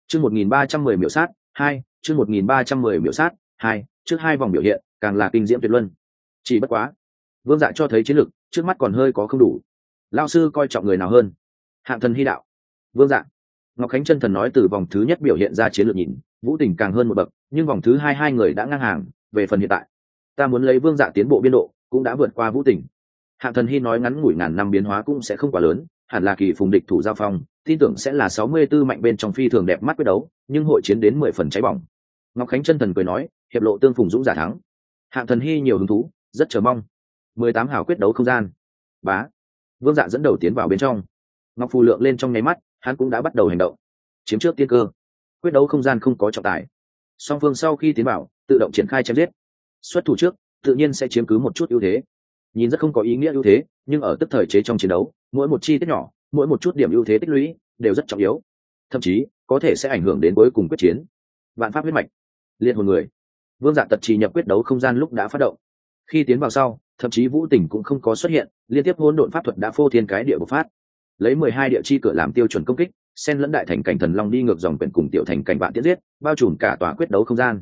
Chương 1310 miểu sát, 2, chương 1310 miểu sát, 2, trước hai vòng biểu hiện, càng là kinh diễm tuyệt luân. Chỉ bất quá, Vương Dạ cho thấy chiến lực, trước mắt còn hơi có không đủ. Lão sư coi trọng người nào hơn? Hạng Thần Hy đạo. Vương Dạ. Ngọc Khánh chân thần nói từ vòng thứ nhất biểu hiện ra chiến lược nhìn, Vũ Tình càng hơn một bậc, nhưng vòng thứ hai hai người đã ngang hàng, về phần hiện tại, ta muốn lấy Vương Dạ tiến bộ biên độ, cũng đã vượt qua Vũ Tình. Hạng Thần Hy nói ngắn ngủi ngàn năm biến hóa cũng sẽ không quá lớn, hẳn là kỳ phùng địch thủ giao phong, tin tưởng sẽ là 64 mạnh bên trong phi thường đẹp mắt quyết đấu, nhưng hội chiến đến 10 phần cháy bỏng. Ngọc Khánh chân thần cười nói, hiệp lộ tương phùng dũng giả thắng. Hạng Thần Hy nhiều hứng thú, rất chờ mong. 18 hào quyết đấu không gian. Bá. Vương Dạ dẫn đầu tiến vào bên trong. Ngọc Phù Lượng lên trong nháy mắt, hắn cũng đã bắt đầu hành động. Chiếm trước tiên cơ. Quyết đấu không gian không có trọng tài. Song phương sau khi tiến vào, tự động triển khai chém giết. Xuất thủ trước, tự nhiên sẽ chiếm cứ một chút ưu thế. Nhìn rất không có ý nghĩa ưu thế, nhưng ở tức thời chế trong chiến đấu, mỗi một chi tiết nhỏ, mỗi một chút điểm ưu thế tích lũy đều rất trọng yếu, thậm chí có thể sẽ ảnh hưởng đến cuối cùng quyết chiến. Vạn pháp huyết mạch, liệt hồn người. Vương Dạ tật trì nhập quyết đấu không gian lúc đã phát động. Khi tiến vào sau, thậm chí Vũ Tình cũng không có xuất hiện, liên tiếp hỗn độn pháp thuật đã phô thiên cái địa bộc phát. Lấy 12 địa chi cửa làm tiêu chuẩn công kích, xen lẫn đại thành cảnh thần long đi ngược dòng quyển cùng tiểu thành cảnh vạn tiết giết, bao trùm cả tòa quyết đấu không gian.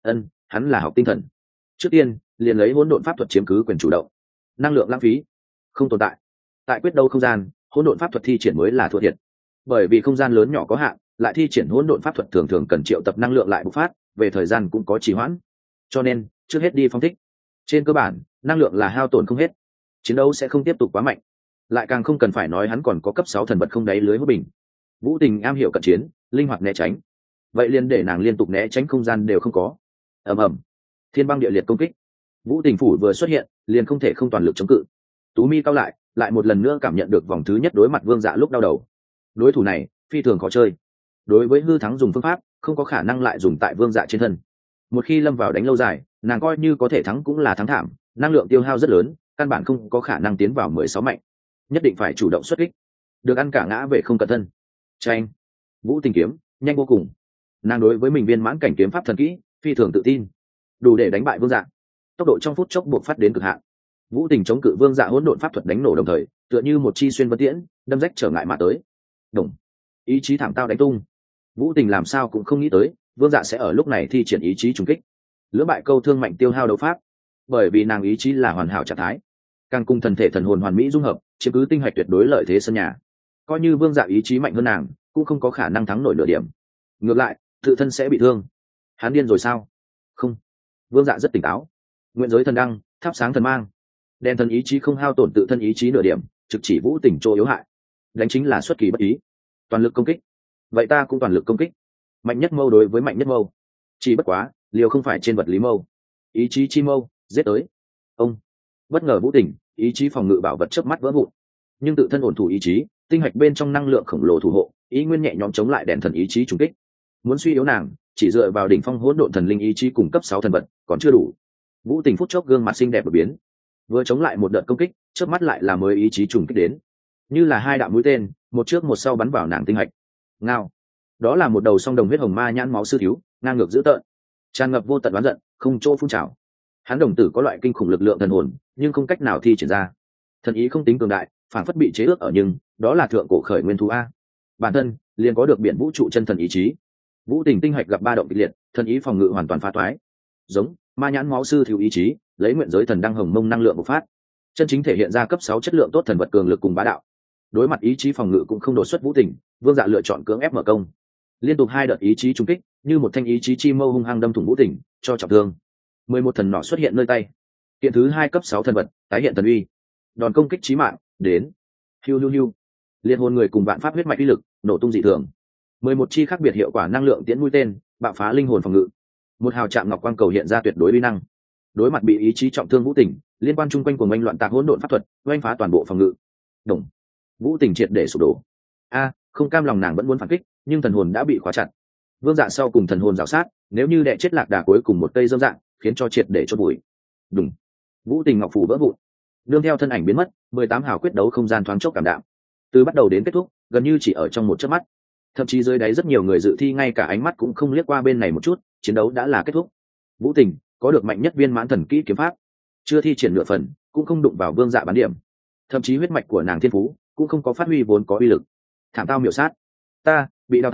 Hắn là học tinh thần. Trước tiên, liền lấy hỗn độn pháp thuật chiếm cứ quyền chủ động. Năng lượng lãng phí không tồn tại. Tại quyết đấu không gian, hỗn độn pháp thuật thi triển mới là thua thiệt. Bởi vì không gian lớn nhỏ có hạn, lại thi triển hỗn độn pháp thuật thường thường cần triệu tập năng lượng lại bộc phát, về thời gian cũng có trì hoãn. Cho nên, trước hết đi phong thích. Trên cơ bản, năng lượng là hao tổn không hết, chiến đấu sẽ không tiếp tục quá mạnh. Lại càng không cần phải nói hắn còn có cấp 6 thần vật không đáy lưới hút bình. Vũ Tình am hiểu cận chiến, linh hoạt né tránh. Vậy liền để nàng liên tục né tránh không gian đều không có. Ầm ầm, thiên băng địa liệt công kích. Vũ Tình phủ vừa xuất hiện, liền không thể không toàn lực chống cự. Tú mi cao lại một lần nữa cảm nhận được vòng thứ nhất đối mặt Vương Dạ lúc đau đầu. Đối thủ này phi thường khó chơi. Đối với hư thắng dùng phương pháp, không có khả năng lại dùng tại Vương Dạ trên thân. Một khi lâm vào đánh lâu dài, nàng coi như có thể thắng cũng là thắng thảm, năng lượng tiêu hao rất lớn, căn bản không có khả năng tiến vào 16 mạnh. Nhất định phải chủ động xuất kích, được ăn cả ngã về không cẩn thân. Tranh, Vũ Tình kiếm nhanh vô cùng. Nàng đối với mình viên mãn cảnh kiếm pháp thần kỹ phi thường tự tin, đủ để đánh bại Vương Dạ. Tốc độ trong phút chốc buộc phát đến cực hạn. Vũ Tình chống cự Vương Dạ hỗn độn pháp thuật đánh nổ đồng thời, tựa như một chi xuyên vân tiễn, đâm rách trở ngại mà tới. Đồng, ý chí thảm tao đánh tung. Vũ Tình làm sao cũng không nghĩ tới, Vương Dạ sẽ ở lúc này thi triển ý chí trùng kích. Lưỡng bại câu thương mạnh tiêu hao đấu pháp, bởi vì nàng ý chí là hoàn hảo trạng thái, càng cùng thần thể thần hồn hoàn mỹ dung hợp, chiếm cứ tinh hạch tuyệt đối lợi thế sân nhà. Coi như Vương Dạ ý chí mạnh hơn nàng, cũng không có khả năng thắng nổi nửa điểm. Ngược lại, tự thân sẽ bị thương. Hắn điên rồi sao? Không, Vương Dạ rất tỉnh táo. Nguyện giới thần đăng, thắp sáng thần mang. Đèn thần ý chí không hao tổn tự thân ý chí nửa điểm, trực chỉ Vũ Tình chỗ yếu hại. Đánh chính là xuất kỳ bất ý. Toàn lực công kích. Vậy ta cũng toàn lực công kích. Mạnh nhất mâu đối với mạnh nhất mâu. Chỉ bất quá, liều không phải trên vật lý mâu. Ý chí chi mâu, giết tới. Ông. Bất ngờ Vũ Tình, ý chí phòng ngự bảo vật chớp mắt vỡ vụn. Nhưng tự thân ổn thủ ý chí, tinh hạch bên trong năng lượng khổng lồ thủ hộ, ý nguyên nhẹ nhõm chống lại đèn thần ý chí trùng kích. Muốn suy yếu nàng, chỉ dựa vào đỉnh phong hỗn độn thần linh ý chí cùng cấp 6 thần vật, còn chưa đủ. Vũ Tình phút chốc gương mặt xinh đẹp đột biến, vừa chống lại một đợt công kích, chớp mắt lại là mới ý chí trùng kích đến, như là hai đạo mũi tên, một trước một sau bắn vào nàng tinh hạch. Ngao, đó là một đầu song đồng huyết hồng ma nhãn máu sư thiếu, ngang ngược dữ tợn, tràn ngập vô tận oán giận, không chỗ phun trào. Hắn đồng tử có loại kinh khủng lực lượng thần hồn, nhưng không cách nào thi triển ra. Thần ý không tính cường đại, phản phất bị chế ước ở, nhưng đó là thượng cổ khởi nguyên thú a. Bản thân liền có được biển vũ trụ chân thần ý chí. Vũ Tình tinh hạch gặp ba động kịch liệt, thần ý phòng ngự hoàn toàn phá toái. Giống ma nhãn máu sư thiếu ý chí, lấy nguyện giới thần đăng hồng mông năng lượng bộc phát, chân chính thể hiện ra cấp 6 chất lượng tốt thần vật cường lực cùng bá đạo. Đối mặt ý chí phòng ngự cũng không đột xuất Vũ Tình, Vương Dạ lựa chọn cưỡng ép mở công. Liên tục hai đợt ý chí trúng kích, như một thanh ý chí chi mâu hung hăng đâm thủng Vũ Tình, cho trọng thương. 11 thần nỏ xuất hiện nơi tay. Kiện thứ 2 cấp 6 thần vật, tái hiện thần uy. Đòn công kích chí mạng, đến. Hiu hiu hiu. Liệt hồn người cùng vạn pháp huyết mạch uy lực, nổ tung dị thường. 11 chi khác biệt hiệu quả năng lượng tiễn mũi tên, bạo phá linh hồn phòng ngự. Một hào trạm ngọc quang cầu hiện ra tuyệt đối uy năng. Đối mặt bị ý chí trọng thương Vũ Tình, liên quan chung quanh của oanh loạn tạc hỗn độn pháp thuật, oanh phá toàn bộ phòng ngự. Đồng. Vũ Tình triệt để sụp đổ. Không cam lòng nàng vẫn muốn phản kích, nhưng thần hồn đã bị khóa chặt. Vương Dạ sau cùng thần hồn rào sát, nếu như đè chết lạc đà cuối cùng một cây dâm dạng, khiến cho triệt để chôn bụi. Đùng. Vũ Tình ngọc phủ vỡ vụn. Đương theo thân ảnh biến mất, 18 hào quyết đấu không gian thoáng chốc cảm đạm. Từ bắt đầu đến kết thúc, gần như chỉ ở trong một chớp mắt. Thậm chí dưới đáy rất nhiều người dự thi ngay cả ánh mắt cũng không liếc qua bên này một chút, chiến đấu đã là kết thúc. Vũ Tình có được mạnh nhất viên mãn thần kỹ kiếm pháp, chưa thi triển nửa phần, cũng không đụng vào Vương Dạ bán điểm. Thậm chí huyết mạch của nàng thiên phú cũng không có phát huy vốn có uy lực. Thảm tao miểu sát, ta bị đào thải,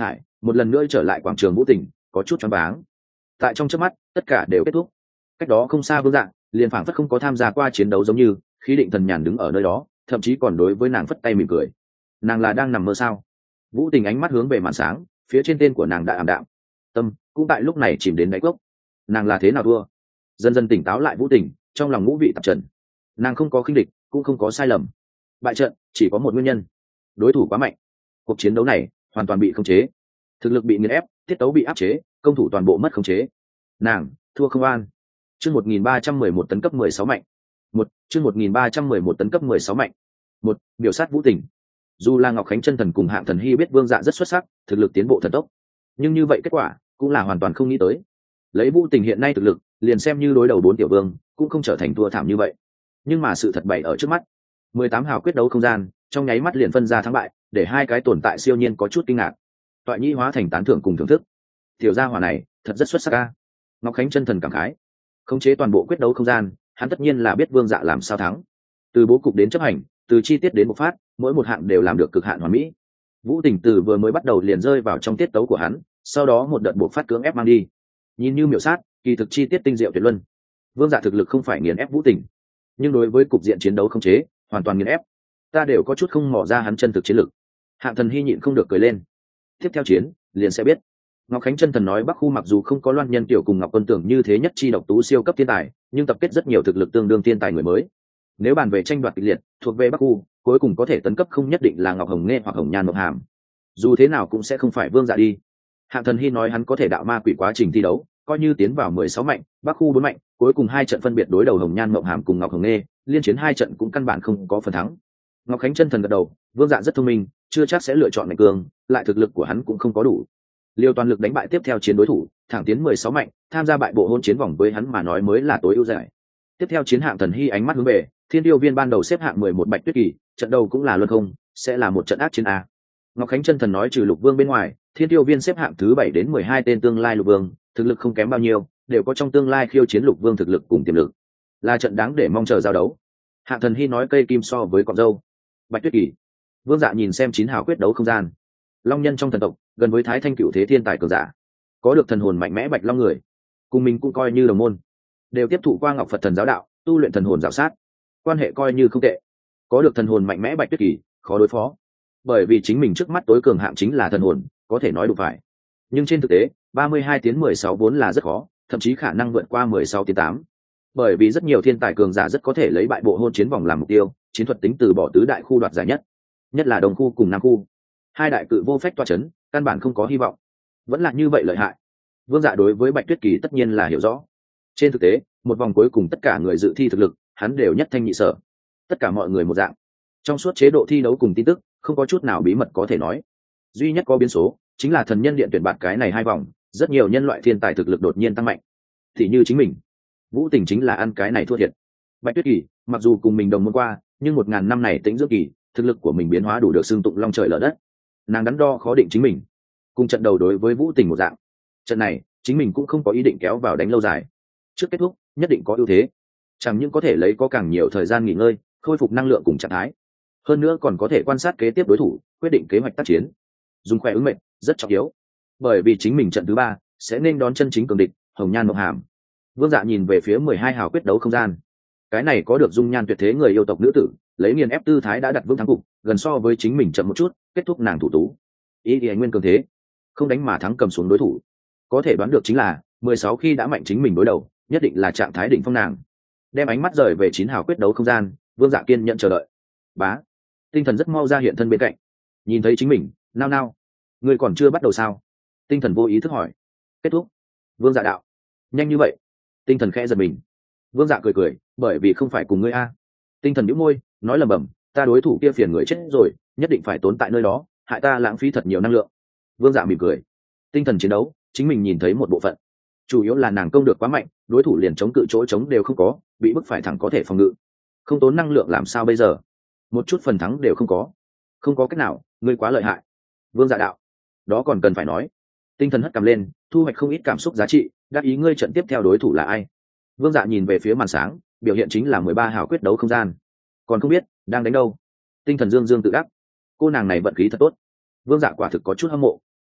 một lần nữa trở lại quảng trường Vũ Tình có chút choáng váng. Tại trong chớp mắt tất cả đều kết thúc. Cách đó không xa Vương Dạ liền phảng phất không có tham gia qua chiến đấu giống như khí định thần nhàn đứng ở nơi đó, thậm chí còn đối với nàng phất tay mỉm cười. Nàng là đang nằm mơ sao? Vũ Tình ánh mắt hướng về màn sáng, phía trên tên của nàng đã ảm đạm, tâm cũng tại lúc này chìm đến đáy cốc. Nàng là thế nào thua? Dần dần tỉnh táo lại Vũ Tình, trong lòng ngũ vị tạp trần. Nàng không có khinh địch, cũng không có sai lầm. Bại trận chỉ có một nguyên nhân, đối thủ quá mạnh. Cuộc chiến đấu này hoàn toàn bị khống chế, thực lực bị nghiền ép, tiết tấu bị áp chế, công thủ toàn bộ mất khống chế. Nàng thua không an. Chương 1311 tấn cấp 16 mạnh. Chương 1311 tấn cấp 16 mạnh. Biểu sát Vũ Tình. Dù là Ngọc Khánh Chân Thần cùng Hạng Thần Hy biết Vương Dạ rất xuất sắc, thực lực tiến bộ thần tốc, nhưng như vậy kết quả cũng là hoàn toàn không nghĩ tới. Lấy Vũ Tình hiện nay thực lực, liền xem như đối đầu 4 tiểu vương, cũng không trở thành thua thảm như vậy. Nhưng mà sự thật bày ở trước mắt, 18 hào quyết đấu không gian, trong nháy mắt liền phân ra thắng bại, để hai cái tồn tại siêu nhiên có chút kinh ngạc. Toại Nhĩ hóa thành tán thưởng cùng thưởng thức. Tiểu gia hỏa này, thật rất xuất sắc a. Ngọc Khánh Chân Thần cảm khái. Khống chế toàn bộ quyết đấu không gian, hắn tất nhiên là biết Vương Dạ làm sao thắng. Từ bố cục đến chấp hành, từ chi tiết đến bộc phát, mỗi một hạng đều làm được cực hạn hoàn mỹ. Vũ Tình từ vừa mới bắt đầu liền rơi vào trong tiết tấu của hắn, sau đó một đợt bộc phát cưỡng ép mang đi. Nhìn như miểu sát, kỳ thực chi tiết tinh diệu tuyệt luân. Vương Dạ thực lực không phải nghiền ép Vũ Tình, nhưng đối với cục diện chiến đấu không chế, hoàn toàn nghiền ép. Ta đều có chút không mò ra hắn chân thực chiến lực. Hạng Thần Hy nhịn không được cười lên. Tiếp theo chiến, liền sẽ biết. Ngọc Khánh Chân Thần nói Bắc Khu mặc dù không có Loan Nhân Tiểu cùng Ngọc Quân Tưởng như thế nhất chi độc tú siêu cấp thiên tài, nhưng tập kết rất nhiều thực lực tương đương thiên tài người mới. Nếu bàn về tranh đoạt kịch liệt, thuộc về Bắc Khu, cuối cùng có thể tấn cấp không nhất định là Ngọc Hồng Nghe hoặc Hồng Nhan Mộng Hàm. Dù thế nào cũng sẽ không phải Vương Dạ đi. Hạng Thần Hy nói hắn có thể đạo ma quỷ quá trình thi đấu, coi như tiến vào 16 mạnh, Bắc Khu 4 mạnh, cuối cùng 2 trận phân biệt đối đầu Hồng Nhan Mộng Hàm cùng Ngọc Hồng Nghe, liên chiến 2 trận cũng căn bản không có phần thắng. Ngọc Khánh Chân Thần gật đầu, Vương Dạ rất thông minh, chưa chắc sẽ lựa chọn mạnh cường, lại thực lực của hắn cũng không có đủ. Liều toàn lực đánh bại tiếp theo chiến đối thủ, thẳng tiến 16 mạnh, tham gia bại bộ hôn chiến vòng với hắn mà nói mới là tối ưu giải. Tiếp theo chiến Hạng Thần Hy ánh mắt hướng về Thiên Tiêu Viên ban đầu xếp hạng 11 Bạch Tuyết Kỳ, trận đầu cũng là luân không, sẽ là một trận ác chiến a. Ngọc Khánh Chân Thần nói trừ Lục Vương bên ngoài, Thiên Tiêu Viên xếp hạng thứ 7 đến 12 tên tương lai Lục Vương, thực lực không kém bao nhiêu, đều có trong tương lai khiêu chiến Lục Vương thực lực cùng tiềm lực. Là trận đáng để mong chờ giao đấu. Hạng Thần Hy nói cây kim so với cọng dâu. Bạch Tuyết Kỳ. Vương Dạ nhìn xem 9 hào quyết đấu không gian. Long nhân trong thần tộc, gần với Thái Thanh Cửu thế thiên tài cường giả, có được thần hồn mạnh mẽ Bạch Long người, cùng mình cũng coi như đồng môn, đều tiếp thụ qua Ngọc Phật Thần giáo đạo, tu luyện thần hồn giáo sát, quan hệ coi như không tệ. Có được thần hồn mạnh mẽ Bạch Tuyết Kỳ, khó đối phó, bởi vì chính mình trước mắt tối cường hạng chính là thần hồn, có thể nói đủ phải. Nhưng trên thực tế, 32 tiến 16 vốn là rất khó, thậm chí khả năng vượt qua 16 tiến 8. Bởi vì rất nhiều thiên tài cường giả rất có thể lấy bại bộ hôn chiến vòng làm mục tiêu, chiến thuật tính từ bỏ tứ đại khu đoạt giải nhất là Đông khu cùng Nam khu. Hai đại cự vô phách toa chấn, căn bản không có hy vọng. Vẫn là như vậy lợi hại. Vương Dạ đối với Bạch Tuyết Kỳ tất nhiên là hiểu rõ. Trên thực tế, một vòng cuối cùng tất cả người dự thi thực lực, hắn đều nhất thanh nhị sở. Tất cả mọi người một dạng. Trong suốt chế độ thi đấu cùng tin tức, không có chút nào bí mật có thể nói. Duy nhất có biến số, chính là thần nhân điện tuyển bạt cái này 2 vòng, rất nhiều nhân loại thiên tài thực lực đột nhiên tăng mạnh. Thì như chính mình, Vũ Tình chính là ăn cái này thua thiệt. Bạch Tuyết Kỳ, mặc dù cùng mình đồng môn qua, nhưng 1000 năm này tĩnh dưỡng kỳ, thực lực của mình biến hóa đủ được xưng tụng long trời lở đất. Nàng đắn đo khó định chính mình. Cùng trận đầu đối với Vũ Tình một dạng. Trận này, chính mình cũng không có ý định kéo vào đánh lâu dài. Trước kết thúc, nhất định có ưu thế. Chẳng những có thể lấy có càng nhiều thời gian nghỉ ngơi, khôi phục năng lượng cùng trạng thái. Hơn nữa còn có thể quan sát kế tiếp đối thủ, quyết định kế hoạch tác chiến. Dùng khỏe ứng mệnh, rất trọng yếu. Bởi vì chính mình trận thứ 3 sẽ nên đón chân chính cường địch, Hồng Nhan Mộng Hàm. Vương Dạ nhìn về phía 12 hào quyết đấu không gian. Cái này có được dung nhan tuyệt thế người yêu tộc nữ tử, lấy nghiền ép tư thái đã đặt vững thắng cục, gần so với chính mình chậm một chút, kết thúc nàng thủ tú. Ý thì nguyên cường thế, không đánh mà thắng cầm xuống đối thủ. Có thể đoán được chính là 16 khi đã mạnh chính mình đối đầu, nhất định là trạng thái đỉnh phong nàng. Đem ánh mắt rời về 9 hào quyết đấu không gian, Vương Dạ kiên nhận chờ đợi. Bá, tinh thần rất mau ra hiện thân bên cạnh. Nhìn thấy chính mình, nao nao. Người còn chưa bắt đầu sao? Tinh thần vô ý thức hỏi. Kết thúc. Vương Dạ đạo. Nhanh như vậy? Tinh thần khẽ giật mình. Vương Dạ cười cười, bởi vì không phải cùng ngươi a. Tinh thần nhíu môi, nói lẩm bẩm, ta đối thủ kia phiền người chết rồi, nhất định phải tốn tại nơi đó, hại ta lãng phí thật nhiều năng lượng. Vương Dạ mỉm cười. Tinh thần chiến đấu, chính mình nhìn thấy một bộ phận. Chủ yếu là nàng công được quá mạnh, đối thủ liền chống cự chỗ chống đều không có, bị bức phải thẳng có thể phòng ngự. Không tốn năng lượng làm sao bây giờ? Một chút phần thắng đều không có. Không có cách nào, ngươi quá lợi hại. Vương Dạ đạo. Đó còn cần phải nói. Tinh thần hất cằm lên, thu hoạch không ít cảm xúc giá trị, đáp ý ngươi trận tiếp theo đối thủ là ai. Vương Dạ nhìn về phía màn sáng, biểu hiện chính là 13 hào quyết đấu không gian. Còn không biết đang đánh đâu. Tinh thần dương dương tự đắc. Cô nàng này vận khí thật tốt. Vương Dạ quả thực có chút hâm mộ.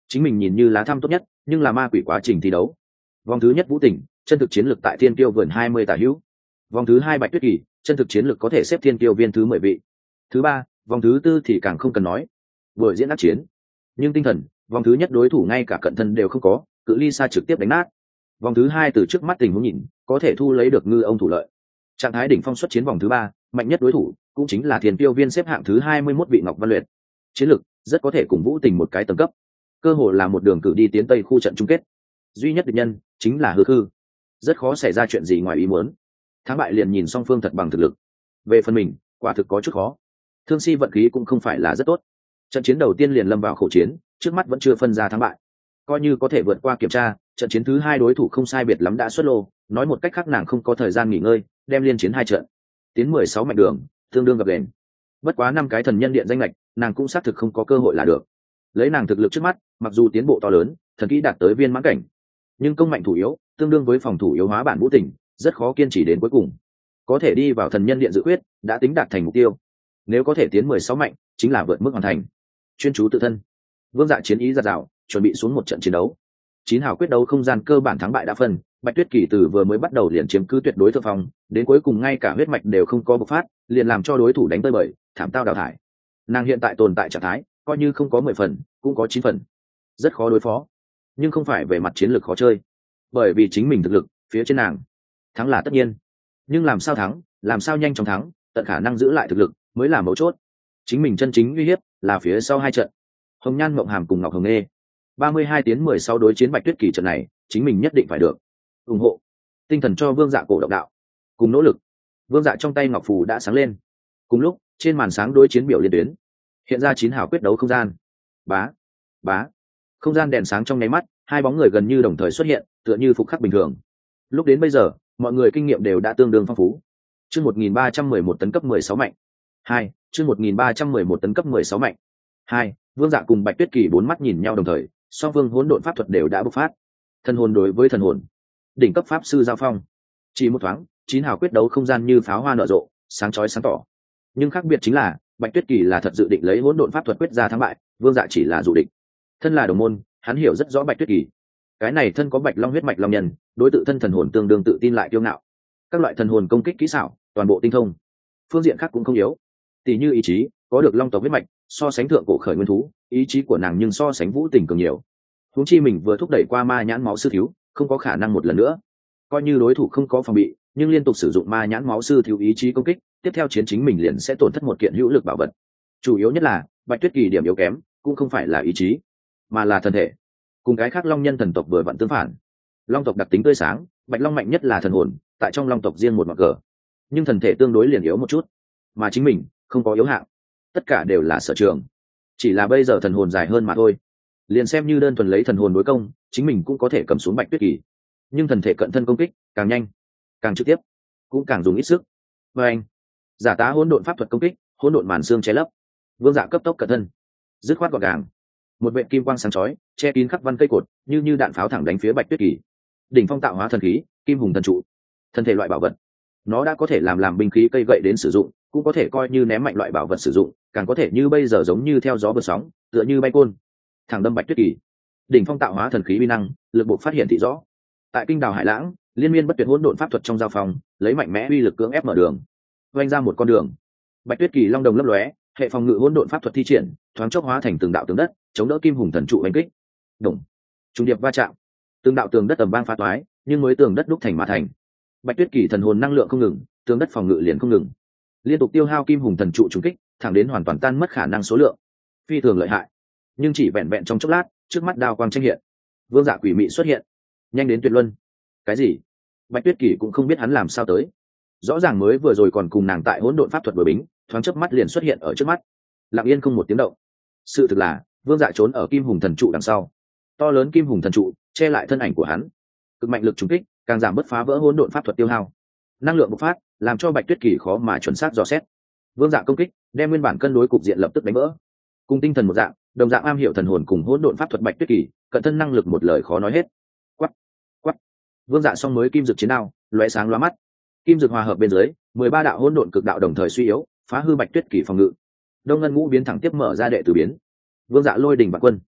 chính mình nhìn như lá thăm tốt nhất, nhưng là ma quỷ quá trình thi đấu. Vòng thứ nhất Vũ Tình, chân thực chiến lược tại Thiên Kiêu vườn 20 tả hữu. Vòng thứ hai Bạch Tuyết Kỳ, chân thực chiến lược có thể xếp Thiên Kiêu viên thứ 10 vị. Thứ ba, vòng thứ tư thì càng không cần nói, buổi diễn đắc chiến. Nhưng tinh thần, vòng thứ nhất đối thủ ngay cả cận thân đều không có, cự ly xa trực tiếp đánh nát. Vòng thứ hai từ trước mắt tình huống nhìn, có thể thu lấy được ngư ông thủ lợi. Trạng thái đỉnh phong xuất chiến vòng thứ ba, mạnh nhất đối thủ cũng chính là Thiên Kiêu viên xếp hạng thứ 21 vị Ngọc Văn Luyện. Chiến lược rất có thể cùng Vũ Tình một cái tầng cấp, cơ hội là một đường cử đi tiến tây khu trận chung kết. Duy nhất địch nhân chính là hư khư, rất khó xảy ra chuyện gì ngoài ý muốn. Thắng bại liền nhìn song phương thật bằng thực lực. Về phần mình, quả thực có chút khó. Thương Si vận khí cũng không phải là rất tốt. Trận chiến đầu tiên liền lâm vào khổ chiến, trước mắt vẫn chưa phân ra thắng bại. Coi như có thể vượt qua kiểm tra, trận chiến thứ hai đối thủ không sai biệt lắm đã xuất lô, nói một cách khác nàng không có thời gian nghỉ ngơi, đem liên chiến hai trận, tiến 16 mạnh đường, tương đương gặp đền. Bất quá 5 cái thần nhân điện danh lệch, nàng cũng xác thực không có cơ hội là được. Lấy nàng thực lực trước mắt, mặc dù tiến bộ to lớn, thần kỹ đạt tới viên mãn cảnh, nhưng công mạnh thủ yếu, tương đương với phòng thủ yếu hóa bản Vũ Tình, rất khó kiên trì đến cuối cùng. Có thể đi vào thần nhân điện dự quyết, đã tính đạt thành mục tiêu. Nếu có thể tiến 16 mạnh, chính là vượt mức hoàn thành. Chuyên chú tự thân, Vương Dạ chiến ý dạt dào, chuẩn bị xuống một trận chiến đấu. 9 hào quyết đấu không gian cơ bản thắng bại đã phân, Bạch Tuyết Kỳ từ vừa mới bắt đầu liền chiếm cứ tuyệt đối thượng phong, đến cuối cùng ngay cả huyết mạch đều không có bộc phát, liền làm cho đối thủ đánh tơi bời, thảm tao đào thải. Nàng hiện tại tồn tại trạng thái, coi như không có 10 phần, cũng có 9 phần. Rất khó đối phó, nhưng không phải về mặt chiến lược khó chơi, bởi vì chính mình thực lực phía trên nàng. Thắng là tất nhiên, nhưng làm sao thắng, làm sao nhanh chóng thắng, tận khả năng giữ lại thực lực mới là mấu chốt. Chính mình chân chính uy hiếp là phía sau hai trận. Hồng Nhan Mộng Hàm cùng Ngọc Hồng Nghê, 32 tiến 16 đối chiến Bạch Tuyết Kỳ trận này, chính mình nhất định phải được. Ủng hộ tinh thần cho Vương Dạ cổ động đạo, cùng nỗ lực. Vương Dạ trong tay ngọc phù đã sáng lên. Cùng lúc, trên màn sáng đối chiến biểu liên tuyến hiện ra 9 hào quyết đấu không gian. Bá, bá. Không gian đèn sáng trong nháy mắt, hai bóng người gần như đồng thời xuất hiện, tựa như phục khắc bình thường. Lúc đến bây giờ, mọi người kinh nghiệm đều đã tương đương phong phú. Chương 1311 tấn cấp 16 mạnh. 2, chương 1311 tấn cấp 16 mạnh. 2, Vương Dạ cùng Bạch Tuyết Kỳ bốn mắt nhìn nhau đồng thời, song phương hỗn độn pháp thuật đều đã bộc phát. Thần hồn đối với thần hồn, đỉnh cấp pháp sư giao phong. Chỉ một thoáng, 9 hào quyết đấu không gian như pháo hoa nở rộ, sáng chói sáng tỏ. Nhưng khác biệt chính là, Bạch Tuyết Kỳ là thật dự định lấy hỗn độn pháp thuật quyết ra thắng bại, Vương Dạ chỉ là dụ địch. Thân là đồng môn, hắn hiểu rất rõ Bạch Tuyết Kỳ. Cái này thân có Bạch Long huyết mạch long nhân, đối tự thân thần hồn tương đương tự tin lại kiêu ngạo. Các loại thần hồn công kích kỹ xảo, toàn bộ tinh thông. Phương diện khác cũng không yếu. Tỷ như ý chí, có được long tộc huyết mạch, so sánh thượng cổ khởi nguyên thú, ý chí của nàng nhưng so sánh Vũ Tình cường nhiều. Huống chi mình vừa thúc đẩy qua ma nhãn máu sư thiếu, không có khả năng một lần nữa. Coi như đối thủ không có phòng bị, nhưng liên tục sử dụng ma nhãn máu sư thiếu ý chí công kích, tiếp theo chiến chính mình liền sẽ tổn thất một kiện hữu lực bảo vật. Chủ yếu nhất là, Bạch Tuyết Kỳ điểm yếu kém, cũng không phải là ý chí, mà là thân thể. Cùng cái khác long nhân thần tộc vừa vặn tương phản. Long tộc đặc tính tươi sáng, Bạch Long mạnh nhất là thần hồn, tại trong long tộc riêng một mặt cờ. Nhưng thần thể tương đối liền yếu một chút, mà chính mình không có yếu hạng. Tất cả đều là sở trường, chỉ là bây giờ thần hồn dài hơn mà thôi. Liền xem như đơn thuần lấy thần hồn đối công, chính mình cũng có thể cầm xuống Bạch Tuyết Kỳ. Nhưng thần thể cận thân công kích càng nhanh, càng trực tiếp, cũng càng dùng ít sức. Và anh, giả tá hỗn độn pháp thuật công kích, hỗn độn màn xương che lấp. Vương Dạ cấp tốc cận thân, dứt khoát gọn gàng. Một vệt kim quang sáng chói che kín khắc văn cây cột, như đạn pháo thẳng đánh phía Bạch Tuyết Kỳ. Đỉnh phong tạo hóa thần khí, Kim Hùng thần trụ. Thân thể loại bảo vật, nó đã có thể làm binh khí cây gậy đến sử dụng, cũng có thể coi như ném mạnh loại bảo vật sử dụng, càng có thể như bây giờ giống như theo gió bờ sóng, tựa như bay côn, thẳng đâm Bạch Tuyết Kỳ. Đỉnh phong tạo hóa thần khí uy năng, lực bộ phát hiện thị rõ. Tại kinh đào hải lãng, liên miên bất tuyệt hỗn độn pháp thuật trong giao phòng, lấy mạnh mẽ uy lực cưỡng ép mở đường, vanh ra một con đường. Bạch Tuyết Kỳ long đồng lấp lóe, hệ phòng ngự hỗn độn pháp thuật thi triển, thoáng chốc hóa thành từng đạo tường đất, chống đỡ Kim Hùng thần trụ đánh kích. Đồng, trung điệp va chạm, từng đạo tường đất tầm vang phá toái, nhưng mới tường đất đúc thành mà thành. Bạch Tuyết Kỳ thần hồn năng lượng không ngừng, tường đất phòng ngự liền không ngừng, liên tục tiêu hao Kim Hùng thần trụ trùng kích, thẳng đến hoàn toàn tan mất khả năng số lượng, phi thường lợi hại. Nhưng chỉ vẹn vẹn trong chốc lát, trước mắt đao quang tranh hiện, Vương Dạ quỷ mị xuất hiện, nhanh đến tuyệt luân. Cái gì? Bạch Tuyết Kỳ cũng không biết hắn làm sao tới. Rõ ràng mới vừa rồi còn cùng nàng tại hỗn độn pháp thuật đối bính, thoáng chớp mắt liền xuất hiện ở trước mắt, lặng yên không một tiếng động. Sự thực là, Vương Dạ trốn ở Kim Hùng thần trụ đằng sau. To lớn Kim Hùng thần trụ che lại thân ảnh của hắn, cực mạnh lực trùng kích, càng giảm bớt phá vỡ hỗn độn pháp thuật tiêu hao. Năng lượng bộc phát, làm cho Bạch Tuyết Kỳ khó mà chuẩn xác dò xét. Vương Dạ công kích, đem nguyên bản cân đối cục diện lập tức đánh vỡ. Cùng tinh thần một dạng, đồng dạng am hiểu thần hồn cùng hỗn độn pháp thuật Bạch Tuyết Kỳ, cận thân năng lực một lời khó nói hết. Quắc, quắc. Vương Dạ song mới kim dược chiến đao, lóe sáng lóa mắt. Kim dược hòa hợp bên dưới, 13 đạo hỗn độn cực đạo đồng thời suy yếu, phá hư Bạch Tuyết Kỳ phòng ngự. Đông ngân ngũ biến thẳng tiếp mở ra đệ tử biến. Vương Dạ lôi đỉnh vạn quân,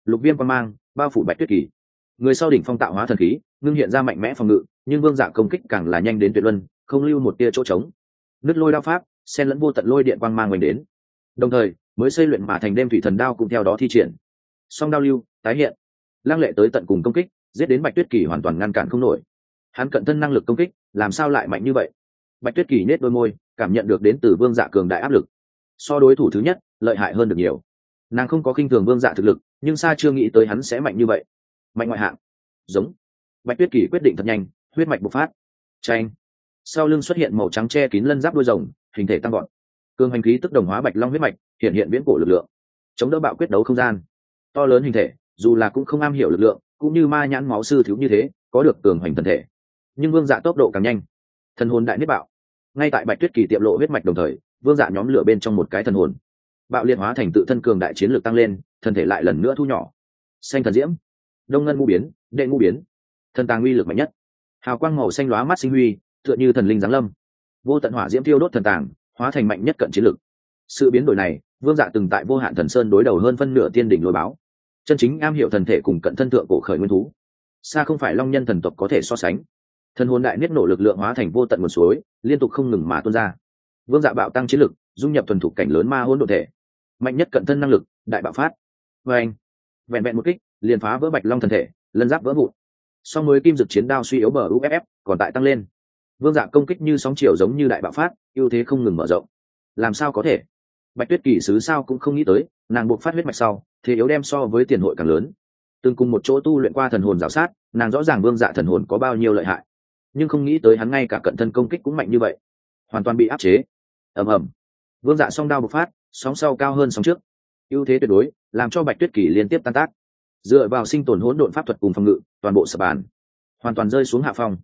lục viêm quang mang bao phủ Bạch Tuyết Kỳ. Người sau đỉnh phong tạo hóa thần khí ngưng hiện ra mạnh mẽ phòng ngự, nhưng Vương Dạ công kích càng là nhanh đến tuyệt luân, không lưu một tia chỗ trống. Nứt lôi đao pháp xen lẫn vô tận lôi điện quang mang mình đến, đồng thời mới xây luyện mà thành đêm thủy thần đao cũng theo đó thi triển. Song đao lưu tái hiện, lăng lệ tới tận cùng công kích, giết đến Bạch Tuyết Kỳ hoàn toàn ngăn cản không nổi. Hắn cận thân năng lực công kích làm sao lại mạnh như vậy? Bạch Tuyết Kỳ nết đôi môi, cảm nhận được đến từ Vương Dạ cường đại áp lực. So đối thủ thứ nhất lợi hại hơn được nhiều. Nàng không có khinh thường Vương Dạ thực lực, nhưng xa chưa nghĩ tới hắn sẽ mạnh như vậy. Mạnh ngoại hạng. Giống. Bạch Tuyết Kỳ quyết định thật nhanh, huyết mạch bộc phát. Chanh. Sau lưng xuất hiện màu trắng che kín lân giáp đuôi rồng, hình thể tăng gọn. Cường hành khí tức đồng hóa bạch long huyết mạch, hiện hiện viễn cổ lực lượng, chống đỡ bạo quyết đấu không gian. To lớn hình thể, dù là cũng không am hiểu lực lượng, cũng như ma nhãn máu sư thiếu như thế, có được cường hành thân thể. Nhưng Vương Dạ tốc độ càng nhanh. Thần hồn đại niết bạo. Ngay tại Bạch Tuyết Kỳ tiệm lộ huyết mạch đồng thời, Vương Dạ nhóm lửa bên trong một cái thần hồn, bạo liệt hóa thành tự thân cường đại chiến lược tăng lên, thân thể lại lần nữa thu nhỏ. Xanh thần diễm, đông ngân ngũ biến, đệ ngũ biến, thần tàng uy lực mạnh nhất. Hào quang màu xanh lóa mắt sinh huy, tựa như thần linh giáng lâm. Vô tận hỏa diễm thiêu đốt thần tàng, hóa thành mạnh nhất cận chiến lực. Sự biến đổi này, Vương Dạ từng tại Vô Hạn Thần Sơn đối đầu hơn phân nửa tiên đỉnh lôi báo, chân chính am hiểu thần thể cùng cận thân thượng cổ khởi nguyên thú, xa không phải long nhân thần tộc có thể so sánh. Thần hồn đại niết nổ lực lượng hóa thành vô tận nguồn suối, liên tục không ngừng mà tuôn ra. Vương Dạ bạo tăng chiến lực, dung nhập thuần thục cảnh lớn ma hỗn độn thể, mạnh nhất cận thân năng lực đại bạo phát. Vâng, vẹn vẹn một kích liền phá vỡ bạch long thần thể, lân giáp vỡ vụn. Song mới kim dực chiến đao suy yếu bờ uff còn tại tăng lên. Vương Dạ công kích như sóng chiều giống như đại bạo phát, ưu thế không ngừng mở rộng. Làm sao có thể? Bạch Tuyết Kỳ sứ sao cũng không nghĩ tới, nàng buộc phát huyết mạch sau, thế yếu đem so với tiền hội càng lớn. Từng cùng một chỗ tu luyện qua thần hồn rào sát, nàng rõ ràng Vương Dạ thần hồn có bao nhiêu lợi hại, nhưng không nghĩ tới hắn ngay cả cận thân công kích cũng mạnh như vậy, hoàn toàn bị áp chế. Ầm ầm, Vương Dạ song đao bộc phát, sóng sau cao hơn sóng trước, ưu thế tuyệt đối làm cho Bạch Tuyết Kỳ liên tiếp tan tác. Dựa vào sinh tồn hỗn độn pháp thuật cùng phòng ngự, toàn bộ sập bàn, hoàn toàn rơi xuống hạ phong.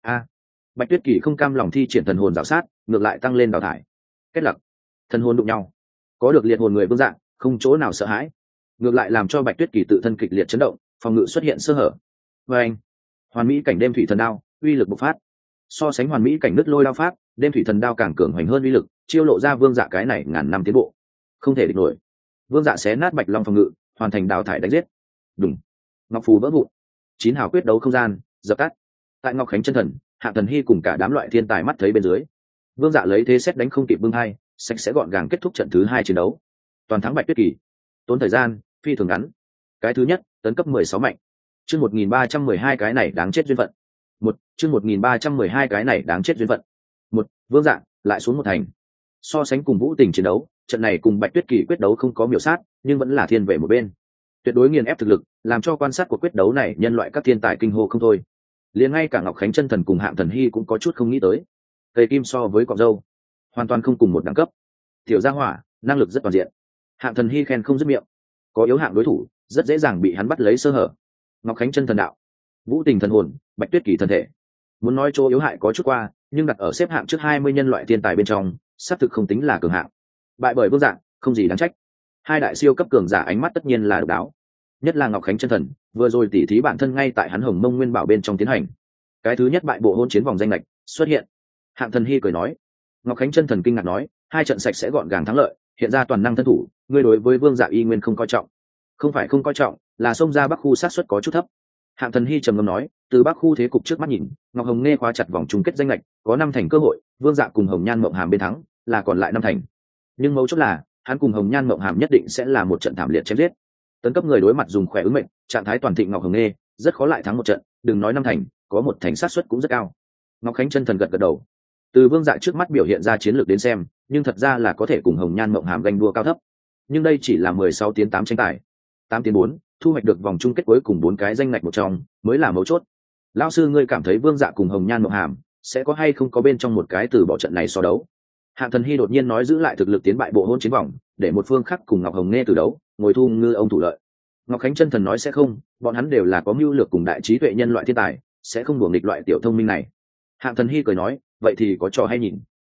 Bạch Tuyết Kỳ không cam lòng thi triển thần hồn rào sát, ngược lại tăng lên đào thải. Kết lặc, thần hồn đụng nhau, có được liệt hồn người Vương Dạ không chỗ nào sợ hãi, ngược lại làm cho Bạch Tuyết Kỳ tự thân kịch liệt chấn động, phòng ngự xuất hiện sơ hở. Và anh, hoàn mỹ cảnh đêm thủy thần đao uy lực bộc phát. So sánh hoàn mỹ cảnh nứt lôi đao pháp, đêm thủy thần đao càng cường hoành hơn uy lực, chiêu lộ ra Vương Dạ cái này ngàn năm tiến bộ, không thể địch nổi. Vương Dạ xé nát bạch long phòng ngự, hoàn thành đào thải đánh giết. Đùng, ngọc phù vỡ vụn, 9 hào quyết đấu không gian dập tắt. Tại Ngọc Khánh chân thần, Hạ Thần Hy cùng cả đám loại thiên tài mắt thấy bên dưới, Vương Dạ lấy thế xét đánh không kịp bưng hai, sạch sẽ gọn gàng kết thúc trận thứ 2 chiến đấu, toàn thắng Bạch Tuyết Kỳ. Tốn thời gian phi thường ngắn. Cái thứ nhất, tấn cấp 16 mạnh. Chương 1312 cái này đáng chết duyên phận. Chương 1312 cái này đáng chết duyên phận. Vương Dạ lại xuống một thành. So sánh cùng Vũ Tình chiến đấu, trận này cùng Bạch Tuyết Kỳ quyết đấu không có miểu sát, nhưng vẫn là thiên về một bên. Tuyệt đối nghiền ép thực lực, làm cho quan sát của quyết đấu này nhân loại các thiên tài kinh hô không thôi. Liền ngay cả Ngọc Khánh chân thần cùng Hạng Thần Hy cũng có chút không nghĩ tới. Cây kim so với cọp dâu, hoàn toàn không cùng một đẳng cấp. Tiểu Gia Hỏa, năng lực rất toàn diện. Hạng Thần Hy khen không dứt miệng. Có yếu hạng đối thủ, rất dễ dàng bị hắn bắt lấy sơ hở. Ngọc Khánh chân thần đạo, Vũ Tình thần hồn, Bạch Tuyết Kỳ thần thể. Muốn nói chỗ yếu hại có chút qua, nhưng đặt ở xếp hạng trước 20 nhân loại thiên tài bên trong, xác thực không tính là cường hạng. Bại bởi Vương Dạ, không gì đáng trách. Hai đại siêu cấp cường giả ánh mắt tất nhiên là độc đáo. Nhất là Ngọc Khánh chân thần, vừa rồi tỉ thí bản thân ngay tại hắn Hồng Mông Nguyên Bảo bên trong tiến hành. Cái thứ nhất bại bộ hôn chiến vòng danh lệch xuất hiện. Hạng Thần Hy cười nói. Ngọc Khánh chân thần kinh ngạc nói, hai trận sạch sẽ gọn gàng thắng lợi, hiện ra toàn năng thân thủ, ngươi đối với Vương Dạ y nguyên không coi trọng. Không phải không coi trọng, là xông ra Bắc khu sát suất có chút thấp. Hạng Thần Hy trầm ngâm nói, từ Bắc khu thế cục trước mắt nhìn, Ngọc Hồng Nghe khóa chặt vòng chung kết danh lệch, có 5 thành cơ hội, Vương Dạ cùng Hồng Nhan Mộng Hàm bên thắng, là còn lại 5 thành. Nhưng mấu chốt là, hắn cùng Hồng Nhan Mộng Hàm nhất định sẽ là một trận thảm liệt chém giết. Tấn cấp người đối mặt dùng khỏe ứng mệnh, trạng thái toàn thịnh Ngọc Hồng Nghe, rất khó lại thắng một trận, đừng nói 5 thành, có 1 thành sát suất cũng rất cao. Ngọc Khánh chân thần gật gật đầu. Từ Vương Dạ trước mắt biểu hiện ra chiến lược đến xem, nhưng thật ra là có thể cùng Hồng Nhan Mộng Hàm ganh đua cao thấp. Nhưng đây chỉ là 16 tiến 8 tranh tài, 8 tiến 4, thu hoạch được vòng chung kết cuối cùng 4 cái danh ngạch một trong, mới là mấu chốt. Lão sư ngươi cảm thấy Vương Dạ cùng Hồng Nhan Mộng Hàm sẽ có hay không có bên trong một cái từ bỏ trận này so đấu? Hạng Thần Hy đột nhiên nói giữ lại thực lực tiến bại bộ hôn chiến vòng, để một phương khác cùng Ngọc Hồng Nghe từ đấu, ngồi thu ngư ông thủ lợi. Ngọc Khánh chân thần nói sẽ không, bọn hắn đều là có mưu lược cùng đại trí tuệ nhân loại thiên tài, sẽ không đuổi nghịch loại tiểu thông minh này. Hạng Thần Hy cười nói, vậy thì có trò hay nhìn.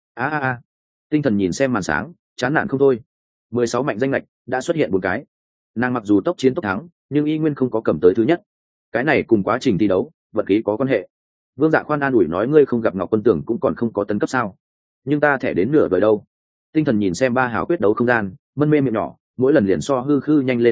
Tinh thần nhìn xem màn sáng, chán nản không thôi. 16 mạnh danh lệch đã xuất hiện 4 cái. Nàng mặc dù tốc chiến tốc thắng, nhưng y nguyên không có cầm tới thứ nhất. Cái này cùng quá trình thi đấu, vật khí có quan hệ. Vương Dạ khoan an ủi nói, ngươi không gặp Ngọc Quân Tưởng cũng còn không có tấn cấp sao? Nhưng ta thẻ đến nửa đời đâu. Tinh thần nhìn xem 3 hào quyết đấu không gian, mân mê miệng nhỏ, mỗi lần liền so hư khư nhanh lên một chút,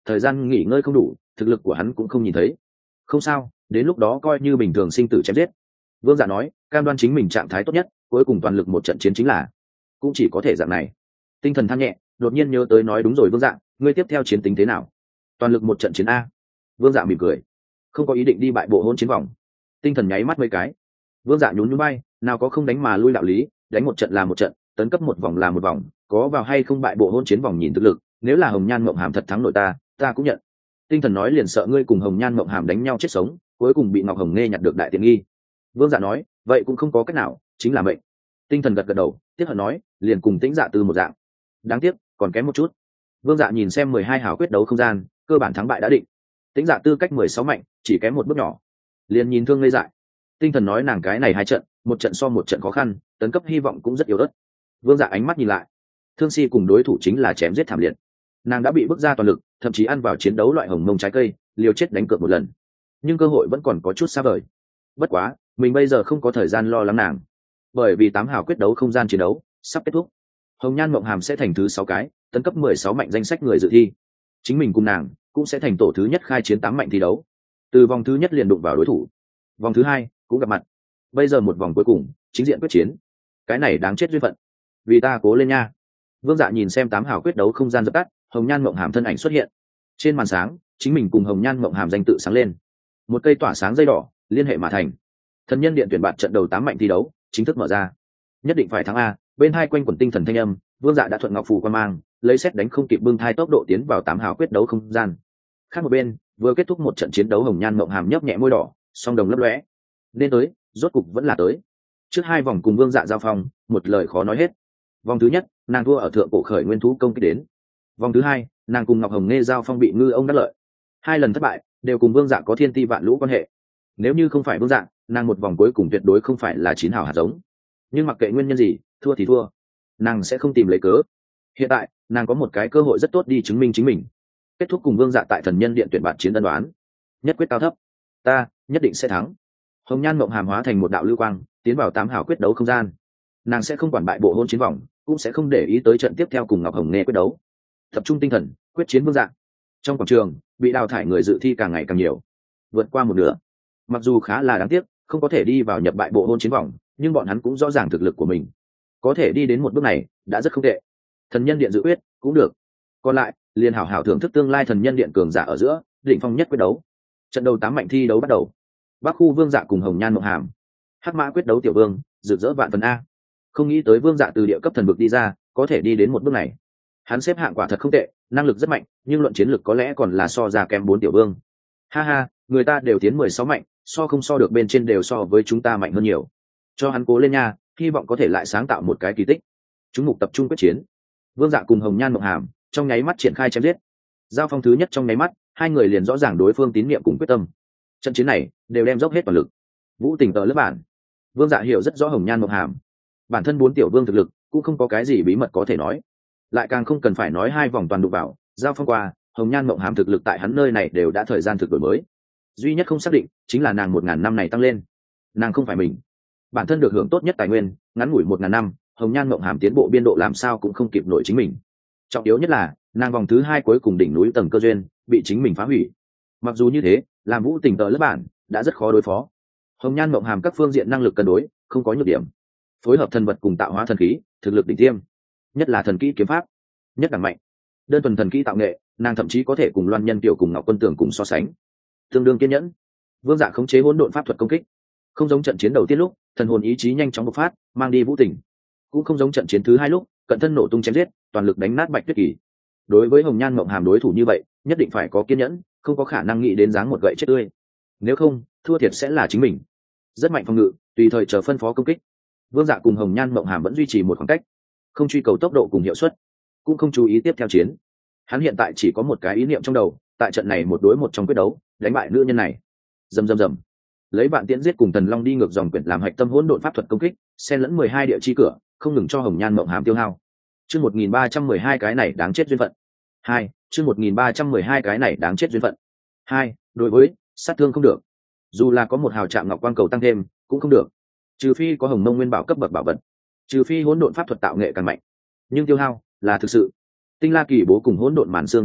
thời gian nghỉ ngơi không đủ, thực lực của hắn cũng không nhìn thấy. Không sao, đến lúc đó coi như bình thường sinh tử chém giết. Vương Dạ nói, cam đoan chính mình trạng thái tốt nhất, cuối cùng toàn lực một trận chiến chính là, cũng chỉ có thể dạng này. Tinh thần than nhẹ, đột nhiên nhớ tới nói đúng rồi Vương Dạ, ngươi tiếp theo chiến tính thế nào? Toàn lực một trận chiến a. Vương Dạ mỉm cười, không có ý định đi bại bộ hôn chiến vòng. Tinh thần nháy mắt mấy cái. Vương Dạ nhún nhún bay, nào có không đánh mà lui đạo lý, đánh một trận là một trận, tấn cấp một vòng là một vòng, có vào hay không bại bộ hôn chiến vòng nhìn thực lực, nếu là Hồng Nhan Mộng Hàm thật thắng nội ta cũng nhận. Tinh thần nói liền sợ ngươi cùng Hồng Nhan Mộng Hàm đánh nhau chết sống, cuối cùng bị Ngọc Hồng Nghe nhặt được đại tiện nghi. Vương Dạ nói, vậy cũng không có cách nào, chính là mệnh. Tinh thần gật gật đầu, tiếc hận nói, liền cùng Tĩnh Dạ Tư một dạng. Đáng tiếc, còn kém một chút. Vương Dạ nhìn xem 12 hào quyết đấu không gian, cơ bản thắng bại đã định. Tĩnh Dạ Tư cách 16 mạnh, chỉ kém một bước nhỏ. Liền nhìn thương ngây dại. Tinh thần nói nàng cái này hai trận, một trận so một trận khó khăn, tấn cấp hy vọng cũng rất yếu ớt. Vương Dạ ánh mắt nhìn lại, Thương Si cùng đối thủ chính là chém giết thảm liệt. Nàng đã bị bức ra toàn lực, thậm chí ăn vào chiến đấu loại hồng mông trái cây, liều chết đánh cược một lần, nhưng cơ hội vẫn còn có chút xa vời. Bất quá, mình bây giờ không có thời gian lo lắng nàng, bởi vì 8 hào quyết đấu không gian chiến đấu sắp kết thúc. Hồng Nhan Mộng Hàm sẽ thành thứ 6 cái, tấn cấp 16 mạnh danh sách người dự thi. Chính mình cùng nàng cũng sẽ thành tổ thứ nhất khai chiến 8 mạnh thi đấu. Từ vòng thứ nhất liền đụng vào đối thủ, vòng thứ hai cũng gặp mặt. Bây giờ một vòng cuối cùng, chính diện quyết chiến. Cái này đáng chết duyên phận. Vì ta cố lên nha. Vương Dạ nhìn xem 8 hào quyết đấu không gian dập tắt, Hồng Nhan Mộng Hàm thân ảnh xuất hiện. Trên màn sáng, chính mình cùng Hồng Nhan Mộng Hàm danh tự sáng lên. Một cây tỏa sáng dây đỏ, liên hệ mà thành. Thần nhân điện tuyển bạt trận đầu 8 mạnh thi đấu chính thức mở ra. Nhất định phải thắng a, bên hai quanh quần tinh thần thanh âm, Vương Dạ đã thuận ngọc phù quan mang, lấy xét đánh không kịp bưng thai tốc độ tiến vào 8 hào quyết đấu không gian. Khác một bên, vừa kết thúc một trận chiến đấu Hồng Nhan Mộng Hàm nhấp nhẹ môi đỏ, song đồng lấp lóe. Nên tới, rốt cục vẫn là tới. Trước 2 vòng cùng Vương Dạ giao phong, một lời khó nói hết. Vòng thứ nhất, nàng thua ở thượng cổ khởi nguyên thú công kích đến. Vòng thứ hai, nàng cùng Ngọc Hồng Nghe giao phong bị ngư ông đắc lợi. 2 lần thất bại, đều cùng Vương Dạ có thiên ti vạn lũ quan hệ. Nếu như không phải Vương Dạ, nàng một vòng cuối cùng tuyệt đối không phải là 9 hào hạt giống. Nhưng mặc kệ nguyên nhân gì, thua thì thua, nàng sẽ không tìm lấy cớ. Hiện tại, nàng có một cái cơ hội rất tốt đi chứng minh chính mình. Kết thúc cùng Vương Dạ tại thần nhân điện tuyển bạt chiến đơn đoán, nhất quyết cao thấp, ta nhất định sẽ thắng. Hồng Nhan Mộng Hàm hóa thành một đạo lưu quang, tiến vào 8 hào quyết đấu không gian. Nàng sẽ không quản bại bộ hôn chiến vòng, cũng sẽ không để ý tới trận tiếp theo cùng Ngọc Hồng Nghe quyết đấu. Tập trung tinh thần, quyết chiến Vương Dạ. Trong quảng trường, bị đào thải người dự thi càng ngày càng nhiều, vượt qua một nửa. Mặc dù khá là đáng tiếc, không có thể đi vào nhập bại bộ hôn chiến vòng, nhưng bọn hắn cũng rõ ràng thực lực của mình, có thể đi đến một bước này đã rất không tệ. Thần nhân điện dự quyết cũng được, còn lại liền hảo hảo thưởng thức tương lai thần nhân điện cường giả ở giữa đỉnh phong nhất quyết đấu. Trận đầu 8 mạnh thi đấu bắt đầu. Bắc khu Vương Dạ cùng Hồng Nhan Mộng Hàm, Hắc Mã quyết đấu tiểu vương, rực rỡ vạn phần a. Không nghĩ tới Vương Dạ từ địa cấp thần vực đi ra, có thể đi đến một bước này. Hắn xếp hạng quả thật không tệ, năng lực rất mạnh, nhưng luận chiến lực có lẽ còn là so ra kém 4 tiểu vương. Ha ha, người ta đều tiến 16 mạnh, so không so được bên trên đều so với chúng ta mạnh hơn nhiều. Cho hắn cố lên nha, hy vọng có thể lại sáng tạo một cái kỳ tích. Chúng mục tập trung quyết chiến. Vương Dạ cùng Hồng Nhan Mộng Hàm trong nháy mắt triển khai chém giết. Giao phong thứ nhất trong nháy mắt, hai người liền rõ ràng đối phương tín nhiệm cùng quyết tâm. Trận chiến này đều đem dốc hết toàn lực. Vũ Tình ở lớp bản. Vương Dạ hiểu rất rõ Hồng Nhan Mộng Hàm. Bản thân 4 tiểu vương thực lực cũng không có cái gì bí mật có thể nói. Lại càng không cần phải nói 2 vòng toàn đụng vào, giao phong qua, Hồng Nhan Mộng Hàm thực lực tại hắn nơi này đều đã thời gian thực đổi mới. Duy nhất không xác định chính là nàng 1000 năm này tăng lên. Nàng không phải mình, bản thân được hưởng tốt nhất tài nguyên, ngắn ngủi 1000 năm, Hồng Nhan Mộng Hàm tiến bộ biên độ làm sao cũng không kịp nổi chính mình. Trọng yếu nhất là, nàng vòng thứ 2 cuối cùng đỉnh núi tầng cơ duyên bị chính mình phá hủy. Mặc dù như thế, làm Vũ Tình tờ lớp bản đã rất khó đối phó. Hồng Nhan Mộng Hàm các phương diện năng lực cân đối, không có nhược điểm. Phối hợp thần vật cùng tạo hóa thần khí, thực lực đỉnh tiêm, nhất là thần kỹ kiếm pháp, nhất đẳng mạnh. Đơn thuần thần kỹ tạo nghệ, nàng thậm chí có thể cùng Loan Nhân Tiểu cùng Ngọc Quân Tường cùng so sánh. Tương đương kiên nhẫn. Vương Dạ khống chế hỗn độn pháp thuật công kích, không giống trận chiến đầu tiên lúc thần hồn ý chí nhanh chóng bộc phát, mang đi Vũ Tình, cũng không giống trận chiến thứ 2 lúc cận thân nổ tung chém giết, toàn lực đánh nát Bạch Tuyết Kỳ. Đối với Hồng Nhan Mộng Hàm đối thủ như vậy, nhất định phải có kiên nhẫn, không có khả năng nghĩ đến dáng một gậy chết tươi. Nếu không, thua thiệt sẽ là chính mình. Rất mạnh phòng ngự, tùy thời chờ phân phó công kích. Vương Dạ cùng Hồng Nhan Mộng Hàm vẫn duy trì một khoảng cách, không truy cầu tốc độ cùng hiệu suất, cũng không chú ý tiếp theo chiến. Hắn hiện tại chỉ có một cái ý niệm trong đầu, tại trận này một đối một trong quyết đấu, đánh bại nữ nhân này. Rầm rầm rầm. Lấy Vạn Tiễn giết cùng Thần Long đi ngược dòng quyển làm hạch tâm hỗn độn pháp thuật công kích, xen lẫn 12 địa chi cửa, không ngừng cho Hồng Nhan Mộng Hàm tiêu hao. Chương 1312 cái này đáng chết duyên phận. 2, chương 1312 cái này đáng chết duyên phận. 2, đối với sát thương không được. Dù là có một hào trạm ngọc quang cầu tăng thêm, cũng không được. Trừ phi có Hồng Mông Nguyên Bảo cấp bậc bảo vật, trừ phi hỗn độn pháp thuật tạo nghệ càng mạnh. Nhưng tiêu hao là thực sự. Tinh La Kỳ bố cùng hỗn độn màn xương được ra,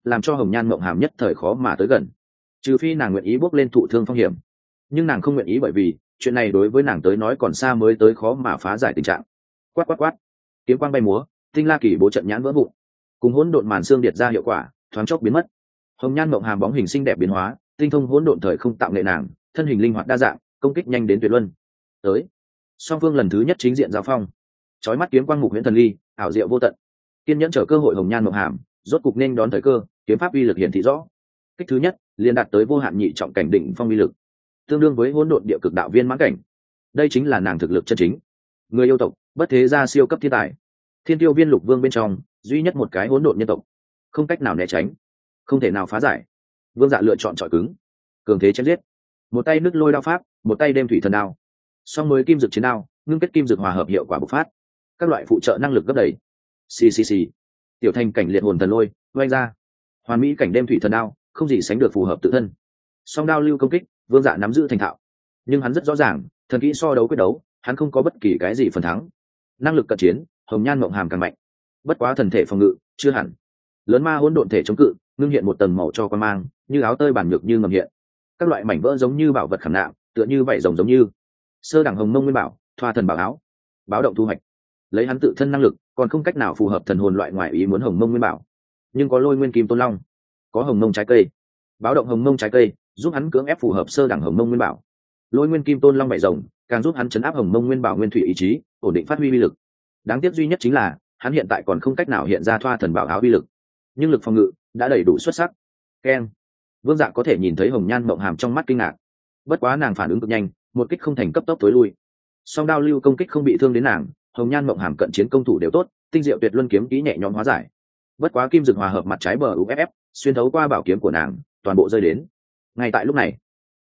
làm cho hồng nhan mộng hàm nhất thời khó mà tới gần, trừ phi nàng nguyện ý bước lên thụ thương phong hiểm. Nhưng nàng không nguyện ý, bởi vì chuyện này đối với nàng tới nói còn xa mới tới khó mà phá giải tình trạng. Quát quát quát, kiếm quang bay múa, tinh la kỳ bố trận nhãn vỡ vụn, cùng hỗn độn màn xương điệt ra hiệu quả thoáng chốc biến mất. Hồng nhan mộng hàm bóng hình xinh đẹp biến hóa, tinh thông hỗn độn thời không tạo nghệ nàng, thân hình linh hoạt đa dạng, công kích nhanh đến tuyệt luân. Tới, song phương lần thứ nhất chính diện giao phong, chói mắt kiếm quang mục huyễn thần ly, ảo diệu vô tận. Kiên nhẫn chờ cơ hội hồng nhan mộng hàm, rốt cục nên đón thời cơ, kiếm pháp uy lực hiển thị rõ. Kích thứ nhất liền đạt tới vô hạn nhị trọng cảnh đỉnh phong uy lực, tương đương với hỗn độn địa cực đạo viên mãn cảnh. Đây chính là nàng thực lực chân chính. Người yêu tộc, bất thế gia siêu cấp thiên tài, thiên tiêu viên lục vương bên trong duy nhất một cái hỗn độn nhân tộc, không cách nào né tránh, không thể nào phá giải. Vương Dạ lựa chọn trọi cứng, cường thế chém giết, một tay nước lôi đao pháp, một tay đem thủy thần đao, song mới kim dược chiến đao, ngưng kết kim dược hòa hợp hiệu quả bộc phát, các loại phụ trợ năng lực gấp đầy. Xì, tiểu thành cảnh liệt hồn thần lôi oanh ra, hoàn mỹ cảnh đem thủy thần đao, không gì sánh được phù hợp tự thân. Song đao lưu công kích, Vương Dạ nắm giữ thành thạo, nhưng hắn rất rõ ràng, thần kỹ so đấu quyết đấu, hắn không có bất kỳ cái gì phần thắng. Năng lực cận chiến, hồng nhan mộng hàm càng mạnh, bất quá thần thể phòng ngự chưa hẳn. Lớn ma hỗn độn thể chống cự, ngưng hiện một tầng màu cho quan mang, như áo tơi bản nhược như ngầm hiện, các loại mảnh vỡ giống như bảo vật khảm nạm, tựa như vậy rồng giống như sơ đẳng hồng mông nguyên bảo, thoa thần bảo áo, báo động thu hoạch. Lấy hắn tự thân năng lực, còn không cách nào phù hợp thần hồn loại ngoài ý muốn hồng mông nguyên bảo, nhưng có lôi nguyên kim tôn long, có hồng mông trái cây, báo động hồng mông trái cây giúp hắn cưỡng ép phù hợp sơ đẳng hồng mông nguyên bảo. Lôi nguyên kim tôn long bảy rồng càng giúp hắn chấn áp hồng mông nguyên bảo nguyên thủy ý chí, ổn định phát huy uy lực. Đáng tiếc duy nhất chính là hắn hiện tại còn không cách nào hiện ra thoa thần bảo áo uy lực, nhưng lực phòng ngự đã đầy đủ xuất sắc. Keng, Vương Dạ có thể nhìn thấy hồng nhan mộng hàm trong mắt kinh ngạc, bất quá nàng phản ứng cực nhanh, một kích không thành cấp tốc tối lui. Song đao lưu công kích không bị thương đến nàng, hồng nhan mộng hàm cận chiến công thủ đều tốt, tinh diệu tuyệt luân kiếm kỹ nhẹ nhõm hóa giải. Bất quá kim dược hòa hợp mặt trái bờ uff xuyên thấu qua bảo kiếm của nàng, toàn bộ rơi đến. Ngay tại lúc này,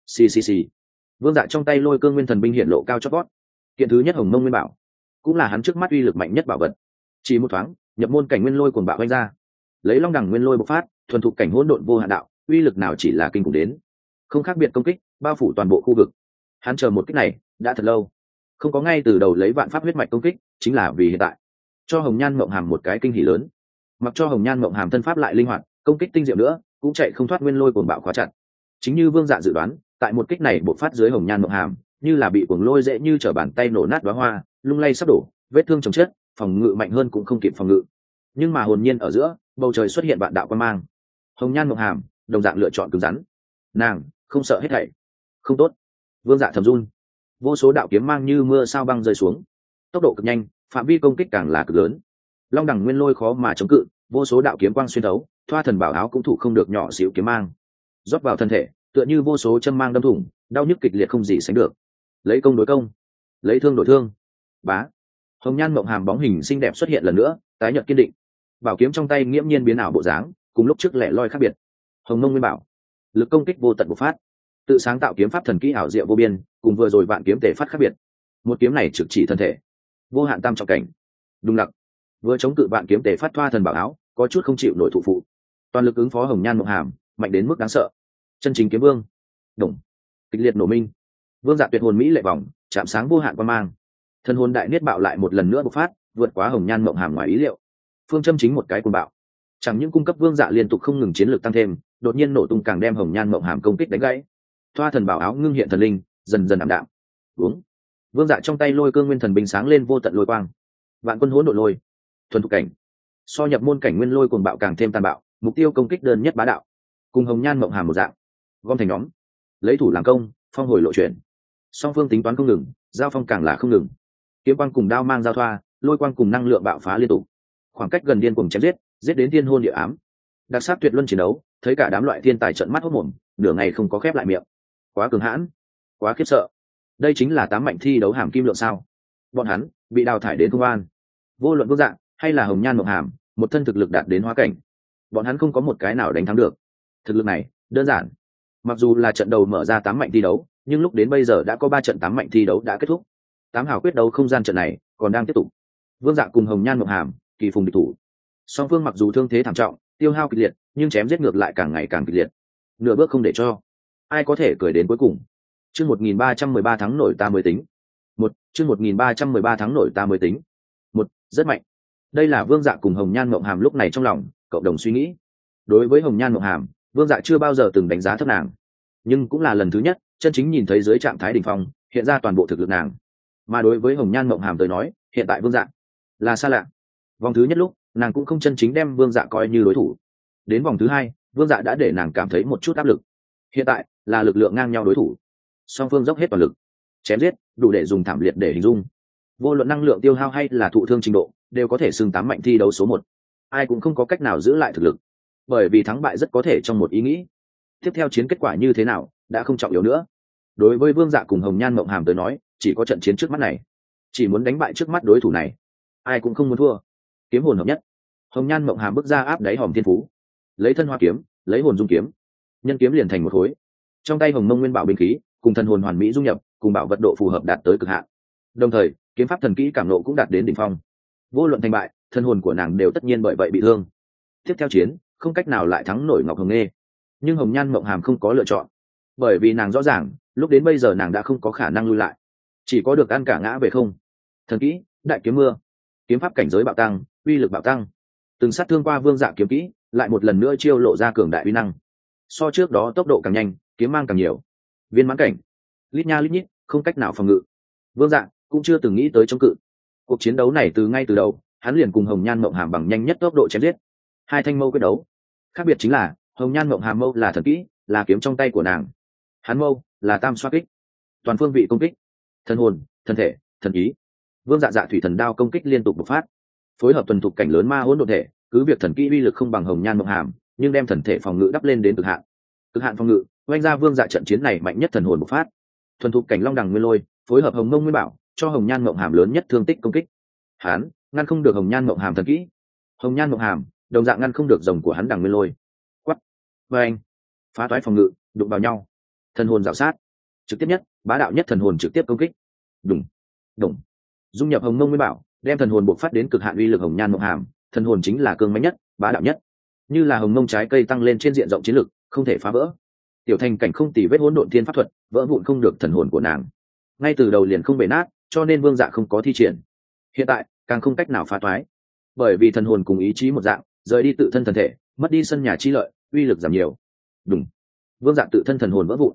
xì, Vương Dạ trong tay lôi cương nguyên thần binh hiện lộ cao chót vót, kiện thứ nhất hồng mông nguyên bảo, cũng là hắn trước mắt uy lực mạnh nhất bảo vật. Chỉ một thoáng, nhập môn cảnh nguyên lôi cuồng bạo vang ra, lấy long đẳng nguyên lôi bộc phát, thuần thục cảnh hỗn độn vô hạn đạo, uy lực nào chỉ là kinh khủng đến, không khác biệt công kích, bao phủ toàn bộ khu vực. Hắn chờ một kích này đã thật lâu, không có ngay từ đầu lấy vạn pháp huyết mạch công kích, chính là vì hiện tại cho hồng nhan mộng hàm một cái kinh hỉ lớn. Mặc cho hồng nhan mộng hàm thân pháp lại linh hoạt, công kích tinh diệu nữa, cũng chạy không thoát nguyên lôi cuồng bạo khóa chặt. Chính như Vương Dạ dự đoán, tại một kích này bộc phát dưới hồng nhan mộng hàm, như là bị cuồng lôi dễ như trở bàn tay nổ nát đóa hoa, lung lay sắp đổ, vết thương chồng chết, phòng ngự mạnh hơn cũng không kịp phòng ngự. Nhưng mà hồn nhiên ở giữa, bầu trời xuất hiện vạn đạo quang mang. Hồng nhan mộng hàm đồng dạng lựa chọn cứng rắn, nàng không sợ hết thảy. Không tốt. Vương Dạ thầm run, vô số đạo kiếm mang như mưa sao băng rơi xuống, tốc độ cực nhanh, phạm vi công kích càng là cực lớn. Long đẳng nguyên lôi khó mà chống cự, vô số đạo kiếm quang xuyên thấu, thoa thần bảo áo cũng thủ không được nhỏ xíu kiếm mang, rót vào thân thể, tựa như vô số châm mang đâm thủng, đau nhức kịch liệt không gì sánh được. Lấy công đối công, lấy thương đổi thương. Bá, hồng nhan mộng hàm bóng hình xinh đẹp xuất hiện lần nữa, tái nhợt kiên định, bảo kiếm trong tay nghiễm nhiên biến ảo bộ dáng, cùng lúc trước lẻ loi khác biệt. Hồng mông nguyên bảo, lực công kích vô tận bộc phát, tự sáng tạo kiếm pháp thần kỹ ảo diệu vô biên, cùng vừa rồi vạn kiếm tề phát khác biệt. Một kiếm này trực chỉ thân thể, vô hạn tam trọng cảnh. Đúng lặc, vừa chống cự vạn kiếm tề phát thoa thần bảo áo, có chút không chịu nổi thụ phụ. Toàn lực ứng phó hồng nhan mộng hàm, mạnh đến mức đáng sợ. Chân chính kiếm vương, đồng kịch liệt nổ minh. Vương Dạ tuyệt hồn mỹ lệ vòng, chạm sáng vô hạn quan mang. Thần hồn đại niết bạo lại một lần nữa bộc phát, vượt quá hồng nhan mộng hàm ngoài ý liệu. Phương châm chính một cái cuồng bạo, chẳng những cung cấp Vương Dạ liên tục không ngừng chiến lược tăng thêm, đột nhiên nổ tung càng đem hồng nhan mộng hàm công kích đánh gãy. Thoa thần bảo áo ngưng hiện thần linh, dần dần ảm đạm. Uống. Vương Dạ trong tay lôi cương nguyên thần binh sáng lên vô tận lôi quang. Vạn quân hỗn độn lôi, thuần thục cảnh. So nhập môn cảnh nguyên lôi cuồng bạo càng thêm tàn bạo, mục tiêu công kích đơn nhất bá đạo. Cùng hồng nhan mộng hàm một dạng, gom thành nhóm, lấy thủ làm công, phong hồi lộ chuyển. Song phương tính toán không ngừng, giao phong càng là không ngừng. Kiếm quang cùng đao mang giao thoa, lôi quang cùng năng lượng bạo phá liên tục. Khoảng cách gần điên cuồng chém giết, giết đến thiên hôn địa ám. Đặc sắc tuyệt luân chiến đấu, thấy cả đám loại thiên tài trợn mắt hốt mồm, nửa ngày không có khép lại miệng. Quá cường hãn, quá khiếp sợ. Đây chính là 8 mạnh thi đấu hàm kim lượng sao? Bọn hắn bị đào thải đến công an. Vô luận Vương Dạ hay là hồng nhan mộng hàm, một thân thực lực đạt đến hóa cảnh, bọn hắn không có một cái nào đánh thắng được. Thực lực này đơn giản, mặc dù là trận đầu mở ra 8 mạnh thi đấu, nhưng lúc đến bây giờ đã có 3 trận 8 mạnh thi đấu đã kết thúc. 8 hào quyết đấu không gian trận này còn đang tiếp tục. Vương Dạ cùng hồng nhan mộng hàm kỳ phùng địch thủ, song phương mặc dù thương thế thảm trọng, tiêu hao kịch liệt, nhưng chém giết ngược lại càng ngày càng kịch liệt, nửa bước không để cho ai có thể cười đến cuối cùng. Chương 1313 tháng nổi ta mới tính. Chương 1313 tháng nổi ta mới tính. Rất mạnh. Đây là Vương Dạ cùng hồng nhan mộng hàm lúc này trong lòng cộng đồng suy nghĩ. Đối với hồng nhan mộng hàm, vương dạ chưa bao giờ từng đánh giá thấp nàng, nhưng cũng là lần thứ nhất chân chính nhìn thấy dưới trạng thái đỉnh phong hiện ra toàn bộ thực lực nàng. Mà đối với hồng nhan mộng hàm tới nói, hiện tại vương dạ là xa lạ. Vòng thứ nhất lúc nàng cũng không chân chính đem vương dạ coi như đối thủ, đến vòng thứ hai vương dạ đã để nàng cảm thấy một chút áp lực. Hiện tại là lực lượng ngang nhau đối thủ, song phương dốc hết toàn lực chém giết, đủ để dùng thảm liệt để hình dung. Vô luận năng lượng tiêu hao hay là thụ thương trình độ, đều có thể xưng tám mạnh thi đấu số một. Ai cũng không có cách nào giữ lại thực lực, bởi vì thắng bại rất có thể trong một ý nghĩ. Tiếp theo chiến kết quả như thế nào đã không trọng yếu nữa. Đối với vương dạ cùng hồng nhan mộng hàm tới nói, chỉ có trận chiến trước mắt này, chỉ muốn đánh bại trước mắt đối thủ này, ai cũng không muốn thua. Kiếm hồn hợp nhất, hồng nhan mộng hàm bước ra áp đáy hòm thiên phú, lấy thân hoa kiếm, lấy hồn dung kiếm, nhân kiếm liền thành một khối. Trong tay hồng mông nguyên bảo binh khí cùng thần hồn hoàn mỹ dung nhập, cùng bảo vật độ phù hợp đạt tới cực hạn. Đồng thời kiếm pháp thần kỹ cảm nộ cũng đạt đến đỉnh phong. Vô luận thành bại, thân hồn của nàng đều tất nhiên bởi vậy bị thương. Tiếp theo chiến không cách nào lại thắng nổi ngọc hồng nghê, nhưng hồng nhan mộng hàm không có lựa chọn, bởi vì nàng rõ ràng lúc đến bây giờ nàng đã không có khả năng lui lại, chỉ có được ăn cả ngã về không. Thần kỹ đại kiếm mưa, kiếm pháp cảnh giới bạo tăng, uy lực bạo tăng, từng sát thương qua vương dạ kiếm kỹ lại một lần nữa chiêu lộ ra cường đại uy năng. So trước đó tốc độ càng nhanh, kiếm mang càng nhiều, viên mãn cảnh lít nha lít nhít, không cách nào phòng ngự. Vương dạ cũng chưa từng nghĩ tới chống cự. Cuộc chiến đấu này từ ngay từ đầu hắn liền cùng hồng nhan mộng hàm bằng nhanh nhất tốc độ chém giết. Hai thanh mâu quyết đấu, khác biệt chính là hồng nhan mộng hàm mâu là thần kỹ, là kiếm trong tay của nàng. Hắn mâu là tam xoa kích, toàn phương vị công kích, thân hồn, thân thể, thần ý. Vương dạ dạ thủy thần đao công kích liên tục bộc phát, phối hợp tuần thục cảnh lớn ma hỗn độn thể. Cứ việc thần kỹ uy lực không bằng hồng nhan mộng hàm, nhưng đem thần thể phòng ngự đắp lên đến cực hạn. Cực hạn phòng ngự oanh ra vương dạ trận chiến này mạnh nhất thần hồn bộc phát. Thuần thục cảnh long đằng nguyên lôi phối hợp hồng mông nguyên bảo, cho hồng nhan mộng hàm lớn nhất thương tích công kích. Hắn ngăn không được hồng nhan mộng hàm thần kỹ, hồng nhan mộng hàm đồng dạng ngăn không được rồng của hắn đằng nguyên lôi. Quắt và anh phá toái phòng ngự đụng vào nhau, thần hồn rào sát, trực tiếp nhất bá đạo nhất thần hồn trực tiếp công kích. Đùng đùng dung nhập hồng mông nguyên bảo, đem thần hồn bộc phát đến cực hạn uy lực hồng nhan mộng hàm. Thần hồn chính là cương mãnh nhất, bá đạo nhất, như là hồng mông trái cây tăng lên trên diện rộng chiến lực, không thể phá vỡ. Tiểu thành cảnh không tỉ vết hỗn độn thiên pháp thuật vỡ vụn không được thần hồn của nàng, ngay từ đầu liền không bể nát, cho nên vương dạ không có thi triển. Hiện tại càng không cách nào phá toái, bởi vì thần hồn cùng ý chí một dạng, rời đi tự thân thần thể, mất đi sân nhà chi lợi, uy lực giảm nhiều. Đúng, vương dạ tự thân thần hồn vỡ vụn,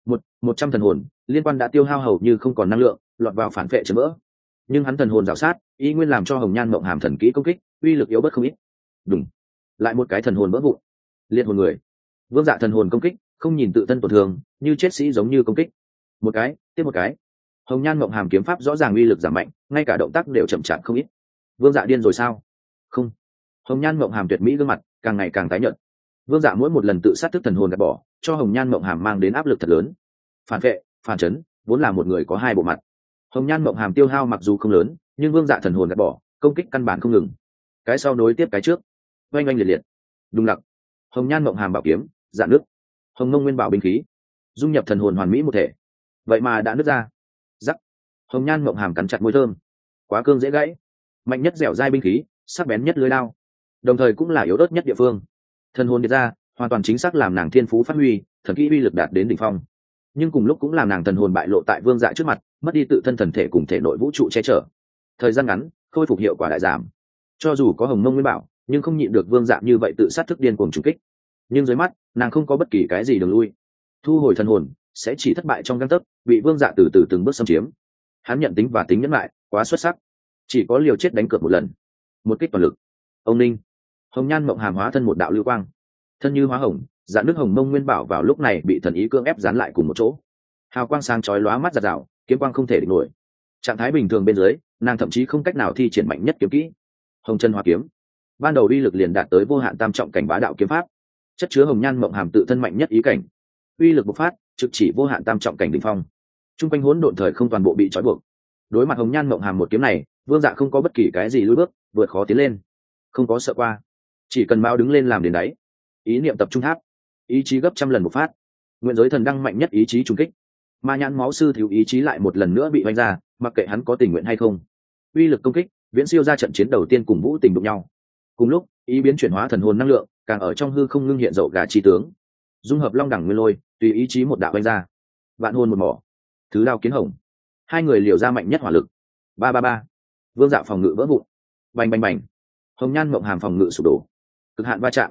100 thần hồn liên quan đã tiêu hao hầu như không còn năng lượng, lọt vào phản vệ chấn vỡ. Nhưng hắn thần hồn rào sát ý nguyên làm cho hồng nhan mộng hàm thần kỹ công kích uy lực yếu bớt không ít. Đúng, lại một cái thần hồn vỡ vụn, liệt hồn người. Vương dạ thần hồn công kích không nhìn tự thân tổn thương, như chết sĩ giống như công kích một cái tiếp một cái. Hồng nhan mộng hàm kiếm pháp rõ ràng uy lực giảm mạnh, ngay cả động tác đều chậm chạp không ít. Vương dạ điên rồi sao? Không. Hồng nhan mộng hàm tuyệt mỹ gương mặt càng ngày càng tái nhợt. Vương dạ mỗi một lần tự sát thức thần hồn gạt bỏ, cho hồng nhan mộng hàm mang đến áp lực thật lớn. Phản vệ, phản chấn, vốn là một người có hai bộ mặt. Hồng nhan mộng hàm tiêu hao mặc dù không lớn, nhưng vương dạ thần hồn gạt bỏ, công kích căn bản không ngừng, cái sau nối tiếp cái trước, oanh oanh liệt liệt. Đùng lặc, hồng nhan mộng hàm bảo kiếm dạn nước, hồng mông nguyên bảo binh khí dung nhập thần hồn hoàn mỹ một thể, vậy mà đã nứt ra. Rắc, hồng nhan mộng hàm cắn chặt môi thơm, quá cương dễ gãy, mạnh nhất dẻo dai binh khí, sắc bén nhất lưới lao, đồng thời cũng là yếu ớt nhất địa phương. Thần hồn điệt ra hoàn toàn chính xác làm nàng thiên phú phát huy, thần kỹ uy lực đạt đến đỉnh phong, nhưng cùng lúc cũng làm nàng thần hồn bại lộ tại vương dạ trước mặt, mất đi tự thân thần thể cùng thể nội vũ trụ che chở. Thời gian ngắn khôi phục hiệu quả đại giảm. Cho dù có hồng mông nguyên bảo, nhưng không nhịn được vương dạ như vậy tự sát thức điên cuồng trùng kích. Nhưng dưới mắt nàng không có bất kỳ cái gì đường lui, thu hồi thần hồn sẽ chỉ thất bại trong gang tấc, bị vương dạ từ từ từng bước xâm chiếm. Hắn nhận tính và tính nhẫn lại quá xuất sắc, chỉ có liều chết đánh cược một lần, một kích toàn lực. Ông ninh, hồng nhan mộng hàm hóa thân một đạo lưu quang, thân như hóa hồng, dạn nước hồng mông nguyên bảo vào lúc này bị thần ý cưỡng ép dán lại cùng một chỗ. Hào quang sáng chói lóa mắt giạt rào, kiếm quang không thể địch nổi. Trạng thái bình thường bên dưới, nàng thậm chí không cách nào thi triển mạnh nhất kiếm kỹ hồng chân hóa kiếm. Ban đầu uy lực liền đạt tới vô hạn tam trọng cảnh bá đạo kiếm pháp, chất chứa hồng nhan mộng hàm tự thân mạnh nhất ý cảnh, uy lực bộc phát trực chỉ vô hạn tam trọng cảnh đỉnh phong. Trung quanh hỗn độn thời không toàn bộ bị trói buộc. Đối mặt hồng nhan mộng hàm một kiếm này, vương dạ không có bất kỳ cái gì lùi bước, vượt khó tiến lên, không có sợ qua, chỉ cần mau đứng lên làm đến đáy. Ý niệm tập trung tháp, ý chí gấp trăm lần bộc phát, nguyện giới thần đăng mạnh nhất ý chí trung kích. Ma nhãn máu sư thiếu ý chí lại một lần nữa bị vanh ra, mặc kệ hắn có tình nguyện hay không. Uy lực công kích viễn siêu ra trận chiến đầu tiên cùng vũ tình đụng nhau. Cùng lúc ý biến chuyển hóa thần hồn năng lượng càng ở trong hư không ngưng hiện dậu gà chi tướng, dung hợp long đẳng nguyên lôi, tùy ý chí một đạo vanh ra. Vạn hồn một mỏ, thứ đao kiến hồng, hai người liều ra mạnh nhất hỏa lực. Ba ba ba, vương dạ phòng ngự vỡ vụn, bành bành bành. Hồng nhan mộng hàm phòng ngự sụp đổ, cực hạn va chạm,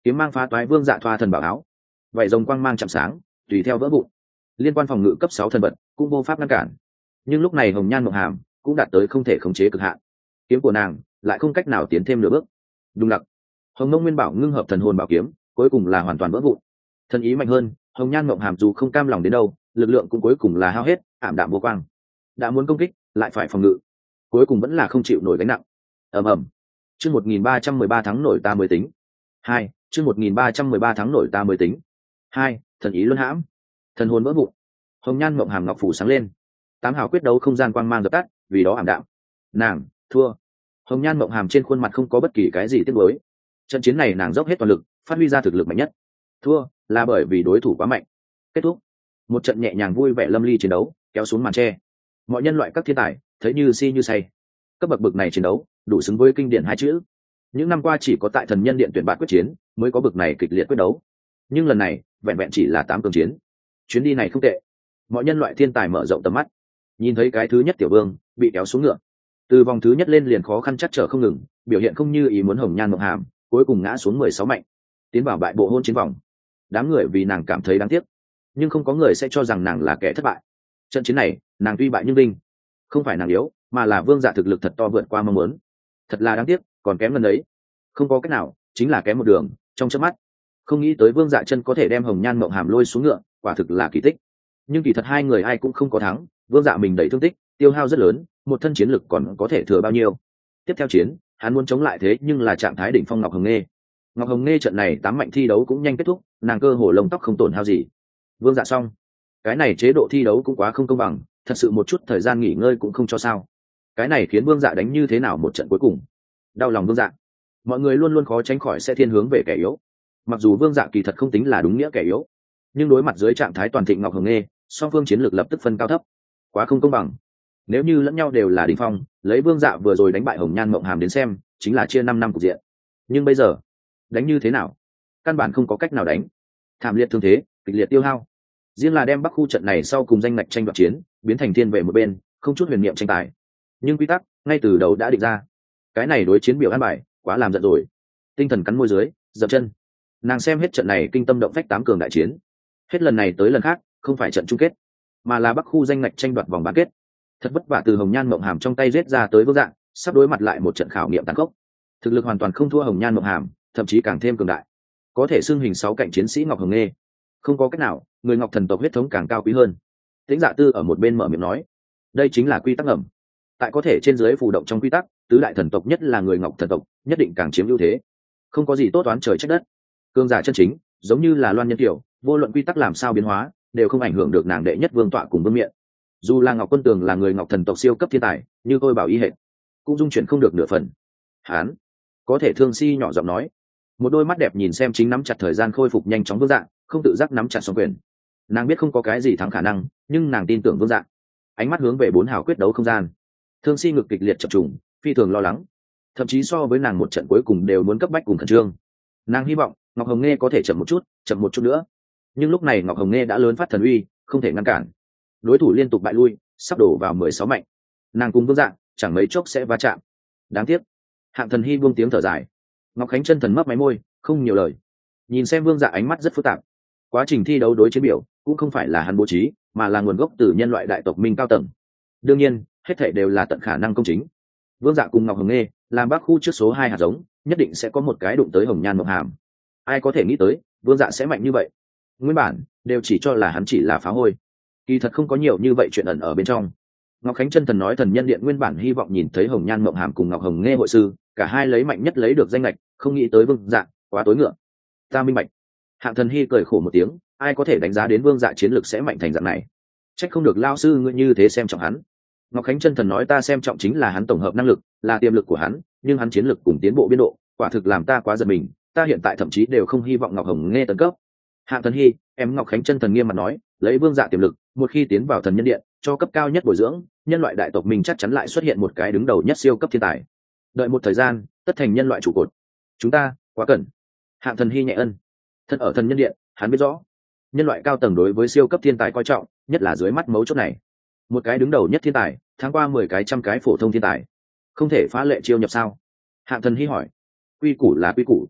kiếm mang phá toái vương dạ thoa thần bảo áo, vậy rồng quang mang chạm sáng tùy theo vỡ vụn. Liên quan phòng ngự cấp 6 thần vật cũng vô pháp ngăn cản. Nhưng lúc này hồng nhan mộng hàm cũng đạt tới không thể khống chế cực hạn, kiếm của nàng lại không cách nào tiến thêm nửa bước. Đúng lặc, hồng mông nguyên bảo ngưng hợp thần hồn bảo kiếm cuối cùng là hoàn toàn vỡ vụn. Thần ý mạnh hơn, hồng nhan mộng hàm dù không cam lòng đến đâu, lực lượng cũng cuối cùng là hao hết, ảm đạm vô quang. Đã muốn công kích lại phải phòng ngự, cuối cùng vẫn là không chịu nổi gánh nặng. ầm ầm. Chương 1313 tháng nổi ta mới tính. 2, chương 1313 tháng nổi ta mới tính. 2, thần ý luân hãm, thần hồn vỡ vụn. Hồng nhan mộng hàm ngọc phủ sáng lên, tám hào quyết đấu không gian quang mang dập tắt, vì đó ảm đạm. Nàng thua. Hồng nhan mộng hàm trên khuôn mặt không có bất kỳ cái gì tiếc nuối. Trận chiến này nàng dốc hết toàn lực, phát huy ra thực lực mạnh nhất. Thua là bởi vì đối thủ quá mạnh. Kết thúc. Một trận nhẹ nhàng vui vẻ lâm ly chiến đấu kéo xuống màn tre. Mọi nhân loại các thiên tài thấy như si như say. Cấp bậc bực này chiến đấu đủ xứng với kinh điển hai chữ. Những năm qua chỉ có tại thần nhân điện tuyển bạt quyết chiến mới có bực này kịch liệt quyết đấu, nhưng lần này vẹn vẹn chỉ là 8 cường chiến. Chuyến đi này không tệ. Mọi nhân loại thiên tài mở rộng tầm mắt, nhìn thấy cái thứ nhất tiểu vương bị kéo xuống ngựa, từ vòng thứ nhất lên liền khó khăn chắc trở không ngừng, biểu hiện không như ý muốn hồng nhan mộng hàm cuối cùng ngã xuống 16 mạnh, tiến vào bại bộ hôn chiến vòng. Đám người vì nàng cảm thấy đáng tiếc, nhưng không có người sẽ cho rằng nàng là kẻ thất bại. Trận chiến này nàng tuy bại nhưng vinh, không phải nàng yếu, mà là vương dạ thực lực thật to vượt qua mong muốn. Thật là đáng tiếc, còn kém gần đấy. Không có cách nào, chính là kém một đường, trong chớp mắt. Không nghĩ tới vương dạ chân có thể đem hồng nhan mộng hàm lôi xuống ngựa, quả thực là kỳ tích. Nhưng kỳ thật hai người ai cũng không có thắng, vương dạ mình đầy thương tích, tiêu hao rất lớn, một thân chiến lực còn có thể thừa bao nhiêu. Tiếp theo chiến, hắn muốn chống lại thế nhưng là trạng thái đỉnh phong Ngọc Hồng Nghê. Ngọc Hồng Nghê trận này 8 mạnh thi đấu cũng nhanh kết thúc, nàng cơ hồ lông tóc không tổn hao gì. Vương dạ xong, cái này chế độ thi đấu cũng quá không công bằng, thật sự một chút thời gian nghỉ ngơi cũng không cho sao. Cái này khiến vương dạ đánh như thế nào một trận cuối cùng. Đau lòng vương dạ. Mọi người luôn luôn khó tránh khỏi sẽ thiên hướng về kẻ yếu. Mặc dù vương dạ kỳ thật không tính là đúng nghĩa kẻ yếu, nhưng đối mặt dưới trạng thái toàn thịnh Ngọc Hồng Nghê, song phương chiến lược lập tức phân cao thấp, quá không công bằng. Nếu như lẫn nhau đều là đỉnh phong, lấy vương dạ vừa rồi đánh bại hồng nhan mộng hàm đến xem, chính là chia 5 năm cục diện. Nhưng bây giờ đánh như thế nào, căn bản không có cách nào đánh. Thảm liệt thương thế, kịch liệt tiêu hao, riêng là đem bắc khu trận này sau cùng danh ngạch tranh đoạt chiến biến thành thiên về một bên, không chút huyền niệm tranh tài. Nhưng quy tắc ngay từ đầu đã định ra, cái này đối chiến biểu an bài quá làm giận rồi. Tinh thần cắn môi dưới, dậm chân. Nàng xem hết trận này kinh tâm động phách 8 cường đại chiến, hết lần này tới lần khác không phải trận chung kết, mà là bắc khu danh ngạch tranh đoạt vòng bán kết. Thật vất vả từ hồng nhan mộng hàm trong tay giết ra tới vương dạng, sắp đối mặt lại một trận khảo nghiệm tàn khốc. Thực lực hoàn toàn không thua hồng nhan mộng hàm, thậm chí càng thêm cường đại, có thể xưng hình 6 cạnh chiến sĩ Ngọc Hồng Nghê. Không có cách nào, người Ngọc thần tộc huyết thống càng cao quý hơn. Tĩnh Dạ Tư ở một bên mở miệng nói, đây chính là quy tắc ngầm. Tại có thể trên dưới phù động trong quy tắc, tứ đại thần tộc nhất là người Ngọc thần tộc nhất định càng chiếm ưu thế. Không có gì tốt toán trời trách đất. Cương giả chân chính, giống như là Loan Nhân Tiểu, vô luận quy tắc làm sao biến hóa, đều không ảnh hưởng được nàng đệ nhất vương tọa cùng vương miện. Dù là Ngọc Quân Tường là người Ngọc thần tộc siêu cấp thiên tài, như tôi bảo y hệt, cũng dung chuyển không được nửa phần. Hán, có thể thương si nhỏ giọng nói, một đôi mắt đẹp nhìn xem chính nắm chặt thời gian khôi phục nhanh chóng vương dạng, không tự giác nắm chặt song quyền. Nàng biết không có cái gì thắng khả năng, nhưng nàng tin tưởng vương dạng. Ánh mắt hướng về 4 hào quyết đấu không gian. Thương si ngực kịch liệt chập trùng, phi thường lo lắng, thậm chí so với nàng một trận cuối cùng đều muốn cấp bách cùng khẩn trương. Nàng hy vọng Ngọc Hồng Nghê có thể chậm một chút nữa, nhưng lúc này Ngọc Hồng Nghê đã lớn phát thần uy, không thể ngăn cản. Đối thủ liên tục bại lui, sắp đổ vào 16 mạnh. Nàng cùng vương dạng chẳng mấy chốc sẽ va chạm. Đáng tiếc. Hạng Thần Hy buông tiếng thở dài. Ngọc Khánh chân thần mấp máy môi, không nhiều lời. Nhìn xem vương dạ ánh mắt rất phức tạp. Quá trình thi đấu đối chiến biểu cũng không phải là hắn bố trí, mà là nguồn gốc từ nhân loại đại tộc minh cao tầng. Đương nhiên, hết thảy đều là tận khả năng công chính. Vương dạ cùng Ngọc Hồng Nghê làm bác khu trước số 2 hạt giống, nhất định sẽ có một cái đụng tới hồng nhan mộng hàm. Ai có thể nghĩ tới vương dạ sẽ mạnh như vậy. Nguyên bản đều chỉ cho là hắn chỉ là phá hôi, kỳ thật không có nhiều như vậy chuyện ẩn ở bên trong. Ngọc Khánh chân thần nói thần nhân điện nguyên bản hy vọng nhìn thấy hồng nhan mộng hàm cùng Ngọc Hồng Nghê hội sư, cả hai lấy mạnh nhất lấy được danh lệch, không nghĩ tới vương dạ quá tối ngựa. Ta minh bạch. Hạng Thần Hy cười khổ một tiếng, ai có thể đánh giá đến vương dạ chiến lược sẽ mạnh thành dạng này. Trách không được lao sư ngươi như thế xem trọng hắn. Ngọc Khánh chân thần nói ta xem trọng chính là hắn tổng hợp năng lực, là tiềm lực của hắn, nhưng hắn chiến lược cùng tiến bộ biên độ quả thực làm ta quá giật mình, ta hiện tại thậm chí đều không hy vọng Ngọc Hồng Nghê tấn cấp. Hạng Thần Hy, em Ngọc Khánh chân thần nghiêm mặt nói, lấy vương dạ tiềm lực, một khi tiến vào thần nhân điện, cho cấp cao nhất bồi dưỡng, nhân loại đại tộc mình chắc chắn lại xuất hiện một cái đứng đầu nhất siêu cấp thiên tài. Đợi một thời gian, tất thành nhân loại trụ cột. Chúng ta quá cần. Hạng Thần Hy nhẹ ân. Thật ở thần nhân điện, hắn biết rõ, nhân loại cao tầng đối với siêu cấp thiên tài coi trọng, nhất là dưới mắt mấu chốt này. Một cái đứng đầu nhất thiên tài, tháng qua 10 cái trăm cái phổ thông thiên tài, không thể phá lệ chiêu nhập sao? Hạng Thần Hy hỏi. Quy củ là quy củ.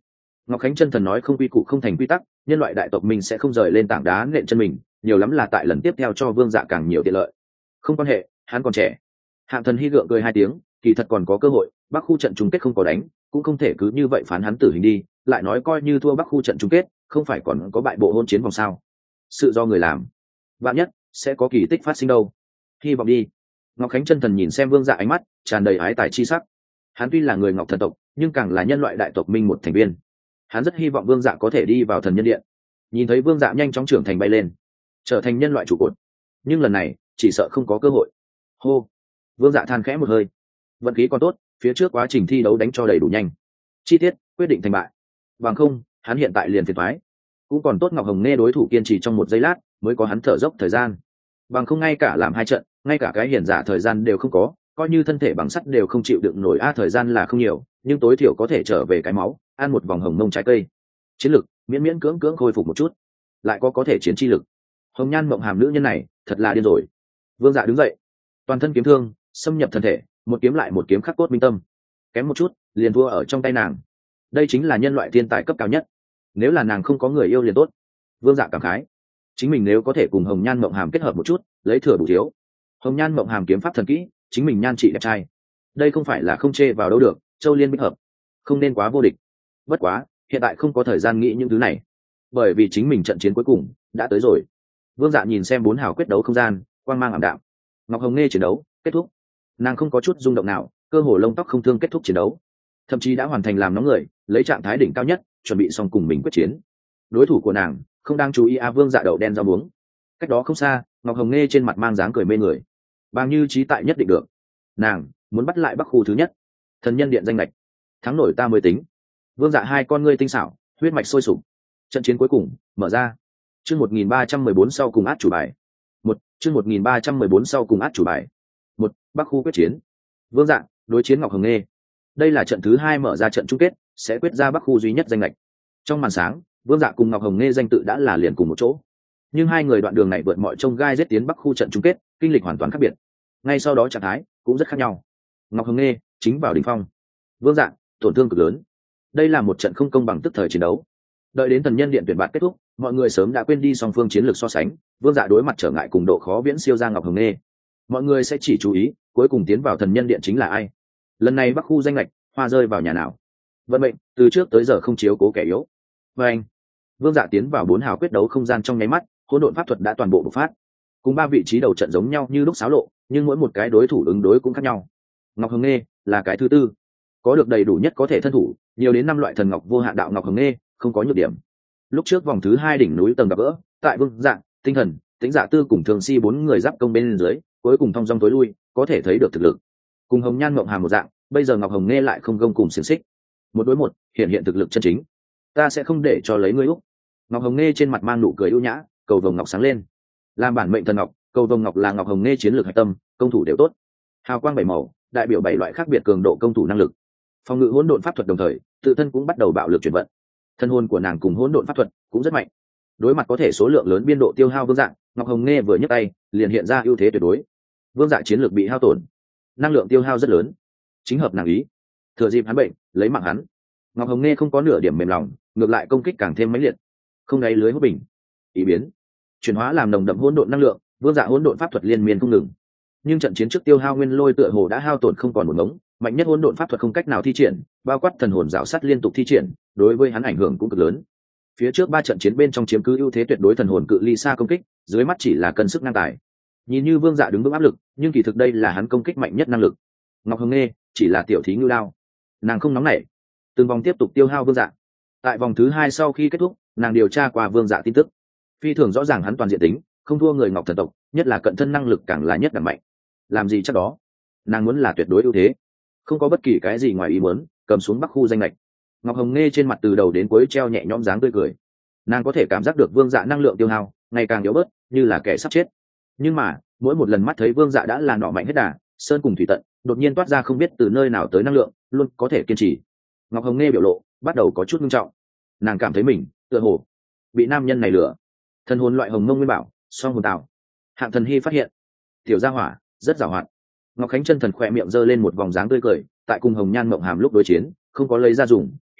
Ngọc Khánh chân thần nói không quy củ không thành quy tắc, nhân loại đại tộc mình sẽ không rời lên tảng đá nện chân mình, nhiều lắm là tại lần tiếp theo cho vương dạ càng nhiều tiện lợi. Không quan hệ, hắn còn trẻ. Hạng Thần Hy gượng cười hai tiếng, kỳ thật còn có cơ hội, Bắc khu trận chung kết không có đánh, cũng không thể cứ như vậy phán hắn tử hình đi, lại nói coi như thua Bắc khu trận chung kết, không phải còn có bại bộ hôn chiến vòng sao? Sự do người làm, vạn nhất sẽ có kỳ tích phát sinh đâu. Hy vọng đi. Ngọc Khánh chân thần nhìn xem vương dạ ánh mắt tràn đầy ái tài chi sắc. Hắn tuy là người Ngọc thần tộc, nhưng càng là nhân loại đại tộc minh một thành viên. Hắn rất hy vọng vương dạ có thể đi vào thần nhân điện. Nhìn thấy vương dạ nhanh chóng trưởng thành bay lên, trở thành nhân loại trụ cột, nhưng lần này chỉ sợ không có cơ hội. Hô. Vương dạ than khẽ một hơi. Vận khí còn tốt, phía trước quá trình thi đấu đánh cho đầy đủ nhanh, chi tiết quyết định thành bại. Bằng không hắn hiện tại liền phiền toái. Cũng còn tốt Ngọc Hồng nghe đối thủ kiên trì trong một giây lát mới có hắn thở dốc thời gian. Bằng không ngay cả làm hai trận, ngay cả cái hiển giả thời gian đều không có, coi như thân thể bằng sắt đều không chịu đựng nổi. Thời gian là không nhiều, nhưng tối thiểu có thể trở về cái máu, ăn một vòng hồng mông trái cây. Chiến lực miễn miễn cưỡng cưỡng khôi phục một chút, lại có thể chiến chi lực. Hồng Nhan Mộng Hàm nữ nhân này thật là điên rồi. Vương Dạ đứng dậy, toàn thân kiếm thương xâm nhập thân thể, một kiếm lại một kiếm khắc cốt minh tâm, kém một chút liền thua ở trong tay nàng. Đây chính là nhân loại thiên tài cấp cao nhất, nếu là nàng không có người yêu liền tốt. Vương Dạ cảm khái, chính mình nếu có thể cùng Hồng Nhan Mộng Hàm kết hợp một chút, lấy thừa bù thiếu. Hồng Nhan Mộng Hàm kiếm pháp thần kỹ, chính mình nhan trị đẹp trai, đây không phải là không chê vào đâu được. Châu Liên bích hợp, không nên quá vô địch. Bất quá hiện tại không có thời gian nghĩ những thứ này, bởi vì chính mình trận chiến cuối cùng đã tới rồi. Vương Dạ nhìn xem bốn hào quyết đấu không gian, quang mang ảm đạm. Ngọc Hồng Nghe chiến đấu kết thúc, nàng không có chút rung động nào, cơ hồ lông tóc không thương kết thúc chiến đấu, thậm chí đã hoàn thành làm nóng người, lấy trạng thái đỉnh cao nhất chuẩn bị xong cùng mình quyết chiến. Đối thủ của nàng không đang chú ý. Vương Dạ đậu đen rau muống. Cách đó không xa, Ngọc Hồng Nghe trên mặt mang dáng cười mê người, bao như trí tại nhất định được. Nàng muốn bắt lại Bắc khu thứ nhất, thần nhân điện danh lệch, thắng nổi ta mới tính. Vương Dạ hai con ngươi tinh xảo, huyết mạch sôi sục. Trận chiến cuối cùng mở ra. Chương 1314 sau cùng át chủ bài. Chương 1314 sau cùng át chủ bài. Bắc khu quyết chiến. Vương Dạ đối chiến Ngọc Hồng Nghe. Đây là trận thứ hai mở ra trận chung kết, sẽ quyết ra Bắc khu duy nhất danh lệch. Trong màn sáng, Vương Dạ cùng Ngọc Hồng Nghe danh tự đã là liền cùng một chỗ. Nhưng hai người đoạn đường này vượt mọi chông gai giết tiến Bắc khu trận chung kết, kinh lịch hoàn toàn khác biệt. Ngay sau đó trạng thái cũng rất khác nhau. Ngọc Hồng Nghe chính vào đỉnh phong, Vương Dạ tổn thương cực lớn. Đây là một trận không công bằng tức thời chiến đấu. Đợi đến thần nhân điện tuyển bạt kết thúc, mọi người sớm đã quên đi song phương chiến lược so sánh. Vương Dạ đối mặt trở ngại cùng độ khó viễn siêu ra Ngọc Hồng Nghe. Mọi người sẽ chỉ chú ý cuối cùng tiến vào thần nhân điện chính là ai. Lần này Bắc khu danh lệch hoa rơi vào nhà nào. Vận mệnh từ trước tới giờ không chiếu cố kẻ yếu. Và anh, Vương Dạ tiến vào bốn hào quyết đấu không gian trong nháy mắt, hỗn độn pháp thuật đã toàn bộ bộc phát. Cùng ba vị trí đầu trận giống nhau như lúc xáo lộ, nhưng mỗi một cái đối thủ ứng đối cũng khác nhau. Ngọc Hồng Nghe là cái thứ tư, có được đầy đủ nhất có thể thân thủ, nhiều đến 5 loại thần ngọc vô hạn đạo. Ngọc Hồng Nghe không có nhược điểm. Lúc trước vòng thứ hai đỉnh núi tầng gặp gỡ, tại Vương Dạ, Tinh Thần, Tĩnh Dạ Tư cùng Thường Si bốn người giáp công bên dưới, cuối cùng thông dong tối lui, có thể thấy được thực lực. Cùng Hồng Nhan Mộng Hàm một dạng, bây giờ Ngọc Hồng Nghe lại không gông cùng xiềng xích, một đối một hiện hiện thực lực chân chính. Ta sẽ không để cho lấy ngươi úc. Ngọc Hồng Nghe trên mặt mang nụ cười ưu nhã, cầu vồng ngọc sáng lên. Làm bản mệnh thần ngọc, cầu vồng ngọc là Ngọc Hồng Nghe chiến lược hạch tâm, công thủ đều tốt. Hào quang bảy màu, đại biểu 7 loại khác biệt cường độ công thủ năng lực. Phòng ngự hỗn độn pháp thuật đồng thời, tự thân cũng bắt đầu bạo lực chuyển vận. Thân hồn của nàng cùng hỗn độn pháp thuật cũng rất mạnh. Đối mặt có thể số lượng lớn biên độ tiêu hao Vương Dạ, Ngọc Hồng Nghe vừa nhấc tay, liền hiện ra ưu thế tuyệt đối. Vương Dạ chiến lược bị hao tổn, năng lượng tiêu hao rất lớn, chính hợp nàng ý. Thừa dịp hắn bệnh, lấy mạng hắn. Ngọc Hồng Nghe không có nửa điểm mềm lòng, ngược lại công kích càng thêm mãnh liệt. Không đáy lưới hút bình, ý biến, chuyển hóa làm nồng đậm hỗn độn năng lượng. Vương Dạ hỗn độn pháp thuật liên miên không ngừng. Nhưng trận chiến trước tiêu hao nguyên lôi tựa hồ đã hao tổn không còn một ngống, mạnh nhất hỗn độn pháp thuật không cách nào thi triển, bao quát thần hồn rào sắt liên tục thi triển, đối với hắn ảnh hưởng cũng cực lớn. Phía trước 3 trận chiến bên trong chiếm cứ ưu thế tuyệt đối, thần hồn cự ly xa công kích, dưới mắt chỉ là cân sức ngang tài. Nhìn như Vương Dạ đứng vững áp lực, nhưng kỳ thực đây là hắn công kích mạnh nhất năng lực. Ngọc Hồng Nghe chỉ là tiểu thí ngưu đao, nàng không nóng nảy, từng vòng tiếp tục tiêu hao Vương Dạ. Tại vòng thứ 2 sau khi kết thúc, nàng điều tra qua Vương Dạ tin tức, phi thường rõ ràng hắn toàn diện tính, không thua người Ngọc thần tộc, nhất là cận thân năng lực càng là nhất đẳng mạnh. Làm gì chắc đó, nàng muốn là tuyệt đối ưu thế, không có bất kỳ cái gì ngoài ý muốn, cầm xuống Bắc khu danh lệch. Ngọc Hồng Nghe trên mặt từ đầu đến cuối treo nhẹ nhõm dáng tươi cười. Nàng có thể cảm giác được Vương Dạ năng lượng tiêu hao ngày càng yếu bớt, như là kẻ sắp chết. Nhưng mà mỗi một lần mắt thấy Vương Dạ đã là nọ mạnh hết đà, sơn cùng thủy tận, đột nhiên toát ra không biết từ nơi nào tới năng lượng, luôn có thể kiên trì. Ngọc Hồng Nghe biểu lộ bắt đầu có chút nghiêm trọng. Nàng cảm thấy mình tựa hồ bị nam nhân này lừa. Thần hồn loại hồng mông nguyên bảo, song hồn tạo. Hạng Thần Hy phát hiện tiểu gia hỏa rất giàu hoạt. Ngọc Khánh chân thần khỏe miệng giơ lên một vòng dáng tươi cười, tại cùng Hồng Nhan Mộng Hàm lúc đối chiến, không có lấy ra dùng,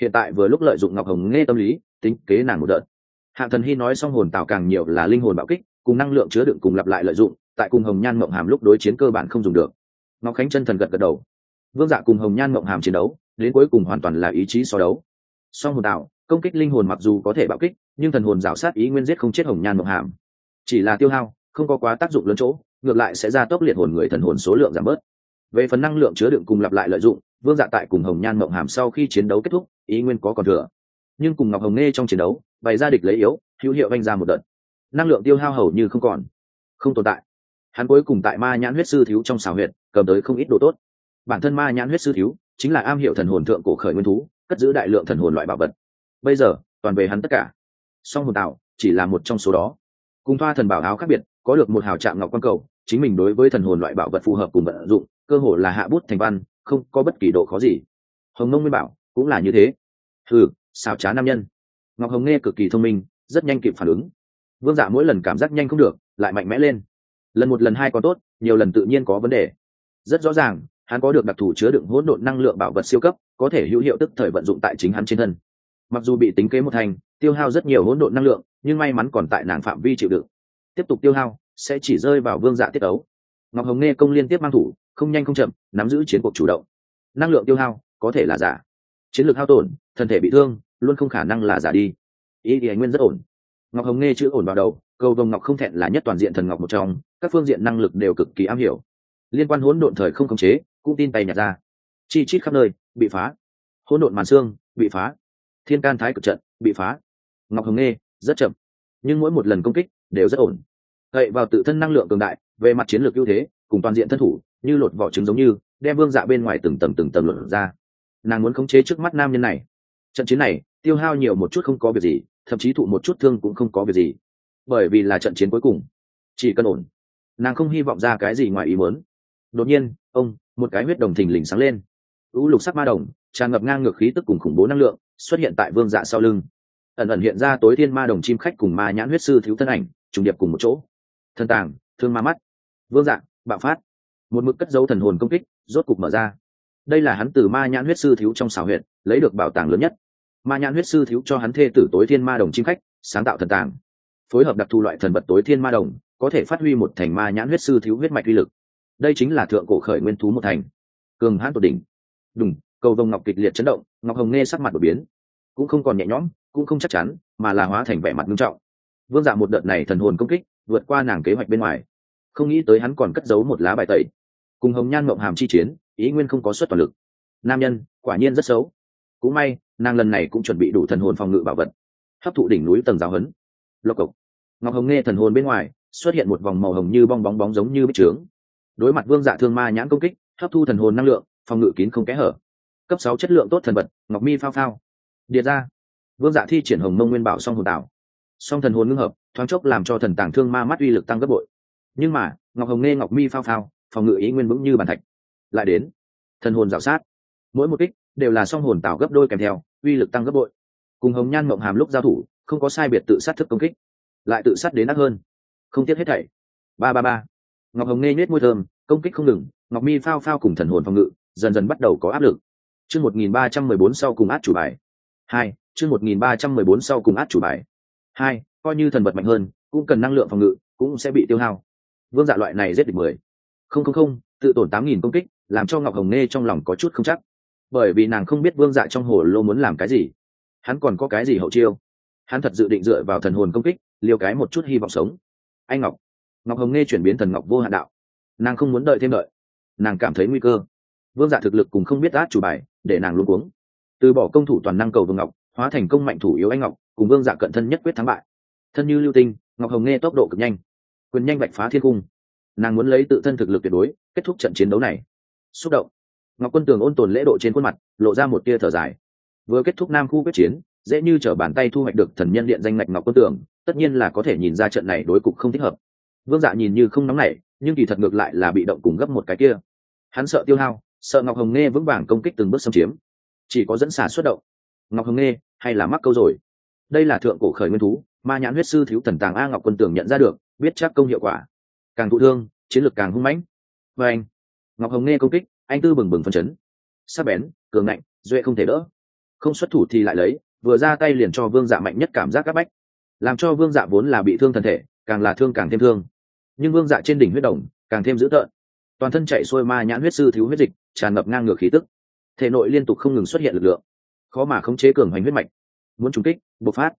hiện tại vừa lúc lợi dụng Ngọc Hồng Nghe tâm lý tính kế nàng một đợt. Hạng Thần Hy nói xong hồn tạo càng nhiều là linh hồn bạo kích cùng năng lượng chứa đựng cùng lặp lại lợi dụng, tại cùng Hồng Nhan Mộng Hàm lúc đối chiến cơ bản không dùng được. Ngọc Khánh chân thần gật gật đầu. Vương Dạ cùng Hồng Nhan Mộng Hàm chiến đấu đến cuối cùng hoàn toàn là ý chí so đấu. Song hồn tạo công kích linh hồn mặc dù có thể bạo kích, nhưng thần hồn rào sát ý nguyên giết không chết Hồng Nhan Mộng Hàm, chỉ là tiêu hao không có quá tác dụng lớn chỗ, ngược lại sẽ gia tốc liệt hồn người thần hồn số lượng giảm bớt. Về phần năng lượng chứa đựng cùng lặp lại lợi dụng, Vương Dạ tại cùng Hồng Nhan Mộng Hàm sau khi chiến đấu kết thúc ý nguyên có còn thừa, nhưng cùng Ngọc Hồng Nghe trong chiến đấu bày ra địch lấy yếu, hữu hiệu vanh ra một đợt, năng lượng tiêu hao hầu như không còn, không tồn tại. Hắn cuối cùng tại Ma Nhãn Huyết Sư Thiếu trong xào huyệt cầm tới không ít đồ tốt. Bản thân Ma Nhãn Huyết Sư Thiếu chính là am hiểu thần hồn thượng cổ khởi nguyên thú, cất giữ đại lượng thần hồn loại bảo vật, bây giờ toàn về hắn tất cả. Song hồn tạo chỉ là một trong số đó. Cùng Thoa thần bảo áo khác biệt, có được một hào trạng ngọc quan cầu, chính mình đối với thần hồn loại bảo vật phù hợp cùng vận dụng, cơ hồ là hạ bút thành văn, không có bất kỳ độ khó gì. Hồng Nông Nguyên Bảo cũng là như thế. Xào trá nam nhân. Ngọc Hồng Nghe cực kỳ thông minh, rất nhanh kịp phản ứng. Vương Dạ mỗi lần cảm giác nhanh không được, lại mạnh mẽ lên. Lần một lần hai còn tốt, nhiều lần tự nhiên có vấn đề. Rất rõ ràng, hắn có được đặc thù chứa đựng hỗn độn năng lượng bảo vật siêu cấp, có thể hữu hiệu tức thời vận dụng tại chính hắn trên thân. Mặc dù bị tính kế một thành, tiêu hao rất nhiều hỗn độn năng lượng, nhưng may mắn còn tại nàng phạm vi chịu đựng. Tiếp tục tiêu hao sẽ chỉ rơi vào Vương Dạ tiết ấu. Ngọc Hồng Nghe công liên tiếp mang thủ, không nhanh không chậm, nắm giữ chiến cuộc chủ động. Năng lượng tiêu hao có thể là giả, chiến lược hao tổn, thân thể bị thương, luôn không khả năng là giả đi. Ý thì nguyên rất ổn. Ngọc Hồng Nghe chữ ổn vào đầu, cầu vồng ngọc không thẹn là nhất toàn diện thần ngọc một trong, các phương diện năng lực đều cực kỳ am hiểu. Liên quan hỗn độn thời không khống chế, cũng tin tay nhặt ra. Chi chít khắp nơi, bị phá. Hỗn độn màn xương, bị phá. Thiên can thái cực trận, bị phá. Ngọc Hồng Nghe rất chậm, nhưng mỗi một lần công kích đều rất ổn. Cậy vào tự thân năng lượng cường đại, về mặt chiến lược ưu thế, cùng toàn diện thân thủ, như lột vỏ trứng giống như, đem Vương Dạ bên ngoài từng tầng lột ra. Nàng muốn khống chế trước mắt nam nhân này. Trận chiến này, tiêu hao nhiều một chút không có việc gì, thậm chí thụ một chút thương cũng không có việc gì, bởi vì là trận chiến cuối cùng, chỉ cần ổn. Nàng không hy vọng ra cái gì ngoài ý muốn. Đột nhiên, một cái huyết đồng thình lình sáng lên. Lục sắc ma đồng, tràn ngập ngang ngược khí tức cùng khủng bố năng lượng, xuất hiện tại Vương Dạ sau lưng. Ẩn ẩn hiện ra tối thiên ma đồng chim khách cùng Ma Nhãn Huyết Sư Thiếu thân ảnh, trùng điệp cùng một chỗ. Thần tàng, thương ma mắt. Vương Dạ bạo phát, một mực cất dấu thần hồn công kích, rốt cục mở ra. Đây là hắn từ Ma Nhãn Huyết Sư Thiếu trong xào huyệt lấy được bảo tàng lớn nhất. Ma Nhãn Huyết Sư Thiếu cho hắn thê tử tối thiên ma đồng chim khách sáng tạo thần tàng, phối hợp đặc thù loại thần vật tối thiên ma đồng, có thể phát huy một thành Ma Nhãn Huyết Sư Thiếu huyết mạch uy lực. Đây chính là thượng cổ khởi nguyên thú một thành, cường hãn tột đỉnh. Đùng, cầu vồng ngọc kịch liệt chấn động, Ngọc Hồng Nghe sắc mặt đổi biến, cũng không còn nhẹ nhõm, cũng không chắc chắn, mà là hóa thành vẻ mặt nghiêm trọng. Vương Dạ một đợt này thần hồn công kích vượt qua nàng kế hoạch bên ngoài, không nghĩ tới hắn còn cất giấu một lá bài tẩy. Cùng Hồng Nhan Mộng Hàm chi chiến, ý nguyên không có xuất toàn lực. Nam nhân quả nhiên rất xấu. Cũng may nàng lần này cũng chuẩn bị đủ thần hồn phòng ngự bảo vật, hấp thụ đỉnh núi tầng giáo huấn. Lộc cộc. Ngọc Hồng Nghe thần hồn bên ngoài xuất hiện một vòng màu hồng như bong bóng giống như bích trướng. Đối mặt Vương Dạ thương ma nhãn công kích, hấp thu thần hồn năng lượng, phòng ngự kín không kẽ hở. Cấp 6 chất lượng tốt thần vật, Ngọc Mi phao phao. Điệt ra. Vương Dạ thi triển Hồng Mông Nguyên Bảo song hồn tạo. Song thần hồn ngưng hợp, thoáng chốc làm cho thần tàng thương ma mắt uy lực tăng gấp bội. Nhưng mà, Ngọc Hồng Nghe Ngọc Mi phao phao, phòng ngự ý nguyên vững như bàn thạch. Lại đến, thần hồn rào sát. Mỗi một kích đều là song hồn tạo gấp đôi kèm theo, uy lực tăng gấp bội. Cùng Hồng Nhan Mộng Hàm lúc giao thủ, không có sai biệt tự sát thức công kích, lại tự sát đến ác hơn. Không tiếc hết thảy. Ba. Ngọc Hồng Nghe nhếch môi thơm, công kích không ngừng, Ngọc Mi phao phao cùng thần hồn phòng ngự dần dần bắt đầu có áp lực. Chương 1314 sau cùng át chủ bài. 2, chương 1314 sau cùng át chủ bài. 2, coi như thần vật mạnh hơn, cũng cần năng lượng phòng ngự, cũng sẽ bị tiêu hao. Vương Dạ loại này giết địch 10. Không, tự tổn 8000 công kích, làm cho Ngọc Hồng Nghe trong lòng có chút không chắc. Bởi vì nàng không biết Vương Dạ trong hồ lô muốn làm cái gì, hắn còn có cái gì hậu chiêu. Hắn thật dự định dựa vào thần hồn công kích, liều cái một chút hy vọng sống. Anh Ngọc Hồng Nghe chuyển biến thần ngọc vô hạn đạo. Nàng không muốn đợi thêm đợi, nàng cảm thấy nguy cơ. Vương Dạ thực lực cùng không biết át chủ bài, để nàng luống cuống. Từ bỏ công thủ toàn năng cầu vương ngọc, hóa thành công mạnh thủ yếu anh ngọc, cùng Vương Dạ cận thân nhất quyết thắng bại. Thân như lưu tinh, Ngọc Hồng Nghe tốc độ cực nhanh, quyền nhanh vạch phá thiên cung. Nàng muốn lấy tự thân thực lực tuyệt đối kết thúc trận chiến đấu này. Xúc động, Ngọc Quân Tường ôn tồn lễ độ trên khuôn mặt, lộ ra một tia thở dài. Vừa kết thúc nam khu quyết chiến, dễ như trở bàn tay thu hoạch được thần nhân điện danh ngạch Ngọc Quân Tường, tất nhiên là có thể nhìn ra trận này đối cục không thích hợp. Vương Dạ nhìn như không nóng nảy, nhưng kỳ thật ngược lại là bị động cùng gấp một cái kia. Hắn sợ tiêu hao, sợ Ngọc Hồng Nghe vững vàng công kích từng bước xâm chiếm, chỉ có dẫn xả xuất động. Ngọc Hồng Nghe hay là mắc câu rồi. Đây là thượng cổ khởi nguyên thú, Ma Nhãn Huyết Sư Thiếu thần tàng a. Ngọc Quân Tường nhận ra được, biết chắc công hiệu quả, càng thụ thương, chiến lược càng hung mãnh. Và anh, Ngọc Hồng Nghe công kích, anh tư bừng bừng phấn chấn, sắc bén, cường ngạnh, duệ không thể đỡ. không xuất thủ thì lại lấy, vừa ra tay liền cho vương dạ mạnh nhất cảm giác áp bách, làm cho vương dạ vốn là bị thương thân thể càng là thương càng thêm thương. Nhưng vương dạ trên đỉnh huyết đồng càng thêm dữ tợn, toàn thân chạy xuôi ma nhãn huyết sư thiếu huyết dịch, tràn ngập ngang ngược khí tức, thể nội liên tục không ngừng xuất hiện lực lượng, khó mà khống chế cường hành huyết mạch, muốn trùng kích bộc phát.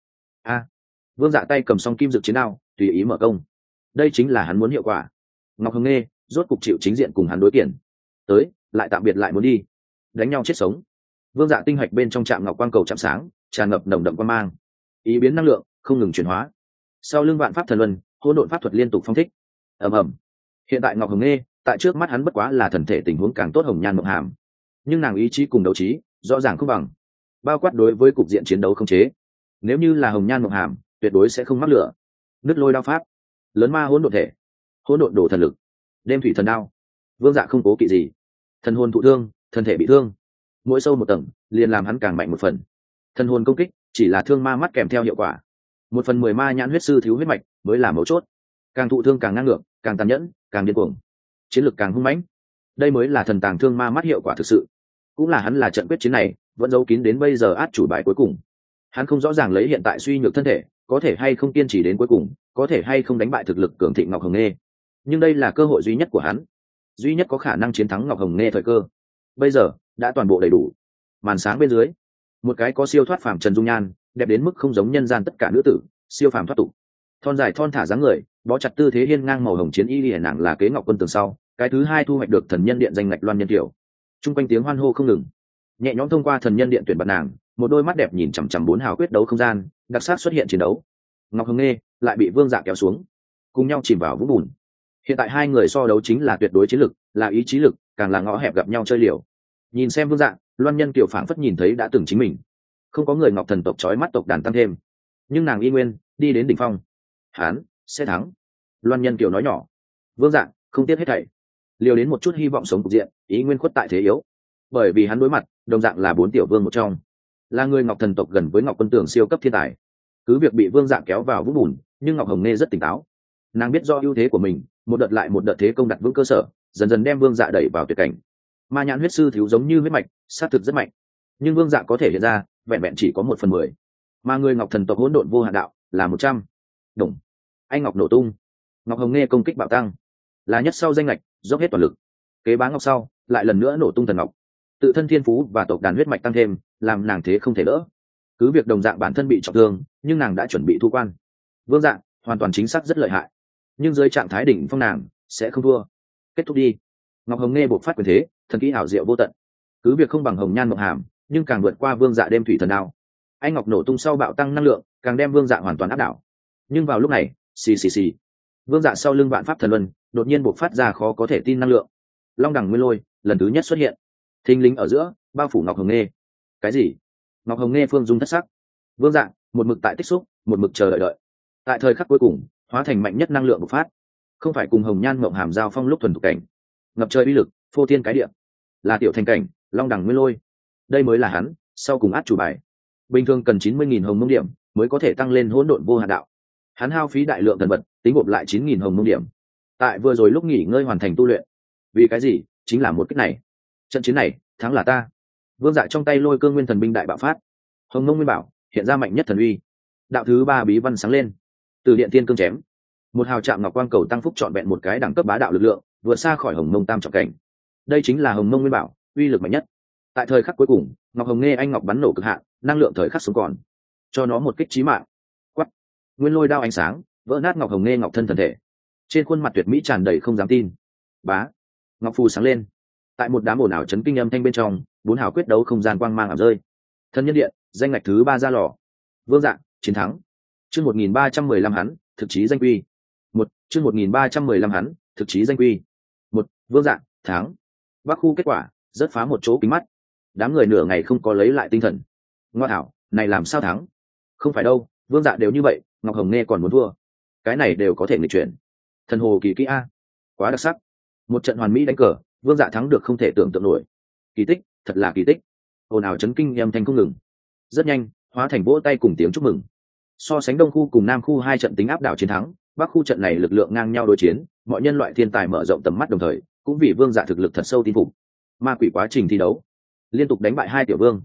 Vương dạ tay cầm song kim dực chiến đao tùy ý mở công, đây chính là hắn muốn hiệu quả. Ngọc Hồng Nghê rốt cục chịu chính diện cùng hắn đối kiển, tới lại tạm biệt lại muốn đi đánh nhau chết sống. Vương dạ tinh hạch bên trong trạm ngọc quang cầu chạm sáng, tràn ngập nồng đậm quang mang, ý biến năng lượng không ngừng chuyển hóa. Sau lưng vạn pháp thần luân, hỗn độn pháp thuật liên tục phong thích. ầm ầm. Hiện tại Ngọc Hồng Nghê tại trước mắt hắn bất quá là thần thể tình huống càng tốt hồng nhan mộng hàm, nhưng nàng ý chí cùng đấu trí rõ ràng không bằng, bao quát đối với cục diện chiến đấu không chế. Nếu như là hồng nhan mộng hàm, tuyệt đối sẽ không mắc lửa. Nứt lôi đao pháp, lớn ma hỗn độn thể, hỗn độn đổ thần lực, đêm thủy thần đao. Vương dạ không cố kỵ gì, thần hồn thụ thương, thân thể bị thương, mỗi sâu một tầng liền làm hắn càng mạnh một phần. Thần hồn công kích chỉ là thương ma mắt kèm theo hiệu quả, 1/10 ma nhãn huyết sư thiếu huyết mạch mới là mấu chốt. Càng thụ thương càng ngang ngược, càng tàn nhẫn, càng điên cuồng, chiến lược càng hung mãnh, đây mới là thần tàng thương ma mắt hiệu quả thực sự. Cũng là hắn là trận quyết chiến này vẫn giấu kín đến bây giờ át chủ bài cuối cùng. Hắn không rõ ràng lấy hiện tại suy nhược thân thể có thể hay không kiên trì đến cuối cùng, có thể hay không đánh bại thực lực cường thịnh Ngọc Hồng Nghê, nhưng đây là cơ hội duy nhất của hắn, duy nhất có khả năng chiến thắng Ngọc Hồng Nghê thời cơ. Bây giờ đã toàn bộ đầy đủ. Màn sáng bên dưới, một cái có siêu thoát phàm trần dung nhan, đẹp đến mức không giống nhân gian tất cả nữ tử, siêu phàm thoát tục, thon dài thon thả dáng người, bó chặt tư thế hiên ngang màu hồng chiến y lìa, nàng là kế Ngọc Quân tường sau cái thứ hai thu hoạch được thần nhân điện danh ngạch Loan Nhân Kiều. Trung quanh tiếng hoan hô không ngừng, nhẹ nhõm thông qua thần nhân điện tuyển bạt nàng, một đôi mắt đẹp nhìn chằm chằm 4 hào quyết đấu không gian, đặc sắc xuất hiện chiến đấu. Ngọc Hồng Nghê lại bị Vương Dạ kéo xuống, cùng nhau chìm vào vũng bùn. Hiện tại hai người so đấu chính là tuyệt đối chiến lực, là ý chí lực, càng là ngõ hẹp gặp nhau chơi liều. Nhìn xem Vương Dạ, Loan Nhân Kiều phảng phất nhìn thấy đã từng chính mình. Không có người Ngọc thần tộc chói mắt tộc đàn tăng thêm, nhưng nàng y nguyên đi đến đỉnh phong. Hán sẽ thắng. Loan Nhân Kiều nói nhỏ. Vương Dạ không tiếc hết thảy, liều đến một chút hy vọng sống cục diện, ý nguyên khuất tại thế yếu. Bởi vì hắn đối mặt đồng dạng là 4 tiểu vương một trong, là người Ngọc thần tộc gần với Ngọc Quân Tường siêu cấp thiên tài. Cứ việc bị Vương Dạ kéo vào vũng bùn, nhưng Ngọc Hồng Nghê rất tỉnh táo. Nàng biết do ưu thế của mình, một đợt lại một đợt thế công đặt vững cơ sở, dần dần đem Vương Dạ đẩy vào tuyệt cảnh. Ma nhãn huyết sư thiếu giống như huyết mạch, sát thực rất mạnh, nhưng Vương Dạ có thể hiện ra vẹn vẹn chỉ có 1/10, mà người Ngọc thần tộc hỗn độn vô hạn đạo là 100. Đồng anh ngọc nổ tung, Ngọc Hồng Nghê công kích bạo tăng, là nhất sau danh lệch, dốc hết toàn lực. Kế bá ngọc sau lại lần nữa nổ tung thần ngọc, tự thân thiên phú và tộc đàn huyết mạch tăng thêm, làm nàng thế không thể đỡ. Cứ việc đồng dạng bản thân bị trọng thương, nhưng nàng đã chuẩn bị thu quan. Vương Dạ hoàn toàn chính xác rất lợi hại, nhưng dưới trạng thái đỉnh phong nàng sẽ không thua. Kết thúc đi. Ngọc Hồng Nghê bộc phát quyền thế, thần kỹ ảo diệu vô tận. Cứ việc không bằng hồng nhan mộng hàm, nhưng càng vượt qua Vương Dạ đêm thủy thần đao. Anh ngọc nổ tung sau bạo tăng năng lượng, càng đem Vương Dạ hoàn toàn áp đảo. Nhưng vào lúc này, xì, Vương Dạ sau lưng vạn pháp thần luân đột nhiên bộc phát ra khó có thể tin năng lượng. Long đẳng nguyên lôi lần thứ nhất xuất hiện, thình lình ở giữa bao phủ Ngọc Hồng Nghê. Cái gì? Ngọc Hồng Nghê phương dung thất sắc. Vương Dạ một mực tại tích xúc, một mực chờ đợi. Tại thời khắc cuối cùng, hóa thành mạnh nhất năng lượng bộc phát. Không phải cùng hồng nhan mộng hàm giao phong lúc thuần thục cảnh, ngập trời uy lực, phô thiên cái địa, là tiểu thành cảnh, long đẳng nguyên lôi. Đây mới là hắn sau cùng át chủ bài. Bình thường cần 90.000 hồng mông điểm mới có thể tăng lên hỗn độn vô hạn đạo. Hắn hao phí đại lượng thần vật, tính gộp lại 9.000 hồng mông điểm. Tại vừa rồi lúc nghỉ ngơi hoàn thành tu luyện. Vì cái gì? Chính là một kích này. Trận chiến này, thắng là ta. Vương Dạ trong tay lôi cương nguyên thần binh đại bạo phát, hồng mông nguyên bảo hiện ra mạnh nhất thần uy. Đạo thứ 3 bí văn sáng lên, từ điện tiên cương chém, một hào trạm ngọc quang cầu tăng phúc trọn vẹn một cái đẳng cấp bá đạo lực lượng, vượt xa khỏi hồng mông tam trọng cảnh. Đây chính là hồng mông nguyên bảo, uy lực mạnh nhất. Tại thời khắc cuối cùng, Ngọc Hồng Nghê anh ngọc bắn nổ cực hạn, năng lượng thời khắc xuống còn, cho nó một kích chí mạng. Quắt, nguyên lôi đao ánh sáng vỡ nát Ngọc Hồng Nghê ngọc thân thần thể, trên khuôn mặt tuyệt mỹ tràn đầy không dám tin. Bá, ngọc phù sáng lên, tại một đám ồn ào chấn kinh âm thanh bên trong, 4 hào quyết đấu không gian quang mang ảo rơi. Thần nhân điện danh ngạch thứ 3 ra lò. Vương Dạ chiến thắng. Chương 1315 hắn thực chí danh quy. Chương 1315 hắn thực chí danh quy. Vương Dạ thắng. Bắc khu kết quả rất phá một chỗ kính mắt, đám người nửa ngày không có lấy lại tinh thần. Ngoa thảo, này làm sao thắng? Không phải đâu, Vương Dạ đều như vậy, Ngọc Hồng Nghê còn muốn thua? Cái này đều có thể nghịch chuyển. Thần hồ kỳ kỹ a, quá đặc sắc. Một trận hoàn mỹ đánh cờ, Vương Dạ thắng được không thể tưởng tượng nổi. Kỳ tích, thật là kỳ tích. Ồn ào chấn kinh âm thanh không ngừng. Rất nhanh hóa thành vỗ tay cùng tiếng chúc mừng. So sánh đông khu cùng nam khu hai trận tính áp đảo chiến thắng, bắc khu trận này lực lượng ngang nhau đối chiến, mọi nhân loại thiên tài mở rộng tầm mắt, đồng thời cũng vì Vương Dạ thực lực thật sâu tin phục. Ma quỷ quá trình thi đấu liên tục đánh bại 2 tiểu vương,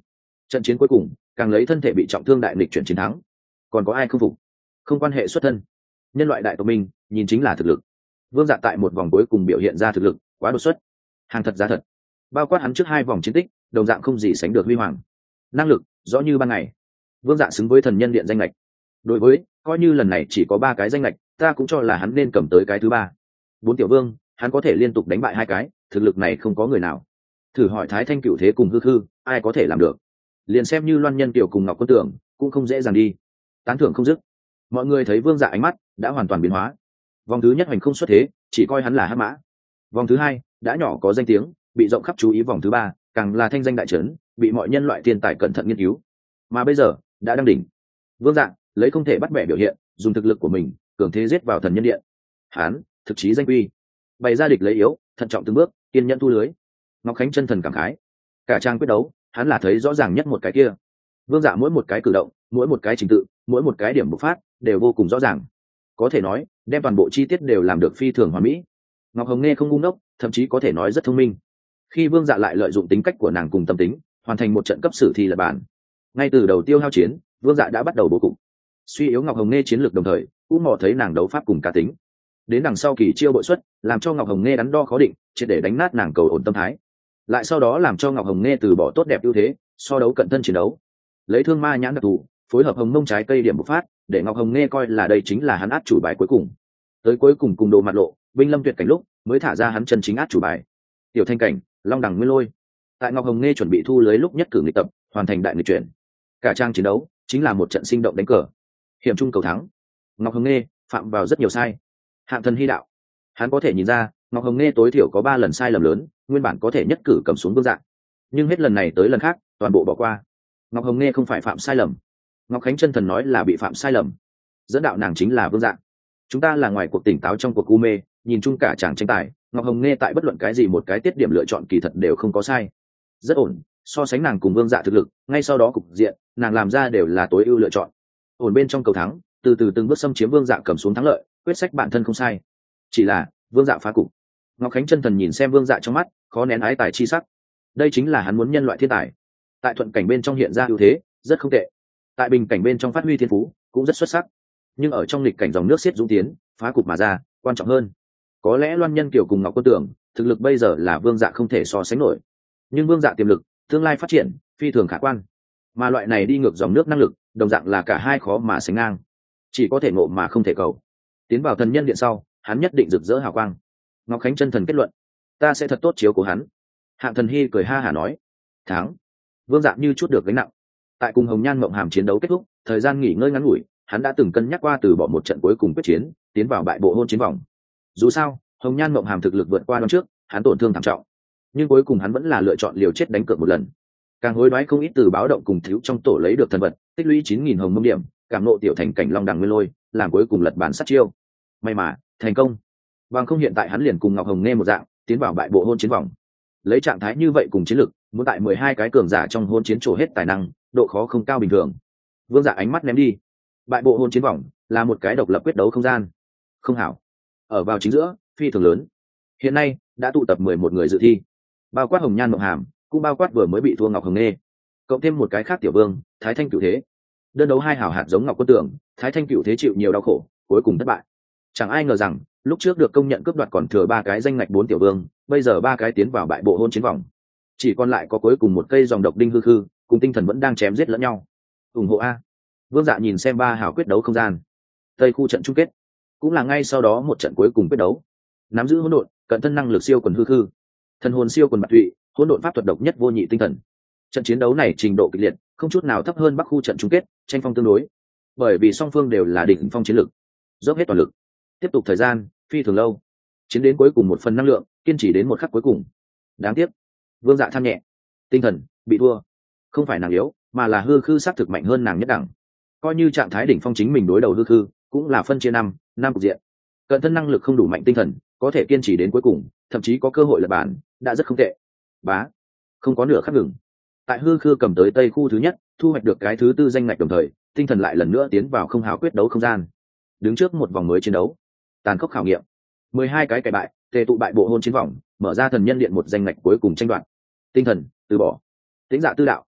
Trận chiến cuối cùng càng lấy thân thể bị trọng thương đại nghịch chuyển chiến thắng. Còn có ai không phục? Không quan hệ xuất thân, nhân loại đại tộc minh nhìn chính là thực lực. Vương Dạ tại một vòng cuối cùng biểu hiện ra thực lực quá đột xuất, hàng thật giá thật, bao quát hắn trước 2 vòng chiến tích đồng dạng không gì sánh được huy hoàng. Năng lực rõ như ban ngày. Vương Dạ xứng với thần nhân điện danh lệch. Đối với coi như lần này chỉ có 3 cái danh lệch, ta cũng cho là hắn nên cầm tới cái thứ 3. 4 tiểu vương hắn có thể liên tục đánh bại 2 cái, thực lực này không có người nào. Thử hỏi Thái Thanh Cửu Thế cùng Hư Khư, ai có thể làm được? Liền xem như Loan Nhân Tiểu cùng Ngọc Quân Tưởng cũng không dễ dàng đi. Tán thưởng không dứt. Mọi người thấy Vương Dạ ánh mắt đã hoàn toàn biến hóa. Vòng thứ nhất hoành không xuất thế, chỉ coi hắn là hắc mã. Vòng thứ 2 đã nhỏ có danh tiếng, bị rộng khắp chú ý. Vòng thứ 3 càng là thanh danh đại trấn, bị mọi nhân loại thiên tài cẩn thận nghiên cứu. Mà bây giờ đã đang đỉnh. Vương Dạ lấy không thể bắt bẻ biểu hiện, dùng thực lực của mình cường thế giết vào thần nhân điện. Hắn thực chí danh quy, bày ra địch lấy yếu, thận trọng từng bước, kiên nhẫn thu lưới. Ngọc Khánh chân thần cảm khái, cả trang quyết đấu hắn là thấy rõ ràng nhất một cái kia. Vương Dạ mỗi một cái cử động, mỗi một cái trình tự, mỗi một cái điểm bộc phát đều vô cùng rõ ràng, có thể nói đem toàn bộ chi tiết đều làm được phi thường hoàn mỹ. Ngọc Hồng Nghe không ngu ngốc, thậm chí có thể nói rất thông minh. Khi Vương Dạ lại lợi dụng tính cách của nàng cùng tâm tính, hoàn thành một trận cấp sử thi là bản. Ngay từ đầu tiêu hao chiến, Vương Dạ đã bắt đầu bố cục, suy yếu Ngọc Hồng Nghe chiến lược, đồng thời cũng mò thấy nàng đấu pháp cùng cá tính. Đến đằng sau kỳ chiêu bội xuất, làm cho Ngọc Hồng Nghe đắn đo khó định, triệt để đánh nát nàng cầu ổn tâm thái. Lại sau đó làm cho Ngọc Hồng Nghe từ bỏ tốt đẹp ưu thế, so đấu cận thân chiến đấu, lấy thương ma nhãn đặc thù phối hợp hồng mông trái cây điểm bộc phát, để Ngọc Hồng Nghe coi là đây chính là hắn át chủ bài cuối cùng. Tới cuối cùng cùng độ mặt lộ binh lâm tuyệt cảnh lúc mới thả ra hắn chân chính át chủ bài, tiểu thanh cảnh long đẳng nguyên lôi. Tại Ngọc Hồng Nghe chuẩn bị thu lưới lúc nhất cử nghịch tập, hoàn thành đại nghịch chuyển. Cả trang chiến đấu chính là một trận sinh động đánh cờ, hiểm trung cầu thắng. Ngọc Hồng Nghe phạm vào rất nhiều sai. Hạng thần hy đạo, hắn có thể nhìn ra Ngọc Hồng Nghe tối thiểu có 3 lần sai lầm lớn, nguyên bản có thể nhất cử cầm xuống Vương Dạ, nhưng hết lần này tới lần khác toàn bộ bỏ qua. Ngọc Hồng Nghe không phải phạm sai lầm, Ngọc Khánh chân thần nói là bị phạm sai lầm. Dẫn đạo nàng chính là Vương Dạ. Chúng ta là ngoài cuộc tỉnh táo trong cuộc u mê, nhìn chung cả chàng tranh tài, Ngọc Hồng Nghe tại bất luận cái gì một cái tiết điểm lựa chọn kỳ thật đều không có sai, rất ổn. So sánh nàng cùng Vương Dạ thực lực, ngay sau đó cục diện nàng làm ra đều là tối ưu lựa chọn. Ổn bên trong cầu thắng, từ từ từng bước xâm chiếm Vương Dạ, cầm xuống thắng lợi, quyết sách bản thân không sai, chỉ là Vương Dạ phá cục. Ngọc Khánh chân thần nhìn xem Vương Dạ trong mắt khó nén ái tài chi sắc. Đây chính là hắn muốn nhân loại thiên tài, tại thuận cảnh bên trong hiện ra ưu thế rất không tệ, tại bình cảnh bên trong phát huy thiên phú cũng rất xuất sắc, nhưng ở trong lịch cảnh dòng nước xiết dũng tiến, phá cục mà ra quan trọng hơn. Có lẽ Loan Nhân Kiều cùng Ngọc Quân Tưởng thực lực bây giờ là Vương Dạ không thể so sánh nổi, nhưng Vương Dạ tiềm lực tương lai phát triển phi thường khả quan, mà loại này đi ngược dòng nước năng lực đồng dạng là cả hai khó mà sánh ngang, chỉ có thể ngộ mà không thể cầu. Tiến vào thần nhân điện sau, hắn nhất định rực rỡ hào quang. Ngọc Khánh chân thần kết luận, ta sẽ thật tốt chiếu của hắn. Hạng thần hy cười ha hả nói, thắng. Vương Dạ như chút được gánh nặng. Tại cùng Hồng Nhan Mộng Hàm chiến đấu kết thúc, thời gian nghỉ ngơi ngắn ngủi, hắn đã từng cân nhắc qua từ bỏ một trận cuối cùng quyết chiến, tiến vào bại bộ hôn chiến vòng. Dù sao Hồng Nhan Mộng Hàm thực lực vượt qua năm trước, hắn tổn thương thảm trọng, nhưng cuối cùng hắn vẫn là lựa chọn liều chết đánh cược một lần. Càng hối đoái không ít từ báo động cùng thiếu trong tổ lấy được thần vật, tích lũy 9.000 hồng mông điểm, cảm nộ tiểu thành cảnh long đằng nguyên lôi, làm cuối cùng lật bàn sát chiêu. May mà thành công. Bằng không hiện tại hắn liền cùng Ngọc Hồng Nghe một dạng, tiến vào bại bộ hôn chiến vòng. Lấy trạng thái như vậy cùng chiến lực, muốn tại 12 cái cường giả trong hôn chiến trổ hết tài năng, độ khó không cao bình thường. Vương Dạ ánh mắt ném đi. Bại bộ hôn chiến vòng là một cái độc lập quyết đấu không gian. Không hảo. Ở vào chính giữa, phi thường lớn. Hiện nay đã tụ tập 11 người dự thi, bao quát Hồng Nhan Mộng Hàm, cũng bao quát vừa mới bị thua Ngọc Hồng Nghe, cộng thêm một cái khác tiểu vương, Thái Thanh Cửu Thế. Đơn đấu 2 hảo hạt giống Ngọc Quân Tưởng, Thái Thanh Cửu Thế chịu nhiều đau khổ, cuối cùng thất bại. Chẳng ai ngờ rằng, lúc trước được công nhận cướp đoạt còn thừa 3 cái danh ngạch 4 tiểu vương, bây giờ 3 cái tiến vào bại bộ hôn chiến vòng. Chỉ còn lại có cuối cùng một cây dòng độc đinh hư khư, cùng tinh thần vẫn đang chém giết lẫn nhau. Ủng hộ a. Vương Dạ nhìn xem 3 hảo quyết đấu không gian. Tây khu trận chung kết, cũng là ngay sau đó một trận cuối cùng quyết đấu. Nắm giữ hỗn độn, cận thân năng lực siêu quần hư khư, thần hồn siêu quần bạc thụy, hỗn độn pháp thuật độc nhất vô nhị tinh thần. Trận chiến đấu này trình độ kịch liệt, không chút nào thấp hơn Bắc khu trận chung kết, tranh phong tương đối. Bởi vì song phương đều là đỉnh phong chiến lực, dốc hết toàn lực. Tiếp tục thời gian phi thường lâu, chiến đến cuối cùng 1 phần năng lượng, kiên trì đến một khắc cuối cùng. Đáng tiếc, Vương Dạ than nhẹ, tinh thần bị thua. Không phải nàng yếu, mà là hư khư xác thực mạnh hơn nàng nhất đẳng. Coi như trạng thái đỉnh phong chính mình đối đầu hư khư, cũng là phân chia năm cục diện. Cận thân năng lực không đủ mạnh, tinh thần có thể kiên trì đến cuối cùng, thậm chí có cơ hội lật bàn, đã rất không tệ. Bá, không có nửa khắc ngừng. Tại hư khư cầm tới Tây khu thứ nhất, thu hoạch được cái thứ 4 danh ngạch, đồng thời tinh thần lại lần nữa tiến vào không hào quyết đấu không gian, đứng trước một vòng mới chiến đấu. Tàn khốc khảo nghiệm, 12 cái cải bại tề tụ bại bộ hôn chiến vòng, mở ra thần nhân điện một danh ngạch cuối cùng tranh đoạt. Tinh thần từ bỏ, Tĩnh Dạ tư đạo.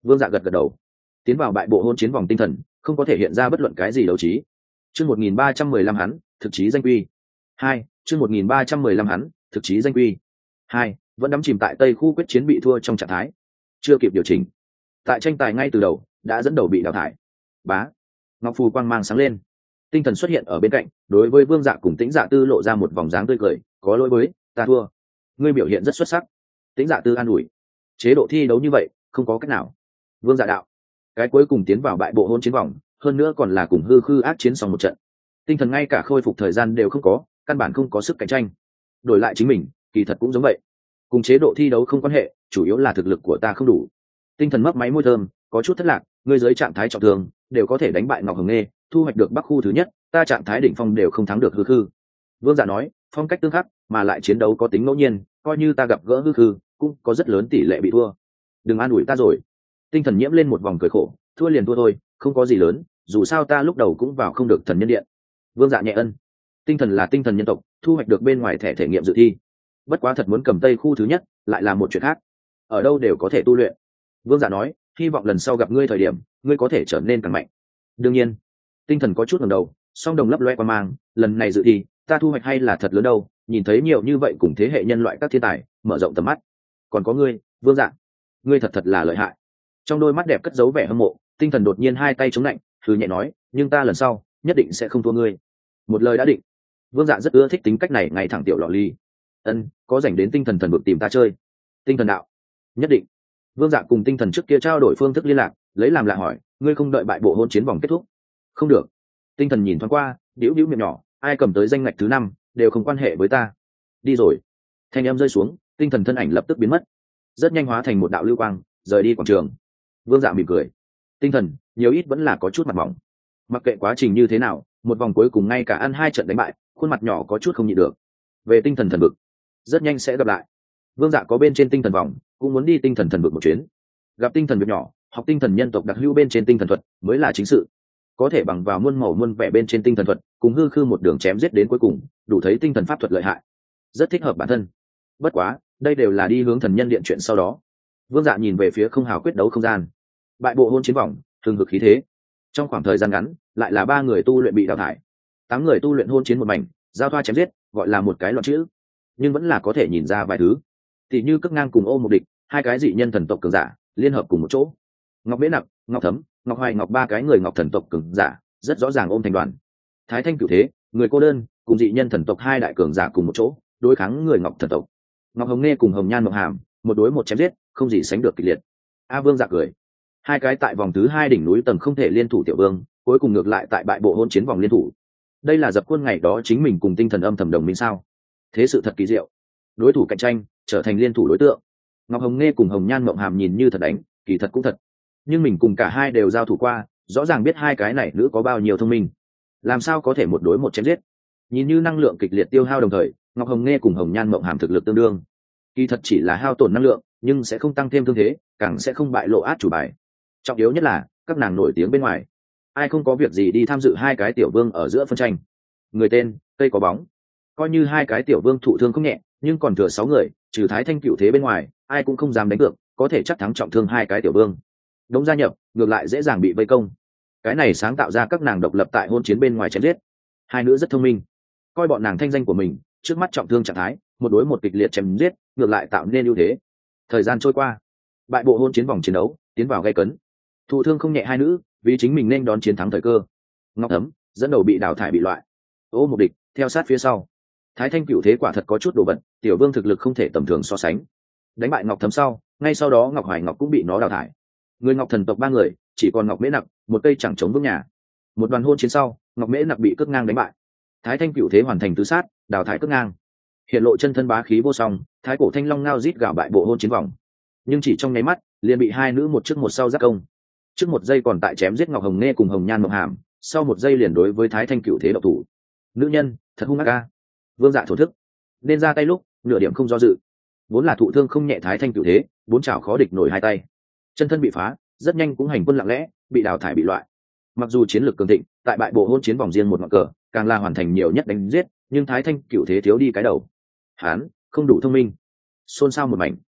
Vương Dạ gật gật đầu. Tiến vào bại bộ hôn chiến vòng tinh thần, không có thể hiện ra bất luận cái gì đấu trí. Chương 1315 hắn, thực chí danh quy. 2, chương 1315 hắn, thực chí danh quy. 2, vẫn đắm chìm tại Tây khu quyết chiến bị thua trong trạng thái, chưa kịp điều chỉnh. Tại tranh tài ngay từ đầu, đã dẫn đầu bị đào thải. Bá, ngọc phù quang mang sáng lên, tinh thần xuất hiện ở bên cạnh, đối với Vương Dạ cùng Tĩnh Dạ Tư lộ ra một vòng dáng tươi cười, có lỗi với, ta thua. Ngươi biểu hiện rất xuất sắc. Tĩnh Dạ Tư an ủi. Chế độ thi đấu như vậy, không có cách nào. Vương Dạ đạo. Cái cuối cùng tiến vào bại bộ hôn chiến vòng, hơn nữa còn là cùng hư khư ác chiến xong một trận. Tinh thần ngay cả khôi phục thời gian đều không có, căn bản không có sức cạnh tranh. Đổi lại chính mình, kỳ thật cũng giống vậy. Cùng chế độ thi đấu không quan hệ, chủ yếu là thực lực của ta không đủ. Tinh thần mấp máy môi thơm, có chút thất lạc, ngươi dưới trạng thái trọng thương, đều có thể đánh bại Ngọc Hồng Nghê, thu hoạch được Bắc khu thứ nhất, ta trạng thái đỉnh phong đều không thắng được hư khư. Vương Dạ nói, phong cách tương khắc, mà lại chiến đấu có tính ngẫu nhiên, coi như ta gặp gỡ hư khư, cũng có rất lớn tỷ lệ bị thua. Đừng an ủi ta rồi. Tinh thần nhiễm lên một vòng cười khổ, thua liền thua thôi, không có gì lớn, dù sao ta lúc đầu cũng vào không được thần nhân điện. Vương Dạ nhẹ ân. Tinh thần là tinh thần nhân tộc, thu hoạch được bên ngoài thẻ thể nghiệm dự thi. Bất quá thật muốn cầm Tây khu thứ nhất, lại là một chuyện khác. Ở đâu đều có thể tu luyện. Vương Dạ nói, hy vọng lần sau gặp ngươi thời điểm, ngươi có thể trở nên càng mạnh. Đương nhiên. Tinh thần có chút ngẩng đầu, song đồng lấp loe qua mang, lần này dự thi, ta thu hoạch hay là thật lớn đâu, nhìn thấy nhiều như vậy cùng thế hệ nhân loại các thiên tài, mở rộng tầm mắt. Còn có ngươi, Vương Dạ, ngươi thật thật là lợi hại. Trong đôi mắt đẹp cất giấu vẻ hâm mộ, tinh thần đột nhiên hai tay chống lạnh, hừ nhẹ nói, nhưng ta lần sau nhất định sẽ không thua ngươi. Một lời đã định. Vương Dạ rất ưa thích tính cách này, ngày thẳng tiểu lọ ly. Ân, có rảnh đến tinh thần thần vực tìm ta chơi. Tinh thần đạo, nhất định. Vương Dạ cùng tinh thần trước kia trao đổi phương thức liên lạc, lấy làm lạ hỏi, ngươi không đợi bại bộ hôn chiến vòng kết thúc? Không được. Tinh thần nhìn thoáng qua, điếu điếu miệng nhỏ, ai cầm tới danh ngạch thứ 5, đều không quan hệ với ta. Đi rồi. Thanh em rơi xuống, tinh thần thân ảnh lập tức biến mất, rất nhanh hóa thành một đạo lưu quang, rời đi quảng trường. Vương Dạ mỉm cười. Tinh thần, nhiều ít vẫn là có chút mặt mỏng. Mặc kệ quá trình như thế nào, một vòng cuối cùng ngay cả ăn 2 trận đánh bại, khuôn mặt nhỏ có chút không nhịn được. Về tinh thần thần vực, rất nhanh sẽ gặp lại. Vương Dạ có bên trên tinh thần vòng, cũng muốn đi tinh thần thần vực một chuyến. Gặp tinh thần việc nhỏ, học tinh thần nhân tộc đặc hữu bên trên tinh thần thuật mới là chính sự. Có thể bằng vào muôn màu muôn vẻ bên trên tinh thần thuật, cùng hư khư một đường chém giết đến cuối cùng, đủ thấy tinh thần pháp thuật lợi hại, rất thích hợp bản thân. Bất quá, đây đều là đi hướng thần nhân điện chuyện sau đó. Vương Dạ nhìn về phía không hào quyết đấu không gian, bại bộ hôn chiến vòng, hừng hực khí thế. Trong khoảng thời gian ngắn, lại là 3 người tu luyện bị đào thải, 8 người tu luyện hôn chiến một mảnh, giao thoa chém giết, gọi là một cái loạn chữ, nhưng vẫn là có thể nhìn ra vài thứ. Tỷ như Cước Ngang cùng Ô Mục Địch, 2 cái dị nhân thần tộc cường giả liên hợp cùng một chỗ. Ngọc Mễ Nặc, Ngọc Thấm, Ngọc Hoài Ngọc 3 cái người Ngọc thần tộc cường giả rất rõ ràng ôm thành đoàn. Thái Thanh Cửu Thế, người cô đơn, cùng dị nhân thần tộc 2 đại cường giả cùng một chỗ đối kháng người Ngọc thần tộc. Ngọc Hồng Nghê cùng Hồng Nhan Mộng Hàm, một đối một chém giết, không gì sánh được kịch liệt. A Vương Dạ cười. 2 cái tại vòng thứ 2 đỉnh núi tầng không thể liên thủ tiểu vương, cuối cùng ngược lại tại bại bộ hôn chiến vòng liên thủ. Đây là dập khuôn ngày đó chính mình cùng tinh thần âm thầm đồng minh sao? Thế sự thật kỳ diệu. Đối thủ cạnh tranh trở thành liên thủ đối tượng. Ngọc Hồng Nghê cùng Hồng Nhan Mộng Hàm nhìn như thật đánh, kỳ thật cũng thật. Nhưng mình cùng cả hai đều giao thủ qua, rõ ràng biết 2 cái này nữ có bao nhiêu thông minh. Làm sao có thể một đối một chém giết? Nhìn như năng lượng kịch liệt tiêu hao đồng thời, Ngọc Hồng Nghê cùng Hồng Nhan Mộng Hàm thực lực tương đương. Kỳ thật chỉ là hao tổn năng lượng, nhưng sẽ không tăng thêm thương thế, càng sẽ không bại lộ át chủ bài. Trọng yếu nhất là các nàng nổi tiếng bên ngoài, ai không có việc gì đi tham dự 2 cái tiểu vương ở giữa phân tranh. Người tên cây có bóng, coi như 2 cái tiểu vương thụ thương không nhẹ, nhưng còn thừa 6 người, trừ Thái Thanh Cửu Thế bên ngoài, ai cũng không dám đánh cược, có thể chắc thắng trọng thương 2 cái tiểu vương. Đống gia nhập, ngược lại dễ dàng bị vây công. Cái này sáng tạo ra các nàng độc lập tại hôn chiến bên ngoài chém giết. 2 nữ rất thông minh, coi bọn nàng thanh danh của mình, trước mắt trọng thương trạng thái, một đối một kịch liệt chém giết, ngược lại tạo nên ưu thế. Thời gian trôi qua, bại bộ hôn chiến vòng chiến đấu tiến vào gay cấn. Thụ thương không nhẹ 2 nữ, vì chính mình nên đón chiến thắng thời cơ. Ngọc Thấm dẫn đầu bị đào thải bị loại. Ô Mục Địch theo sát phía sau. Thái Thanh Cửu Thế quả thật có chút đồ vật, tiểu vương thực lực không thể tầm thường so sánh. Đánh bại Ngọc Thấm sau, ngay sau đó Ngọc Hoài Ngọc cũng bị nó đào thải. Người Ngọc thần tộc 3 người, chỉ còn Ngọc Mễ Nặc, một cây chẳng chống vững nhà. Một đoàn hôn chiến sau, Ngọc Mễ Nặc bị Cước Ngang đánh bại. Thái Thanh Cửu Thế hoàn thành tứ sát, đào thải Cước Ngang. Hiện lộ chân thân bá khí vô song, Thái Cổ Thanh Long ngao rít gào bại bộ hôn chiến vòng. Nhưng chỉ trong nháy mắt, liền bị 2 nữ một trước một sau giáp công. Trước 1 giây còn tại chém giết Ngọc Hồng Nghê cùng Hồng Nhan Mộng Hàm, sau 1 giây liền đối với Thái Thanh Cửu Thế độc thủ. Nữ nhân, thật hung ác a. Vương Dạ thổ thức, nên ra tay lúc, nửa điểm không do dự. Vốn là thụ thương không nhẹ Thái Thanh Cửu Thế, 4 chảo khó địch nổi 2 tay. Chân thân bị phá, rất nhanh cũng hành quân lặng lẽ, bị đào thải bị loại. Mặc dù chiến lược cường thịnh, tại bại bộ hôn chiến vòng riêng một ngọn cờ, càng là hoàn thành nhiều nhất đánh giết, nhưng Thái Thanh Cửu Thế thiếu đi cái đầu. Hán không đủ thông minh. Xôn xao một mảnh.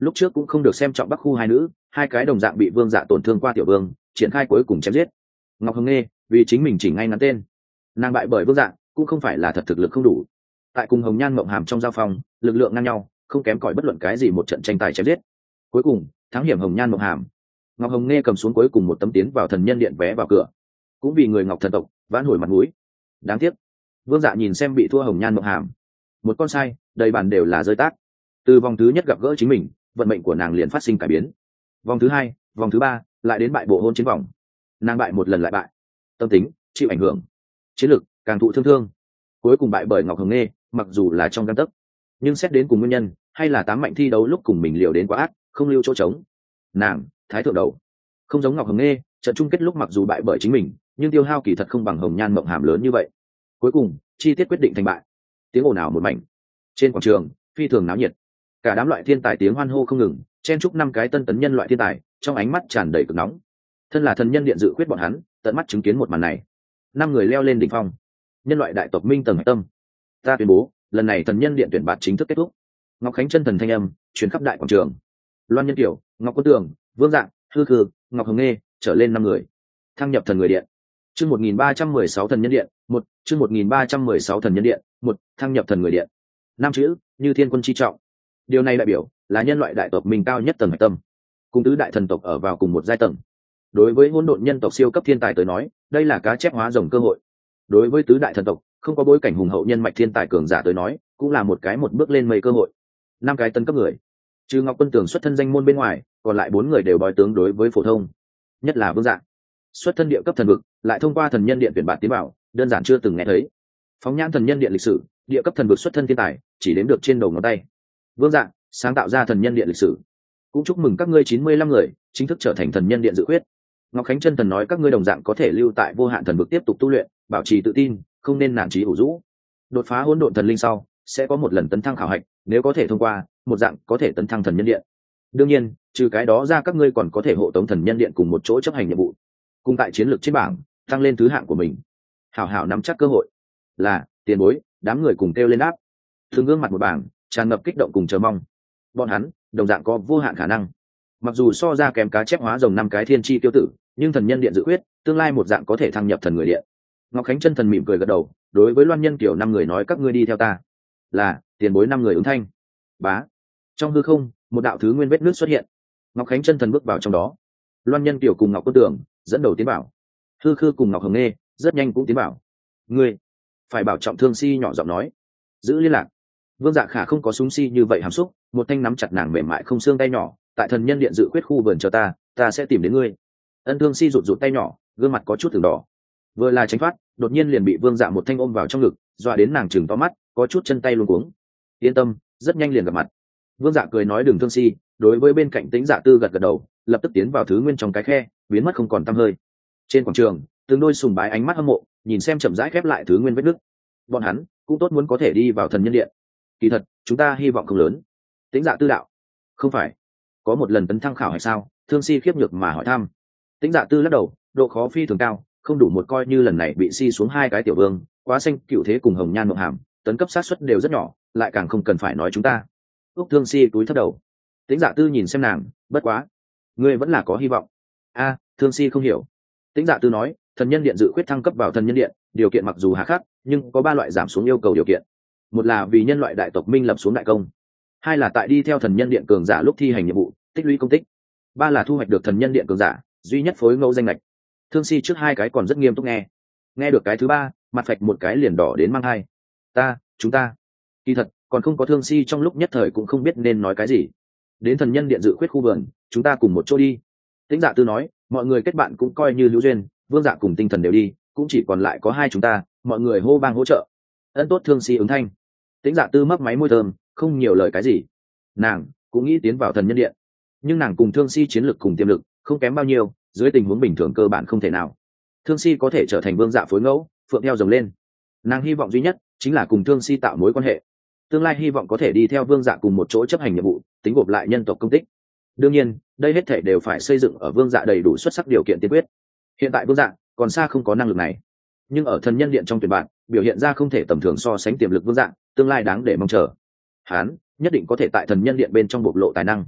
lúc trước cũng không được xem trọng bắc khu hai nữ, hai cái đồng dạng bị vương dạ tổn thương qua tiểu vương triển khai cuối cùng chém giết. Ngọc Hồng Nghê vì chính mình chỉnh ngay ngắn tên, nàng bại bởi vương dạ cũng không phải là thật thực lực không đủ. Tại cùng Hồng Nhan Mộng Hàm trong giao phong, lực lượng ngang nhau, không kém cỏi bất luận cái gì một trận tranh tài chém giết. Cuối cùng thắng hiểm Hồng Nhan Mộng Hàm. Ngọc Hồng Nghê cầm xuống cuối cùng một tấm tiến vào thần nhân điện vé vào cửa, cũng vì người Ngọc thần tộc vãn hồi mặt mũi. Đáng tiếc vương dạ nhìn xem bị thua Hồng Nhan Mộng Hàm, một con sai đầy bàn đều là rơi tác. Từ vòng thứ nhất gặp gỡ chính mình, vận mệnh của nàng liền phát sinh cải biến. Vòng thứ hai, vòng thứ ba, lại đến bại bộ hôn chiến vòng, nàng bại một lần lại bại, tâm tính chịu ảnh hưởng, chiến lược càng thụ thương thương, cuối cùng bại bởi Ngọc Hồng Nghê. Mặc dù là trong gang tấc, nhưng xét đến cùng nguyên nhân, hay là tám mạnh thi đấu lúc cùng mình liều đến quá ác, không lưu chỗ trống. Nàng thái thượng đầu, không giống Ngọc Hồng Nghê, trận chung kết lúc mặc dù bại bởi chính mình, nhưng tiêu hao kỳ thật không bằng Hồng Nhan Mộng Hàm lớn như vậy. Cuối cùng chi tiết quyết định thành bại, tiếng ồn ào một mảnh, trên quảng trường phi thường náo nhiệt, cả đám loại thiên tài tiếng hoan hô không ngừng, chen chúc năm cái tân tấn nhân loại thiên tài, trong ánh mắt tràn đầy cực nóng. Thân là thần nhân điện dự khuyết bọn hắn tận mắt chứng kiến một màn này. Năm người leo lên đỉnh phong, nhân loại đại tộc minh tầng hạch tâm. Ta tuyên bố lần này thần nhân điện tuyển bạt chính thức kết thúc. Ngọc Khánh chân thần thanh âm truyền khắp đại quảng trường. Loan Nhân Kiều, Ngọc Quân Tường, Vương Dạng, Hư Khư, Ngọc Hồng Nghê trở lên 5 người thăng nhập thần người điện. Chương 1316 thần nhân điện, 1, chương 1316 thần nhân điện, 1, thăng nhập thần người điện. 5 chữ, như thiên quân chi trọng. Điều này đại biểu là nhân loại đại tộc mình cao nhất tầng hạch tâm, cùng tứ đại thần tộc ở vào cùng một giai tầng. Đối với hỗn độn nhân tộc siêu cấp thiên tài tới nói, đây là cá chép hóa rồng cơ hội. Đối với tứ đại thần tộc không có bối cảnh hùng hậu nhân mạch thiên tài cường giả tới nói, cũng là một bước lên mây cơ hội. 5 cái tân cấp người, trừ Ngọc Quân Tường xuất thân danh môn bên ngoài, còn lại 4 người đều bói tướng đối với phổ thông, nhất là Vương Dạng, xuất thân địa cấp thần vực, lại thông qua thần nhân điện tuyển bạn tiến bảo, đơn giản chưa từng nghe thấy. Phóng nhãn thần nhân điện lịch sử, địa cấp thần vực xuất thân thiên tài chỉ đếm được trên đầu ngón tay. Vương Dạng sáng tạo ra thần nhân điện lịch sử. Cũng chúc mừng các ngươi 95 người chính thức trở thành thần nhân điện dự khuyết. Ngọc Khánh chân thần nói các ngươi đồng dạng có thể lưu tại vô hạn thần vực tiếp tục tu luyện, bảo trì tự tin, không nên nản chí ủ rũ. Đột phá hỗn độn thần linh sau, sẽ có một lần tấn thăng khảo hạch, nếu có thể thông qua, một dạng có thể tấn thăng thần nhân điện. Đương nhiên, trừ cái đó ra các ngươi còn có thể hộ tống thần nhân điện cùng một chỗ chấp hành nhiệm vụ, cùng tại chiến lược trên bảng tăng lên thứ hạng của mình. Hảo hảo nắm chắc cơ hội. Là tiền bối, đám người cùng kêu lên đáp. Thường gương mặt một bảng tràn ngập kích động cùng chờ mong. Bọn hắn đồng dạng có vô hạn khả năng, mặc dù so ra kém cá chép hóa rồng 5 cái thiên chi tiêu tử, nhưng thần nhân điện dự quyết tương lai một dạng có thể thăng nhập thần người điện. Ngọc Khánh chân thần mỉm cười gật đầu, đối với Loan Nhân Kiều 5 người nói các ngươi đi theo ta. Là tiền bối 5 người ứng thanh. Bá, trong hư không một đạo thứ nguyên vết nước xuất hiện. Ngọc Khánh chân thần bước vào trong đó. Loan Nhân Kiều cùng Ngọc Quân Tường dẫn đầu tiến bảo. Hư Khư cùng Ngọc Hồng Nghê rất nhanh cũng tiến bảo. Ngươi phải bảo trọng Thương Si nhỏ giọng nói, giữ liên lạc. Vương Dạ Khả không có súng si như vậy hàm xúc, một thanh nắm chặt nàng mềm mại không xương tay nhỏ, tại thần nhân điện dự quyết khu vườn chờ ta sẽ tìm đến ngươi. Ân Thương Si rụt tay nhỏ, gương mặt có chút từng đỏ. Vừa là tránh thoát, đột nhiên liền bị Vương Dạ một thanh ôm vào trong ngực, dọa đến nàng chừng to mắt, có chút chân tay luống cuống. Yên tâm, rất nhanh liền gặp mặt. Vương Dạ cười nói đừng Thương Si, đối với bên cạnh Tĩnh Dạ Tư gật gật đầu, lập tức tiến vào thứ nguyên trong cái khe, biến mất không còn tăm hơi. Trên quảng trường, từng đôi sùng bái ánh mắt hâm mộ, nhìn xem chậm rãi khép lại thứ nguyên vết nứt. Bọn hắn cũng tốt muốn có thể đi vào thần nhân điện. Kỳ thật chúng ta hy vọng không lớn. Tĩnh Dạ Tư đạo, không phải có một lần tấn thăng khảo hay sao? Thương Si khiếp nhược mà hỏi thăm. Tĩnh Dạ Tư lắc đầu, độ khó phi thường cao, không đủ một coi như lần này bị si xuống 2 cái tiểu vương, Quá Xanh Cựu Thế cùng Hồng Nhan Mộng Hàm, tấn cấp sát suất đều rất nhỏ, lại càng không cần phải nói chúng ta. Úc Thương Si túi thấp đầu. Tĩnh Dạ Tư nhìn xem nàng, bất quá, ngươi vẫn là có hy vọng. A, Thương Si không hiểu. Tĩnh Dạ Tư nói, thần nhân điện dự khuyết thăng cấp vào thần nhân điện, điều kiện mặc dù hà khắc, nhưng có 3 loại giảm xuống yêu cầu điều kiện. Một là vì nhân loại đại tộc minh lập xuống đại công, 2 là tại đi theo thần nhân điện cường giả lúc thi hành nhiệm vụ tích lũy công tích, 3 là thu hoạch được thần nhân điện cường giả duy nhất phối ngẫu danh lệch. Thương Si trước 2 cái còn rất nghiêm túc nghe được cái thứ 3, mặt phạch một cái liền đỏ đến mang hai. Chúng ta kỳ thật còn không có Thương Si trong lúc nhất thời cũng không biết nên nói cái gì. Đến thần nhân điện dự khuyết khu vườn, chúng ta cùng một chỗ đi. Tĩnh Dạ Tư nói, mọi người kết bạn cũng coi như hữu duyên, Vương Dạ cùng Tinh Thần đều đi, cũng chỉ còn lại có 2 chúng ta, mọi người hô bang hỗ trợ. Ân tốt. Thương Si ứng thanh. Tĩnh Dạ Tư mấp máy môi thơm, không nhiều lời cái gì. Nàng cũng nghĩ tiến vào thần nhân điện, nhưng nàng cùng Thương Si chiến lược cùng tiềm lực không kém bao nhiêu, dưới tình huống bình thường cơ bản không thể nào. Thương Si có thể trở thành Vương Dạ phối ngẫu, phượng theo rồng lên. Nàng hy vọng duy nhất chính là cùng Thương Si tạo mối quan hệ, tương lai hy vọng có thể đi theo Vương Dạ cùng một chỗ chấp hành nhiệm vụ, tính gộp lại nhân tộc công tích. Đương nhiên, đây hết thể đều phải xây dựng ở Vương Dạ đầy đủ xuất sắc điều kiện tiên quyết. Hiện tại Vương Dạ còn xa không có năng lực này, nhưng ở thần nhân điện trong tuyển bạn biểu hiện ra không thể tầm thường so sánh tiềm lực Vương Dạ, tương lai đáng để mong chờ. Hắn nhất định có thể tại thần nhân điện bên trong bộc lộ tài năng.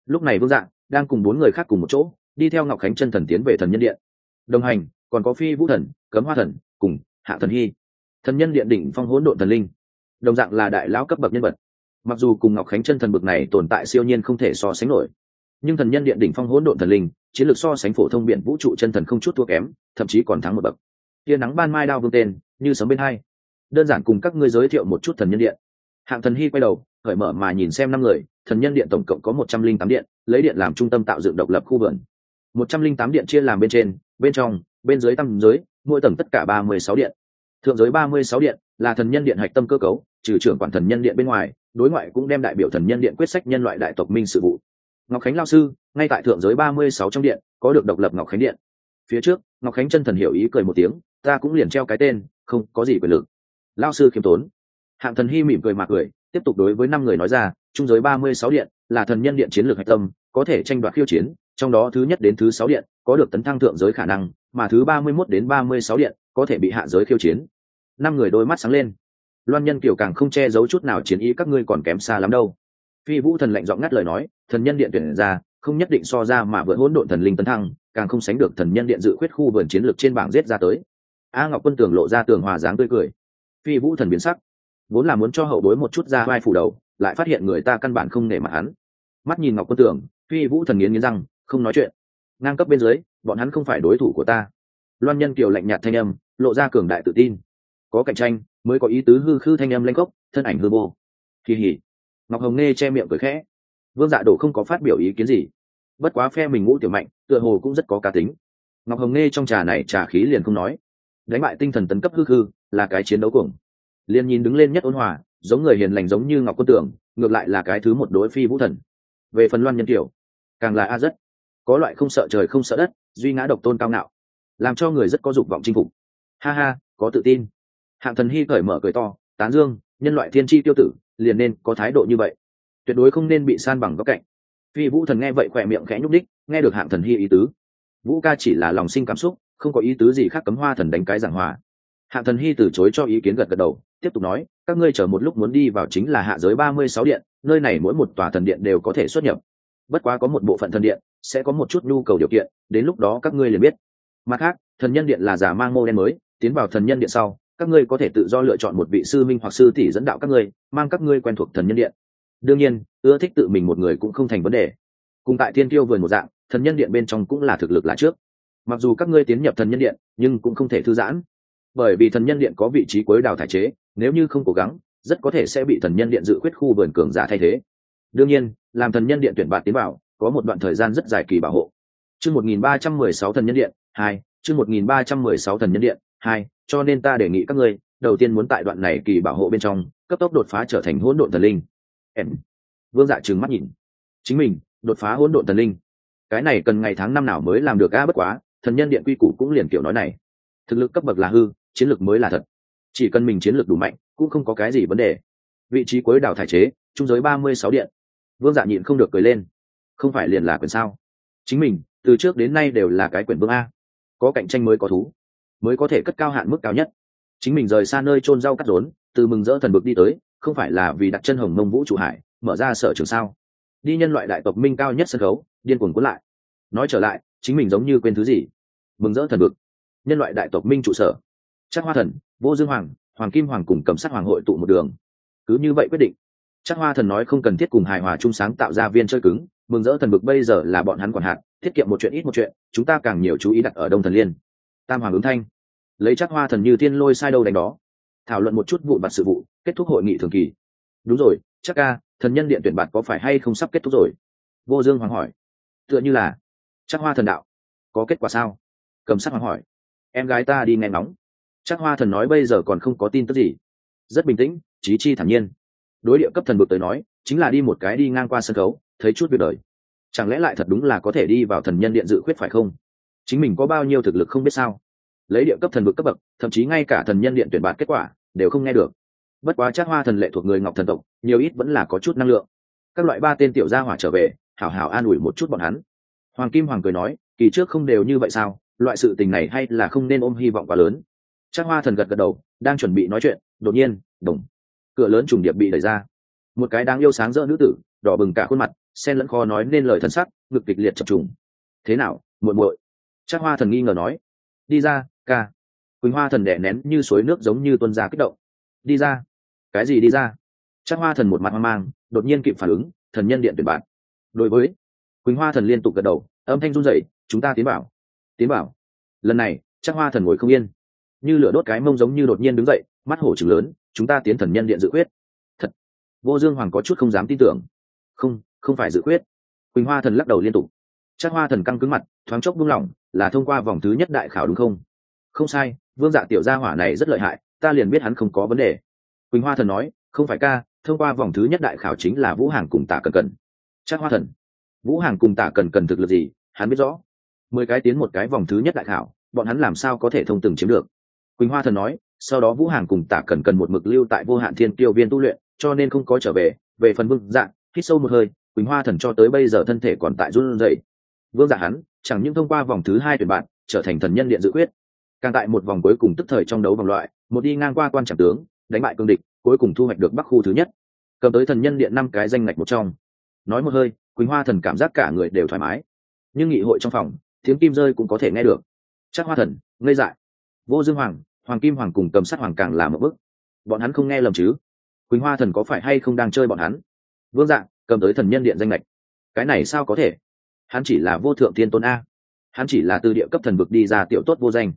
lúc này Vương Dạ đang cùng 4 người khác cùng một chỗ đi theo Ngọc Khánh chân thần tiến về thần nhân điện. Đồng hành còn có Phi Vũ thần, Cấm Hoa thần cùng Hạ thần hy. Thần nhân điện đỉnh phong hỗn độn thần linh, đồng dạng là đại lão cấp bậc nhân vật. Mặc dù cùng Ngọc Khánh chân thần bậc này tồn tại siêu nhiên không thể so sánh nổi, nhưng thần nhân điện đỉnh phong hỗn độn thần linh chiến lược so sánh phổ thông biển vũ trụ chân thần không chút thua kém, thậm chí còn thắng một bậc. Tia nắng ban mai đao vương tên như sấm bên hai. Đơn giản cùng các ngươi giới thiệu một chút thần nhân điện. Hạng thần hy quay đầu cởi mở mà nhìn xem 5 người. Thần nhân điện tổng cộng có 108 điện, lấy điện làm trung tâm tạo dựng độc lập khu vườn. 108 điện chia làm bên trên, bên trong, bên dưới tam giới, mỗi tầng tất cả 36 điện. Thượng giới 36 điện là thần nhân điện hạch tâm cơ cấu, trừ trưởng quản thần nhân điện bên ngoài, đối ngoại cũng đem đại biểu thần nhân điện quyết sách nhân loại đại tộc minh sự vụ. Ngọc Khánh lão sư ngay tại thượng giới 36 trong điện có được độc lập Ngọc Khánh điện. Phía trước Ngọc Khánh chân thần hiểu ý cười một tiếng, ta cũng liền treo cái tên, không có gì quyền lực. Lão sư khiêm tốn. Hạng thần hy mỉm cười mà cười, tiếp tục đối với 5 người nói ra, trung giới 36 điện là thần nhân điện chiến lược hạch tâm, có thể tranh đoạt khiêu chiến, trong đó thứ nhất đến thứ 6 điện có được tấn thăng thượng giới khả năng, mà thứ 31 đến 36 điện có thể bị hạ giới khiêu chiến. 5 người đôi mắt sáng lên. Loan Nhân Kiều càng không che giấu chút nào chiến ý, các ngươi còn kém xa lắm đâu. Phi Vũ thần lạnh giọng ngắt lời nói, thần nhân điện tuyển ra không nhất định so ra mà vượt hỗn độn thần linh tấn thăng, càng không sánh được thần nhân điện dự khuyết khu vườn chiến lược trên bảng giết ra tới. A Ngọc Quân Tường lộ ra tường hòa dáng tươi cười. Phi Vũ thần biến sắc, vốn là muốn cho hậu bối một chút ra vai phủ đầu, lại phát hiện người ta căn bản không nể mặt hắn. Mắt nhìn Ngọc Quân Tường, Phi Vũ thần nghiến răng, không nói chuyện. Ngang cấp bên dưới, bọn hắn không phải đối thủ của ta. Loan Nhân Kiều lạnh nhạt thanh âm, lộ ra cường đại tự tin. Có cạnh tranh mới có ý tứ, hư khư thanh âm lanh cốc, thân ảnh hư vô. Kỳ hỉ. Ngọc Hồng Nghe che miệng cười khẽ. Vương Dạ Đổ không có phát biểu ý kiến gì, bất quá phe mình Ngũ Tiểu Mạnh tựa hồ cũng rất có cá tính. Ngọc Hồng Nghe trong trà này trà khí liền không nói, đánh bại tinh thần tấn cấp hư khư là cái chiến đấu cuồng, liền nhìn đứng lên nhất ôn hòa, giống người hiền lành giống như Ngọc Quân Tưởng, ngược lại là cái thứ một đối Phi Vũ thần. Về phần Loan Nhân Kiều, càng là a rất có loại không sợ trời không sợ đất, duy ngã độc tôn cao ngạo, làm cho người rất có dục vọng chinh phục. Ha ha, có tự tin. Hạng thần hy cởi mở cười to, tán dương, nhân loại thiên chi tiêu tử liền nên có thái độ như vậy, tuyệt đối không nên bị san bằng góc cạnh. Phi Vũ thần nghe vậy khỏe miệng khẽ nhúc đích, nghe được Hạng thần hy ý tứ. Vũ ca chỉ là lòng sinh cảm xúc, không có ý tứ gì khác, Cấm Hoa thần đánh cái giảng hòa. Hạng thần hy từ chối cho ý kiến, gật gật đầu, tiếp tục nói, các ngươi chờ một lúc muốn đi vào chính là hạ giới 36 điện, nơi này mỗi một tòa thần điện đều có thể xuất nhập, bất quá có một bộ phận thần điện sẽ có một chút nhu cầu điều kiện, đến lúc đó các ngươi liền biết. Mặt khác, thần nhân điện là giả mang mô đen mới, tiến vào thần nhân điện sau, các ngươi có thể tự do lựa chọn một vị sư minh hoặc sư tỷ dẫn đạo các ngươi, mang các ngươi quen thuộc thần nhân điện. Đương nhiên, ưa thích tự mình một người cũng không thành vấn đề. Cùng tại Thiên Tiêu vườn một dạng, thần nhân điện bên trong cũng là thực lực là trước. Mặc dù các ngươi tiến nhập thần nhân điện, nhưng cũng không thể thư giãn, bởi vì thần nhân điện có vị trí cuối đào thải chế, nếu như không cố gắng, rất có thể sẽ bị thần nhân điện dự khuyết khu vườn cường giả thay thế. Đương nhiên, làm thần nhân điện tuyển bạn tiến vào, có một đoạn thời gian rất dài kỳ bảo hộ. Chương 1316 thần nhân điện 2, chương 1316 thần nhân điện 2, cho nên ta đề nghị các ngươi, đầu tiên muốn tại đoạn này kỳ bảo hộ bên trong, cấp tốc đột phá trở thành hỗn độn thần linh. Vương Dạ trừng mắt nhìn, chính mình đột phá hỗn độn thần linh, cái này cần ngày tháng năm nào mới làm được a? Bất quá, thần nhân điện quy củ cũng liền kiểu nói này, thực lực cấp bậc là hư, chiến lược mới là thật. Chỉ cần mình chiến lược đủ mạnh, cũng không có cái gì vấn đề. Vị trí cuối đào thải chế, trung giới 36 điện. Vương Dạ nhịn không được cười lên, không phải liền là quyền sao? Chính mình từ trước đến nay đều là cái quyền vương a, có cạnh tranh mới có thú, mới có thể cất cao hạn mức cao nhất. Chính mình rời xa nơi chôn rau cắt rốn, từ mừng rỡ thần bực đi tới, không phải là vì đặt chân hồng mông vũ trụ hải, mở ra sở trường sao? Đi nhân loại đại tộc minh cao nhất sân khấu, điên cuồng cuốn lại. Nói trở lại, chính mình giống như quên thứ gì. Mừng rỡ thần bực, nhân loại đại tộc minh trụ sở, Trác Hoa thần, Vô Dương hoàng, Hoàng Kim hoàng cùng Cầm Sát hoàng hội tụ một đường. Cứ như vậy quyết định. Trác Hoa thần nói không cần thiết cùng hài hòa chung sáng tạo ra viên chơi cứng, mừng rỡ thần bực bây giờ là bọn hắn quản hạt, tiết kiệm một chuyện ít một chuyện, chúng ta càng nhiều chú ý đặt ở Đông Thần Liên. Tam hoàng ứng thanh, lấy Trác Hoa thần như thiên lôi sai đâu đánh đó, thảo luận một chút vụn vặt sự vụ, kết thúc hội nghị thường kỳ. Đúng rồi, Trác ca, thần nhân điện tuyển bạt có phải hay không sắp kết thúc rồi? Vô Dương hoàng hỏi. Tựa như là. Trác Hoa thần đạo, có kết quả sao? Cầm Sát hoàng hỏi. Em gái ta đi nghe ngóng. Trác Hoa thần nói bây giờ còn không có tin tức gì, rất bình tĩnh, chí chi thản nhiên. Đối địa cấp thần bực tới nói, chính là đi một cái đi ngang qua sân khấu, thấy chút việc đời. Chẳng lẽ lại thật đúng là có thể đi vào thần nhân điện dự khuyết phải không? Chính mình có bao nhiêu thực lực không biết sao? Lấy địa cấp thần bực cấp bậc, thậm chí ngay cả thần nhân điện tuyển bạt kết quả đều không nghe được. Bất quá Trác Hoa thần lệ thuộc người Ngọc thần tộc, nhiều ít vẫn là có chút năng lượng. Các loại ba tên tiểu gia hỏa trở về, hảo hảo an ủi một chút bọn hắn. Hoàng Kim hoàng cười nói, kỳ trước không đều như vậy sao? Loại sự tình này hay là không nên ôm hy vọng quá lớn. Trác Hoa thần gật gật đầu, đang chuẩn bị nói chuyện, đột nhiên, đùng, cửa lớn trùng điệp bị đẩy ra. Một cái đáng yêu sáng rỡ nữ tử, đỏ bừng cả khuôn mặt, xen lẫn khó nói nên lời thần sắc, ngực kịch liệt chập trùng. Thế nào, muội muội? Trác Hoa Thần nghi ngờ nói. Đi ra, ca. Quỳnh Hoa Thần đẻ nén như suối nước giống như tuôn ra kích động. Đi ra. Cái gì đi ra? Trác Hoa Thần một mặt hoang mang, đột nhiên kịp phản ứng, thần nhân điện tuyển bạn. Đối với Quỳnh Hoa Thần liên tục gật đầu, âm thanh run rẩy, chúng ta tiến bảo. Tiến bảo. Lần này, Trác Hoa Thần ngồi không yên, như lửa đốt cái mông giống như đột nhiên đứng dậy, mắt hổ trừng lớn, chúng ta tiến thần nhân điện dự quyết. Thật. Vô Dương Hoàng có chút không dám tin tưởng. Không phải dự quyết. Quỳnh Hoa Thần lắc đầu liên tục. Trác Hoa Thần căng cứng mặt, thoáng chốc buông lỏng, là thông qua vòng thứ nhất đại khảo đúng không? Không sai, Vương Dạ tiểu gia hỏa này rất lợi hại, ta liền biết hắn không có vấn đề. Quỳnh Hoa Thần nói, không phải ca, thông qua vòng thứ nhất đại khảo chính là Vũ Hàng cùng Tả Cẩn Cẩn. Trác Hoa Thần, Vũ Hàng cùng Tả Cẩn Cẩn thực lực gì, hắn biết rõ. 10 cái tiến một cái vòng thứ nhất đại khảo, bọn hắn làm sao có thể thông từng chiếm được? Quỳnh Hoa Thần nói, sau đó Vũ Hàng cùng Tả Cẩn Cẩn một mực lưu tại Vô Hạn Thiên Kiêu viên tu luyện, cho nên không có trở về. Về phần Vương Dạ, hít sâu một hơi, Quỳnh Hoa Thần cho tới bây giờ thân thể còn tại run rẩy. Vương Dạ hắn, chẳng những thông qua vòng thứ 2 tuyển bạn, trở thành thần nhân điện dự quyết, càng tại một vòng cuối cùng tức thời trong đấu vòng loại, một đi ngang qua quan trọng tướng, đánh bại cương địch, cuối cùng thu hoạch được Bắc khu thứ nhất, cầm tới thần nhân điện 5 cái danh ngạch một trong. Nói một hơi, Quỳnh Hoa Thần cảm giác cả người đều thoải mái. Nhưng nghị hội trong phòng, tiếng kim rơi cũng có thể nghe được. Trác Hoa Thần ngây dại. Vô Dương Hoàng, Hoàng Kim Hoàng cùng Cầm Sát Hoàng càng làm một bước. Bọn hắn không nghe lầm chứ? Quỳnh Hoa Thần có phải hay không đang chơi bọn hắn? Vương Dạ cầm tới thần nhân điện danh lệch, cái này sao có thể? Hắn chỉ là vô thượng tiên tôn a, hắn chỉ là từ địa cấp thần vực đi ra tiểu tốt vô danh.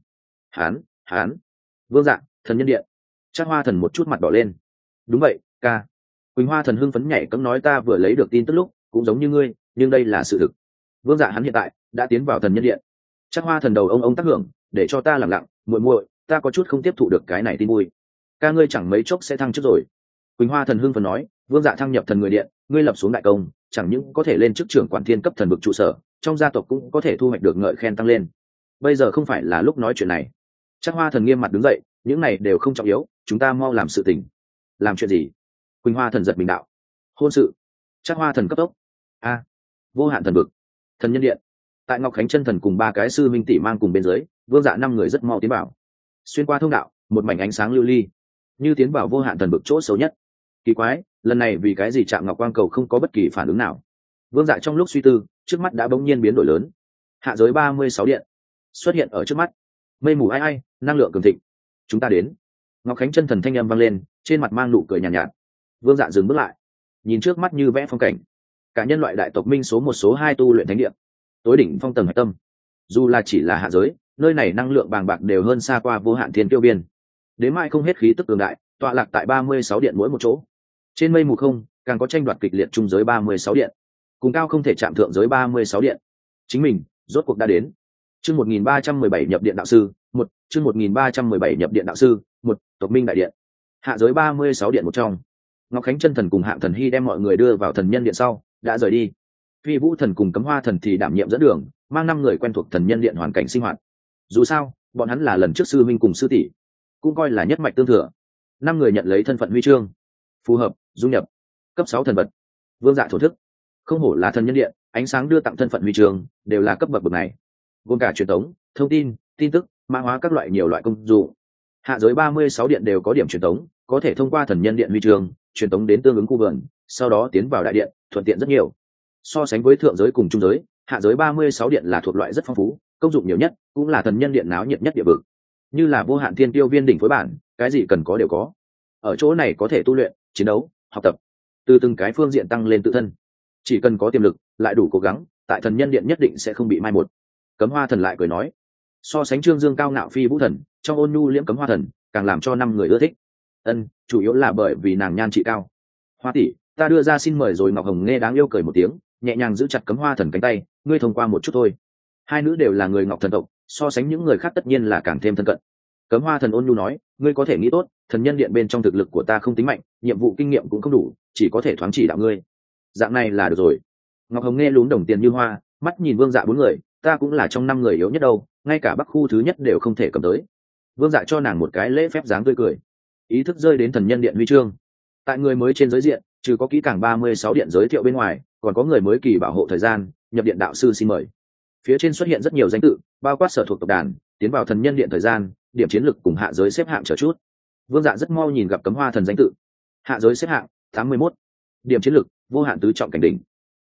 Hắn. Vương Dạ, thần nhân điện. Trác Hoa Thần một chút mặt đỏ lên. Đúng vậy, ca. Quỳnh Hoa Thần hưng phấn nhảy cẫng nói, ta vừa lấy được tin tức lúc cũng giống như ngươi, nhưng đây là sự thực. Vương Dạ hắn hiện tại đã tiến vào thần nhân điện. Trác Hoa Thần đầu ông tác hưởng, để cho ta lặng lặng, muội muội, ta có chút không tiếp thụ được cái này tin vui. Ca ngươi chẳng mấy chốc sẽ thăng chức rồi. Quỳnh Hoa Thần hưng phấn nói, Vương Dạ thăng nhập thần người điện, ngươi lập xuống đại công, chẳng những có thể lên chức trưởng quản thiên cấp thần vực trụ sở, trong gia tộc cũng có thể thu hoạch được ngợi khen tăng lên. Bây giờ không phải là lúc nói chuyện này. Trác Hoa Thần nghiêm mặt đứng dậy, những này đều không trọng yếu, chúng ta mau làm sự tình. Làm chuyện gì? Quỳnh Hoa Thần giật mình đạo. Hôn sự. Trác Hoa Thần cấp tốc. Vô hạn thần vực, thần nhân điện. Tại Ngọc Khánh Chân Thần cùng 3 cái sư minh tỷ mang cùng bên dưới, Vương Dạ 5 người rất mau tiến vào. Xuyên qua thông đạo, một mảnh ánh sáng lưu ly, như tiến vào vô hạn thần vực chỗ xấu nhất. Kỳ quái, lần này vì cái gì Trạm Ngọc Quang cầu không có bất kỳ phản ứng nào? Vương Dạ trong lúc suy tư, trước mắt đã bỗng nhiên biến đổi lớn. Hạ giới 36 điện xuất hiện ở trước mắt. Mây mù ai, năng lượng cường thịnh. Chúng ta đến. Ngọc Khánh Chân Thần thanh âm vang lên, trên mặt mang nụ cười nhàn nhạt. Vương Dạ dừng bước lại, nhìn trước mắt như vẽ phong cảnh. Cả nhân loại đại tộc minh số 1 số 2 tu luyện thánh địa, tối đỉnh phong tầng hải tâm. Dù là chỉ là hạ giới, nơi này năng lượng bàng bạc đều hơn xa qua Vô Hạn Thiên Kiêu Biên. Đến mai không hết khí tức cường đại, tọa lạc tại 36 điện mỗi một chỗ. Trên mây mù không, càng có tranh đoạt kịch liệt trung giới 36 điện, cùng cao không thể chạm thượng giới 36 điện. Chính mình, rốt cuộc đã đến. Chương 1317 nhập điện đạo sư, 1, chương 1317 nhập điện đạo sư, 1, tộc minh đại điện. Hạ giới 36 điện một trong. Ngọc Khánh Chân Thần cùng Hạng Thần Hy đem mọi người đưa vào thần nhân điện sau, đã rời đi. Phi Vũ Thần cùng Cấm Hoa Thần thì đảm nhiệm dẫn đường, mang 5 người quen thuộc thần nhân điện hoàn cảnh sinh hoạt. Dù sao, bọn hắn là lần trước sư minh cùng sư tỷ, cũng coi là nhất mạch tương thừa. 5 người nhận lấy thân phận huy chương, phù hợp, dung nhập, cấp 6 thần vật. Vương Dạ thổ thức, không hổ là thần nhân điện, ánh sáng đưa tặng thân phận huy chương, đều là cấp bậc bậc này, gồm cả truyền tống, thông tin, tin tức, mã hóa các loại nhiều loại công dụng. Hạ giới 36 điện đều có điểm truyền tống, có thể thông qua thần nhân điện huy chương truyền tống đến tương ứng khu vườn, sau đó tiến vào đại điện, thuận tiện rất nhiều. So sánh với thượng giới cùng trung giới, hạ giới 36 điện là thuộc loại rất phong phú, công dụng nhiều nhất, cũng là thần nhân điện náo nhiệt nhất địa vực. Như là Vô Hạn Thiên Tiêu viên đỉnh phối bản, cái gì cần có đều có. Ở chỗ này có thể tu luyện, chiến đấu, học tập, từ từng cái phương diện tăng lên tự thân. Chỉ cần có tiềm lực, lại đủ cố gắng, tại thần nhân điện nhất định sẽ không bị mai một. Cấm Hoa Thần lại cười nói, so sánh Trương Dương cao ngạo Phi Vũ Thần, trong ôn nhu liễm Cấm Hoa Thần càng làm cho 5 người ưa thích. Chủ yếu là bởi vì nàng nhan trị cao. Hoa tỷ, ta đưa ra xin mời rồi. Ngọc Hồng nghe đáng yêu cười một tiếng, nhẹ nhàng giữ chặt Cấm Hoa Thần cánh tay, ngươi thông qua một chút thôi. Hai nữ đều là người Ngọc thần tộc, so sánh những người khác tất nhiên là càng thêm thân cận. Cấm Hoa Thần ôn nhu nói, ngươi có thể nghĩ tốt, thần nhân điện bên trong thực lực của ta không tính mạnh, nhiệm vụ kinh nghiệm cũng không đủ, chỉ có thể thoáng chỉ đạo ngươi. Dạng này là được rồi. Ngọc Hồng nghe lún đồng tiền như hoa, mắt nhìn Vương Dạ 4 người, ta cũng là trong 5 người yếu nhất đâu, ngay cả Bắc khu thứ nhất đều không thể cầm tới. Vương Dạ cho nàng một cái lễ phép dáng tươi cười, ý thức rơi đến thần nhân điện huy chương. Tại người mới trên giới diện, trừ có kỹ càng 36 điện giới thiệu bên ngoài, còn có người mới kỳ bảo hộ thời gian, nhập điện đạo sư xin mời. Phía trên xuất hiện rất nhiều danh tự, bao quát sở thuộc tộc đàn, tiến vào thần nhân điện thời gian, điểm chiến lược cùng hạ giới xếp hạng chờ chút. Vương Dạ rất mau nhìn gặp Cấm Hoa Thần danh tự. Hạ giới xếp hạng 81, điểm chiến lược vô hạn tứ trọng cảnh đỉnh,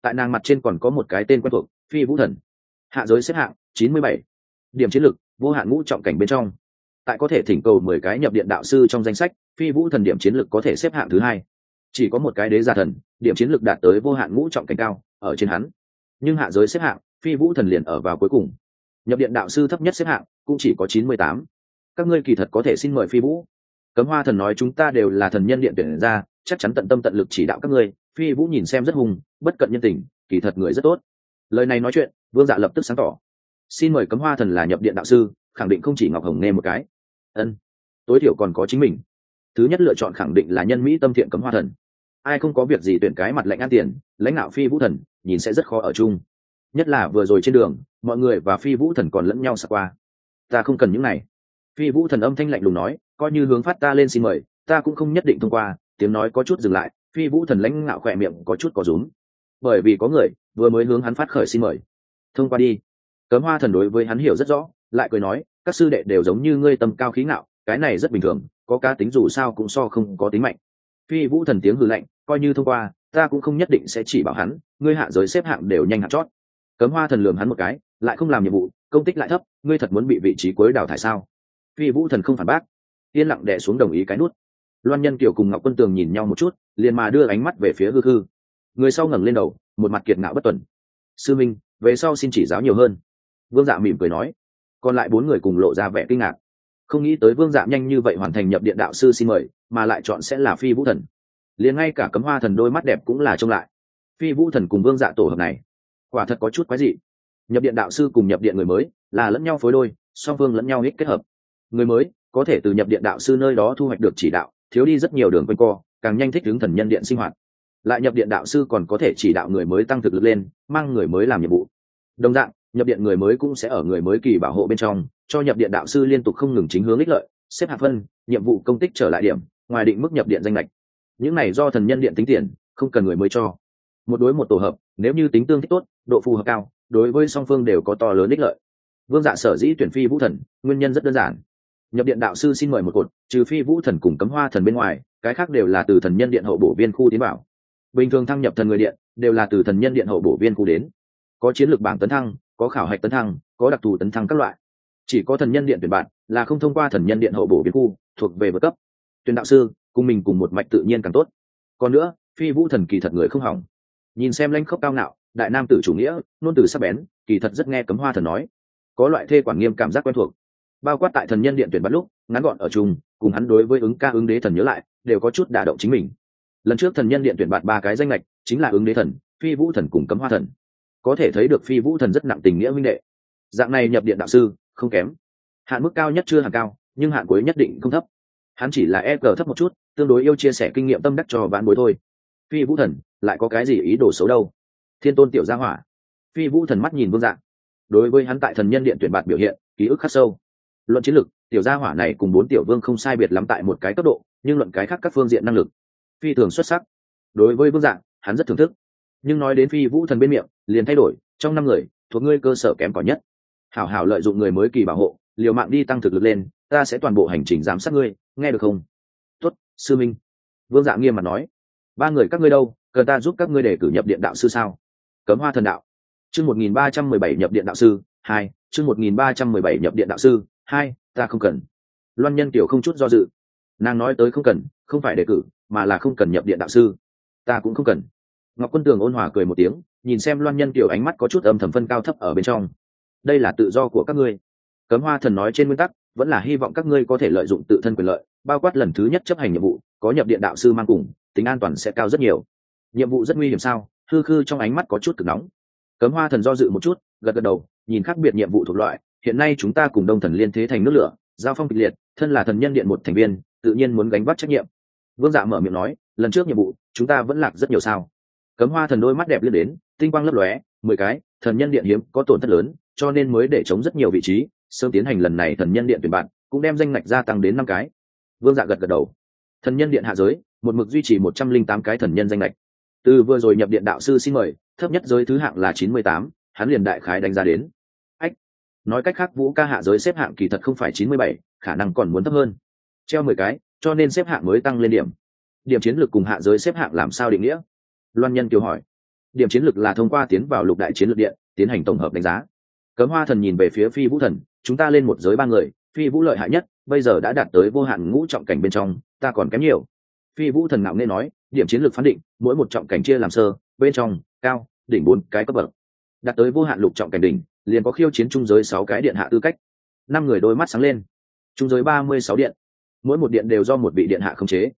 tại nàng mặt trên còn có một cái tên quen thuộc, Phi Vũ Thần. Hạ giới xếp hạng 97. Điểm chiến lược vô hạn ngũ trọng cảnh bên trong. Tại có thể thỉnh cầu 10 cái nhập điện đạo sư trong danh sách, Phi Vũ Thần điểm chiến lược có thể xếp hạng thứ hai. Chỉ có một cái đế giả thần, điểm chiến lược đạt tới vô hạn ngũ trọng cảnh cao, ở trên hắn. Nhưng hạ giới xếp hạng, Phi Vũ Thần liền ở vào cuối cùng. Nhập điện đạo sư thấp nhất xếp hạng cũng chỉ có 98. Các ngươi kỳ thật có thể xin mời Phi Vũ. Cấm Hoa Thần nói chúng ta đều là thần nhân điện tuyển ra, chắc chắn tận tâm tận lực chỉ đạo các ngươi. Phi Vũ nhìn xem rất hùng, bất cận nhân tình, kỳ thật người rất tốt. Lời này nói chuyện, Vương Dạ lập tức sáng tỏ. Xin mời Cấm Hoa Thần là nhập điện đạo sư, khẳng định không chỉ Ngọc Hồng nghe một cái. Ân, tối thiểu còn có chính mình. Thứ nhất lựa chọn khẳng định là nhân mỹ tâm thiện Cấm Hoa Thần. Ai không có việc gì tuyển cái mặt lạnh ăn tiền, lãnh đạo Phi Vũ Thần, nhìn sẽ rất khó ở chung. Nhất là vừa rồi trên đường, mọi người và Phi Vũ Thần còn lẫn nhau xả qua. Ta không cần những này. Phi Vũ Thần âm thanh lạnh lùng nói, coi như hướng phát ta lên xin mời, ta cũng không nhất định thông qua. Tiếng nói có chút dừng lại, Phi Vũ Thần lãnh ngạo khỏe miệng có chút có rúm, bởi vì có người vừa mới hướng hắn phát khởi xin mời. Thông qua đi. Cấm Hoa Thần đối với hắn hiểu rất rõ, lại cười nói, các sư đệ đều giống như ngươi tầm cao khí ngạo, cái này rất bình thường, có cá tính dù sao cũng so không có tính mạnh. Phi Vũ Thần tiếng hừ lạnh, coi như thông qua, ta cũng không nhất định sẽ chỉ bảo hắn, ngươi hạ giới xếp hạng đều nhanh hạng chót. Cấm Hoa Thần lườm hắn một cái, lại không làm nhiệm vụ, công tích lại thấp, ngươi thật muốn bị vị trí cuối đào thải sao? Phi Vũ Thần không phản bác, yên lặng đè xuống đồng ý cái nút. Loan Nhân Kiều cùng Ngọc Quân Tường nhìn nhau một chút, liền mà đưa ánh mắt về phía hư hư. Người sau ngẩng lên đầu, một mặt kiệt ngạo bất tuần. Sư minh, về sau xin chỉ giáo nhiều hơn. Vương Dạ mỉm cười nói. Còn lại 4 người cùng lộ ra vẻ kinh ngạc, không nghĩ tới Vương Dạ nhanh như vậy hoàn thành nhập điện đạo sư xin mời, mà lại chọn sẽ là Phi Vũ Thần. Liền ngay cả Cấm Hoa Thần đôi mắt đẹp cũng là trông lại. Phi Vũ Thần cùng Vương Dạ tổ hợp này, quả thật có chút quái dị. Nhập điện đạo sư cùng nhập điện người mới là lẫn nhau phối đôi, song phương lẫn nhau ích kết hợp. Người mới có thể từ nhập điện đạo sư nơi đó thu hoạch được chỉ đạo, thiếu đi rất nhiều đường quanh co, càng nhanh thích ứng thần nhân điện sinh hoạt. Lại nhập điện đạo sư còn có thể chỉ đạo người mới tăng thực lực lên, mang người mới làm nhiệm vụ. Đồng dạng, nhập điện người mới cũng sẽ ở người mới kỳ bảo hộ bên trong, cho nhập điện đạo sư liên tục không ngừng chính hướng ích lợi, xếp hạng phân, nhiệm vụ công tích trở lại điểm, ngoài định mức nhập điện danh lệch. Những này do thần nhân điện tính tiền, không cần người mới cho. Một đối một tổ hợp, nếu như tính tương thích tốt, độ phù hợp cao, đối với song phương đều có to lớn ích lợi. Vương Dạ sở dĩ tuyển Phi Vũ Thần, nguyên nhân rất đơn giản. Nhập điện đạo sư xin mời một cột, trừ Phi Vũ Thần cùng Cấm Hoa Thần bên ngoài, cái khác đều là từ thần nhân điện hậu bổ viên khu tiến bảo. Bình thường thăng nhập thần người điện, đều là từ thần nhân điện hậu bổ viên khu đến. Có chiến lược bảng tấn thăng, có khảo hạch tấn thăng, có đặc thù tấn thăng các loại. Chỉ có thần nhân điện tuyển bạn là không thông qua thần nhân điện hậu bổ viên khu, thuộc về vượt cấp. Tuyển đạo sư, cùng mình cùng một mạch tự nhiên càng tốt. Còn nữa, Phi Vũ Thần kỳ thật người không hỏng. Nhìn xem lãnh khốc cao ngạo, đại nam tử chủ nghĩa, luôn từ sắc bén, kỳ thật rất nghe Cấm Hoa Thần nói. Có loại thê quản nghiêm cảm giác quen thuộc. Bao quát tại thần nhân điện tuyển bắt lúc, ngắn gọn ở chung, cùng hắn đối với ứng ca ứng đế thần nhớ lại, đều có chút đả động chính mình. Lần trước thần nhân điện tuyển bạt 3 cái danh lệch, chính là ứng đế thần, Phi Vũ Thần cùng Cấm Hoa Thần. Có thể thấy được Phi Vũ Thần rất nặng tình nghĩa huynh đệ. Dạng này nhập điện đạo sư, không kém. Hạn mức cao nhất chưa hẳn cao, nhưng hạn cuối nhất định không thấp. Hắn chỉ là EG thấp một chút, tương đối yêu chia sẻ kinh nghiệm tâm đắc cho vãn bối thôi. Phi Vũ Thần lại có cái gì ý đồ xấu đâu? Thiên tôn tiểu gia hỏa. Phi Vũ Thần mắt nhìn Vương Dạ. Đối với hắn tại thần nhân điện tuyển bạt biểu hiện, ký ức khắc sâu. Luận chiến lược, tiểu gia hỏa này cùng 4 tiểu vương không sai biệt lắm tại một cái cấp độ, nhưng luận cái khác các phương diện năng lực, phi thường xuất sắc. Đối với Vương Dạ, hắn rất thưởng thức. Nhưng nói đến Phi Vũ Thần bên miệng, liền thay đổi, trong 5 người, thuộc ngươi cơ sở kém cỏi nhất. Hảo hảo lợi dụng người mới kỳ bảo hộ, liều mạng đi tăng thực lực lên, ta sẽ toàn bộ hành trình giám sát ngươi, nghe được không? Tốt, sư minh. Vương Dạ nghiêm mặt nói. 3 người các ngươi đâu, cần ta giúp các ngươi để cử nhập điện đạo sư sao? Cấm Hoa Thần đạo. Chương 1317 nhập điện đạo sư 2, chương 1317 nhập điện đạo sư 2, ta không cần. Loan Nhân Kiều không chút do dự. Nàng nói tới không cần, không phải đề cử, mà là không cần nhập điện đạo sư. Ta cũng không cần. Ngọc Quân Tường ôn hòa cười một tiếng, nhìn xem Loan Nhân Kiều ánh mắt có chút âm thầm phân cao thấp ở bên trong. Đây là tự do của các ngươi. Cấm Hoa Thần nói trên nguyên tắc, vẫn là hy vọng các ngươi có thể lợi dụng tự thân quyền lợi, bao quát lần thứ nhất chấp hành nhiệm vụ, có nhập điện đạo sư mang cùng, tính an toàn sẽ cao rất nhiều. Nhiệm vụ rất nguy hiểm sao? Hư khư trong ánh mắt có chút cực nóng. Cấm Hoa Thần do dự một chút, gật gật đầu, nhìn khác biệt nhiệm vụ thuộc loại, hiện nay chúng ta cùng Đông Thần liên thế thành nước lửa, giao phong kịch liệt, thân là thần nhân điện một thành viên, tự nhiên muốn gánh vác trách nhiệm. Vương Dạ mở miệng nói, lần trước nhiệm vụ, chúng ta vẫn lạc rất nhiều sao? Cấm Hoa Thần đôi mắt đẹp lên đến, tinh quang lấp lóe, 10 cái, thần nhân điện hiếm có tổn thất lớn, cho nên mới để chống rất nhiều vị trí, sớm tiến hành lần này thần nhân điện tuyển bạn, cũng đem danh ngạch gia tăng đến 5 cái. Vương Dạ gật gật đầu. Thần nhân điện hạ giới, một mực duy trì 108 cái thần nhân danh ngạch. Từ vừa rồi nhập điện đạo sư xin mời, thấp nhất giới thứ hạng là 98, hắn liền đại khái đánh giá đến. Ách, nói cách khác Vũ ca hạ giới xếp hạng kỳ thật không phải 97, khả năng còn muốn thấp hơn. Treo 10 cái, cho nên xếp hạng mới tăng lên điểm. Điểm chiến lược cùng hạ giới xếp hạng làm sao định nghĩa? Loan Nhân Kiều hỏi. Điểm chiến lược là thông qua tiến vào lục đại chiến lược điện tiến hành tổng hợp đánh giá. Cấm Hoa Thần nhìn về phía Phi Vũ Thần, chúng ta lên một giới ba người, Phi Vũ lợi hại nhất, bây giờ đã đạt tới vô hạn ngũ trọng cảnh bên trong, ta còn kém nhiều. Phi Vũ Thần ngạo nghễ nói, điểm chiến lược phán định, mỗi một trọng cảnh chia làm sơ, bên trong, cao, đỉnh 4 cái cấp bậc. Đạt tới vô hạn lục trọng cảnh đỉnh, liền có khiêu chiến trung giới 6 cái điện hạ tư cách. 5 người đôi mắt sáng lên. Trung giới 36 điện, mỗi một điện đều do một vị điện hạ khống chế.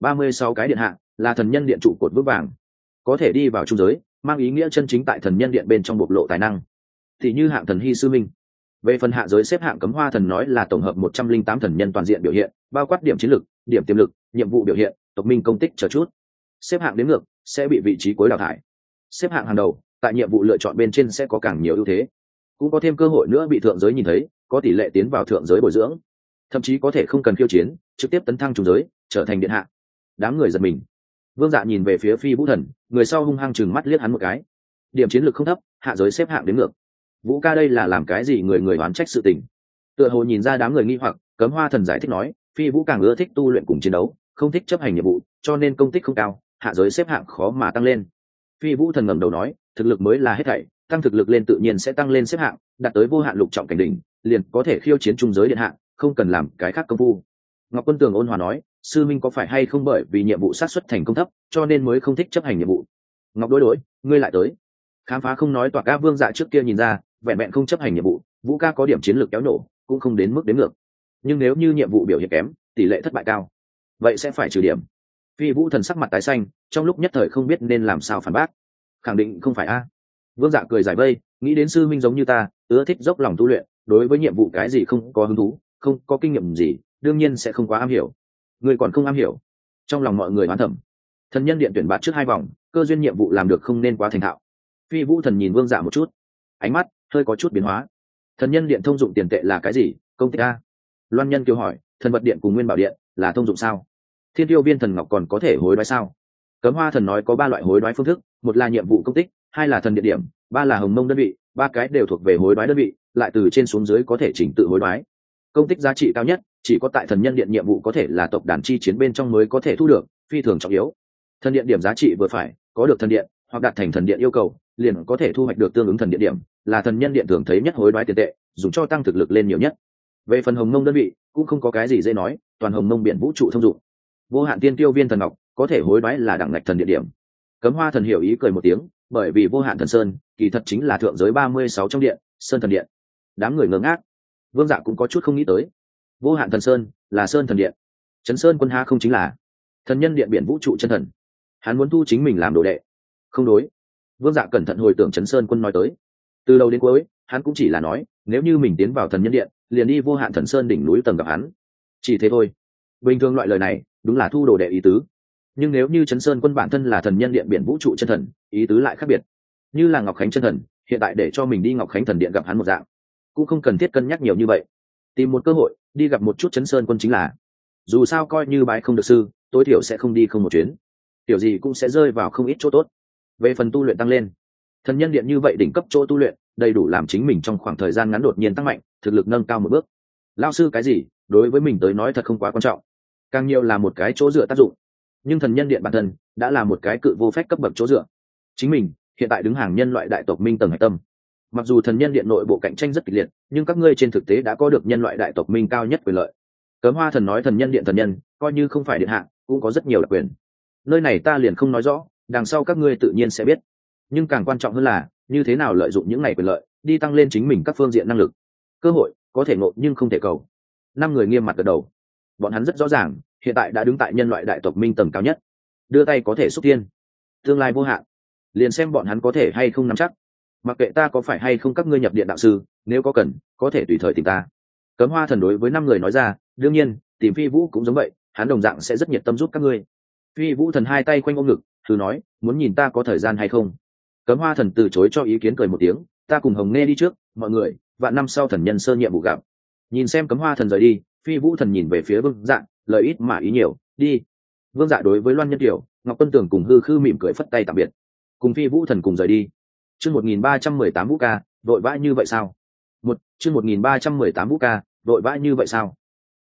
36 cái điện hạ là thần nhân điện trụ cột vững vàng, có thể đi vào trung giới, mang ý nghĩa chân chính tại thần nhân điện bên trong bộc lộ tài năng. Thì như hạng thần Hy Sư Minh. Về phần hạ giới xếp hạng Cấm Hoa Thần nói là tổng hợp 108 thần nhân toàn diện biểu hiện, bao quát điểm chiến lược, điểm tiềm lực, nhiệm vụ biểu hiện, tộc minh công tích chờ chút. Xếp hạng đến ngược sẽ bị vị trí cuối đào thải. Xếp hạng hàng đầu, tại nhiệm vụ lựa chọn bên trên sẽ có càng nhiều ưu thế, cũng có thêm cơ hội nữa bị thượng giới nhìn thấy, có tỷ lệ tiến vào thượng giới bồi dưỡng, thậm chí có thể không cần khiêu chiến, trực tiếp tấn thăng trung giới, trở thành điện hạ. Đám người giật mình. Vương Dạ nhìn về phía Phi Vũ Thần, người sau hung hăng chừng mắt liếc hắn một cái. Điểm chiến lược không thấp, hạ giới xếp hạng đến ngược. Vũ ca đây là làm cái gì, người người oán trách sự tình. Tựa hồ nhìn ra đám người nghi hoặc, Cấm Hoa Thần giải thích nói, Phi Vũ càng ưa thích tu luyện cùng chiến đấu, không thích chấp hành nhiệm vụ, cho nên công tích không cao, hạ giới xếp hạng khó mà tăng lên. Phi Vũ Thần ngẩng đầu nói, thực lực mới là hết thảy, tăng thực lực lên tự nhiên sẽ tăng lên xếp hạng, đạt tới vô hạn lục trọng cảnh đỉnh, liền có thể khiêu chiến trung giới điện hạ, không cần làm cái khác công phu. Ngọc Quân Tường ôn hòa nói, sư minh có phải hay không bởi vì nhiệm vụ sát xuất thành công thấp, cho nên mới không thích chấp hành nhiệm vụ. Ngọc đối, ngươi lại tới. Khám phá không nói tỏa ca. Vương Dạ trước kia nhìn ra, vẹn vẹn không chấp hành nhiệm vụ, Vũ ca có điểm chiến lược kéo nổ, cũng không đến mức đến ngược. Nhưng nếu như nhiệm vụ biểu hiện kém, tỷ lệ thất bại cao, vậy sẽ phải trừ điểm. Phi Vũ Thần sắc mặt tái xanh, trong lúc nhất thời không biết nên làm sao phản bác. Khẳng định không phải a. Vương Dạ cười giải vây, nghĩ đến sư minh giống như ta, ưa thích dốc lòng tu luyện, đối với nhiệm vụ cái gì không có hứng thú, không có kinh nghiệm gì, đương nhiên sẽ không quá am hiểu. Người còn không am hiểu. Trong lòng mọi người oán thầm. Thần nhân điện tuyển bạt trước 2 vòng, cơ duyên nhiệm vụ làm được không nên quá thành thạo. Phi Vũ Thần nhìn Vương Dạ một chút, ánh mắt hơi có chút biến hóa. Thần nhân điện thông dụng tiền tệ là cái gì? Công tích a. Loan Nhân kêu hỏi, thần vật điện cùng nguyên bảo điện là thông dụng sao? Thiên Tiêu Viên Thần Ngọc còn có thể hối đoái sao? Cấm Hoa Thần nói có 3 loại hối đoái phương thức, một là nhiệm vụ công tích, 2 là thần địa điểm, 3 là hồng mông đơn vị, 3 cái đều thuộc về hối đoái đơn vị, lại từ trên xuống dưới có thể chỉnh tự hối đoái. Công tích giá trị cao nhất chỉ có tại thần nhân điện nhiệm vụ có thể là tộc đàn chi chiến bên trong mới có thể thu được, phi thường trọng yếu. Thần điện điểm giá trị vừa phải, có được thần điện hoặc đạt thành thần điện yêu cầu, liền có thể thu hoạch được tương ứng thần điện điểm, là thần nhân điện thường thấy nhất hối đoái tiền tệ, dùng cho tăng thực lực lên nhiều nhất. Về phần hồng mông đơn vị, cũng không có cái gì dễ nói, toàn hồng mông biển vũ trụ thông dụng. Vô hạn tiên tiêu viên thần ngọc có thể hối đoái là đẳng ngạch thần địa điểm. Cấm Hoa Thần hiểu ý cười một tiếng, bởi vì vô hạn thần sơn kỳ thật chính là thượng giới 36 trong điện, sơn thần điện. Đám người ngơ ngác. Vương Dạ cũng có chút không nghĩ tới, vô hạn thần sơn là sơn thần điện, Trấn Sơn Quân ha không chính là thần nhân điện biển vũ trụ chân thần. Hắn muốn thu chính mình làm đồ đệ. Không đối. Vương Dạ cẩn thận hồi tưởng Trấn Sơn Quân nói tới, từ đầu đến cuối hắn cũng chỉ là nói, nếu như mình tiến vào thần nhân điện, liền đi vô hạn thần sơn đỉnh núi tầng gặp hắn, chỉ thế thôi. Bình thường loại lời này đúng là thu đồ đệ ý tứ, nhưng nếu như Trấn Sơn Quân bản thân là thần nhân điện biển vũ trụ chân thần, ý tứ lại khác biệt. Như là Ngọc Khánh chân thần, hiện tại để cho mình đi Ngọc Khánh thần điện gặp hắn một dạng, cũng không cần thiết cân nhắc nhiều như vậy. Tìm một cơ hội đi gặp một chút Trấn Sơn Quân chính là. Dù sao coi như bái không được sư, tối thiểu sẽ không đi không một chuyến, tiểu gì cũng sẽ rơi vào không ít chỗ tốt. Về phần tu luyện tăng lên, thần nhân điện như vậy đỉnh cấp chỗ tu luyện, đầy đủ làm chính mình trong khoảng thời gian ngắn đột nhiên tăng mạnh, thực lực nâng cao một bước. Lao sư cái gì, đối với mình tới nói thật không quá quan trọng, càng nhiều là một cái chỗ dựa tác dụng. Nhưng thần nhân điện bản thân đã là một cái cự vô phách cấp bậc chỗ dựa. Chính mình hiện tại đứng hàng nhân loại đại tộc minh tầng hải tâm. Mặc dù thần nhân điện nội bộ cạnh tranh rất kịch liệt, nhưng các ngươi trên thực tế đã có được nhân loại đại tộc minh cao nhất quyền lợi. Cấm Hoa Thần nói thần nhân điện thần nhân coi như không phải điện hạ, cũng có rất nhiều đặc quyền. Nơi này ta liền không nói rõ, đằng sau các ngươi tự nhiên sẽ biết. Nhưng càng quan trọng hơn là như thế nào lợi dụng những ngày quyền lợi đi tăng lên chính mình các phương diện năng lực. Cơ hội có thể ngộ nhưng không thể cầu. 5 người nghiêm mặt gật đầu. Bọn hắn rất rõ ràng, hiện tại đã đứng tại nhân loại đại tộc minh tầng cao nhất, đưa tay có thể xúc tiên, tương lai vô hạn, liền xem bọn hắn có thể hay không nắm chắc. Mặc kệ ta có phải hay không các ngươi nhập điện đạo sư, nếu có cần có thể tùy thời tìm ta. Cấm Hoa Thần đối với 5 người nói ra, đương nhiên tìm Phi Vũ cũng giống vậy, hắn đồng dạng sẽ rất nhiệt tâm giúp các ngươi. Phi Vũ Thần 2 tay quanh ôm ngực, thử nói, muốn nhìn ta có thời gian hay không. Cấm Hoa Thần từ chối cho ý kiến, cười một tiếng, ta cùng Hồng Nghe đi trước, mọi người vạn năm sau thần nhân sơ nhiệm vụ gặp. Nhìn xem Cấm Hoa Thần rời đi, Phi Vũ Thần nhìn về phía Vương Dạ, lời ít mà ý nhiều, đi. Vương Dạ đối với Loan Nhân Tiểu, Ngọc Quân Tường cùng Hư Khư mỉm cười phất tay tạm biệt, cùng Phi Vũ Thần cùng rời đi. Chương 1318 Vũ ca, vội vã như vậy sao? Chương 1318 Vũ ca, vội vã như vậy sao?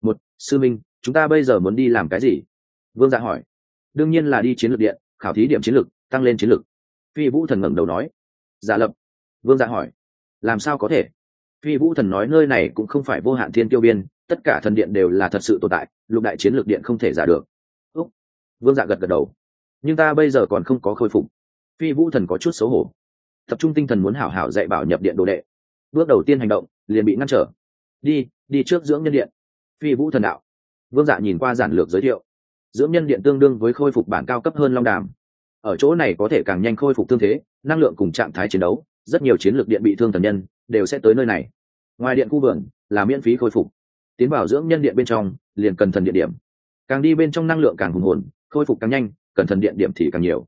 Sư Minh, chúng ta bây giờ muốn đi làm cái gì? Vương Dạ hỏi. Đương nhiên là đi chiến lược điện, khảo thí điểm chiến lược, tăng lên chiến lược. Phi Vũ Thần ngẩng đầu nói. Giả lập. Vương Dạ hỏi. Làm sao có thể? Phi Vũ Thần nói nơi này cũng không phải vô hạn thiên tiêu biên, tất cả thần điện đều là thật sự tồn tại, lục đại chiến lược điện không thể giả được. Úc. Vương Dạ gật gật đầu. Nhưng ta bây giờ còn không có khôi phục. Phi Vũ Thần có chút xấu hổ. Tập trung tinh thần muốn hảo hảo dạy bảo nhập điện đồ đệ. Bước đầu tiên hành động liền bị ngăn trở. Đi trước dưỡng nhân điện. Phi Vũ Thần đạo. Vương Dạ nhìn qua giản lược giới thiệu. Dưỡng nhân điện tương đương với khôi phục bản cao cấp hơn long đàm. Ở chỗ này có thể càng nhanh khôi phục tương thế, năng lượng cùng trạng thái chiến đấu, rất nhiều chiến lược điện bị thương thần nhân đều sẽ tới nơi này. Ngoài điện khu vườn là miễn phí khôi phục, tiến vào dưỡng nhân điện bên trong liền cần thần điện điểm, càng đi bên trong năng lượng càng hùng hồn, khôi phục càng nhanh, cần thần điện điểm thì càng nhiều.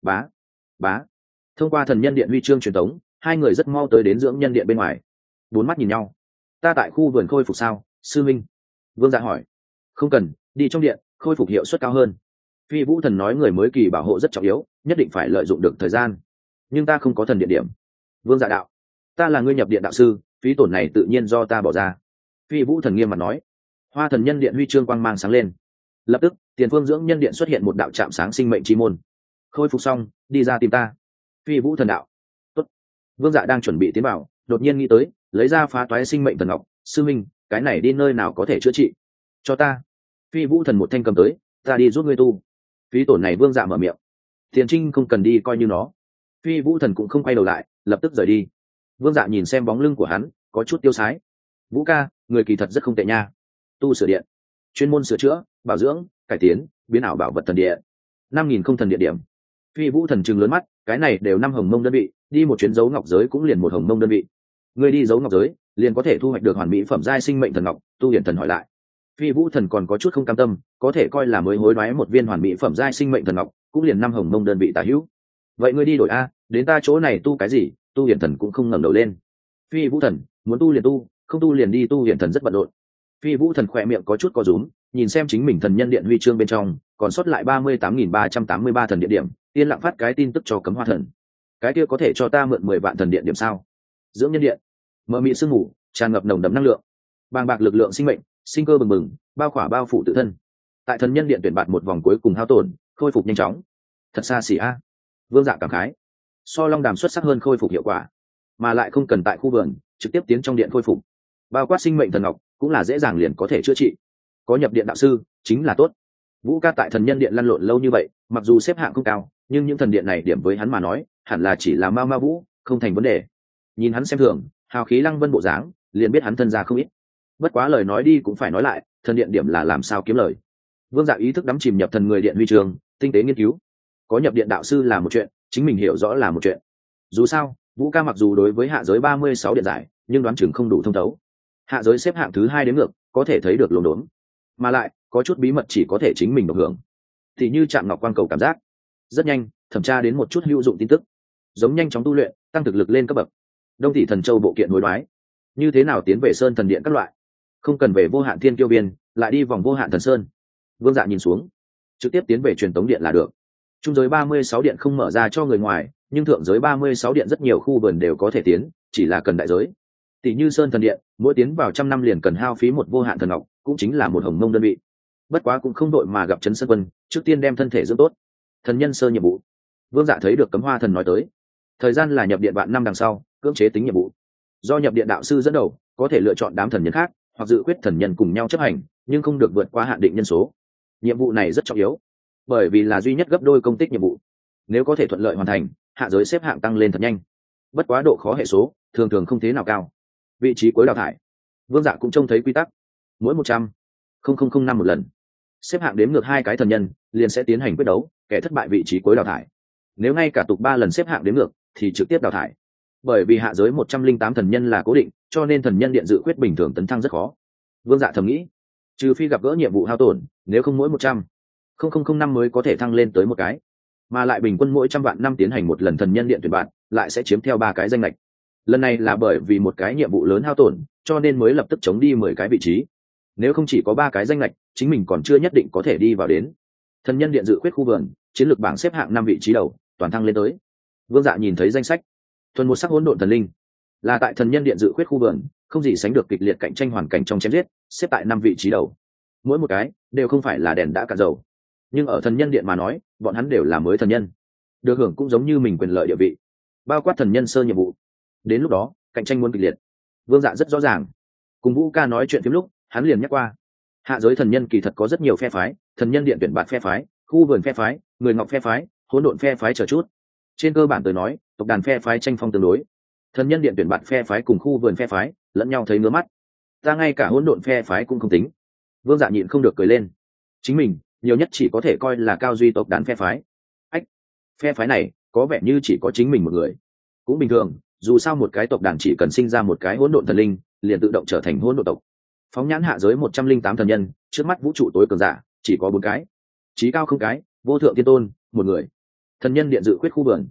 Bá. Thông qua thần nhân điện huy chương truyền tống, hai người rất mau tới đến dưỡng nhân điện bên ngoài. Bốn mắt nhìn nhau. Ta tại khu vườn khôi phục sao, sư minh? Vương Dạ hỏi. Không cần, đi trong điện khôi phục hiệu suất cao hơn. Phi Vũ Thần nói người mới kỳ bảo hộ rất trọng yếu, nhất định phải lợi dụng được thời gian. Nhưng ta không có thần điện điểm. Vương Dạ đạo. Ta là ngươi nhập điện đạo sư, phí tổn này tự nhiên do ta bỏ ra. Phi Vũ Thần nghiêm mặt nói. Hoa thần nhân điện huy chương quang mang sáng lên. Lập tức tiền phương dưỡng nhân điện xuất hiện một đạo trạm sáng sinh mệnh chi môn. Khôi phục xong đi ra tìm ta. Phi Vũ Thần đạo. Tốt. Vương Dạ đang chuẩn bị tiến vào, đột nhiên nghĩ tới lấy ra phá toái sinh mệnh thần ngọc. Sư minh, cái này đi nơi nào có thể chữa trị? Cho ta. Phi Vũ Thần một thanh cầm tới. Ta đi giúp ngươi tu. Phí tổn này Vương Dạ mở miệng. Tiền Trinh không cần đi coi như nó. Phi Vũ Thần cũng không quay đầu lại, lập tức rời đi. Vương Dạ nhìn xem bóng lưng của hắn, có chút tiêu sái. Vũ ca, người kỳ thật rất không tệ nha. Tu sửa điện, chuyên môn sửa chữa, bảo dưỡng, cải tiến, biến ảo bảo vật thần điện. 5.000 không thần điện điểm. Phi Vũ Thần trừng lớn mắt, cái này đều 5 hồng mông đơn vị, đi một chuyến dấu ngọc giới cũng liền 1 hồng mông đơn vị. Người đi dấu ngọc giới, liền có thể thu hoạch được hoàn mỹ phẩm giai sinh mệnh thần ngọc. Tu Hiển Thần hỏi lại. Phi Vũ Thần còn có chút không cam tâm, có thể coi là mới hối đoái một viên hoàn mỹ phẩm giai sinh mệnh thần ngọc, cũng liền 5 hồng mông đơn vị tả hữu. Vậy ngươi đi đổi a, đến ta chỗ này tu cái gì? Tu Hiển Thần cũng không ngẩng đầu lên. Phi Vũ Thần, muốn tu liền tu, không tu liền đi. Tu Hiển Thần rất bận rộn. Phi Vũ Thần khỏe miệng có chút co rúm, nhìn xem chính mình thần nhân điện huy chương bên trong còn sót lại 38.383 thần điện điểm, yên lặng phát cái tin tức cho Cấm Hoa Thần. Cái kia có thể cho ta mượn 10 vạn thần điện điểm sao? Dưỡng nhân điện. Mờ mịt sương mù, tràn ngập nồng đậm năng lượng, bàng bạc lực lượng sinh mệnh, sinh cơ bừng bừng, bao phủ tự thân. Tại thần nhân điện tuyển bạn một vòng cuối cùng hao tổn, khôi phục nhanh chóng. Thật xa xỉ a. Vương Dạ cảm khái. So long đàm xuất sắc hơn khôi phục hiệu quả, mà lại không cần tại khu vườn, trực tiếp tiến trong điện khôi phục. Bao quát sinh mệnh thần ngọc cũng là dễ dàng liền có thể chữa trị. Có nhập điện đạo sư chính là tốt. Vũ ca tại thần nhân điện lăn lộn lâu như vậy, mặc dù xếp hạng không cao, nhưng những thần điện này điểm với hắn mà nói hẳn là chỉ là ma vũ, không thành vấn đề. Nhìn hắn xem thường, hào khí lăng vân bộ dáng, liền biết hắn thân gia không ít. Bất quá lời nói đi cũng phải nói lại, thần điện điểm là làm sao kiếm lời. Vương Dạ ý thức đắm chìm nhập thần người điện huy trường, tinh tế nghiên cứu. Có nhập điện đạo sư là một chuyện, chính mình hiểu rõ là một chuyện. Dù sao Vũ ca mặc dù đối với hạ giới 36 điện giải, nhưng đoán chừng không đủ thông thấu. Hạ giới xếp hạng thứ 2 đến ngược, có thể thấy được lồn đốn, mà lại có chút bí mật chỉ có thể chính mình được hưởng. Thì như chạm ngọc quang cầu cảm giác, rất nhanh thẩm tra đến một chút hữu dụng tin tức, giống nhanh chóng tu luyện, tăng thực lực lên cấp bậc, đông thị thần châu bộ kiện hối đoái, như thế nào tiến về sơn thần điện các loại, không cần về vô hạn thiên kiêu biên, lại đi vòng vô hạn thần sơn. Vương Dạ nhìn xuống, trực tiếp tiến về truyền tống điện là được. Trung giới 36 điện không mở ra cho người ngoài, nhưng thượng giới 36 điện rất nhiều khu vườn đều có thể tiến, chỉ là cần đại giới. Tỷ như sơn thần điện, mỗi tiến vào 100 năm liền cần hao phí một vô hạn thần ngọc, cũng chính là một hồng mông đơn vị. Bất quá cũng không đội mà gặp Trấn Sơn Quân, trước tiên đem thân thể dưỡng tốt. Thần nhân sơ nhiệm vụ. Vương Dạ thấy được Cấm Hoa Thần nói tới, thời gian là nhập điện bạn năm đằng sau, cưỡng chế tính nhiệm vụ. Do nhập điện đạo sư dẫn đầu, có thể lựa chọn đám thần nhân khác, hoặc dự quyết thần nhân cùng nhau chấp hành, nhưng không được vượt quá hạn định nhân số. Nhiệm vụ này rất trọng yếu, bởi vì là duy nhất gấp đôi công tích nhiệm vụ. Nếu có thể thuận lợi hoàn thành, hạ giới xếp hạng tăng lên thật nhanh. Bất quá độ khó hệ số thường thường không thế nào cao. Vị trí cuối đào thải, Vương Dạ cũng trông thấy quy tắc, mỗi 100,000 năm một lần, xếp hạng đếm ngược 2 cái thần nhân liền sẽ tiến hành quyết đấu, kẻ thất bại vị trí cuối đào thải. Nếu ngay cả tục 3 lần xếp hạng đếm ngược thì trực tiếp đào thải. Bởi vì hạ giới 108 thần nhân là cố định, cho nên thần nhân điện dự quyết bình thường tấn thăng rất khó. Vương Dạ thầm nghĩ, trừ phi gặp gỡ nhiệm vụ hao tổn, nếu không mỗi 100,000 năm mới có thể thăng lên tới một cái, mà lại bình quân mỗi 100 vạn năm tiến hành một lần thần nhân điện tuyển bạn, lại sẽ chiếm theo 3 cái danh lệch. Lần này là bởi vì một cái nhiệm vụ lớn hao tổn, cho nên mới lập tức chống đi 10 cái vị trí. Nếu không chỉ có 3 cái danh lệch, chính mình còn chưa nhất định có thể đi vào đến. Thần nhân điện dự quyết khu vườn, chiến lược bảng xếp hạng 5 vị trí đầu, toàn thăng lên tới. Vương Dạ nhìn thấy danh sách, thuần một sắc hỗn độn thần linh, là tại thần nhân điện dự quyết khu vườn, không gì sánh được kịch liệt cạnh tranh hoàn cảnh trong chém giết, xếp tại 5 vị trí đầu. Mỗi một cái đều không phải là đèn đã cạn dầu, nhưng ở thần nhân điện mà nói, bọn hắn đều là mới thần nhân. được hưởng cũng giống như mình quyền lợi địa vị, bao quát thần nhân sơ nhiệm vụ. Đến lúc đó cạnh tranh muốn kịch liệt. Vương Dạ rất rõ ràng. Cùng Vũ Ca nói chuyện phim lúc hắn liền nhắc qua, hạ giới thần nhân kỳ thật có rất nhiều phe phái, thần nhân điện tuyển bạt phe phái, khu vườn phe phái, người ngọc phe phái, hỗn độn phe phái chờ chút. Trên cơ bản tới nói, tộc đàn phe phái tranh phong tương đối, thần nhân điện tuyển bạt phe phái cùng khu vườn phe phái lẫn nhau thấy ngứa mắt. Ta ngay cả hỗn độn phe phái cũng không tính. Vương Dạ nhịn không được cười lên. Chính mình nhiều nhất chỉ có thể coi là cao duy tộc đàn phe phái. Ách, phe phái này có vẻ như chỉ có chính mình một người. Cũng bình thường, dù sao một cái tộc đàn chỉ cần sinh ra một cái hỗn độn thần linh liền tự động trở thành hỗn độn tộc. Phóng nhãn hạ giới 108 thần nhân, trước mắt vũ trụ tối cường giả chỉ có 4 cái. Chí cao không cái, vô thượng tiên tôn một người. Thần nhân điện dự khuyết khu vườn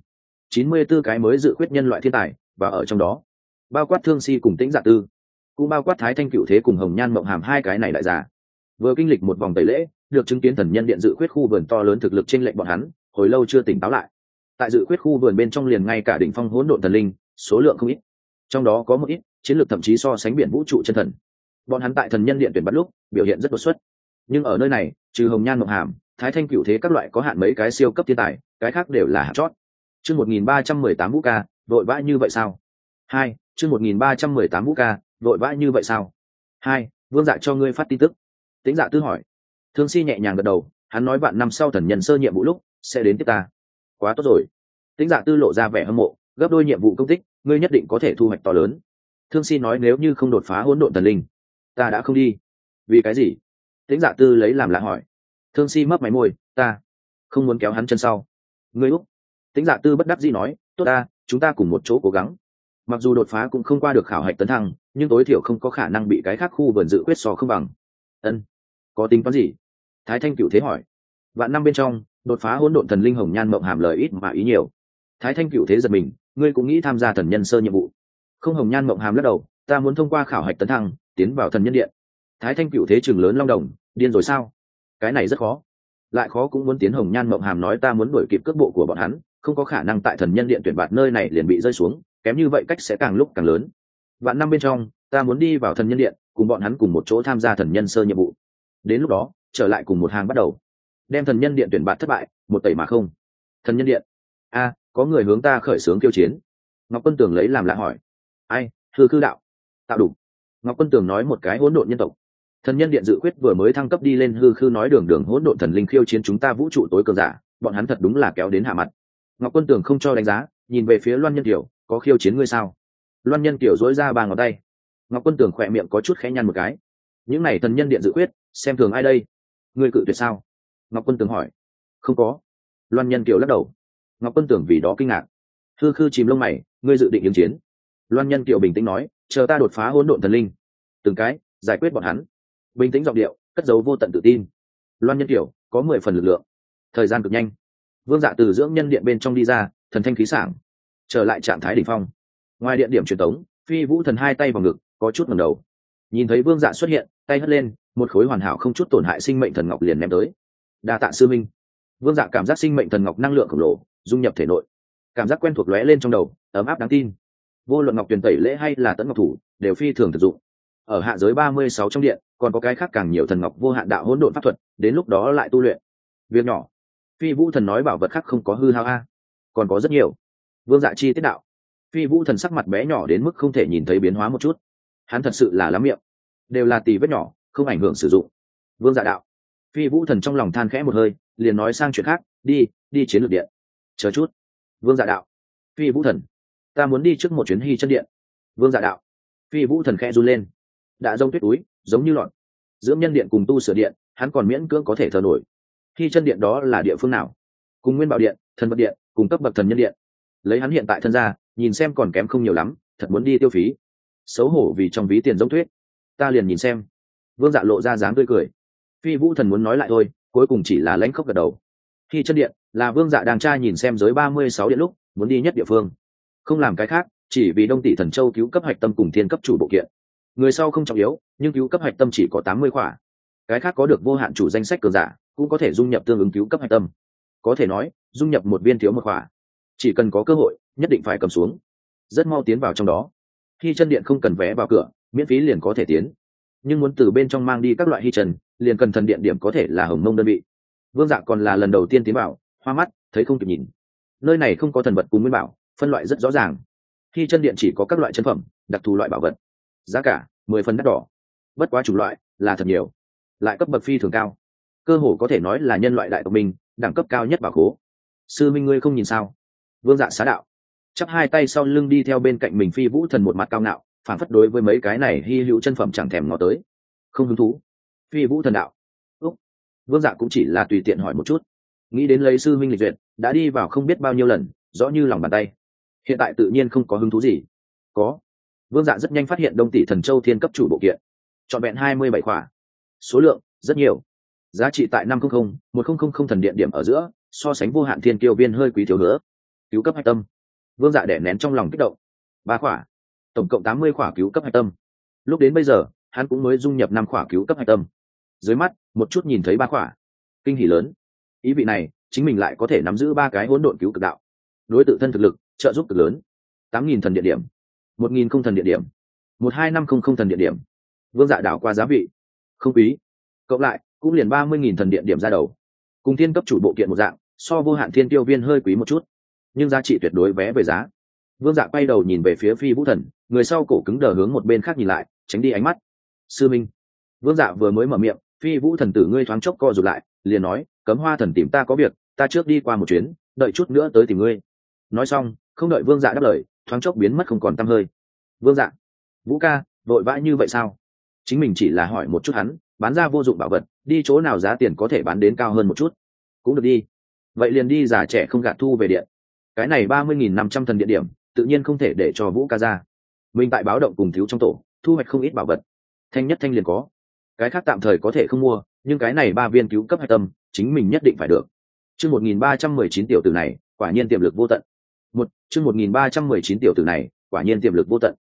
94 cái mới dự khuyết nhân loại thiên tài, và ở trong đó bao quát Thương Si cùng Tĩnh Dạ Tư, cũng bao quát Thái Thanh Cựu Thế cùng Hồng Nhan Mộng Hàm hai cái này đại giả. Vừa kinh lịch một vòng tẩy lễ, được chứng kiến thần nhân điện dự khuyết khu vườn to lớn thực lực chênh lệch bọn hắn, hồi lâu chưa tỉnh táo lại. Tại dự khuyết khu vườn bên trong liền ngay cả đỉnh phong hỗn độn thần linh, số lượng không ít. Trong đó có một ít chiến lược thậm chí so sánh biển vũ trụ chân thần. Bọn hắn tại thần nhân điện tuyển bắt lúc biểu hiện rất đột xuất, nhưng ở nơi này trừ Hồng Nhan Mộng Hàm, Thái Thanh Cựu Thế các loại có hạn mấy cái siêu cấp thiên tài, cái khác đều là hạng chót. Chương 1318 Vũ Ca, vội vã như vậy sao? 2, chương 1318 Vũ Ca, vội vã như vậy sao? 2, Vương Dạ cho ngươi phát tin tức. Tĩnh Dạ Tư hỏi. Thương Si nhẹ nhàng gật đầu, hắn nói bạn năm sau thần nhân sơ nhiệm vụ lúc sẽ đến tiếp ta. Quá tốt rồi. Tĩnh Dạ Tư lộ ra vẻ hâm mộ, gấp đôi nhiệm vụ công tích, ngươi nhất định có thể thu hoạch to lớn. Thương Si nói nếu như không đột phá hỗn độn thần linh, ta đã không đi. Vì cái gì? Tĩnh Dạ Tư lấy làm lạ hỏi. Thương Si mấp máy môi, ta không muốn kéo hắn chân sau. Ngươi úc? Tĩnh Dạ Tư bất đắc dĩ nói, tốt ta, chúng ta cùng một chỗ cố gắng. Mặc dù đột phá cũng không qua được khảo hạch tấn thăng, nhưng tối thiểu không có khả năng bị cái khác khu vườn dự quyết so không bằng. Ân, có tính toán gì? Thái Thanh Cựu Thế hỏi. Vạn năm bên trong, đột phá hỗn độn thần linh Hồng Nhan Mộng Hàm lời ít mà ý nhiều. Thái Thanh Cựu Thế giật mình, ngươi cũng nghĩ tham gia thần nhân sơ nhiệm vụ? Không. Hồng Nhan Mộng Hàm lắc đầu, ta muốn thông qua khảo hạch tấn thăng, tiến vào thần nhân điện. Thái Thanh Cựu Thế trừng lớn long đồng, điên rồi sao? Cái này rất khó. Lại khó cũng muốn tiến. Hồng Nhan Mộng Hàm nói ta muốn đuổi kịp cước bộ của bọn hắn, không có khả năng tại thần nhân điện tuyển bạt nơi này liền bị rơi xuống, kém như vậy cách sẽ càng lúc càng lớn. Vạn năm bên trong, ta muốn đi vào thần nhân điện, cùng bọn hắn cùng một chỗ tham gia thần nhân sơ nhiệm vụ. Đến lúc đó, trở lại cùng một hàng bắt đầu, đem thần nhân điện tuyển bạt thất bại, một tẩy mà không. Thần nhân điện? A, có người hướng ta khởi xướng khiêu chiến. Ngọc Quân Tường lấy làm lạ hỏi. Ai? Hư Cư Đạo. Tạo đủ. Ngọc Quân Tường nói một cái hỗn độn nhân tộc. Thần nhân điện dự quyết vừa mới thăng cấp đi lên. Hư Khư nói đường đường hỗn độn thần linh khiêu chiến chúng ta vũ trụ tối cường giả, bọn hắn thật đúng là kéo đến hạ mặt. Ngọc Quân Tường không cho đánh giá, nhìn về phía Loan Nhân Kiều, có khiêu chiến ngươi sao? Loan Nhân Kiều dối ra 3 ngón tay. Ngọc Quân Tường khỏe miệng có chút khẽ nhăn một cái. Những này thần nhân điện dự quyết, xem thường ai đây? Ngươi cự tuyệt sao? Ngọc Quân Tường hỏi. Không có. Loan Nhân Kiều lắc đầu. Ngọc Quân Tường vì đó kinh ngạc. Hư Khư chìm lông mày, ngươi dự định ứng chiến? Loan Nhân Kiều bình tĩnh nói, chờ ta đột phá hỗn độn thần linh, từng cái giải quyết bọn hắn. Bình tĩnh giọng điệu, cất giấu vô tận tự tin. Loan Nhân Kiều có 10 phần lực lượng. Thời gian cực nhanh. Vương Dạ từ dưỡng nhân điện bên trong đi ra, thần thanh khí sảng, trở lại trạng thái đỉnh phong. Ngoài điện điểm truyền tống, Phi Vũ Thần hai tay vào ngực, có chút ngẩng đầu. Nhìn thấy Vương Dạ xuất hiện, tay hất lên, một khối hoàn hảo không chút tổn hại sinh mệnh thần ngọc liền ném tới. Đa tạ sư minh. Vương Dạ cảm giác sinh mệnh thần ngọc năng lượng khổng lồ dung nhập thể nội, cảm giác quen thuộc lóe lên trong đầu, ấm áp đáng tin. Vô luận ngọc truyền tẩy lễ hay là tấn ngọc thủ, đều phi thường thực dụng. Ở hạ giới 36 trong điện, còn có cái khác càng nhiều thần ngọc vô hạn đạo hỗn độn pháp thuật, đến lúc đó lại tu luyện. Việc nhỏ. Phi Vũ Thần nói bảo vật khác không có hư hao a, còn có rất nhiều. Vương Dạ chi tiết đạo. Phi Vũ Thần sắc mặt bé nhỏ đến mức không thể nhìn thấy biến hóa một chút. Hắn thật sự là lắm miệng, đều là tì vết nhỏ, không ảnh hưởng sử dụng. Vương Dạ đạo. Phi Vũ Thần trong lòng than khẽ một hơi, liền nói sang chuyện khác, đi chiến lược điện. Chờ chút. Vương Dạ đạo. Phi Vũ Thần, ta muốn đi trước một chuyến Hy chân điện. Vương Dạ đạo. Phi Vũ Thần khẽ run lên, đã rông tuyết túi, giống như lọt. Dưỡng nhân điện cùng tu sửa điện, hắn còn miễn cưỡng có thể thở nổi. Hy chân điện đó là địa phương nào? Cùng Nguyên Bảo điện, Thần Vật điện, cùng cấp bậc thần nhân điện. Lấy hắn hiện tại thân ra, nhìn xem còn kém không nhiều lắm, thật muốn đi tiêu phí. Xấu hổ vì trong ví tiền giống tuyết. Ta liền nhìn xem. Vương Dạ lộ ra dáng tươi cười. Phi Vũ Thần muốn nói lại thôi, cuối cùng chỉ là lãnh khốc gật đầu. Hy chân điện là Vương Dạ đang tra nhìn xem giới 36 điện lúc muốn đi nhất địa phương, không làm cái khác, chỉ vì Đông Tỷ Thần Châu cứu cấp hạch tâm cùng thiên cấp chủ bộ kiện. Người sau không trọng yếu, nhưng cứu cấp hạch tâm chỉ có 80 khỏa. Cái khác có được vô hạn chủ danh sách cường giả, cũng có thể dung nhập tương ứng cứu cấp hạch tâm. Có thể nói, dung nhập một viên thiếu một khỏa, chỉ cần có cơ hội, nhất định phải cầm xuống. Rất mau tiến vào trong đó. Hy chân điện không cần vé vào cửa, miễn phí liền có thể tiến. Nhưng muốn từ bên trong mang đi các loại hy trần, liền cần thần điện điểm có thể là Hồng Mông đơn vị. Vương Dạ còn là lần đầu tiên tiến vào, hoa mắt, thấy không kịp nhìn. nơi này không có thần vật cùng nguyên bảo, phân loại rất rõ ràng. Khi chân điện chỉ có các loại chân phẩm, đặc thù loại bảo vật, giá cả 10 phần đắt đỏ. Bất quá chủng loại là thật nhiều, lại cấp bậc phi thường cao, cơ hồ có thể nói là nhân loại đại tộc mình đẳng cấp cao nhất bảo khố. Sư minh ngươi không nhìn sao? Vương Dạ xá đạo, chắp hai tay sau lưng đi theo bên cạnh mình Phi Vũ Thần một mặt cao ngạo, phản phất đối với mấy cái này hy hữu chân phẩm chẳng thèm ngó tới, không hứng thú. Phi Vũ Thần đạo, úc. Vương Dạ cũng chỉ là tùy tiện hỏi một chút, nghĩ đến lấy sư minh lịch duyệt đã đi vào không biết bao nhiêu lần, rõ như lòng bàn tay. Hiện tại tự nhiên không có hứng thú gì. Có. Vương Dạ rất nhanh phát hiện Đông Tỷ Thần Châu thiên cấp chủ bộ kiện, trọn vẹn 27 khỏa, số lượng rất nhiều, giá trị tại 500-1000 thần điện điểm ở giữa, so sánh vô hạn thiên kiêu viên hơi quý thiếu nữa. Cứu cấp hạch tâm. Vương Dạ đè nén trong lòng kích động. 3 khỏa, tổng cộng 80 khỏa cứu cấp hạch tâm. Lúc đến bây giờ hắn cũng mới dung nhập 5 khỏa cứu cấp hạch tâm, dưới mắt một chút nhìn thấy 3 khỏa, kinh hỉ lớn. Ý vị này chính mình lại có thể nắm giữ 3 cái hỗn độn cứu cực đạo, đối tự thân thực lực trợ giúp cực lớn. 8.000 thần điện điểm, 1.000 thần điện điểm, 12500 thần điện điểm. Vương Dạ đảo qua giá vị, không quý, cộng lại cũng liền 30.000 thần điện điểm ra đầu, cùng thiên cấp chủ bộ kiện một dạng, so vô hạn thiên tiêu viên hơi quý một chút, nhưng giá trị tuyệt đối vé về giá. Vương Dạ quay đầu nhìn về phía Phi Vũ Thần, người sau cổ cứng đờ hướng một bên khác nhìn lại, tránh đi ánh mắt. Sư minh. Vương Dạ vừa mới mở miệng, Phi Vũ Thần tử ngươi thoáng chốc co rụt lại, liền nói, Cấm Hoa Thần tìm ta có việc, ta trước đi qua một chuyến, đợi chút nữa tới tìm ngươi. Nói xong không đợi Vương Dạ đáp lời, thoáng chốc biến mất không còn tăm hơi. Vương Dạ, Vũ ca vội vã như vậy sao? Chính mình chỉ là hỏi một chút hắn, bán ra vô dụng bảo vật, đi chỗ nào giá tiền có thể bán đến cao hơn một chút cũng được đi. Vậy liền đi già trẻ không gạt thu về điện. Cái này 30.500 thần điện điểm tự nhiên không thể để cho Vũ ca ra. Mình tại báo động cùng thiếu trong tổ thu hoạch không ít bảo vật, thanh nhất thanh liền có, cái khác tạm thời có thể không mua, nhưng cái này 3 viên cứu cấp hạch tâm chính mình nhất định phải được. Chương 1319 tiểu tử này quả nhiên tiềm lực vô tận. Chương 1319 tiểu tử này quả nhiên tiềm lực vô tận.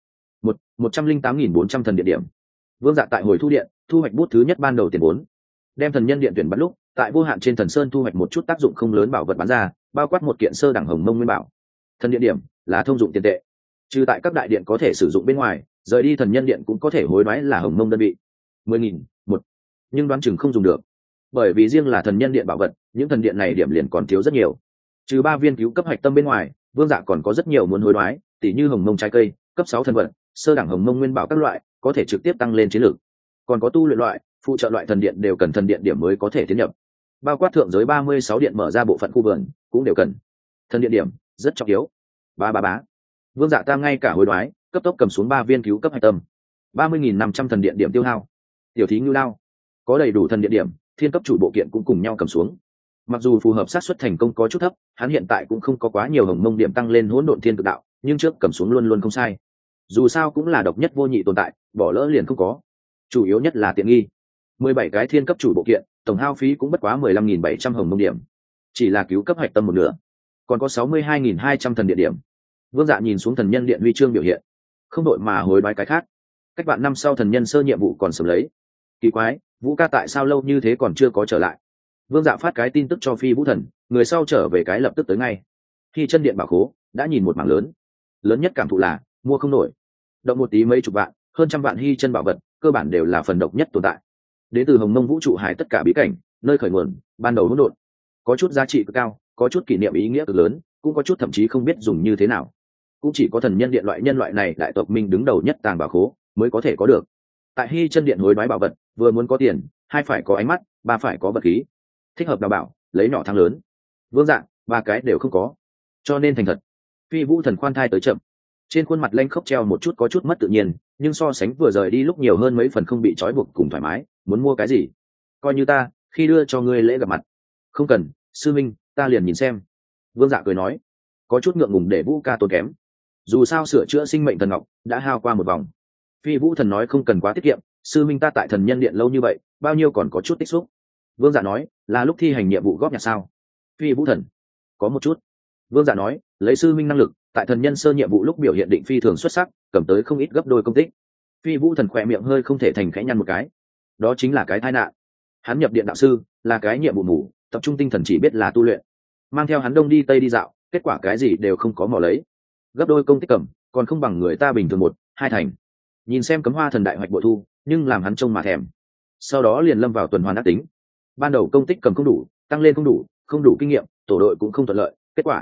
108.400 thần điện điểm. Vương Dạ tại hồi thu điện thu hoạch bút thứ nhất ban đầu tiền vốn, đem thần nhân điện tuyển bắt lúc tại vô hạn trên thần sơn thu hoạch một chút tác dụng không lớn bảo vật bán ra, bao quát một kiện sơ đẳng hồng mông nguyên bảo. Thần điện điểm là thông dụng tiền tệ, trừ tại các đại điện có thể sử dụng bên ngoài, rời đi thần nhân điện cũng có thể hối đoái là hồng mông đơn vị. 10.000 một, nhưng đoán chừng không dùng được, bởi vì riêng là thần nhân điện bảo vật, những thần điện này điểm liền còn thiếu rất nhiều. Trừ 3 viên cứu cấp hạch tâm bên ngoài, Vương Dạ còn có rất nhiều muốn hối đoái, tỉ như hồng mông trái cây, cấp 6 thần vật, sơ đẳng hồng mông nguyên bảo các loại, có thể trực tiếp tăng lên chiến lược. Còn có tu luyện loại, phụ trợ loại thần điện đều cần thần điện điểm mới có thể tiến nhập, bao quát thượng giới 36 điện mở ra bộ phận khu vườn cũng đều cần thần điện điểm, rất trọng yếu. Bá. Vương Dạ ta ngay cả hối đoái cấp tốc cầm xuống 3 viên cứu cấp hạch tâm, 30.500 thần điện điểm tiêu hao. Tiểu thí ngưu lao có đầy đủ thần điện điểm, thiên cấp chủ bộ kiện cũng cùng nhau cầm xuống. Mặc dù phù hợp xác suất thành công có chút thấp, hắn hiện tại cũng không có quá nhiều hồng mông điểm tăng lên hỗn độn thiên cực đạo, nhưng trước cầm xuống luôn luôn không sai. Dù sao cũng là độc nhất vô nhị tồn tại, bỏ lỡ liền không có. Chủ yếu nhất là tiện nghi. 17 cái thiên cấp chủ bộ kiện, tổng hao phí cũng bất quá 15.700 hồng mông điểm, chỉ là cứu cấp hạch tâm một nửa, còn có 62.200 thần điện điểm. Vương Dạ nhìn xuống thần nhân điện huy chương biểu hiện, không đội mà hối đoái cái khác. Cách bạn năm sau thần nhân sơ nhiệm vụ còn sớm lấy. Kỳ quái, Vũ ca tại sao lâu như thế còn chưa có trở lại? Vương Dạ phát cái tin tức cho Phi Vũ Thần, người sau trở về cái lập tức tới ngay. Khi chân điện bảo khố đã nhìn một mảng lớn nhất cảm thụ là mua không nổi, động một tí mấy chục vạn, hơn trăm vạn hy chân bảo vật, cơ bản đều là phần độc nhất tồn tại. Đến từ hồng mông vũ trụ hải tất cả bí cảnh, nơi khởi nguồn ban đầu hỗn độn, có chút giá trị cực cao, có chút kỷ niệm ý nghĩa cực lớn, cũng có chút thậm chí không biết dùng như thế nào. Cũng chỉ có thần nhân điện loại nhân loại này đại tộc minh đứng đầu nhất tàng bảo khố mới có thể có được. Tại hy chân điện hối đoái bảo vật, vừa muốn có tiền, 2 phải có ánh mắt, 3 phải có vật khí, thích hợp đào bảo, lấy nhỏ thắng lớn. Vương Dạ 3 cái đều không có, cho nên thành thật. Phi Vũ Thần khoan thai tới chậm, trên khuôn mặt lanh khốc treo một chút có chút mất tự nhiên, nhưng so sánh vừa rời đi lúc nhiều hơn mấy phần không bị trói buộc cùng thoải mái. Muốn mua cái gì coi như ta khi đưa cho ngươi lễ gặp mặt. Không cần, sư minh, ta liền nhìn xem. Vương Dạ cười nói, có chút ngượng ngùng để Vũ ca tốn kém, dù sao sửa chữa sinh mệnh thần ngọc đã hao qua một vòng. Phi Vũ Thần nói không cần quá tiết kiệm, sư minh ta tại thần nhân điện lâu như vậy, bao nhiêu còn có chút tích xúc. Vương Dạ nói, là lúc thi hành nhiệm vụ góp nhặt sao? Phi Vũ Thần, có một chút. Vương Dạ nói, lấy sư minh năng lực, tại thần nhân sơ nhiệm vụ lúc biểu hiện định phi thường xuất sắc, cầm tới không ít gấp đôi công tích. Phi Vũ Thần khỏe miệng hơi không thể thành khẽ nhăn một cái, đó chính là cái tai nạn. Hắn nhập điện đạo sư là cái nhiệm vụ mù, tập trung tinh thần chỉ biết là tu luyện, mang theo hắn đông đi tây đi dạo, kết quả cái gì đều không có mò lấy, gấp đôi công tích cầm còn không bằng người ta bình thường 1-2 thành. Nhìn xem Cấm Hoa Thần đại hoạch bội thu, nhưng làm hắn trông mà thèm, sau đó liền lâm vào tuần hoàn ác tính. Ban đầu công tích cầm không đủ, tăng lên không đủ kinh nghiệm, tổ đội cũng không thuận lợi, kết quả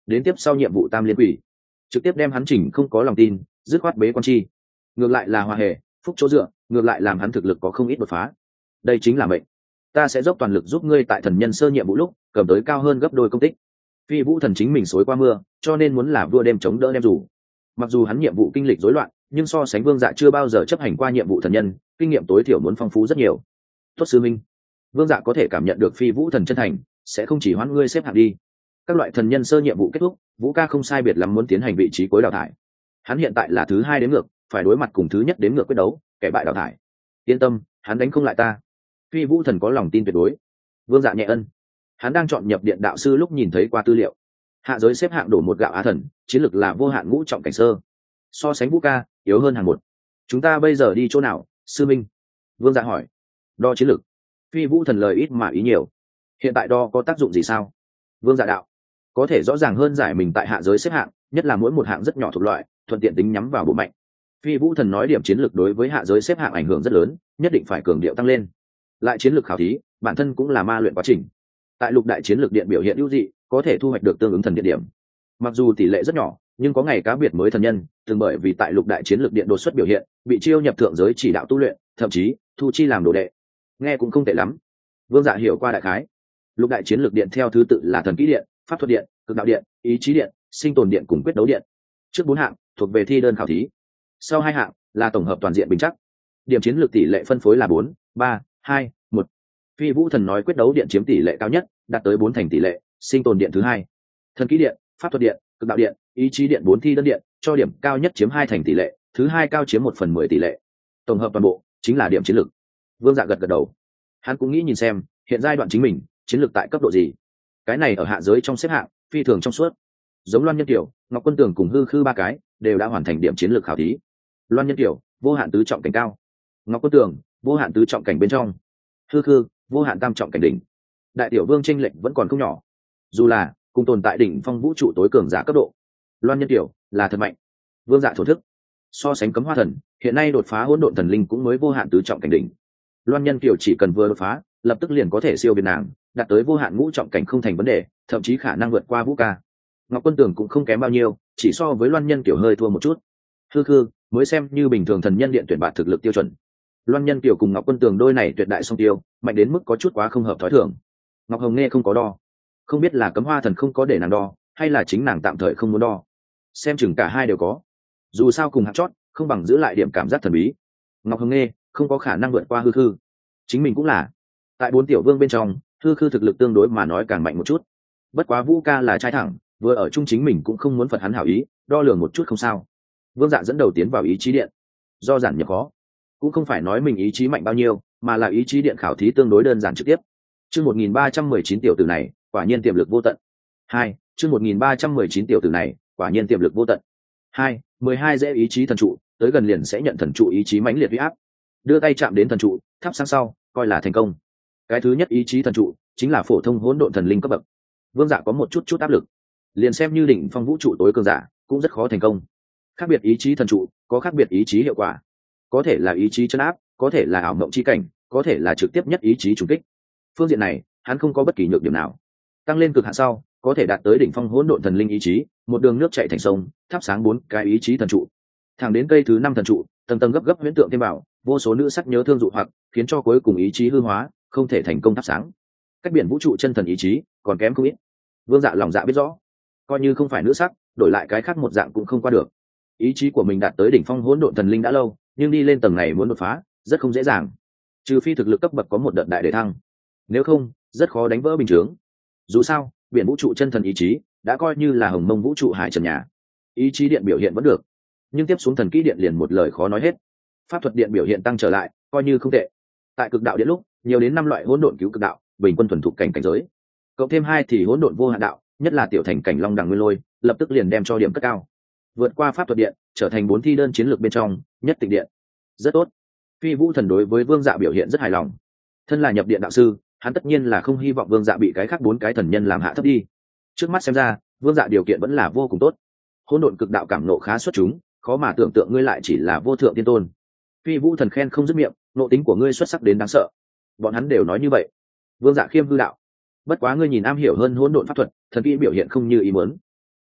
đến tiếp sau nhiệm vụ tam liên quỷ trực tiếp đem hắn chỉnh không có lòng tin, dứt khoát bế quan chi. Ngược lại là hòa hệ phúc chỗ dựa, ngược lại làm hắn thực lực có không ít đột phá. Đây chính là mệnh. Ta sẽ dốc toàn lực giúp ngươi tại thần nhân sơ nhiệm vụ lúc cầm tới cao hơn gấp đôi công tích. Phi Vũ Thần chính mình xối qua mưa, cho nên muốn là vua đêm chống đỡ đem dù. Mặc dù hắn nhiệm vụ kinh lịch rối loạn, nhưng so sánh Vương Dạ chưa bao giờ chấp hành qua nhiệm vụ thần nhân, kinh nghiệm tối thiểu muốn phong phú rất nhiều. Tốt sư minh. Vương Dạ có thể cảm nhận được Phi Vũ Thần chân thành, sẽ không chỉ hoãn ngươi xếp hạng đi. Các loại thần nhân sơ nhiệm vụ kết thúc, Vũ Ca không sai biệt lắm muốn tiến hành vị trí cuối đào thải. Hắn hiện tại là thứ 2 đến ngược, phải đối mặt cùng thứ nhất đến ngược quyết đấu, kẻ bại đào thải. Yên tâm, hắn đánh không lại ta. Phi Vũ Thần có lòng tin tuyệt đối. Vương Dạ nhẹ ân. Hắn đang chọn nhập điện đạo sư lúc nhìn thấy qua tư liệu, hạ giới xếp hạng đổ một gạo á thần, chiến lược là vô hạn ngũ trọng cảnh sơ, so sánh Vũ Ca yếu hơn hàng một. Chúng ta bây giờ đi chỗ nào, sư minh? Vương Dạ hỏi. Đo chiến lược. Phi Vũ Thần lời ít mà ý nhiều. Hiện tại đo có tác dụng gì sao? Vương Dạ đạo. Có thể rõ ràng hơn giải mình tại hạ giới xếp hạng, nhất là mỗi một hạng rất nhỏ thuộc loại, thuận tiện tính nhắm vào bộ mạnh. Phi Vũ Thần nói điểm chiến lược đối với hạ giới xếp hạng ảnh hưởng rất lớn, nhất định phải cường điệu tăng lên. Lại chiến lược khảo thí, bản thân cũng là ma luyện quá trình. Tại lục đại chiến lược điện biểu hiện ưu dị, có thể thu hoạch được tương ứng thần điện điểm. Mặc dù tỷ lệ rất nhỏ, nhưng có ngày cá biệt mới thần nhân, từng bởi vì tại lục đại chiến lược điện đột xuất biểu hiện, bị chiêu nhập thượng giới chỉ đạo tu luyện, thậm chí thu chi làm đồ đệ. Nghe cũng không tệ lắm. Vương Dạ hiểu qua đại khái. Lục đại chiến lược điện theo thứ tự là thần kỹ điện, pháp thuật điện, cực đạo điện, ý chí điện, sinh tồn điện cùng quyết đấu điện. Trước 4 hạng thuộc về thi đơn khảo thí, sau 2 hạng là tổng hợp toàn diện bình chắc. Điểm chiến lược tỷ lệ phân phối là 4, 3, 2, 1. Phi Vũ Thần nói quyết đấu điện chiếm tỷ lệ cao nhất, đạt tới 4 thành tỷ lệ, sinh tồn điện thứ 2. Thần kỹ điện, pháp thuật điện, cực đạo điện, ý chí điện 4 thi đơn điện, cho điểm cao nhất chiếm 2 thành tỷ lệ, thứ 2 cao chiếm 1/10 tỷ lệ. Tổng hợp toàn bộ chính là điểm chiến lược. Vương Dạ gật gật đầu. Hắn cũng nghĩ nhìn xem, hiện giai đoạn chính mình, chiến lược tại cấp độ gì. Cái này ở hạ giới trong xếp hạng, phi thường trong suốt. Giống Loan Nhân Kiều, Ngọc Quân Tường cùng Hư Khư ba cái, đều đã hoàn thành điểm chiến lược khảo thí. Loan Nhân Kiều, vô hạn tứ trọng cảnh cao. Ngọc Quân Tường, vô hạn tứ trọng cảnh bên trong. Hư Khư, vô hạn tam trọng cảnh đỉnh. Đại tiểu vương chênh lệch vẫn còn không nhỏ. Dù là cùng tồn tại đỉnh phong vũ trụ tối cường giả cấp độ, Loan Nhân Kiều là thật mạnh. Vương Dạ thổ thức. So sánh Cấm Hoa Thần, hiện nay đột phá hỗn độn thần linh cũng mới vô hạn tứ trọng cảnh đỉnh. Loan Nhân Kiều chỉ cần vừa đột phá, lập tức liền có thể siêu việt nàng, đạt tới vô hạn ngũ trọng cảnh không thành vấn đề, thậm chí khả năng vượt qua Vũ Ca. Ngọc Quân Tường cũng không kém bao nhiêu, chỉ so với Loan Nhân Kiều hơi thua một chút. Hư Khư mới xem như bình thường thần nhân điện tuyển bạt thực lực tiêu chuẩn. Loan Nhân Kiều cùng Ngọc Quân Tường đôi này tuyệt đại song tiêu, mạnh đến mức có chút quá không hợp thói thường. Ngọc Hồng Nghe không có đo, không biết là Cấm Hoa Thần không có để nàng đo, hay là chính nàng tạm thời không muốn đo. Xem chừng cả hai đều có. Dù sao cùng hạng chót, không bằng giữ lại điểm cảm giác thần bí. Ngọc Hồng Nghe không có khả năng vượt qua Hư Khư. Chính mình cũng là. Tại 4 tiểu vương bên trong, Hư Khư thực lực tương đối mà nói càng mạnh một chút. Bất quá Vũ Ca là trai thẳng, vừa ở chung chính mình cũng không muốn phật hắn hảo ý, đo lường một chút không sao. Vương Dạ dẫn đầu tiến vào ý chí điện. Do giản nhập khó, cũng không phải nói mình ý chí mạnh bao nhiêu, mà là ý chí điện khảo thí tương đối đơn giản trực tiếp. Chương 1319 tiểu tử này, quả nhiên tiềm lực vô tận. 2, chương 1319 tiểu tử này, quả nhiên tiềm lực vô tận. 2, 12 dễ ý chí thần trụ, tới gần liền sẽ nhận thần trụ ý chí mãnh liệt uy áp. Đưa tay chạm đến thần trụ, thắp sáng sau, coi là thành công. Cái thứ nhất ý chí thần trụ chính là phổ thông hỗn độn thần linh cấp bậc. Vương Dạ có một chút áp lực, liền xem như đỉnh phong vũ trụ tối cường giả cũng rất khó thành công. Khác biệt ý chí thần trụ có khác biệt ý chí hiệu quả, có thể là ý chí chân áp, có thể là ảo mộng chi cảnh, có thể là trực tiếp nhất ý chí trùng kích. Phương diện này hắn không có bất kỳ nhược điểm nào. Tăng lên cực hạn sau, có thể đạt tới đỉnh phong hỗn độn thần linh ý chí, một đường nước chảy thành sông, thắp sáng 4 cái ý chí thần trụ. Thẳng đến cây thứ 5 thần trụ, tầng tầng gấp gấp huyễn tượng thêm bảo, vô số nữ sắc nhớ thương dụ hoặc, khiến cho cuối cùng ý chí hư hóa, không thể thành công thắp sáng. Cách biển vũ trụ chân thần ý chí còn kém không ít. Vương Dạ lòng dạ biết rõ, coi như không phải nữ sắc, đổi lại cái khác một dạng cũng không qua được. Ý chí của mình đạt tới đỉnh phong hỗn độn thần linh đã lâu, nhưng đi lên tầng này muốn đột phá rất không dễ dàng, trừ phi thực lực cấp bậc có một đợt đại đề thăng, nếu không rất khó đánh vỡ bình chướng. Dù sao biển vũ trụ chân thần ý chí đã coi như là hồng mông vũ trụ hải trần nhà. Ý chí điện biểu hiện vẫn được, nhưng tiếp xuống thần kỹ điện liền một lời khó nói hết. Pháp thuật điện biểu hiện tăng trở lại, coi như không tệ. Tại cực đạo điện lúc nhiều đến 5 loại hỗn độn cứu cực đạo, bình quân thuần thục cảnh cảnh giới, cộng thêm 2 thì hỗn độn vô hạn đạo, nhất là tiểu thành cảnh long đằng nguyên lôi, lập tức liền đem cho điểm cất cao, vượt qua pháp thuật điện, trở thành 4 thi đơn chiến lược bên trong nhất tịch điện. Rất tốt. Phi Vũ Thần đối với Vương Dạ biểu hiện rất hài lòng. Thân là nhập điện đạo sư, hắn tất nhiên là không hy vọng Vương Dạ bị cái khác 4 cái thần nhân làm hạ thấp đi. Trước mắt xem ra, Vương Dạ điều kiện vẫn là vô cùng tốt. Hỗn độn cực đạo cảm nộ khá xuất chúng, khó mà tưởng tượng ngươi lại chỉ là vô thượng tiên tôn. Phi Vũ Thần khen không dứt miệng, nộ tính của ngươi xuất sắc đến đáng sợ. Bọn hắn đều nói như vậy. Vương Dạ khiêm hư đạo. Bất quá ngươi nhìn am hiểu hơn hỗn độn pháp thuật, thần kỹ biểu hiện không như ý muốn.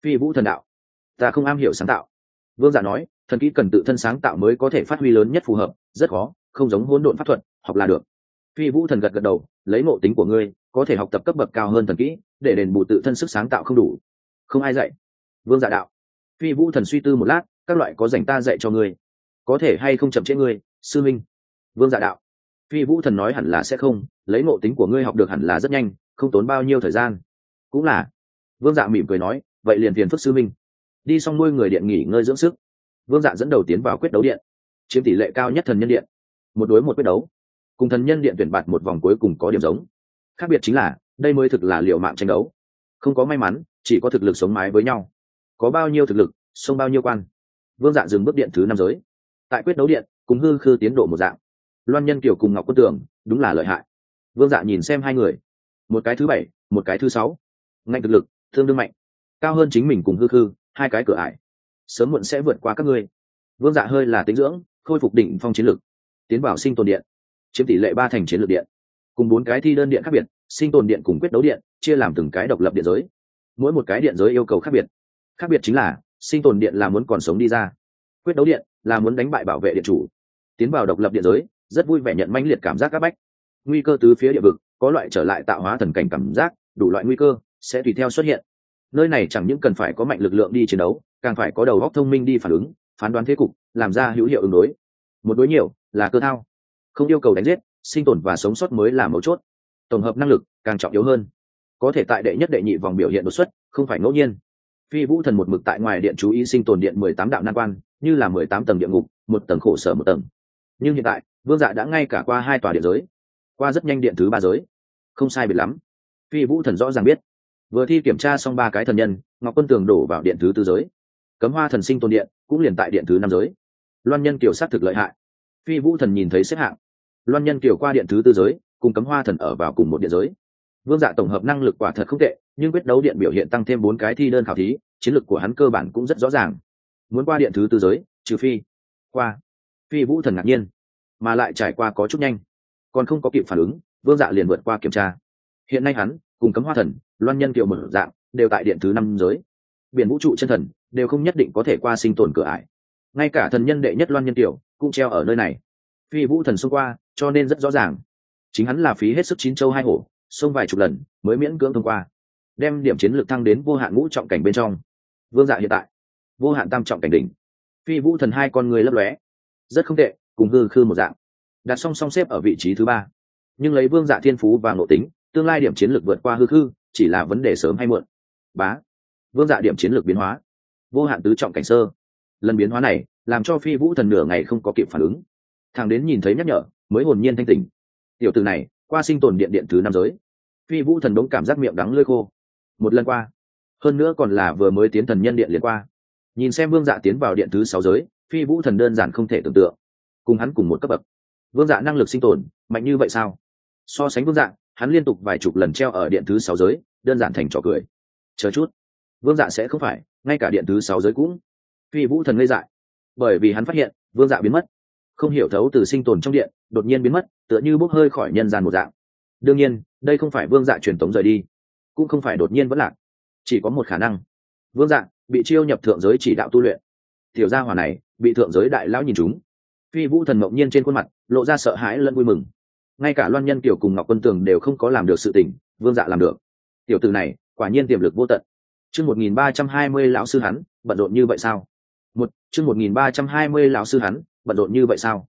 Phi vũ thần đạo, ta không am hiểu sáng tạo. Vương Dạ nói, thần kỹ cần tự thân sáng tạo mới có thể phát huy lớn nhất phù hợp, rất khó, không giống hỗn độn pháp thuật, học là được. Phi vũ thần gật gật đầu, lấy ngộ tính của ngươi, có thể học tập cấp bậc cao hơn thần kỹ, để đền bù tự thân sức sáng tạo không đủ. Không ai dạy. Vương Dạ đạo. Phi vũ thần suy tư một lát, các loại có rảnh ta dạy cho ngươi, có thể hay không chậm trễ ngươi, sư minh. Vương Dạ đạo. Phi vũ thần nói hẳn là sẽ không, lấy ngộ tính của ngươi học được hẳn là rất nhanh, không tốn bao nhiêu thời gian. Cũng là. Vương Dạ mỉm cười nói, vậy liền phiền phức sư minh. Đi xong nuôi người điện nghỉ ngơi dưỡng sức. Vương Dạ dẫn đầu tiến vào quyết đấu điện, chiếm tỷ lệ cao nhất thần nhân điện, một đối một quyết đấu, cùng thần nhân điện tuyển bạt một vòng cuối cùng có điểm giống. Khác biệt chính là đây mới thực là liều mạng tranh đấu, không có may mắn, chỉ có thực lực sống mái với nhau, có bao nhiêu thực lực xông bao nhiêu quan. Vương Dạ dừng bước điện thứ 5 giới, tại quyết đấu điện cùng hư khư tiến độ một dạng. Loan Nhân Kiều cùng Ngọc Quân Tường đúng là lợi hại. Vương Dạ nhìn xem hai người, một cái thứ 7, một cái thứ 6, ngạnh thực lực tương đương mạnh, cao hơn chính mình cùng hư khư hai cái cửa ải, sớm muộn sẽ vượt qua các ngươi. Vương Dạ hơi là tính dưỡng, khôi phục đỉnh phong chiến lực, tiến vào sinh tồn điện, chiếm tỷ lệ 3 thành chiến lược điện, cùng 4 cái thi đơn điện khác biệt. Sinh tồn điện cùng quyết đấu điện chia làm từng cái độc lập điện giới, mỗi một cái điện giới yêu cầu khác biệt. Khác biệt chính là sinh tồn điện là muốn còn sống đi ra, quyết đấu điện là muốn đánh bại bảo vệ điện chủ. Tiến vào độc lập điện giới rất vui vẻ nhận mãnh liệt cảm giác các bách, nguy cơ tứ phía địa vực, có loại trở lại tạo hóa thần cảnh cảm giác, đủ loại nguy cơ sẽ tùy theo xuất hiện. Nơi này chẳng những cần phải có mạnh lực lượng đi chiến đấu, càng phải có đầu óc thông minh đi phản ứng, phán đoán thế cục, làm ra hữu hiệu ứng đối. Một đối nhiều là cơ thao, không yêu cầu đánh giết, sinh tồn và sống sót mới là mấu chốt. Tổng hợp năng lực càng trọng yếu hơn, có thể tại đệ nhất đệ nhị vòng biểu hiện đột xuất, không phải ngẫu nhiên. Phi vũ thần một mực tại ngoài điện chú ý sinh tồn điện 18 đạo nan quan, như là 18 tầng địa ngục, một tầng khổ sở một tầng. Nhưng hiện tại Vương Dạ đã ngay cả qua 2 tòa điện giới, qua rất nhanh điện thứ 3 giới, không sai biệt lắm. Phi vũ thần rõ ràng biết, vừa thi kiểm tra xong 3 cái thần nhân, Ngọc Quân Tường đổ vào điện thứ 4 giới, Cấm Hoa thần sinh tồn điện cũng liền tại điện thứ 5 giới. Loan Nhân Kiều sát thực lợi hại. Phi vũ thần nhìn thấy xếp hạng, Loan Nhân Kiều qua điện thứ 4 giới, cùng Cấm Hoa thần ở vào cùng một điện giới. Vương Dạ tổng hợp năng lực quả thật không tệ, nhưng quyết đấu điện biểu hiện tăng thêm 4 cái thi đơn khảo thí, chiến lược của hắn cơ bản cũng rất rõ ràng. Muốn qua điện thứ 4 giới, trừ phi qua. Phi vũ thần ngạc nhiên, mà lại trải qua có chút nhanh, còn không có kịp phản ứng, Vương Dạ liền vượt qua kiểm tra. Hiện nay hắn cùng Cấm Hoa thần, Loan Nhân Kiều mở dạng đều tại điện thứ 5 giới. Biển vũ trụ chân thần đều không nhất định có thể qua sinh tồn cửa ải, ngay cả thần nhân đệ nhất Loan Nhân Kiều cũng treo ở nơi này. Phi vũ thần xông qua, cho nên rất rõ ràng, chính hắn là phí hết sức 9 châu 2 hổ, xông vài chục lần mới miễn cưỡng thông qua, đem điểm chiến lược thăng đến vô hạn ngũ trọng cảnh bên trong. Vương Dạ hiện tại vô hạn tam trọng cảnh đỉnh. Phi vũ thần hai con người lấp lóe, rất không tệ, cùng hư khư một dạng, đặt song song xếp ở vị trí thứ 3. Nhưng lấy Vương Dạ thiên phú và ngộ tính, tương lai điểm chiến lược vượt qua hư khư chỉ là vấn đề sớm hay muộn. Bá, Vương Dạ điểm chiến lược biến hóa, vô hạn tứ trọng cảnh sơ. Lần biến hóa này làm cho Phi vũ thần nửa ngày không có kịp phản ứng, thằng đến nhìn thấy nhắc nhở mới hồn nhiên thanh tỉnh. Tiểu tử này qua sinh tồn điện thứ 5 giới. Phi vũ thần đống cảm giác miệng đắng lưỡi khô. Một lần qua, hơn nữa còn là vừa mới tiến thần nhân điện liền qua. Nhìn xem Vương Dạ tiến vào điện thứ 6 giới, Phi vũ thần đơn giản không thể tưởng tượng, cùng hắn cùng một cấp bậc. Vương Dạ năng lực sinh tồn mạnh như vậy sao? So sánh Vương Dạ, hắn liên tục vài chục lần treo ở điện thứ 6 giới, đơn giản thành trò cười. Chờ chút, Vương Dạ sẽ không phải ngay cả điện thứ 6 giới cũng? Phi vũ thần ngây dại, bởi vì hắn phát hiện Vương Dạ biến mất, không hiểu thấu từ sinh tồn trong điện đột nhiên biến mất, tựa như bốc hơi khỏi nhân gian một dạng. Đương nhiên đây không phải Vương Dạ truyền tống rời đi, cũng không phải đột nhiên vẫn lạc, chỉ có một khả năng, Vương Dạ bị chiêu nhập thượng giới chỉ đạo tu luyện. Tiểu gia hỏa này bị thượng giới đại lão nhìn trúng. Phi vũ thần mộng nhiên trên khuôn mặt lộ ra sợ hãi lẫn vui mừng. Ngay cả Loan Nhân Kiều cùng Ngọc Quân Tường đều không có làm được sự tình, Vương Dạ làm được. Tiểu tử này quả nhiên tiềm lực vô tận. Chương 1320 lão sư hắn bận rộn như vậy sao? Chương 1320 lão sư hắn bận rộn như vậy sao?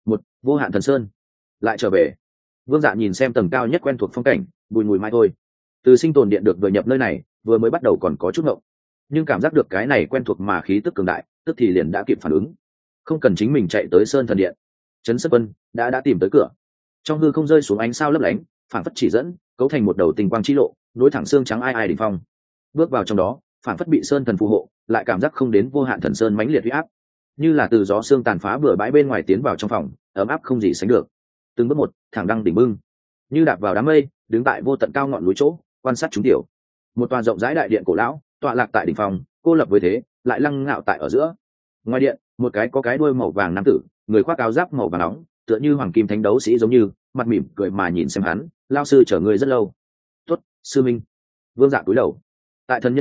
Vô hạn thần sơn lại trở về. Vương Dạ nhìn xem tầng cao nhất quen thuộc phong cảnh, bùi mùi mai thôi. Từ sinh tồn điện được vừa nhập nơi này, vừa mới bắt đầu còn có chút ngộng, nhưng cảm giác được cái này quen thuộc mà khí tức cường đại, tức thì liền đã kịp phản ứng. Không cần chính mình chạy tới sơn thần điện, Trấn Sơn Quân đã tìm tới cửa. Trong hư không rơi xuống ánh sao lấp lánh, phản phất chỉ dẫn, cấu thành một đầu tình quang chi lộ, nối thẳng xương trắng ai ai đỉnh phong. Bước vào trong đó, phản phất bị sơn thần phù hộ, lại cảm giác không đến vô hạn thần sơn mãnh liệt uy áp, như là từ gió xương tàn phá bừa bãi bên ngoài tiến vào trong phòng, ấm áp không gì sánh được. Từng bước một, thẳng đăng đỉnh bưng, như đạp vào đám mây, đứng tại vô tận cao ngọn núi chỗ, quan sát chúng tiểu. Một tòa rộng rãi đại điện cổ lão, tọa lạc tại đỉnh phòng, cô lập với thế, lại lăng ngạo tại ở giữa. Ngoài điện, một cái có cái đuôi màu vàng nam tử, người khoác áo giáp màu vàng nóng, tựa như hoàng kim thánh đấu sĩ giống như, mặt mỉm cười mà nhìn xem hắn, lao sư chờ người rất lâu. Tốt, sư minh. Vương Dạ cúi đầu. Tại thần nhân điện,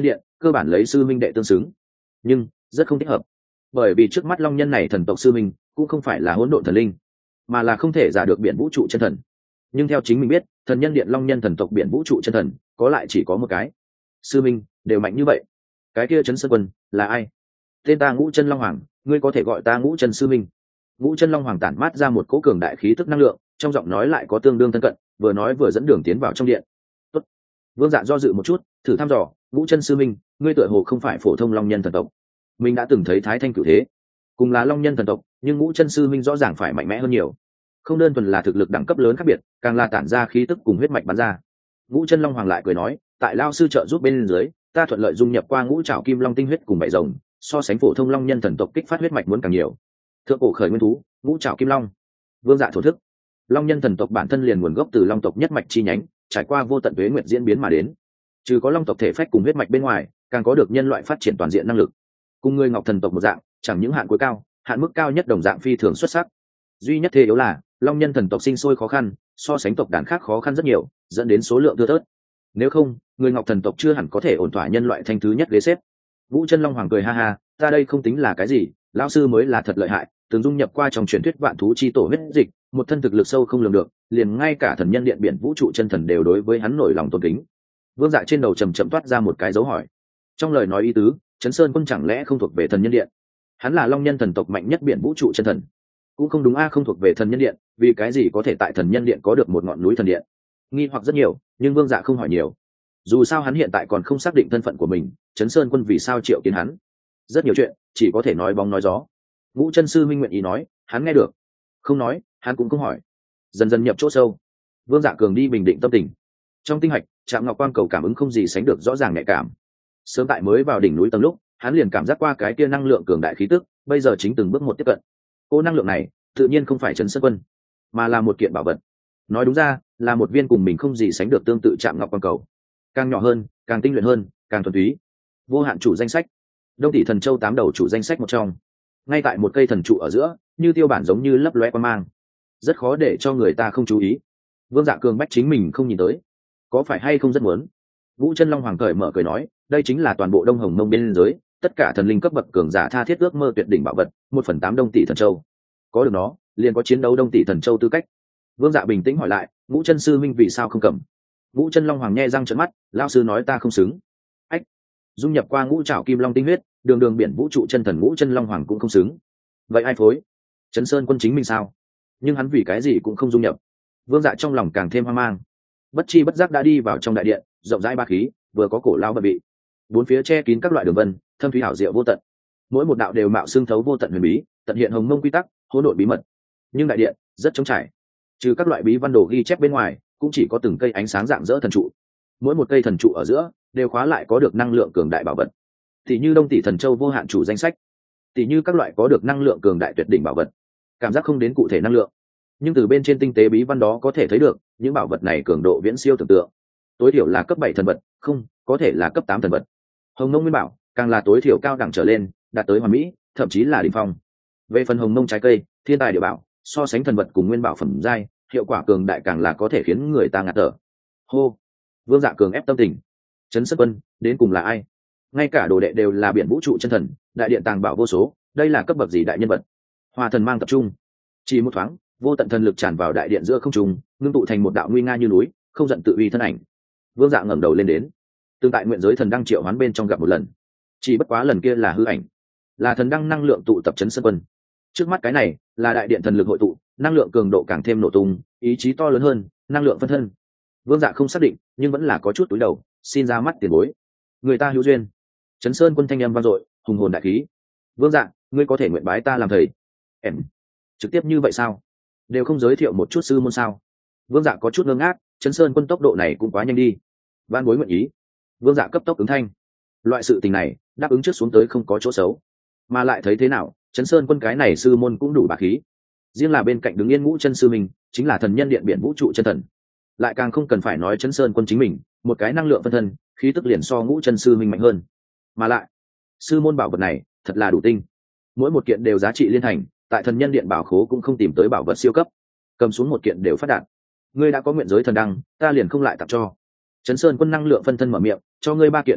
cơ bản lấy sư minh đệ tương xứng, nhưng rất không thích hợp, bởi vì trước mắt long nhân này thần tộc sư minh cũng không phải là hỗn độn thần linh, mà là không thể giả được biển vũ trụ chân thần. Nhưng theo chính mình biết, thần nhân điện long nhân thần tộc biển vũ trụ chân thần có lại chỉ có một cái sư minh, đều mạnh như vậy. Cái kia Trấn Sơn Quân là ai? Tên ta Ngũ Chân Long Hoàng, ngươi có thể gọi ta Ngũ Chân sư minh. Ngũ Chân Long Hoàng tản mát ra một cỗ cường đại khí tức năng lượng, trong giọng nói lại có tương đương thân cận, vừa nói vừa dẫn đường tiến vào trong điện. Tốt. Vương Dạ do dự một chút, thử thăm dò, Ngũ Chân sư minh, ngươi tựa hồ không phải phổ thông long nhân thần tộc. Mình đã từng thấy Thái Thanh Cửu Thế, cùng là long nhân thần tộc, nhưng Ngũ Chân sư minh rõ ràng phải mạnh mẽ hơn nhiều. Không đơn thuần là thực lực đẳng cấp lớn khác biệt, càng là tản ra khí tức cùng huyết mạch bắn ra. Ngũ Chân Long Hoàng lại cười nói, tại lao sư trợ giúp bên dưới, ta thuận lợi dung nhập qua ngũ trảo kim long tinh huyết cùng bảy rồng, so sánh phổ thông long nhân thần tộc kích phát huyết mạch muốn càng nhiều. Thượng cổ khởi nguyên thú, ngũ trảo kim long. Vương Dạ thổ thức, long nhân thần tộc bản thân liền nguồn gốc từ long tộc nhất mạch chi nhánh, trải qua vô tận tuế nguyệt diễn biến mà đến. Trừ có long tộc thể phách cùng huyết mạch bên ngoài, càng có được nhân loại phát triển toàn diện năng lực. Cùng người ngọc thần tộc một dạng, chẳng những hạn cuối cao, hạn mức cao nhất đồng dạng phi thường xuất sắc. Duy nhất thế yếu là long nhân thần tộc sinh sôi khó khăn, so sánh tộc đàn khác khó khăn rất nhiều, dẫn đến số lượng thưa thớt. Nếu không, người ngọc thần tộc chưa hẳn có thể ổn thỏa nhân loại thanh thứ nhất ghế xếp. Vũ Chân Long Hoàng cười ha ha, ta đây không tính là cái gì, lão sư mới là thật lợi hại, từng dung nhập qua trong truyền thuyết vạn thú chi tổ huyết dịch, một thân thực lực sâu không lường được, liền ngay cả thần nhân điện biển vũ trụ chân thần đều đối với hắn nổi lòng tôn kính. Vương Dạ trên đầu chầm chậm toát ra một cái dấu hỏi. Trong lời nói ý tứ, Trấn Sơn Quân chẳng lẽ không thuộc về thần nhân điện? Hắn là long nhân thần tộc mạnh nhất biển vũ trụ chân thần. Cũng không đúng a, không thuộc về thần nhân điện, vì cái gì có thể tại thần nhân điện có được một ngọn núi thần điện? Nghi hoặc rất nhiều, nhưng Vương Dạ không hỏi nhiều. Dù sao hắn hiện tại còn không xác định thân phận của mình, Trấn Sơn Quân vì sao triệu kiến hắn? Rất nhiều chuyện chỉ có thể nói bóng nói gió. Ngũ Chân sư minh nguyện ý nói, hắn nghe được. Không nói, hắn cũng không hỏi. Dần dần nhập chỗ sâu, Vương Dạ cường đi bình định tâm tình. Trong tinh hạch, Trạm Ngọc Quang cầu cảm ứng không gì sánh được rõ ràng nhạy cảm. Sớm tại mới vào đỉnh núi tầng lúc, hắn liền cảm giác qua cái kia năng lượng cường đại khí tức, bây giờ chính từng bước một tiếp cận. Cô năng lượng này, tự nhiên không phải Trấn Sơn Quân, mà là một kiện bảo vật. Nói đúng ra, là một viên cùng mình không gì sánh được tương tự Trạm Ngọc Quang cầu. Càng nhỏ hơn, càng tinh luyện hơn, càng thuần túy. Vô hạn chủ danh sách, Đông Tỷ Thần Châu 8 đầu chủ danh sách một trong. Ngay tại một cây thần trụ ở giữa, như tiêu bản giống như lấp lóe quang mang, rất khó để cho người ta không chú ý. Vương Dạ cường bách chính mình không nhìn tới, có phải hay không rất muốn. Vũ Chân Long Hoàng cởi mở cười nói, đây chính là toàn bộ Đông Hồng Mông biên giới, tất cả thần linh cấp bậc cường giả tha thiết ước mơ tuyệt đỉnh bảo vật, 1/8 Đông Tỷ Thần Châu. Có được nó, liền có chiến đấu Đông Tỷ Thần Châu tư cách. Vương Dạ bình tĩnh hỏi lại, Ngũ Chân sư minh vì sao không cầm? Vũ Chân Long Hoàng nhe răng trợn mắt, lão sư nói ta không xứng. Ách, dung nhập qua ngũ trảo kim long tinh huyết, đường đường biển vũ trụ chân thần Ngũ Chân Long Hoàng cũng không xứng. Vậy ai phối? Trấn Sơn Quân chính mình sao? Nhưng hắn vì cái gì cũng không dung nhập. Vương Dạ trong lòng càng thêm hoang mang. Bất chi bất giác đã đi vào trong đại điện, rộng rãi ba khí, vừa có cổ lao bờ bị, bốn phía che kín các loại đường vân, thâm thúy hảo diệu vô tận. Mỗi một đạo đều mạo xương thấu vô tận huyền bí, tận hiện hồng mông quy tắc, hỗn độn bí mật. Nhưng đại điện rất trống trải, trừ các loại bí văn đồ ghi chép bên ngoài, cũng chỉ có từng cây ánh sáng rạng rỡ thần trụ. Mỗi một cây thần trụ ở giữa đều khóa lại có được năng lượng cường đại bảo vật. Tỷ như Đông Tỷ Thần Châu vô hạn chủ danh sách, tỷ như các loại có được năng lượng cường đại tuyệt đỉnh bảo vật. Cảm giác không đến cụ thể năng lượng, nhưng từ bên trên tinh tế bí văn đó có thể thấy được những bảo vật này cường độ viễn siêu tưởng tượng. Tối thiểu là cấp 7 thần vật, không, có thể là cấp 8 thần vật. Hồng Mông Nguyên Bảo càng là tối thiểu cao đẳng trở lên, đạt tới hoàn mỹ, thậm chí là đỉnh phong. Về phần Hồng Mông trái cây, thiên tài địa bảo, so sánh thần vật cùng nguyên bảo phẩm giai, hiệu quả cường đại càng là có thể khiến người ta ngạt thở. Hô, Vương Dạ cường ép tâm tình. Trấn Sơn Quân đến cùng là ai? Ngay cả đồ đệ đều là biển vũ trụ chân thần, đại điện tàng bảo vô số, đây là cấp bậc gì đại nhân vật? Hoa thần mang tập trung, chỉ một thoáng, vô tận thần lực tràn vào đại điện giữa không trung, ngưng tụ thành một đạo nguy nga như núi, không giận tự uy thân ảnh. Vương Dạ ngẩng đầu lên đến, tương tại nguyện giới thần đăng triệu hoán bên trong gặp một lần, chỉ bất quá lần kia là hư ảnh, là thần đăng năng lượng tụ tập Trấn Sơn Quân. Trước mắt cái này là đại điện thần lực hội tụ, năng lượng cường độ càng thêm nổ tung, ý chí to lớn hơn, năng lượng phân thân. Vương Dạ không xác định, nhưng vẫn là có chút túi đầu, xin ra mắt tiền bối. Người ta hữu duyên. Trấn Sơn Quân thanh âm vang dội, hùng hồn đại khí. Vương Dạ, ngươi có thể nguyện bái ta làm thầy? Em trực tiếp như vậy sao? Đều không giới thiệu một chút sư môn sao? Vương Dạ có chút ngơ ngác, Trấn Sơn Quân tốc độ này cũng quá nhanh đi. Van bối nguyện ý. Vương Dạ cấp tốc ứng thanh. Loại sự tình này đáp ứng trước xuống tới không có chỗ xấu, mà lại thấy thế nào, Trấn Sơn Quân cái này sư môn cũng đủ bá khí. Riêng là bên cạnh đứng yên Ngũ Chân sư mình, chính là thần nhân điện biển vũ trụ chân thần, lại càng không cần phải nói Trấn Sơn Quân chính mình, một cái năng lượng phân thân, khí tức liền so Ngũ Chân sư mình mạnh hơn. Mà lại, sư môn bảo vật này thật là đủ tinh, mỗi một kiện đều giá trị liên thành, tại thần nhân điện bảo khố cũng không tìm tới bảo vật siêu cấp, cầm xuống một kiện đều phát đạt. Ngươi đã có nguyện giới thần đăng, ta liền không lại tặng cho. Trấn Sơn Quân năng lượng phân thân mở miệng, cho ngươi 3 kiện bảo vật,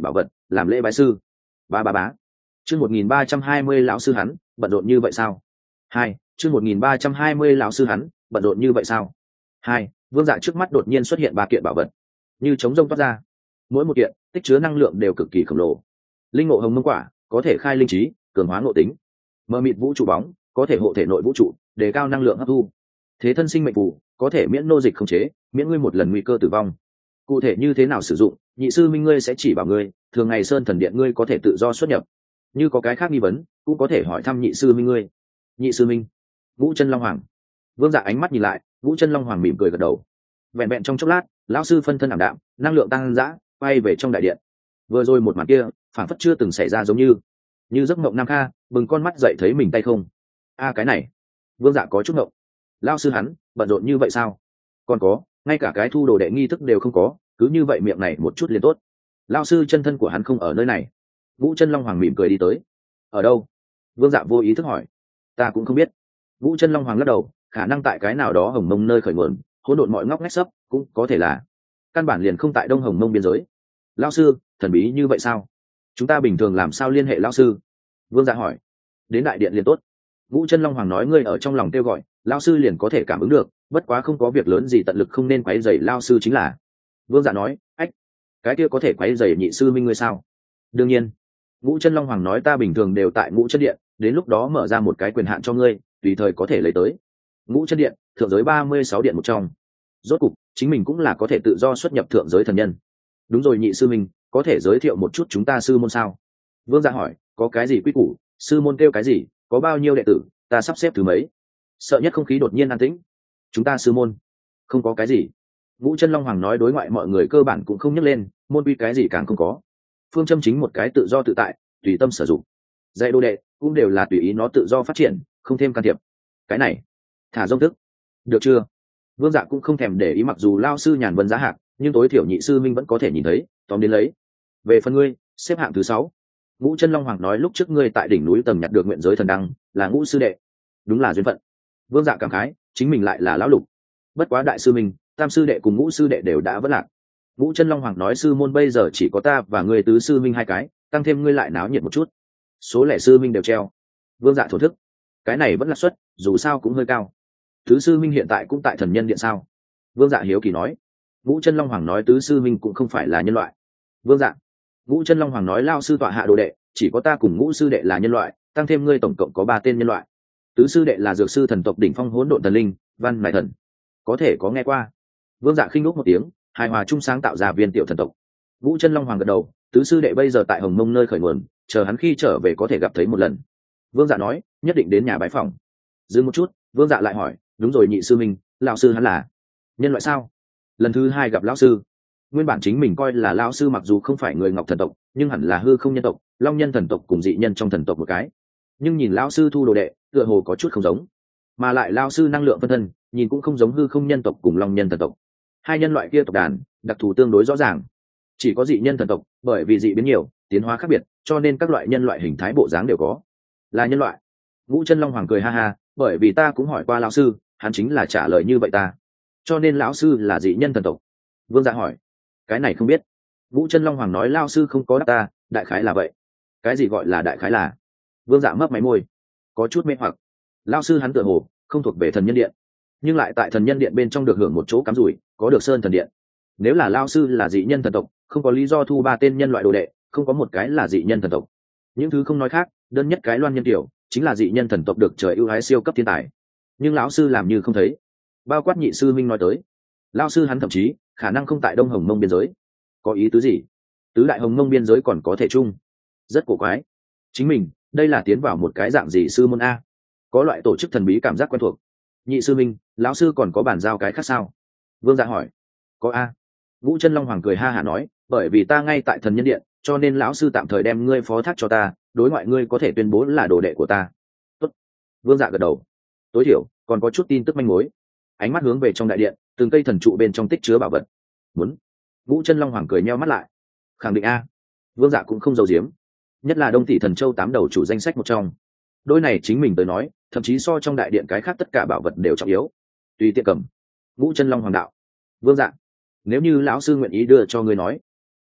làm lễ bái sư. Bá. Chương 1320 lão sư hắn, bận rộn như vậy sao? 2, chương 1320 lão sư hắn, bận rộn như vậy sao? 2, Vương Dạ trước mắt đột nhiên xuất hiện ba kiện bảo vật, như trống rông toát ra. Mỗi một kiện tích chứa năng lượng đều cực kỳ khổng lồ. Linh ngộ hồng mông quả, có thể khai linh trí, cường hóa ngộ tính. Mờ mịt vũ trụ bóng, có thể hộ thể nội vũ trụ, đề cao năng lượng hấp thu. Thế thân sinh mệnh phù, có thể miễn nô dịch khống chế, miễn ngươi một lần nguy cơ tử vong. Cụ thể như thế nào sử dụng, nhị sư minh ngươi sẽ chỉ bảo ngươi, thường ngày sơn thần điện ngươi có thể tự do xuất nhập. Như có cái khác nghi vấn, cũng có thể hỏi thăm nhị sư minh ngươi. Nhị sư minh, Ngũ Chân Long Hoàng. Vương Dạ ánh mắt nhìn lại, Ngũ Chân Long Hoàng mỉm cười gật đầu. Vẹn vẹn trong chốc lát, lão sư phân thân ảm đạm, năng lượng tăng dã, quay về trong đại điện. Vừa rồi một màn kia, phản phất chưa từng xảy ra, giống như giấc mộng Nam Kha, bừng con mắt dậy thấy mình tay không. Cái này, Vương Dạ có chút ngộng. Lão sư hắn, bận rộn như vậy sao? Còn có, ngay cả cái thu đồ đệ nghi thức đều không có, cứ như vậy miệng này một chút liền tốt. Lão sư chân thân của hắn không ở nơi này. Ngũ Chân Long Hoàng mỉm cười đi tới. Ở đâu? Vương Dạ vô ý thức hỏi. Ta cũng không biết. Ngũ Chân Long Hoàng lắc đầu, khả năng tại cái nào đó hồng mông nơi khởi nguồn, hỗn độn mọi ngóc ngách sấp, cũng có thể là căn bản liền không tại đông hồng mông biên giới. Lão sư, thần bí như vậy sao? Chúng ta bình thường làm sao liên hệ lão sư? Vương Dạ hỏi. Đến đại điện liền tốt. Ngũ Chân Long Hoàng nói, ngươi ở trong lòng kêu gọi, lão sư liền có thể cảm ứng được, bất quá không có việc lớn gì tận lực không nên quấy rầy lão sư chính là. Vương Dạ nói, ách, cái kia có thể quấy rầy nhị sư minh ngươi sao? Đương nhiên. Ngũ Chân Long Hoàng nói, ta bình thường đều tại Ngũ Chân Điện, đến lúc đó mở ra một cái quyền hạn cho ngươi, tùy thời có thể lấy tới. Ngũ Chân Điện, thượng giới 36 điện một trong. Rốt cục, chính mình cũng là có thể tự do xuất nhập thượng giới thần nhân. Đúng rồi nhị sư minh, có thể giới thiệu một chút chúng ta sư môn sao? Vương Dạ hỏi, có cái gì quy củ, sư môn kêu cái gì, có bao nhiêu đệ tử, ta sắp xếp thứ mấy. Sợ nhất không khí đột nhiên an tĩnh. Chúng ta sư môn không có cái gì. Ngũ Chân Long Hoàng nói, đối ngoại mọi người cơ bản cũng không nhắc lên, môn quy cái gì càng không có. Phương châm chính một cái tự do tự tại, tùy tâm sử dụng. Dạy đồ đệ cũng đều là tùy ý nó tự do phát triển, không thêm can thiệp. Cái này thả dông thức được chưa? Vương Dạ cũng không thèm để ý, mặc dù lao sư nhàn vân giá hạc, nhưng tối thiểu nhị sư minh vẫn có thể nhìn thấy, tóm đến lấy. Về phần ngươi, xếp hạng thứ 6. Ngũ Chân Long Hoàng nói, lúc trước ngươi tại đỉnh núi tầng nhặt được nguyện giới thần đăng, là Ngũ sư đệ. Đúng là duyên phận. Vương Dạ cảm khái, chính mình lại là lão lục. Bất quá đại sư minh, tam sư đệ cùng Ngũ sư đệ đều đã vất lạc. Ngũ Chân Long Hoàng nói, sư môn bây giờ chỉ có ta và ngươi tứ sư minh hai cái, tăng thêm ngươi lại náo nhiệt một chút, số lẻ sư minh đều treo. Vương Dạ thổ thức, cái này vẫn là suất, dù sao cũng hơi cao. Tứ sư minh hiện tại cũng tại thần nhân điện sao? Vương Dạ hiếu kỳ nói. Ngũ Chân Long Hoàng nói, tứ sư minh cũng không phải là nhân loại. Vương Dạ. Ngũ Chân Long Hoàng nói, lao sư tọa hạ đồ đệ, chỉ có ta cùng Ngũ sư đệ là nhân loại, tăng thêm ngươi tổng cộng có 3 tên nhân loại. Tứ sư đệ là dược sư thần tộc đỉnh phong hỗn độn thần linh, Văn Nải Thần. Có thể có nghe qua. Vương Dạ khinh đúc một tiếng, hài hòa chung sáng tạo ra viên tiểu thần tộc. Ngũ Chân Long Hoàng gật đầu, tứ sư đệ bây giờ tại Hồng Mông nơi khởi nguồn, chờ hắn khi trở về có thể gặp thấy một lần. Vương Dạ nói, nhất định đến nhà bái phòng. Dừng một chút, Vương Dạ lại hỏi, đúng rồi nhị sư minh, lão sư hắn là nhân loại sao? Lần thứ 2 gặp lão sư. Nguyên bản chính mình coi là lão sư mặc dù không phải người Ngọc thần tộc, nhưng hẳn là hư không nhân tộc, Long nhân thần tộc cùng dị nhân trong thần tộc một cái. Nhưng nhìn lão sư thu đồ đệ, tựa hồ có chút không giống. Mà lại lão sư năng lượng phân thân, nhìn cũng không giống hư không nhân tộc cùng Long nhân thần tộc. Hai nhân loại kia tộc đàn, đặc thù tương đối rõ ràng. Chỉ có dị nhân thần tộc, bởi vì dị biến nhiều, tiến hóa khác biệt, cho nên các loại nhân loại hình thái bộ dáng đều có. Là nhân loại. Ngũ Chân Long Hoàng cười ha ha, bởi vì ta cũng hỏi qua lão sư, hắn chính là trả lời như vậy ta. Cho nên lão sư là dị nhân thần tộc. Vương Dạ hỏi, cái này không biết. Ngũ Chân Long Hoàng nói, lão sư không có đáp ta, đại khái là vậy. Cái gì gọi là đại khái là? Vương Dạ mấp máy môi, có chút mê hoặc. Lão sư hắn tựa hồ không thuộc về thần nhân điện, nhưng lại tại thần nhân điện bên trong được hưởng một chỗ cắm rủi, có được sơn thần điện. Nếu là lão sư là dị nhân thần tộc, không có lý do thu 3 tên nhân loại đồ đệ, không có một cái là dị nhân thần tộc. Những thứ không nói khác, đơn nhất cái Loan nhân tiểu chính là dị nhân thần tộc được trời ưu ái siêu cấp thiên tài. Nhưng lão sư làm như không thấy. Bao quát nhị sư minh nói tới, lão sư hắn thậm chí khả năng không tại Đông Hồng Mông biên giới. Có ý tứ gì? Tứ đại Hồng Mông biên giới còn có thể chung. Rất cổ quái. Chính mình, đây là tiến vào một cái dạng gì sư môn a? Có loại tổ chức thần bí cảm giác quen thuộc. Nhị sư minh, lão sư còn có bàn giao cái khác sao? Vương Dạ hỏi. Có a. Ngũ Chân Long Hoàng cười ha hả nói, bởi vì ta ngay tại thần nhân điện, cho nên lão sư tạm thời đem ngươi phó thác cho ta, đối ngoại ngươi có thể tuyên bố là đồ đệ của ta. Tốt. Vương Dạ gật đầu. Tối thiểu còn có chút tin tức manh mối. Ánh mắt hướng về trong đại điện, từng cây thần trụ bên trong tích chứa bảo vật. Muốn. Ngũ Chân Long Hoàng cười nheo mắt lại. Khẳng định a. Vương Dạ cũng không giấu giếm. Nhất là Đông Thị Thần Châu 8 đầu chủ danh sách một trong. Đôi này chính mình tới nói, thậm chí so trong đại điện cái khác tất cả bảo vật đều trọng yếu. Tùy tiện cầm. Ngũ Chân Long Hoàng đạo. Vương Dạ, nếu như lão sư nguyện ý đưa cho ngươi nói,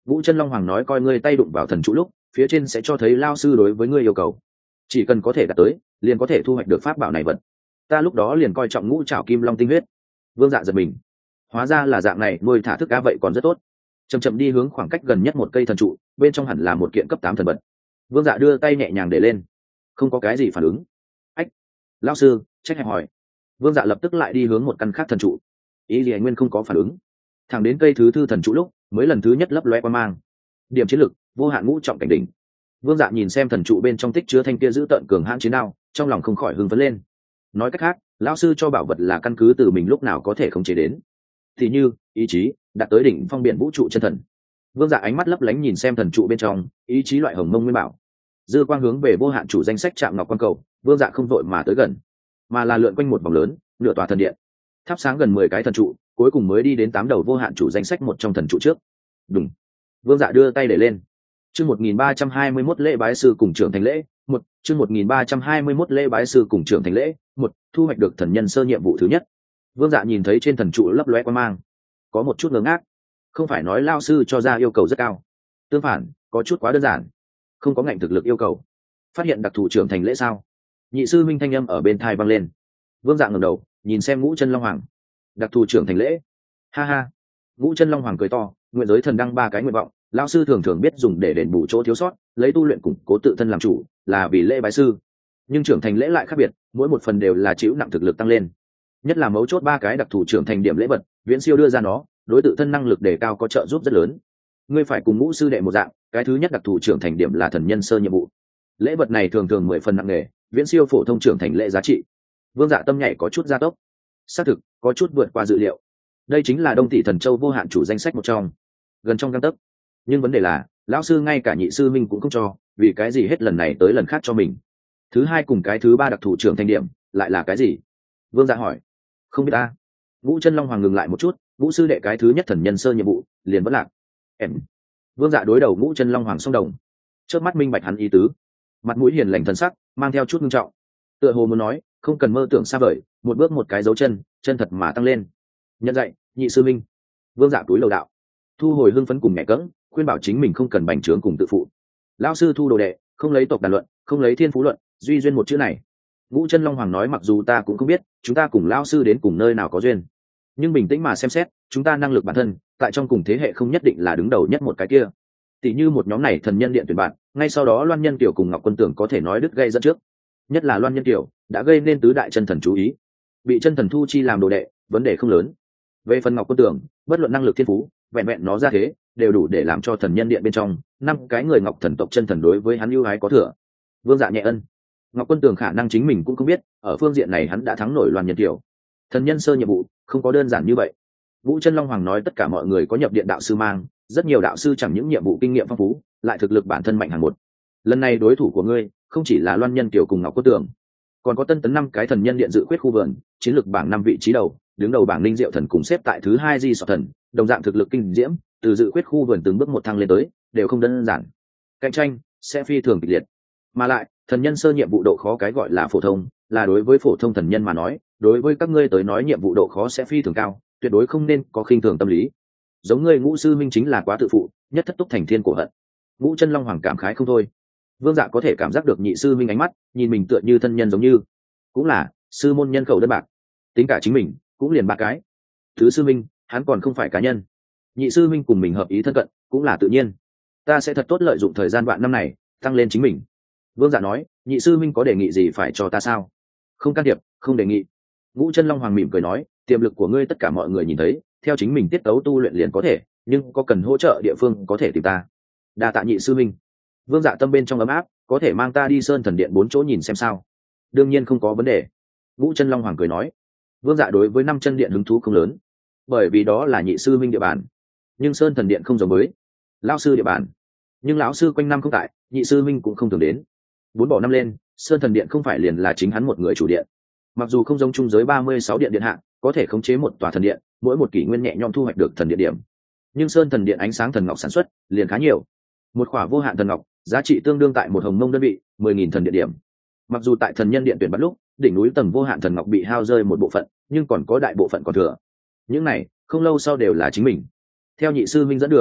Vũ Chân Long Hoàng nói coi ngươi tay đụng vào thần trụ lúc, phía trên sẽ cho thấy lao sư đối với ngươi yêu cầu, chỉ cần có thể đạt tới liền có thể thu hoạch được pháp bảo này vật. Ta lúc đó liền coi trọng ngũ trảo kim long tinh huyết. Vương Dạ giật mình, hóa ra là dạng này, nuôi thả thức cá vậy còn rất tốt. Chậm chậm đi hướng khoảng cách gần nhất một cây thần trụ, bên trong hẳn là một kiện cấp 8 thần vật. Vương Dạ đưa tay nhẹ nhàng để lên, không có cái gì phản ứng. Ách, lão sư, trách hẹp hỏi. Vương Dạ lập tức lại đi hướng một căn khác thần trụ, ý gì nguyên không có phản ứng. Thẳng đến cây thứ tư thần trụ lúc, mới lần thứ nhất lấp loe qua mang. Điểm chiến lực, vô hạn ngũ trọng cảnh đỉnh. Vương Dạ nhìn xem thần trụ bên trong tích chứa thanh kia giữ tợn cường hãn chiến đao, trong lòng không khỏi hưng phấn lên. Nói cách khác, lão sư cho bảo vật là căn cứ từ mình lúc nào có thể khống chế đến, thì như ý chí đạt tới đỉnh phong biển vũ trụ chân thần. Vương Dạ ánh mắt lấp lánh nhìn xem thần trụ bên trong, ý chí loại hồng mông nguyên bảo. Dư quang hướng về vô hạn chủ danh sách chạm ngọc quan cầu, Vương Dạ không vội mà tới gần, mà là lượn quanh một vòng lớn, nửa tòa thần điện, thắp sáng gần 10 cái thần trụ, cuối cùng mới đi đến 8 đầu vô hạn chủ danh sách một trong thần trụ trước. Đùng. Vương Dạ đưa tay để lên. Chương 1321 lễ bái sư cùng trưởng thành lễ, một chương 1321 lễ bái sư cùng trưởng thành lễ, một thu hoạch được thần nhân sơ nhiệm vụ thứ nhất. Vương Dạ nhìn thấy trên thần trụ lấp lóe quang mang, có một chút ngớ ngác. Không phải nói lao sư cho ra yêu cầu rất cao, tương phản, có chút quá đơn giản, không có ngạnh thực lực yêu cầu. Phát hiện đặc thù trưởng thành lễ sao? Nhị sư minh thanh âm ở bên tai vang lên. Vương Dạ ngẩng đầu, nhìn xem Ngũ Chân Long Hoàng. Đặc thù trưởng thành lễ? Ha ha. Ngũ Chân Long Hoàng cười to, nguyện giới thần đăng 3 cái nguyện vọng, lão sư thường thường biết dùng để đền bù chỗ thiếu sót, lấy tu luyện củng cố tự thân làm chủ, là vì lễ bái sư. Nhưng trưởng thành lễ lại khác biệt, mỗi một phần đều là chịu nặng thực lực tăng lên. Nhất là mấu chốt 3 cái đặc thù trưởng thành điểm lễ vật, Viễn Siêu đưa ra nó, đối tự thân năng lực đề cao có trợ giúp rất lớn. Ngươi phải cùng Ngũ sư đệ một dạng, cái thứ nhất đặc thù trưởng thành điểm là thần nhân sơ nhiệm vụ. Lễ vật này thường thường 10 phần nặng nề, viễn siêu phổ thông trưởng thành lễ giá trị. Vương Dạ tâm nhảy có chút gia tốc, xác thực có chút vượt qua dự liệu. Đây chính là Đông Thị Thần Châu vô hạn chủ danh sách một trong, gần trong gang tấc. Nhưng vấn đề là lão sư ngay cả nhị sư minh cũng không cho, vì cái gì hết lần này tới lần khác cho mình? Thứ hai cùng cái thứ ba đặc thù trưởng thành điểm lại là cái gì? Vương Dạ hỏi. Không biết ta. Ngũ Chân Long Hoàng ngừng lại một chút, Ngũ sư đệ cái thứ nhất thần nhân sơ nhiệm vụ liền vẫn lạc. Em. Vương Dạ đối đầu Ngũ Chân Long Hoàng song đồng, chớp mắt minh bạch hắn ý tứ, mặt mũi hiền lành thần sắc mang theo chút nghiêm trọng, tựa hồ muốn nói không cần mơ tưởng xa vời, một bước một cái dấu chân, chân thật mà tăng lên. Nhận dạy, nhị sư minh. Vương Dạ túi lầu đạo, thu hồi hưng phấn cùng mẹ cỡng, khuyên bảo chính mình không cần bành trướng cùng tự phụ. Lão sư thu đồ đệ, không lấy tộc đàn luận, không lấy thiên phú luận, duy duyên một chữ này. Ngũ Chân Long Hoàng nói mặc dù ta cũng không biết chúng ta cùng lão sư đến cùng nơi nào có duyên, nhưng bình tĩnh mà xem xét, chúng ta năng lực bản thân tại trong cùng thế hệ không nhất định là đứng đầu nhất một cái kia. Tỷ như một nhóm này thần nhân điện tuyển bạn, ngay sau đó Loan Nhân Kiều cùng Ngọc Quân Tưởng có thể nói đứt gây dẫn trước. Nhất là Loan Nhân Kiều đã gây nên tứ đại chân thần chú ý, bị chân thần thu chi làm đồ đệ, vấn đề không lớn. Về phần Ngọc Quân Tưởng, bất luận năng lực thiên phú, vẹn vẹn nó ra thế, đều đủ để làm cho thần nhân điện bên trong 5 cái người Ngọc thần tộc chân thần đối với hắn ưu ái có thừa. Vương Dạ nhẹ ân. Ngọc Quân Tưởng khả năng chính mình cũng không biết, ở phương diện này hắn đã thắng nổi Loan Nhân Kiều. Thần nhân sơ nhiệm vụ không có đơn giản như vậy. Vũ Chân Long Hoàng nói tất cả mọi người có nhập điện đạo sư mang, rất nhiều đạo sư chẳng những nhiệm vụ kinh nghiệm phong phú, lại thực lực bản thân mạnh hẳn một. Lần này đối thủ của ngươi không chỉ là Loan Nhân Kiều cùng Ngọc Quốc Tường, còn có tân tấn 5 cái thần nhân điện dự quyết khu vườn, chiến lược bảng 5 vị trí đầu, đứng đầu bảng Linh Diệu thần cùng xếp tại thứ 2 Di Sọ thần, đồng dạng thực lực kinh diễm, từ dự quyết khu vườn từng bước một thăng lên tới, đều không đơn giản. Cạnh tranh sẽ phi thường kịch liệt. Mà lại, thần nhân sơ nhiệm vụ độ khó cái gọi là phổ thông, là đối với phổ thông thần nhân mà nói, đối với các ngươi tới nói nhiệm vụ độ khó sẽ phi thường cao, tuyệt đối không nên có khinh thường tâm lý. Giống ngươi Ngũ sư minh chính là quá tự phụ, nhất thất túc thành thiên cổ hận. Ngũ Chân Long Hoàng cảm khái không thôi. Vương Dạ có thể cảm giác được nhị sư minh ánh mắt nhìn mình tựa như thân nhân, giống như cũng là sư môn nhân khẩu đơn bạc, tính cả chính mình cũng liền 3 cái. Thứ sư minh hắn còn không phải cá nhân, nhị sư minh cùng mình hợp ý thân cận cũng là tự nhiên. Ta sẽ thật tốt lợi dụng thời gian vạn năm này tăng lên chính mình. Vương Dạ nói. Nhị sư minh có đề nghị gì phải cho ta sao? Không can thiệp, không đề nghị. Ngũ Chân Long Hoàng mỉm cười nói, tiềm lực của ngươi tất cả mọi người nhìn thấy, theo chính mình tiết tấu tu luyện liền có thể, nhưng có cần hỗ trợ địa phương có thể tìm ta. Đa tạ nhị sư minh. Vương Dạ tâm bên trong ấm áp, có thể mang ta đi Sơn Thần Điện 4 chỗ nhìn xem sao? Đương nhiên không có vấn đề. Ngũ Chân Long Hoàng cười nói. Vương Dạ đối với 5 chân điện hứng thú không lớn, bởi vì đó là nhị sư minh địa bàn. Nhưng Sơn Thần Điện không giống với lão sư địa bàn, nhưng lão sư quanh năm không tại, nhị sư minh cũng không thường đến. 4 bỏ 5 lên, Sơn Thần Điện không phải liền là chính hắn một người chủ điện. Mặc dù không giống chung giới 36 điện điện hạ, có thể khống chế một tòa thần điện, mỗi một kỷ nguyên nhẹ nhõm thu hoạch được thần điện điểm, nhưng Sơn Thần Điện ánh sáng thần ngọc sản xuất liền khá nhiều. Một khỏa vô hạn thần ngọc giá trị tương đương tại một hồng mông đơn vị 10.000 thần điện điểm. Mặc dù tại thần nhân điện tuyển bắt lúc đỉnh núi tầng vô hạn thần ngọc bị hao rơi một bộ phận, nhưng còn có đại bộ phận còn thừa. Những này không lâu sau đều là chính mình. Theo nhị sư minh dẫn đường,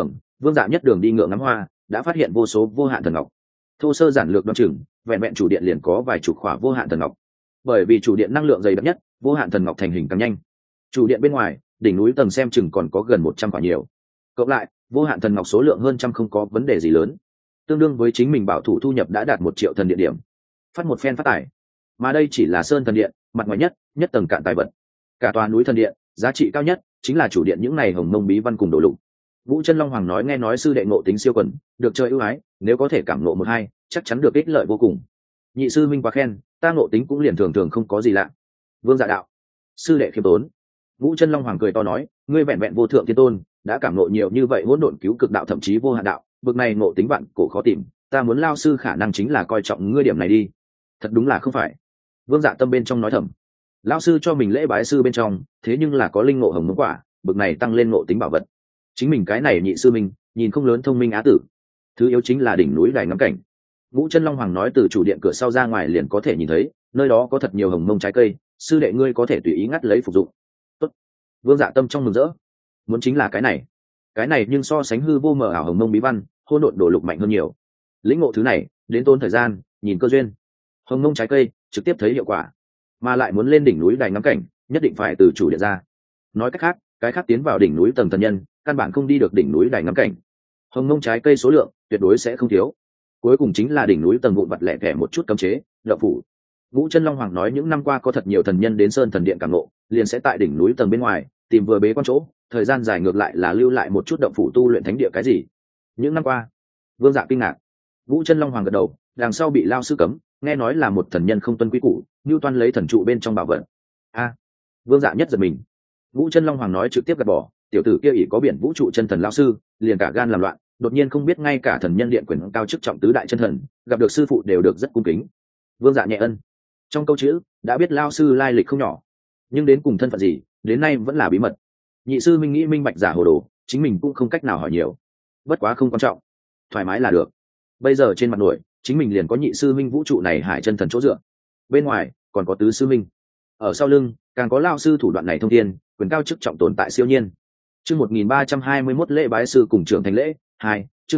Vương Dạ nhất đường đi ngựa ngắm hoa, đã phát hiện vô số vô hạn thần ngọc. Thô sơ giản lược đoán chừng, vẹn vẹn chủ điện liền có vài chục khỏa vô hạn thần ngọc. Bởi vì chủ điện năng lượng dày đặc nhất, vô hạn thần ngọc thành hình càng nhanh. Chủ điện bên ngoài, đỉnh núi tầng xem chừng còn có gần 100 quả nhiều. Cộng lại, vô hạn thần ngọc số lượng hơn trăm không có vấn đề gì lớn. Tương đương với chính mình bảo thủ thu nhập đã đạt 1 triệu thần điện điểm. Phát một phen phát tài. Mà đây chỉ là sơn thần điện, mặt ngoài nhất tầng cạn tài vật. Cả tòa núi thần điện, giá trị cao nhất chính là chủ điện những này hồng mông bí văn cùng đồ lục. Vũ Chân Long Hoàng nói nghe nói sư đệ ngộ tính siêu quần, được trời ưu ái, nếu có thể cảm ngộ một hai, chắc chắn được ích lợi vô cùng. Nhị sư minh quá khen, ta ngộ tính cũng liền thường thường không có gì lạ. Vương Dạ đạo, sư đệ khiêm tốn. Vũ Chân Long Hoàng cười to nói, ngươi vẹn vẹn vô thượng thiên tôn, đã cảm ngộ nhiều như vậy hỗn độn cứu cực đạo thậm chí vô hạn đạo, bực này ngộ tính bạn cổ khó tìm, ta muốn lao sư khả năng chính là coi trọng ngươi điểm này đi. Thật đúng là không phải. Vương Dạ tâm bên trong nói thầm, lão sư cho mình lễ bái sư bên trong, thế nhưng là có linh ngộ hồng mông quả, bực này tăng lên ngộ tính bảo vật. Chính mình cái này nhị sư minh, nhìn không lớn thông minh á tử. Thứ yếu chính là đỉnh núi đài ngắm cảnh. Vũ Chân Long Hoàng nói từ chủ điện cửa sau ra ngoài liền có thể nhìn thấy, nơi đó có thật nhiều hồng mông trái cây, sư đệ ngươi có thể tùy ý ngắt lấy phục dụng. Tốt. Vương Dạ tâm trong mừng rỡ. Muốn chính là cái này nhưng so sánh hư vô mờ ảo hồng mông bí văn, hỗn độn đổ lục mạnh hơn nhiều. Lĩnh ngộ thứ này, đến tốn thời gian, nhìn cơ duyên. Hồng mông trái cây, trực tiếp thấy hiệu quả, mà lại muốn lên đỉnh núi đài ngắm cảnh, nhất định phải từ chủ điện ra. Nói cách khác, cái khác tiến vào đỉnh núi tầng thần nhân, căn bản không đi được đỉnh núi đài ngắm cảnh. Hồng mông trái cây số lượng tuyệt đối sẽ không thiếu. Cuối cùng chính là đỉnh núi tầng vụn vặt lẻ tẻ một chút cấm chế, động phủ. Vũ Chân Long Hoàng nói những năm qua có thật nhiều thần nhân đến sơn thần điện cảm ngộ, liền sẽ tại đỉnh núi tầng bên ngoài tìm vừa bế quan chỗ, thời gian dài ngược lại là lưu lại một chút động phủ tu luyện thánh địa cái gì. Những năm qua, Vương Dạ kinh ngạc. Vũ Chân Long Hoàng gật đầu, đằng sau bị lao sư cấm, nghe nói là một thần nhân không tuân quy củ, nưu toan lấy thần trụ bên trong bảo vật. A, Vương Dạ nhất giật mình. Vũ Chân Long Hoàng nói trực tiếp gạt bỏ, tiểu tử kia ỷ có biển vũ trụ chân thần lao sư, liền cả gan làm loạn, đột nhiên không biết ngay cả thần nhân điện quyền cao chức trọng tứ đại chân thần, gặp được sư phụ đều được rất cung kính. Vương Dạ nhẹ ân. Trong câu chữ đã biết lao sư lai lịch không nhỏ, nhưng đến cùng thân phận gì, đến nay vẫn là bí mật. Nhị sư minh nghĩ minh bạch giả hồ đồ, chính mình cũng không cách nào hỏi nhiều. Bất quá không quan trọng, thoải mái là được. Bây giờ trên mặt nổi, chính mình liền có nhị sư minh vũ trụ này hải chân thần chỗ dựa. Bên ngoài còn có tứ sư minh, ở sau lưng càng có lao sư thủ đoạn này thông thiên, quyền cao chức trọng tồn tại siêu nhiên. Chương 1321 lễ bái sư cùng trưởng thành lễ 2, chương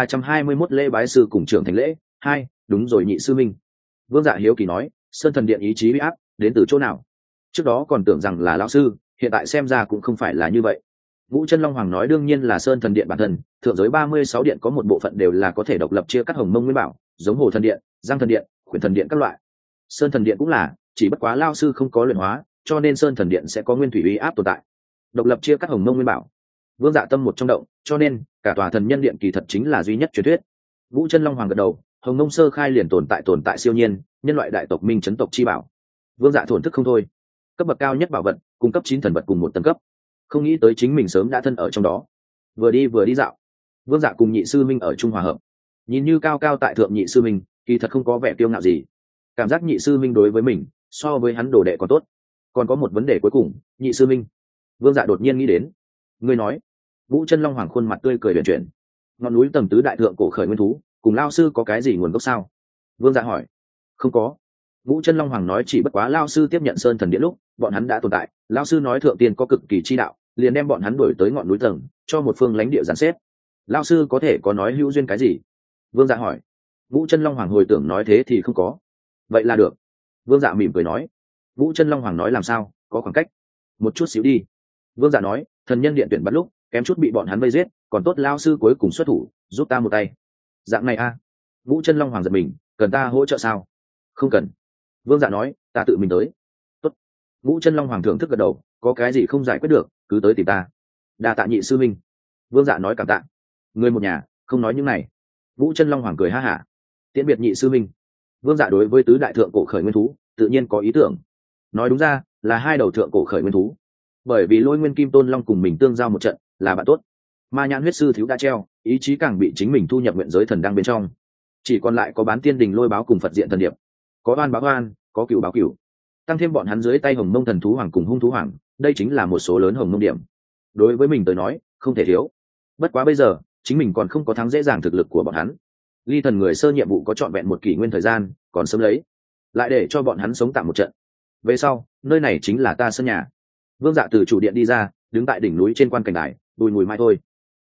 1321 lễ bái sư cùng trưởng thành lễ 2, đúng rồi nhị sư minh. Vương Dạ hiếu kỳ nói, sơn thần điện ý chí bị áp đến từ chỗ nào? Trước đó còn tưởng rằng là lão sư, hiện tại xem ra cũng không phải là như vậy. Vũ Chân Long Hoàng nói đương nhiên là sơn thần điện bản thân, thượng giới 36 điện có một bộ phận đều là có thể độc lập chia cắt hồng mông nguyên bảo, giống hồ thần điện, giang thần điện, khuyển thần điện các loại. Sơn thần điện cũng là, chỉ bất quá lao sư không có luyện hóa, cho nên sơn thần điện sẽ có nguyên thủy uy áp tồn tại. Độc lập chia cắt hồng mông nguyên bảo. Vương Dạ tâm một trong động, cho nên cả tòa thần nhân điện kỳ thật chính là duy nhất truyền thuyết. Vũ Chân Long Hoàng gật đầu, hồng mông sơ khai liền tồn tại siêu nhiên, nhân loại đại tộc minh chấn tộc chi bảo. Vương Dạ thổn thức không thôi. Cấp bậc cao nhất bảo vật, cung cấp 9 thần vật cùng một tầng cấp. Không nghĩ tới chính mình sớm đã thân ở trong đó. Vừa đi dạo, Vương Dạ cùng nhị sư minh ở trung hòa hợp. Nhìn như cao cao tại thượng nhị sư minh, kỳ thật không có vẻ kiêu ngạo gì. Cảm giác nhị sư minh đối với mình, so với hắn đồ đệ còn tốt. Còn có một vấn đề cuối cùng, nhị sư minh. Vương Dạ đột nhiên nghĩ đến. Ngươi nói. Vũ Chân Long Hoàng khuôn mặt tươi cười huyền chuyển. Ngọn núi tầng tứ đại thượng cổ khởi nguyên thú, cùng lao sư có cái gì nguồn gốc sao? Vương Dạ hỏi. Không có. Vũ Chân Long Hoàng nói chỉ bất quá lao sư tiếp nhận sơn thần điện lúc, bọn hắn đã tồn tại. Lao sư nói thượng tiên có cực kỳ chi đạo, liền đem bọn hắn đuổi tới ngọn núi tầng, cho một phương lãnh địa giàn xếp. Lao sư có thể có nói hữu duyên cái gì? Vương Dạ hỏi. Vũ Chân Long Hoàng hồi tưởng nói thế thì không có. Vậy là được. Vương Dạ mỉm cười nói. Vũ Chân Long Hoàng nói làm sao, có khoảng cách. Một chút xíu đi. Vương Dạ nói, thần nhân điện tuyển bắt lúc, kém chút bị bọn hắn vây giết, còn tốt lao sư cuối cùng xuất thủ, giúp ta một tay. Dạng này a. Vũ Chân Long Hoàng giật mình, cần ta hỗ trợ sao? Không cần. Vương Dạ nói, ta tự mình tới. Tốt. Vũ Chân Long Hoàng thưởng thức gật đầu, có cái gì không giải quyết được, cứ tới tìm ta. Đa tạ nhị sư minh. Vương Dạ nói cảm tạ. Người một nhà, không nói những này. Vũ Chân Long Hoàng cười ha hả. Tiễn biệt nhị sư minh. Vương Dạ đối với tứ đại thượng cổ khởi nguyên thú, tự nhiên có ý tưởng. Nói đúng ra, là hai đầu thượng cổ khởi nguyên thú. Bởi vì Lôi Nguyên Kim Tôn Long cùng mình tương giao một trận, là bạn tốt. Ma Nhãn huyết sư thiếu đã treo, ý chí càng bị chính mình thu nhập nguyện giới thần đang bên trong. Chỉ còn lại có Bán Tiên Đình Lôi Báo cùng Phật Diện thần điệp. Có oan báo oan, có cửu báo cửu. Tăng thêm bọn hắn dưới tay Hồng Mông thần thú hoàng cùng hung thú hoàng, đây chính là một số lớn Hồng Mông điểm. Đối với mình tới nói, không thể thiếu. Bất quá bây giờ, chính mình còn không có thắng dễ dàng thực lực của bọn hắn. Ly thần người sơ nhiệm vụ có trọn vẹn một kỷ nguyên thời gian, còn sớm lấy, lại để cho bọn hắn sống tạm một trận. Về sau, nơi này chính là ta sân nhà. Vương Dạ từ chủ điện đi ra, đứng tại đỉnh núi trên quan cảnh đài, bùi mùi mai thôi.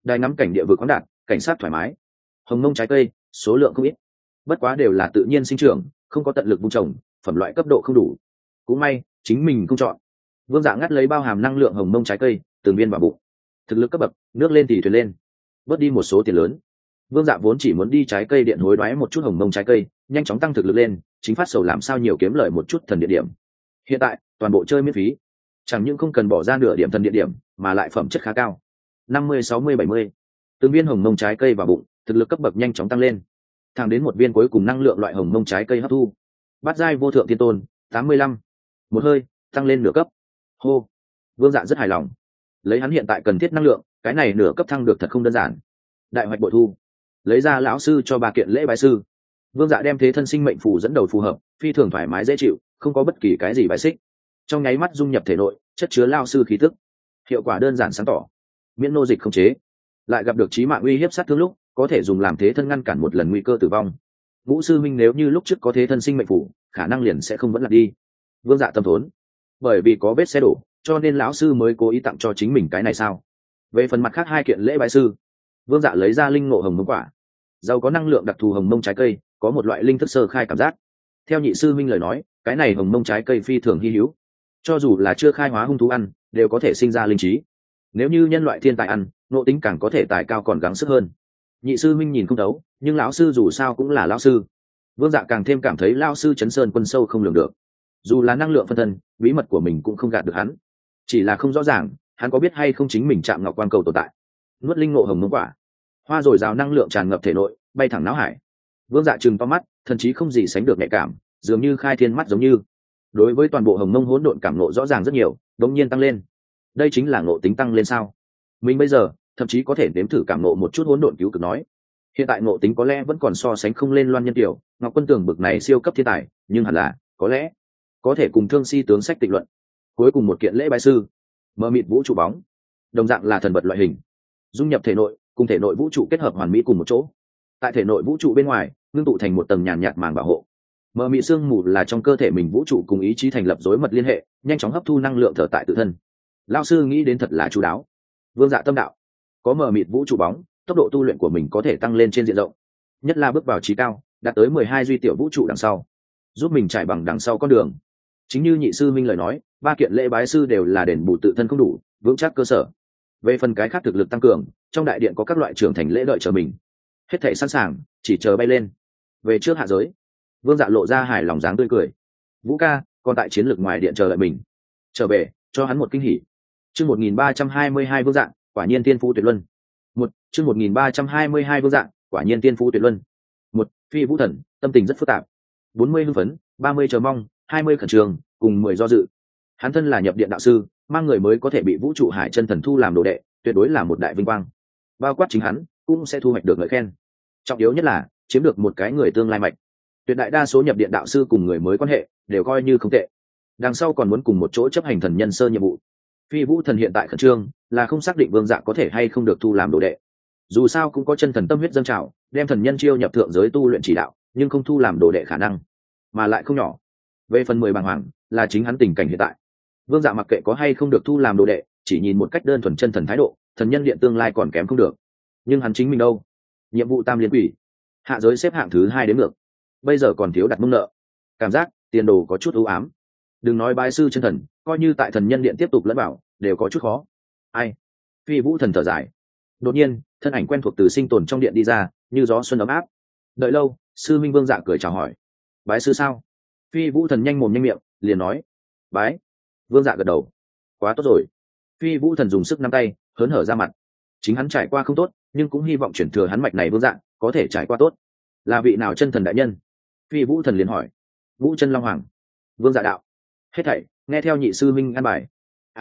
đài ngắm cảnh địa vực khoáng đạt, cảnh sát thoải mái. Hồng mông trái cây số lượng không ít, bất quá đều là tự nhiên sinh trưởng, không có tận lực vun trồng, phẩm loại cấp độ không đủ. Cũng may chính mình không chọn. Vương Dạ ngắt lấy bao hàm năng lượng hồng mông trái cây từng viên vào bụng. Thực lực cấp bậc nước lên thì thuyền lên, bớt đi một số tiền lớn. Vương Dạ vốn chỉ muốn đi trái cây điện hối đoái một chút hồng mông trái cây, nhanh chóng tăng thực lực lên, chính phát sầu làm sao nhiều kiếm lợi một chút thần địa điểm. Hiện tại toàn bộ chơi miễn phí, chẳng những không cần bỏ ra nửa điểm thần địa điểm, mà lại phẩm chất khá cao. 50, 60, 70. Từng viên hồng mông trái cây vào bụng, thực lực cấp bậc nhanh chóng tăng lên. Thẳng đến một viên cuối cùng năng lượng loại hồng mông trái cây hấp thu. Bát giai vô thượng thiên tôn, 85. Một hơi tăng lên nửa cấp. Hô. Vương Dạ rất hài lòng. Lấy hắn hiện tại cần thiết năng lượng, cái này nửa cấp thăng được thật không đơn giản. Đại hoạch bội thu, lấy ra lão sư cho 3 kiện lễ bái sư. Vương Dạ đem thế thân sinh mệnh phù dẫn đầu phù hợp, phi thường thoải mái dễ chịu, không có bất kỳ cái gì bài xích. Trong nháy mắt dung nhập thể nội, chất chứa lão sư khí tức. Hiệu quả đơn giản sáng tỏ, miễn nô dịch không chế. Lại gặp được chí mạng uy hiếp sát thương lúc, có thể dùng làm thế thân ngăn cản một lần nguy cơ tử vong. Vũ sư minh nếu như lúc trước có thế thân sinh mệnh phù, khả năng liền sẽ không vẫn lạc đi. Vương Dạ tâm thốn, bởi vì có vết xe đổ, cho nên lão sư mới cố ý tặng cho chính mình cái này sao? Về phần mặt khác 2 kiện lễ bái sư, Vương Dạ lấy ra linh ngộ hồng mông quả, giàu có năng lượng đặc thù hồng mông trái cây, có một loại linh thức sơ khai cảm giác. Theo nhị sư minh lời nói, cái này hồng mông trái cây phi thường hy hữu, cho dù là chưa khai hóa hung thú ăn, đều có thể sinh ra linh trí. Nếu như nhân loại thiên tài ăn, ngộ tính càng có thể tài cao còn gắng sức hơn. Nhị sư minh nhìn không thấu, nhưng lão sư dù sao cũng là lão sư. Vương Dạ càng thêm cảm thấy lão sư chấn sơn quân sâu không lường được. Dù là năng lượng phân thân, bí mật của mình cũng không gạt được hắn. Chỉ là không rõ ràng, hắn có biết hay không chính mình chạm ngọc quan cầu tồn tại. Nuốt linh ngộ hồng mông quả, hoa rồi rào năng lượng tràn ngập thể nội, bay thẳng não hải. Vương Dạ trừng to mắt, thần chí không gì sánh được nhạy cảm, dường như khai thiên mắt giống như. Đối với toàn bộ hồng mông hỗn độn cảm ngộ rõ ràng rất nhiều, đống nhiên tăng lên. Đây chính là ngộ tính tăng lên sao? Mình bây giờ thậm chí có thể nếm thử cảm ngộ một chút hỗn độn cứu cực nói. Hiện tại ngộ tính có lẽ vẫn còn so sánh không lên Loan Nhân Tiểu, Ngọc Quân Tường bực này siêu cấp thiên tài, nhưng hẳn là có lẽ có thể cùng Thương Si tướng sách tịch luận. Cuối cùng một kiện lễ bái sư, mờ mịt vũ trụ bóng, đồng dạng là thần vật loại hình, dung nhập thể nội, cùng thể nội vũ trụ kết hợp hoàn mỹ cùng một chỗ. Tại thể nội vũ trụ bên ngoài, ngưng tụ thành một tầng nhàn nhạt màng bảo hộ. Mờ mịt xương mù là trong cơ thể mình vũ trụ cùng ý chí thành lập rối mật liên hệ, nhanh chóng hấp thu năng lượng thở tại tự thân. Lão sư nghĩ đến thật là chú đáo. Vương Dạ tâm đạo, có mờ mịt vũ trụ bóng, tốc độ tu luyện của mình có thể tăng lên trên diện rộng, nhất là bước vào trí cao, đạt tới 12 duy tiểu vũ trụ đằng sau, giúp mình trải bằng đằng sau con đường. Chính như nhị sư minh lời nói, 3 kiện lễ bái sư đều là đền bù tự thân không đủ, vững chắc cơ sở. Về phần cái khác thực lực tăng cường, trong đại điện có các loại trưởng thành lễ đợi chờ mình. Hết thảy sẵn sàng, chỉ chờ bay lên. Về trước hạ giới, Vương Dạ lộ ra hài lòng dáng tươi cười. Vũ ca, còn tại chiến lược ngoài điện chờ đợi mình. Trở về, cho hắn một kinh hỉ. Chương 1322 Vương Dạ, quả nhiên tiên phú tuyệt luân. Chương 1322 Vương Dạ, quả nhiên tiên phú tuyệt luân. Phi Vũ Thần, tâm tình rất phức tạp. 40 hưng phấn, 30 chờ mong, 20 khẩn trương, cùng 10 do dự. Hắn thân là nhập điện đạo sư, mang người mới có thể bị Vũ trụ Hải Chân Thần thu làm đồ đệ, tuyệt đối là một đại vinh quang. Bao quát chính hắn, cũng sẽ thu hoạch được ngợi khen. Trọng yếu nhất là chiếm được một cái người tương lai mạch. Tuyệt đại đa số nhập điện đạo sư cùng người mới quan hệ đều coi như không tệ. Đằng sau còn muốn cùng một chỗ chấp hành thần nhân sơ nhiệm vụ. Phi Vũ Thần hiện tại khẩn trương, là không xác định Vương Dạ có thể hay không được thu làm đồ đệ. Dù sao cũng có chân thần tâm huyết dâng trào, đem thần nhân chiêu nhập thượng giới tu luyện chỉ đạo, nhưng không thu làm đồ đệ khả năng, mà lại không nhỏ. Về phần 10 bàng hoàng, là chính hắn tình cảnh hiện tại. Vương Dạ mặc kệ có hay không được thu làm đồ đệ, chỉ nhìn một cách đơn thuần chân thần thái độ, thần nhân điện tương lai còn kém không được. Nhưng hắn chính mình đâu? Nhiệm vụ tam liên quỷ, hạ giới xếp hạng thứ 2 đến ngược, bây giờ còn thiếu đặt mông nợ, cảm giác tiền đồ có chút u ám. Đừng nói bái sư chân thần, coi như tại thần nhân điện tiếp tục lẫn bảo, đều có chút khó. Ai? Phi Vũ Thần thở dài. Đột nhiên, thân ảnh quen thuộc từ sinh tồn trong điện đi ra, như gió xuân ấm áp. Đợi lâu, sư minh Vương Dạ cười chào hỏi. Bái sư sao? Phi Vũ Thần nhanh mồm nhanh miệng, liền nói. Bái. Vương Dạ gật đầu. Quá tốt rồi. Phi Vũ Thần dùng sức nắm tay, hớn hở ra mặt. Chính hắn trải qua không tốt, nhưng cũng hy vọng chuyển thừa hắn mạch này Vương Dạ có thể trải qua tốt. Là vị nào chân thần đại nhân? Phi Vũ Thần liền hỏi. Vũ Chân Long Hoàng. Vương Dạ đạo. Hết thảy nghe theo nhị sư minh an bài.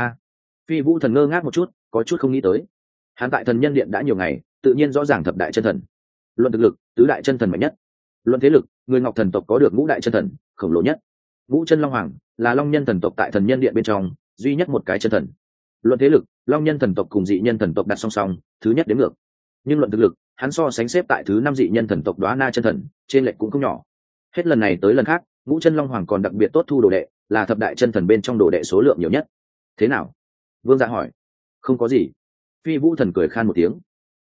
Phi Vũ Thần ngơ ngác một chút, có chút không nghĩ tới. Hắn tại thần nhân điện đã nhiều ngày, tự nhiên rõ ràng thập đại chân thần. Luận thực lực, tứ đại chân thần mạnh nhất. Luận thế lực, người Ngọc thần tộc có được ngũ đại chân thần, khổng lồ nhất. Vũ Chân Long Hoàng là Long Nhân thần tộc tại thần nhân điện bên trong, duy nhất một cái chân thần. Luận thế lực, Long Nhân thần tộc cùng dị nhân thần tộc đặt song song, thứ nhất đến ngược. Nhưng luận thực lực, hắn so sánh xếp tại thứ 5 dị nhân thần tộc Đóa Na chân thần, trên lệch cũng không nhỏ. Hết lần này tới lần khác, Vũ Chân Long Hoàng còn đặc biệt tốt thu đồ đệ, là thập đại chân thần bên trong đồ đệ số lượng nhiều nhất. Thế nào? Vương Dạ hỏi. Không có gì. Phi Vũ Thần cười khan một tiếng.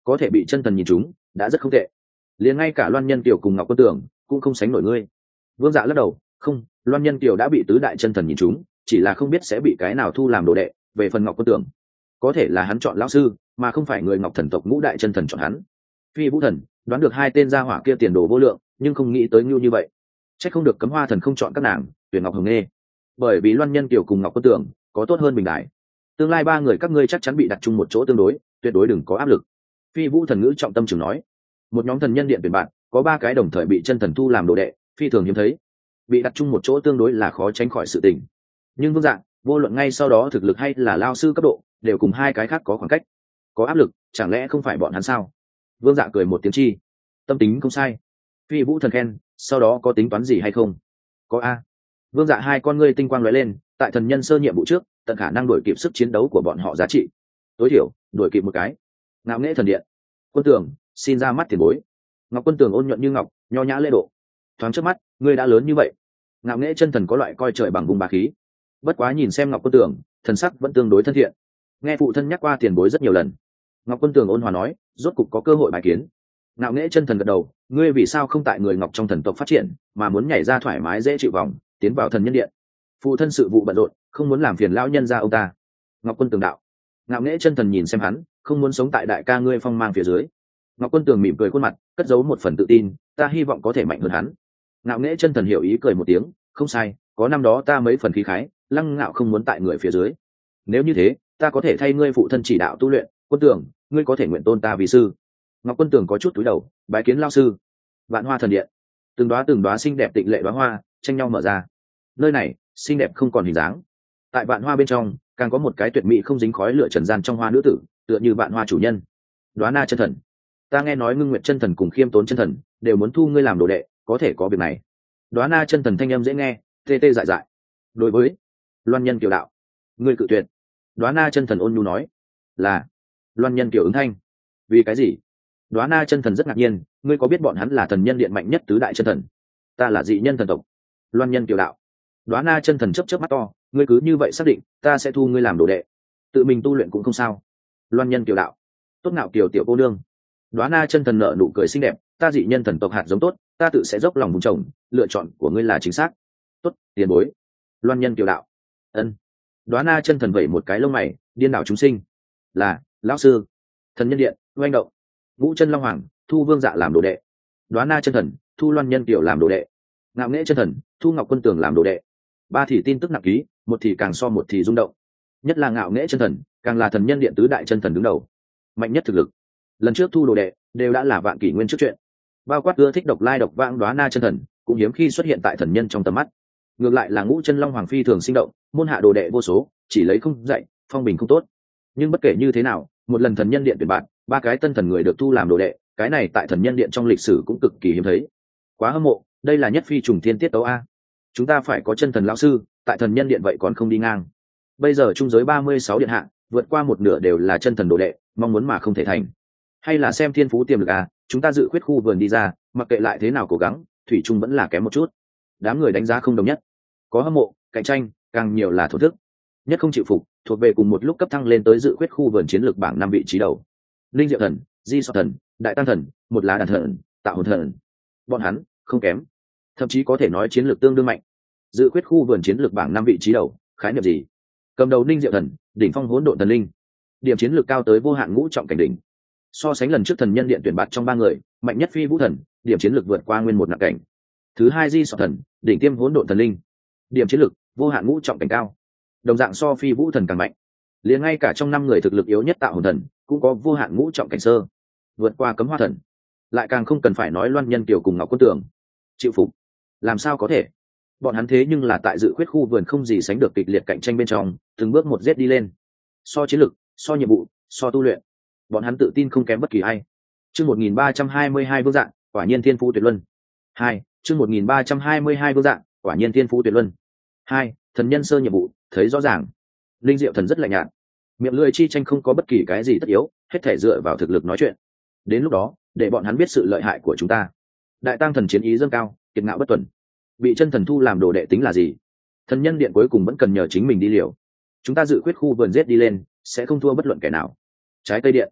có thể bị chân thần nhìn chúng đã rất không tệ. Liền ngay cả Loan Nhân Kiều cùng Ngọc Quân Tưởng cũng không sánh nổi ngươi. Vương Dạ lắc đầu, không, Loan Nhân Kiều đã bị tứ đại chân thần nhìn chúng, chỉ là không biết sẽ bị cái nào thu làm đồ đệ. Về phần Ngọc Quân Tưởng, có thể là hắn chọn lão sư mà không phải người Ngọc thần tộc ngũ đại chân thần chọn hắn. Phi Vũ Thần đoán được hai tên gia hỏa kia tiền đồ vô lượng, nhưng không nghĩ tới ngưu như vậy. Chắc không được Cấm Hoa Thần không chọn các nàng, tuyển Ngọc Hồng Nghê, bởi vì Loan Nhân Kiều cùng Ngọc Quân Tưởng có tốt hơn bình đại. Tương lai ba người các ngươi chắc chắn bị đặt chung một chỗ tương đối, tuyệt đối đừng có áp lực. Phi Vũ Thần ngữ trọng tâm trường nói. Một nhóm thần nhân điện tuyển bạn, có ba cái đồng thời bị chân thần thu làm đồ đệ, phi thường hiếm thấy. Bị đặt chung một chỗ tương đối là khó tránh khỏi sự tình. Nhưng Vương Dạ, vô luận ngay sau đó thực lực hay là lao sư cấp độ, đều cùng hai cái khác có khoảng cách. Có áp lực, chẳng lẽ không phải bọn hắn sao? Vương Dạ cười một tiếng chi. Tâm tính không sai. Phi Vũ Thần khen, sau đó có tính toán gì hay không? Có a. Vương Dạ hai con ngươi tinh quang lóe lên, tại thần nhân sơ nhiệm vụ trước, tận khả năng đuổi kịp sức chiến đấu của bọn họ giá trị. Tối thiểu, đuổi kịp một cái. Ngạo Nghễ Thần Điện. Quân Tường, xin ra mắt tiền bối. Ngọc Quân Tường ôn nhuận như ngọc, nho nhã lễ độ. Thoáng trước mắt, ngươi đã lớn như vậy. Ngạo Nghễ chân thần có loại coi trời bằng vùng bá khí. Bất quá nhìn xem Ngọc Quân Tường, thần sắc vẫn tương đối thân thiện. Nghe phụ thân nhắc qua tiền bối rất nhiều lần. Ngọc Quân Tường ôn hòa nói, rốt cục có cơ hội bài kiến. Ngạo Nghễ chân thần gật đầu, ngươi vì sao không tại người Ngọc trong thần tộc phát triển, mà muốn nhảy ra thoải mái dễ chịu vòng, tiến vào thần nhân điện? Phụ thân sự vụ bận rộn, không muốn làm phiền lão nhân gia ông ta. Ngọc Quân Tường đạo. Ngạo Nghễ chân thần nhìn xem hắn, không muốn sống tại đại ca ngươi phong mang phía dưới. Ngọc Quân Tường mỉm cười khuôn mặt, cất giấu một phần tự tin, ta hy vọng có thể mạnh hơn hắn. Ngạo Nghễ chân thần hiểu ý cười một tiếng, không sai, có năm đó ta mấy phần khí khái, Lăng Ngạo không muốn tại người phía dưới. Nếu như thế, ta có thể thay ngươi phụ thân chỉ đạo tu luyện, Quân Tường, ngươi có thể nguyện tôn ta vì sư. Ngọc Quân Tường có chút cúi đầu, bái kiến lão sư. Vạn Hoa thần điện, từng đóa xinh đẹp tịnh lệ đóa hoa tranh nhau mở ra. Nơi này xinh đẹp không còn hình dáng. Tại Vạn Hoa bên trong, càng có một cái tuyệt mỹ không dính khói lửa trần gian trong hoa nữ tử, tựa như Vạn Hoa chủ nhân. Đóa Na chân thần, ta nghe nói Ngưng Nguyệt chân thần cùng Khiêm Tốn chân thần đều muốn thu ngươi làm đồ đệ, có thể có việc này? Đóa Na chân thần thanh âm dễ nghe, tê tê dại dại. Đối với Loan Nhân Kiều đạo, ngươi cự tuyệt. Đóa Na chân thần ôn nhu nói, là. Loan Nhân Kiều ứng thanh. Vì cái gì? Đóa Na chân thần rất ngạc nhiên, ngươi có biết bọn hắn là thần nhân điện mạnh nhất tứ đại chân thần? Ta là dị nhân thần tộc. Loan Nhân Kiều đạo. Đóa Na chân thần chớp chớp mắt to, ngươi cứ như vậy xác định, ta sẽ thu ngươi làm đồ đệ. Tự mình tu luyện cũng không sao. Loan Nhân Kiều đạo. Tốt Ngạo Kiều tiểu cô nương. Đóa Na chân thần nở nụ cười xinh đẹp, ta dị nhân thần tộc hạt giống tốt, ta tự sẽ dốc lòng vùng trồng, lựa chọn của ngươi là chính xác. Tốt, tiền bối. Loan Nhân Kiều đạo. Ân. Đóa Na chân thần vẩy một cái lông mày, điên đảo chúng sinh. Là, lão sư. Thần nhân điện, oanh động. Ngũ Chân Long Hoàng thu Vương Dạ làm đồ đệ. Đóa Na chân thần thu Loan Nhân Kiều làm đồ đệ. Ngạo Nghễ chân thần thu Ngọc Quân Tường làm đồ đệ. Ba thì tin tức nặng ký, một thì càng so một thì rung động. Nhất là Ngạo Nghễ chân thần, càng là thần nhân điện tứ đại chân thần đứng đầu, mạnh nhất thực lực. Lần trước thu đồ đệ đều đã là vạn kỷ nguyên trước chuyện. Bao quát ưa thích độc lai độc vãng Đóa Na chân thần cũng hiếm khi xuất hiện tại thần nhân trong tầm mắt. Ngược lại là Ngũ Chân Long Hoàng phi thường sinh động, môn hạ đồ đệ vô số, chỉ lấy không dạy, phong bình không tốt. Nhưng bất kể như thế nào, một lần thần nhân điện tuyển bạn, ba cái tân thần người được thu làm đồ đệ, cái này tại thần nhân điện trong lịch sử cũng cực kỳ hiếm thấy. Quá hâm mộ, đây là nhất phi trùng thiên tiết tấu a. Chúng ta phải có chân thần lão sư, tại thần nhân điện vậy còn không đi ngang. Bây giờ trung giới 36 điện hạ, vượt qua một nửa đều là chân thần đồ đệ, mong muốn mà không thể thành. Hay là xem thiên phú tiềm lực a, chúng ta dự khuyết khu vườn đi ra, mặc kệ lại thế nào cố gắng, thủy chung vẫn là kém một chút. Đám người đánh giá không đồng nhất. Có hâm mộ, cạnh tranh, càng nhiều là thổ thức. Nhất không chịu phục, thuộc về cùng một lúc cấp thăng lên tới dự khuyết khu vườn chiến lược bảng 5 vị trí đầu. Linh Diệu thần, Di Sọ thần, Đại Tăng thần, một lá đàn thần, Tạo Hồn thần. Bọn hắn không kém, thậm chí có thể nói chiến lược tương đương mạnh. Dự khuyết khu vườn chiến lược bảng 5 vị trí đầu, khái niệm gì? Cầm đầu Ninh Diệu thần, đỉnh phong hỗn độn thần linh, điểm chiến lược cao tới vô hạn ngũ trọng cảnh đỉnh. So sánh lần trước thần nhân điện tuyển bạt trong ba người, mạnh nhất Phi Vũ thần, điểm chiến lược vượt qua nguyên một nặng cảnh. Thứ hai Di Sọ thần, đỉnh tiêm hỗn độn thần linh, điểm chiến lược vô hạn ngũ trọng cảnh cao. Đồng dạng so Phi Vũ thần càng mạnh. Liền ngay cả trong 5 người thực lực yếu nhất Tạo Hồn thần cũng có vô hạn ngũ trọng cảnh sơ, vượt qua Cấm Hoa thần. Lại càng không cần phải nói Loan Nhân Kiều cùng Ngọc Quân Tường. Chịu phục? Làm sao có thể? Bọn hắn thế nhưng là tại dự khuyết khu vườn không gì sánh được kịch liệt cạnh tranh bên trong, từng bước một giết đi lên. So chiến lực, so nhiệm vụ, so tu luyện, bọn hắn tự tin không kém bất kỳ ai. Chương 1322 Vương Dạ, quả nhiên thiên phú tuyệt luân. 2, chương 1322 Vương Dạ, quả nhiên thiên phú tuyệt luân. 2, thần nhân sơ nhiệm vụ, thấy rõ ràng. Linh Diệu thần rất lạnh nhạt, miệng lưỡi chi tranh không có bất kỳ cái gì tất yếu, hết thể dựa vào thực lực nói chuyện. Đến lúc đó, để bọn hắn biết sự lợi hại của chúng ta. Đại Tăng thần chiến ý dâng cao, kiệt ngạo bất tuần. Bị chân thần thu làm đồ đệ tính là gì? Thần nhân điện cuối cùng vẫn cần nhờ chính mình đi liều. Chúng ta dự quyết khu vườn giết đi lên, sẽ không thua bất luận kẻ nào. Trái cây điện,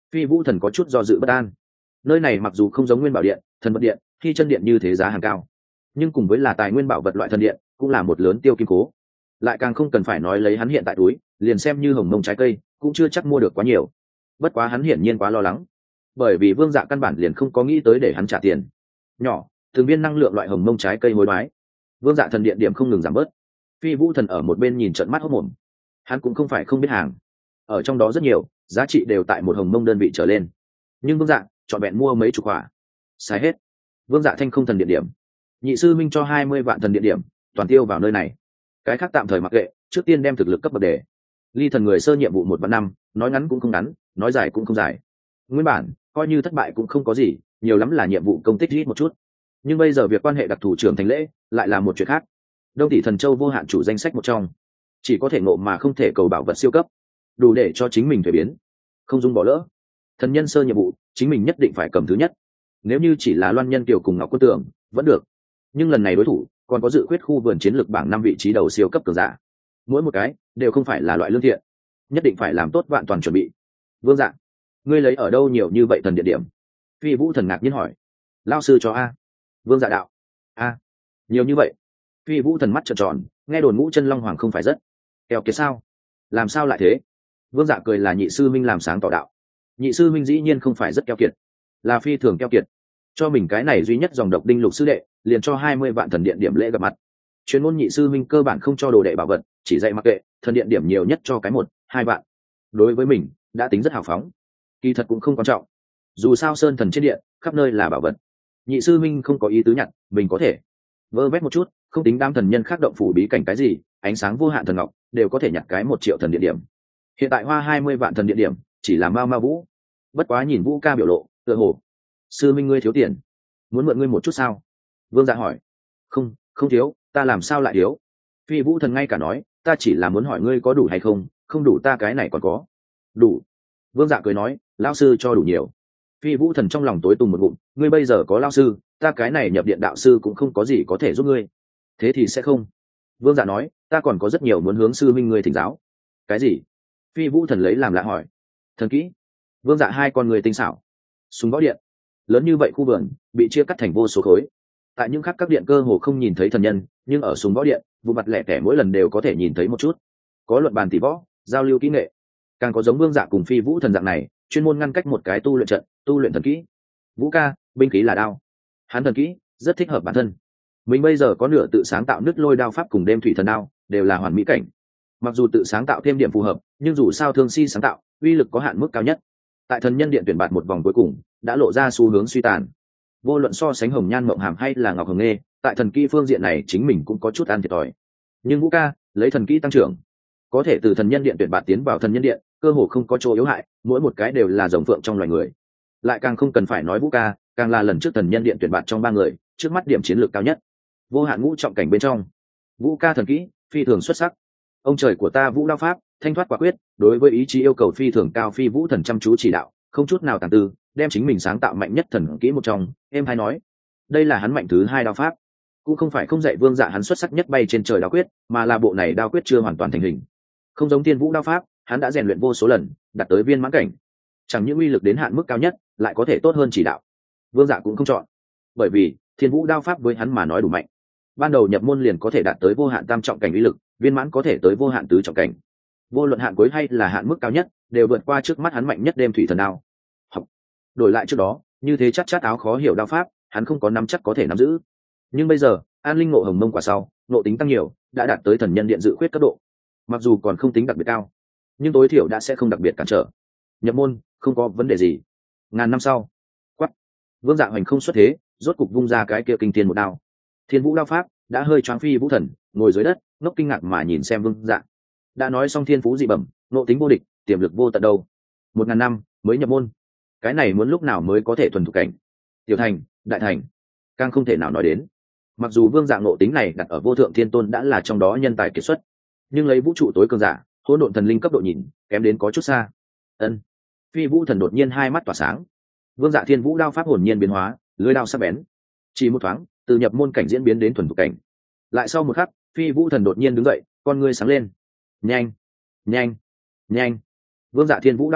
Phi Vũ Thần có chút do dự bất an. Nơi này mặc dù không giống Nguyên Bảo Điện, Thần Vật Điện, khi chân điện như thế giá hàng cao, nhưng cùng với là tài nguyên bảo vật loại thần điện, cũng là một lớn tiêu kim cố. Lại càng không cần phải nói lấy hắn hiện tại túi, liền xem như hồng mông trái cây, cũng chưa chắc mua được quá nhiều. Bất quá hắn hiển nhiên quá lo lắng, bởi vì Vương Dạ căn bản liền không có nghĩ tới để hắn trả tiền. Nhỏ, thường viên năng lượng loại hồng mông trái cây hối đoái. Vương Dạ thần điện điểm không ngừng giảm bớt. Phi Vũ Thần ở một bên nhìn trợn mắt hốt mồm. Hắn cũng không phải không biết hàng, ở trong đó rất nhiều giá trị đều tại một hồng mông đơn vị trở lên, nhưng Vương Dạ chọn vẹn mua mấy chục quả, xài hết. Vương Dạ thanh không thần điện điểm, nhị sư minh cho 20 vạn thần điện điểm, toàn tiêu vào nơi này. Cái khác tạm thời mặc kệ, trước tiên đem thực lực cấp bậc đề. Ly thần người sơ nhiệm vụ 1/5, nói ngắn cũng không ngắn, nói dài cũng không dài. Nguyên bản coi như thất bại cũng không có gì, nhiều lắm là nhiệm vụ công tích ít một chút. Nhưng bây giờ việc quan hệ đặc thù trưởng thành lễ lại là một chuyện khác. Đông tỷ thần châu vô hạn chủ danh sách một trong, chỉ có thể ngộ mà không thể cầu bảo vật siêu cấp, đủ để cho chính mình thuế biến, không dung bỏ lỡ. Thần nhân sơ nhiệm vụ chính mình nhất định phải cầm thứ nhất. Nếu như chỉ là Loan Nhân Kiều cùng Ngọc Quân Tưởng vẫn được, nhưng lần này đối thủ còn có dự khuyết khu vườn chiến lược bảng 5 vị trí đầu siêu cấp cường giả, mỗi một cái đều không phải là loại lương thiện, nhất định phải làm tốt vạn toàn chuẩn bị. Vương Dạ, ngươi lấy ở đâu nhiều như vậy thần địa điểm? Phi Vũ Thần ngạc nhiên hỏi. Lao sư cho a. Vương Dạ đạo. A, nhiều như vậy? Phi Vũ Thần mắt trợn tròn, nghe đồn Ngũ Chân Long Hoàng không phải rất kèo kiệt sao? Làm sao lại thế? Vương Dạ cười là nhị sư minh làm sáng tỏ đạo. Nhị sư minh dĩ nhiên không phải rất keo kiệt, là phi thường keo kiệt. Cho mình cái này duy nhất dòng độc đinh lục sư đệ, liền cho 20 vạn thần điện điểm lễ gặp mặt. Chuyên môn nhị sư minh cơ bản không cho đồ đệ bảo vật, chỉ dạy mặc kệ, thần điện điểm nhiều nhất cho cái 1-2 vạn. Đối với mình đã tính rất hào phóng, kỳ thật cũng không quan trọng. Dù sao sơn thần trên điện khắp nơi là bảo vật, nhị sư minh không có ý tứ nhặt, mình có thể vơ vét một chút, không tính đám thần nhân khác động phủ bí cảnh cái gì, ánh sáng vô hạn thần ngọc đều có thể nhặt cái 1 triệu thần điện điểm. Hiện tại hoa 20 vạn thần điện điểm chỉ là ma vũ. Bất quá nhìn Vũ ca biểu lộ tựa hồ sư minh ngươi thiếu tiền, muốn mượn ngươi một chút sao? Vương Dạ hỏi. Không thiếu, ta làm sao lại thiếu? Phi Vũ Thần ngay cả nói, ta chỉ là muốn hỏi ngươi có đủ hay không, không đủ ta cái này còn có. Đủ. Vương Dạ cười nói, lão sư cho đủ nhiều. Phi Vũ Thần trong lòng tối tùng một ngụm, ngươi bây giờ có lão sư, ta cái này nhập điện đạo sư cũng không có gì có thể giúp ngươi. Thế thì sẽ không. Vương Dạ nói, ta còn có rất nhiều muốn hướng sư minh ngươi thỉnh giáo. Cái gì? Phi Vũ Thần lấy làm lạ hỏi. Thần kỹ. Vương Dạ hai con người tinh xảo. Súng võ điện lớn như vậy khu vườn bị chia cắt thành vô số khối, tại những khác các điện cơ hồ không nhìn thấy thần nhân, nhưng ở súng võ điện vụ mặt lẻ tẻ mỗi lần đều có thể nhìn thấy một chút. Có luận bàn tỷ võ, giao lưu kỹ nghệ, càng có giống Vương Dạ cùng Phi Vũ Thần dạng này chuyên môn ngăn cách một cái tu luyện trận, tu luyện thần kỹ. Vũ ca, binh khí là đao, hắn thần kỹ rất thích hợp bản thân mình. Bây giờ có nửa tự sáng tạo nứt lôi đao pháp cùng đêm thủy thần đao đều là hoàn mỹ cảnh. Mặc dù tự sáng tạo thêm điểm phù hợp, nhưng dù sao thương si sáng tạo uy lực có hạn mức cao nhất. Tại thần nhân điện tuyển bạt một vòng cuối cùng đã lộ ra xu hướng suy tàn. Vô luận so sánh Hồng Nhan Mộng Hàm hay là Ngọc Hồng Nghê, tại thần kỹ phương diện này chính mình cũng có chút ăn thiệt thòi. Nhưng Vũ ca lấy thần kỹ tăng trưởng, có thể từ thần nhân điện tuyển bạt tiến vào thần nhân điện, cơ hồ không có chỗ yếu hại, mỗi một cái đều là rồng phượng trong loài người. Lại càng không cần phải nói Vũ ca, càng là lần trước thần nhân điện tuyển bạt trong 3 người, trước mắt điểm chiến lược cao nhất. Vô hạn ngũ trọng cảnh bên trong, Vũ ca thần kỹ phi thường xuất sắc. Ông trời của ta Vũ đao pháp, thanh thoát quả quyết, đối với ý chí yêu cầu phi thường cao. Phi Vũ Thần chăm chú chỉ đạo, không chút nào tàng tư, đem chính mình sáng tạo mạnh nhất thần kỹ một trong. Em hay nói, đây là hắn mạnh thứ 2 đao pháp, cũng không phải không dạy Vương Dạ hắn xuất sắc nhất bay trên trời đao quyết, mà là bộ này đao quyết chưa hoàn toàn thành hình. Không giống Tiên Vũ đao pháp, hắn đã rèn luyện vô số lần, đạt tới viên mãn cảnh, chẳng những uy lực đến hạn mức cao nhất, lại có thể tốt hơn chỉ đạo. Vương Dạ cũng không chọn, bởi vì Thiên Vũ đao pháp với hắn mà nói đủ mạnh. Ban đầu nhập môn liền có thể đạt tới vô hạn tam trọng cảnh uy lực, viên mãn có thể tới vô hạn tứ trọng cảnh. Vô luận hạn cuối hay là hạn mức cao nhất, đều vượt qua trước mắt hắn mạnh nhất đêm thủy thần đao. Học. Đổi lại trước đó, như thế chắc chát áo khó hiểu đao pháp, hắn không có nắm chắc có thể nắm giữ. Nhưng bây giờ, an linh ngộ hồng mông quả sau, ngộ tính tăng nhiều, đã đạt tới thần nhân điện dự khuyết cấp độ. Mặc dù còn không tính đặc biệt cao, nhưng tối thiểu đã sẽ không đặc biệt cản trở. Nhập môn, không có vấn đề gì. Ngàn năm sau, quắc. Vương Dạ hoành không xuất thế, rốt cục vung ra cái kia kinh thiên một đao. Thiên Vũ đao pháp đã hơi choáng. Phi Vũ Thần ngồi dưới đất, ngốc kinh ngạc mà nhìn xem Vương Dạ. Đã nói xong thiên phú dị bẩm, ngộ tính vô địch, tiềm lực vô tận đâu. 1000 năm mới nhập môn, cái này muốn lúc nào mới có thể thuần thục cảnh? Tiểu thành, đại thành, càng không thể nào nói đến. Mặc dù Vương Dạ ngộ tính này đặt ở vô thượng thiên tôn đã là trong đó nhân tài kiệt xuất, nhưng lấy vũ trụ tối cường giả, hỗn độn thần linh cấp độ nhìn, kém đến có chút xa. Ân. Phi Vũ Thần đột nhiên hai mắt tỏa sáng. Vương Dạ thiên vũ đao pháp hồn nhiên biến hóa, lưỡi đao sắc bén. Chỉ một thoáng, từ nhập môn cảnh diễn biến đến thuần thục cảnh. Lại sau một khắc, Phi Vũ Thần đột nhiên đứng dậy, con ngươi sáng lên. Nhanh, nhanh, nhanh. Vương Dạ thiên vũ đao pháp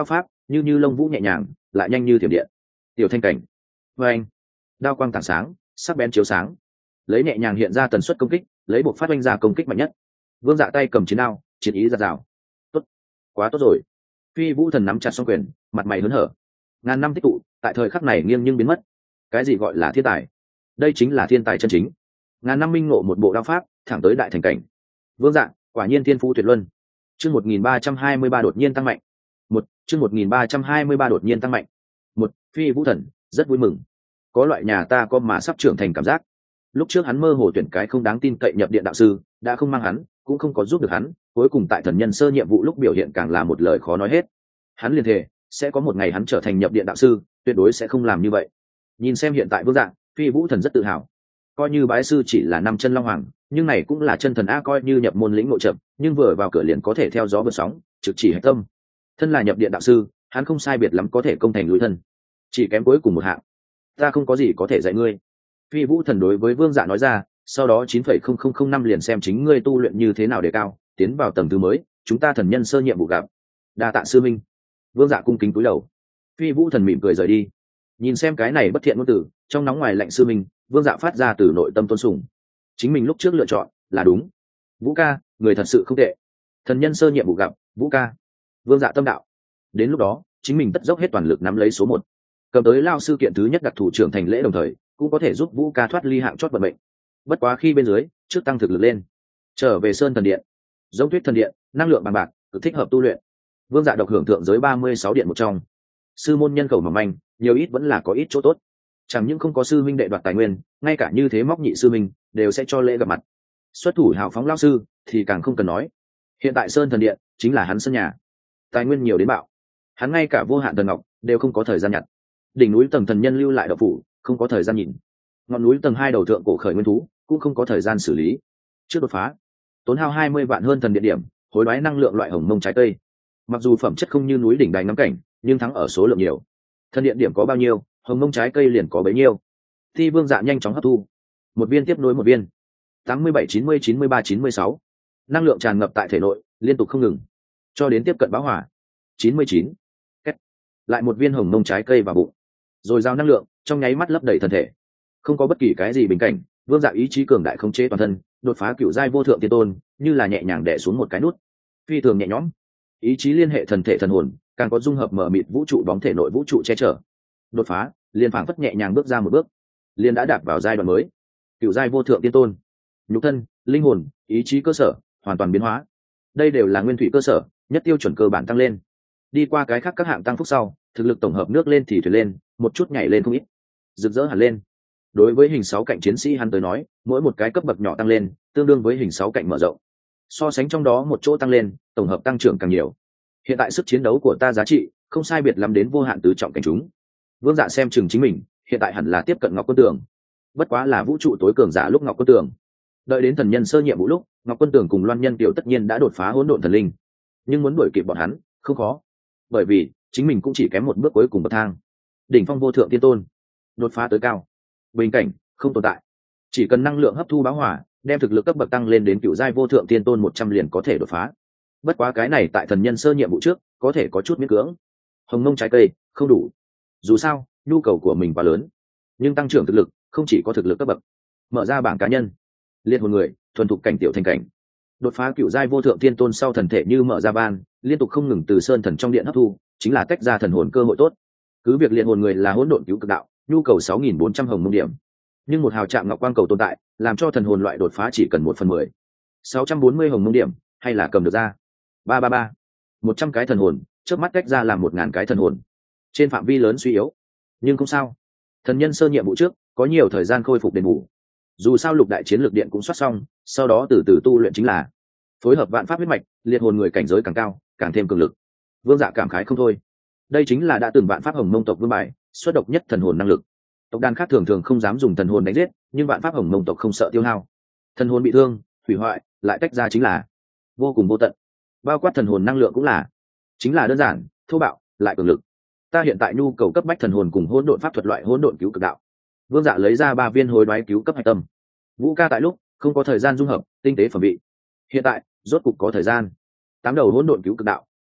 như lông vũ nhẹ nhàng, lại nhanh như thiểm điện. Tiểu thanh cảnh. Và anh, đao quang tảng sáng, sắc bén chiếu sáng, lấy nhẹ nhàng hiện ra tần suất công kích, lấy buộc phát oanh ra công kích mạnh nhất. Vương Dạ tay cầm chiến đao, chiến ý giạt rào. Tốt, quá tốt rồi. Phi Vũ Thần nắm chặt song quyền, mặt mày hớn hở. Ngàn năm tích tụ, tại thời khắc này nghiêng nhưng biến mất. Cái gì gọi là thiên tài? Đây chính là thiên tài chân chính. Ngàn năm minh ngộ một bộ đao pháp, thẳng tới đại thành cảnh. Vương Dạ, quả nhiên thiên phú tuyệt luân. Chương 1323 đột nhiên tăng mạnh. Chương 1323 đột nhiên tăng mạnh. Phi Vũ Thần rất vui mừng. Có loại nhà ta có mà sắp trưởng thành cảm giác. Lúc trước hắn mơ hồ tuyển cái không đáng tin cậy nhập điện đạo sư, đã không mang hắn, cũng không có giúp được hắn, cuối cùng tại thần nhân sơ nhiệm vụ lúc biểu hiện càng là một lời khó nói hết. Hắn liền thề, sẽ có một ngày hắn trở thành nhập điện đạo sư, tuyệt đối sẽ không làm như vậy. Nhìn xem hiện tại Vương Dạ, Phi Vũ Thần rất tự hào. Coi như bái sư chỉ là năm chân long hoàng, nhưng này cũng là chân thần a, coi như nhập môn lĩnh ngộ chậm, nhưng vừa vào cửa liền có thể theo gió vượt sóng, trực chỉ hạch tâm. Thân là nhập điện đạo sư, hắn không sai biệt lắm có thể công thành lùi thân, chỉ kém cuối cùng một hạng. Ta không có gì có thể dạy ngươi. Phi Vũ Thần đối với Vương Dạ nói ra, sau đó 9,0005 liền xem chính ngươi tu luyện như thế nào để cao, tiến vào tầng thứ mới, chúng ta thần nhân sơ nhiệm vụ gặp. Đa tạ sư minh. Vương Dạ cung kính cúi đầu. Phi Vũ Thần mỉm cười rời đi. Nhìn xem cái này bất thiện ngôn tử, trong nóng ngoài lạnh sư minh, Vương Dạ phát ra từ nội tâm tôn sùng. Chính mình lúc trước lựa chọn là đúng. Vũ ca, người thật sự không tệ. Thần nhân sơ nhiệm vụ gặp, Vũ ca. Vương Dạ tâm đạo. Đến lúc đó, chính mình tất dốc hết toàn lực nắm lấy số 1. Cầm tới lao sư kiện thứ nhất đặc thủ trưởng thành lễ, đồng thời cũng có thể giúp Vũ ca thoát ly hạng chót vận mệnh. Bất quá khi bên dưới, trước tăng thực lực lên. Trở về Sơn Thần Điện. Giống Tuyết Thần Điện, năng lượng bằng bạc, cực thích hợp tu luyện. Vương Dạ độc hưởng thượng giới 36 điện một trong. Sư môn nhân khẩu mỏng manh, nhiều ít vẫn là có ít chỗ tốt. Chẳng những không có sư minh đệ đoạt tài nguyên, ngay cả như thế móc nhị sư minh đều sẽ cho lễ gặp mặt. Xuất thủ hào phóng lao sư thì càng không cần nói. Hiện tại Sơn Thần Điện chính là hắn sân nhà, tài nguyên nhiều đến bạo. Hắn ngay cả vô hạn thần ngọc đều không có thời gian nhặt. Đỉnh núi tầng thần nhân lưu lại đậu phủ, không có thời gian nhìn. Ngọn núi tầng 2 đầu thượng cổ khởi nguyên thú cũng không có thời gian xử lý. Trước đột phá, tốn hao 20 vạn hơn thần địa điểm, hối đoái năng lượng loại hồng mông trái cây. Mặc dù phẩm chất không như núi đỉnh đài ngắm cảnh, nhưng thắng ở số lượng nhiều. Thần địa điểm có bao nhiêu, hồng mông trái cây liền có bấy nhiêu. Thi Vương Dạ nhanh chóng hấp thu, một viên tiếp nối một viên. 87, 90, 93, 96. Năng lượng tràn ngập tại thể nội, liên tục không ngừng, cho đến tiếp cận bão hỏa. 99. Kết. Lại một viên hồng mông trái cây vào bụng, rồi giao năng lượng trong nháy mắt lấp đầy thân thể. Không có bất kỳ cái gì bình cảnh, Vương Dạ ý chí cường đại khống chế toàn thân, đột phá cửu giai vô thượng tiên tôn, như là nhẹ nhàng đè xuống một cái nút, phi thường nhẹ nhõm. Ý chí liên hệ thần thể thần hồn, càng có dung hợp mở mịt vũ trụ bóng thể nội vũ trụ che chở. Đột phá, liền phảng phất nhẹ nhàng bước ra một bước, liền đã đạp vào giai đoạn mới. Cửu giai vô thượng tiên tôn, nhục thân, linh hồn, ý chí cơ sở hoàn toàn biến hóa. Đây đều là nguyên thủy cơ sở, nhất tiêu chuẩn cơ bản tăng lên. Đi qua cái khác các hạng tăng phúc sau, thực lực tổng hợp nước lên thì thuyền lên, một chút nhảy lên không ít, rực rỡ hẳn lên. Đối với hình 6 cạnh chiến sĩ hắn tới nói, mỗi một cái cấp bậc nhỏ tăng lên tương đương với hình 6 cạnh mở rộng. So sánh trong đó một chỗ tăng lên, tổng hợp tăng trưởng càng nhiều. Hiện tại sức chiến đấu của ta giá trị không sai biệt lắm đến vô hạn tứ trọng cảnh chúng. Vương Dạ xem chừng chính mình, hiện tại hẳn là tiếp cận Ngọc Quân Tường. Bất quá là vũ trụ tối cường giả lúc Ngọc Quân Tường. Đợi đến thần nhân sơ nhiệm vụ lúc, Ngọc Quân Tường cùng Loan Nhân Tiểu tất nhiên đã đột phá hỗn độn thần linh. Nhưng muốn đuổi kịp bọn hắn, không khó. Bởi vì chính mình cũng chỉ kém một bước cuối cùng bậc thang. Đỉnh phong vô thượng tiên tôn, đột phá tới cao. Bình cảnh không tồn tại. Chỉ cần năng lượng hấp thu bão hỏa, đem thực lực cấp bậc tăng lên đến cựu giai vô thượng tiên tôn 100 liền có thể đột phá. Bất quá cái này tại thần nhân sơ nhiệm vụ trước, có thể có chút miễn cưỡng. Hồng mông trái cây không đủ. Dù sao, nhu cầu của mình quá lớn. Nhưng tăng trưởng thực lực không chỉ có thực lực cấp bậc. Mở ra bảng cá nhân, liệt hồn người, thuần thục cảnh tiểu thành cảnh. Đột phá cựu giai vô thượng tiên tôn sau, thần thể như mở ra van, liên tục không ngừng từ sơn thần trong điện hấp thu, chính là tách ra thần hồn cơ hội tốt. Cứ việc liệt hồn người là hỗn độn cứu cực đạo, nhu cầu 6.400 hồng mông điểm, nhưng một hào trạm ngọc quang cầu tồn tại, làm cho thần hồn loại đột phá chỉ cần 1/10. 640 hồng mông điểm, hay là cầm được ra. 333. 100 cái thần hồn, trước mắt tách ra làm 1000 cái thần hồn. Trên phạm vi lớn suy yếu, nhưng không sao. Thần nhân sơ nhiệm vụ trước, có nhiều thời gian khôi phục đền bù. Dù sao lục đại chiến lược điện cũng soát xong, sau đó từ từ tu luyện chính là phối hợp vạn pháp huyết mạch, liệt hồn người cảnh giới càng cao, càng thêm cường lực. Vương Dạ cảm khái không thôi. Đây chính là đã từng vạn pháp hồng mông tộc vương bài, xuất độc nhất thần hồn năng lực. Tộc đàn khác thường thường không dám dùng thần hồn đánh giết, nhưng vạn pháp hồng mông tộc không sợ tiêu hao. Thần hồn bị thương, hủy hoại, lại tách ra chính là vô cùng vô tận. Bao quát thần hồn năng lượng cũng là, chính là đơn giản, thô bạo, lại cường lực. Ta hiện tại nhu cầu cấp bách thần hồn cùng hỗn độn pháp thuật loại hỗn độn cứu cực đạo. Vương Dạ lấy ra 3 viên hối đoái cứu cấp hạch tâm. Vũ ca tại lúc không có thời gian dung hợp tinh tế phẩm vị, hiện tại rốt cục có thời gian. 8 đầu hỗn độn cứu cực đạo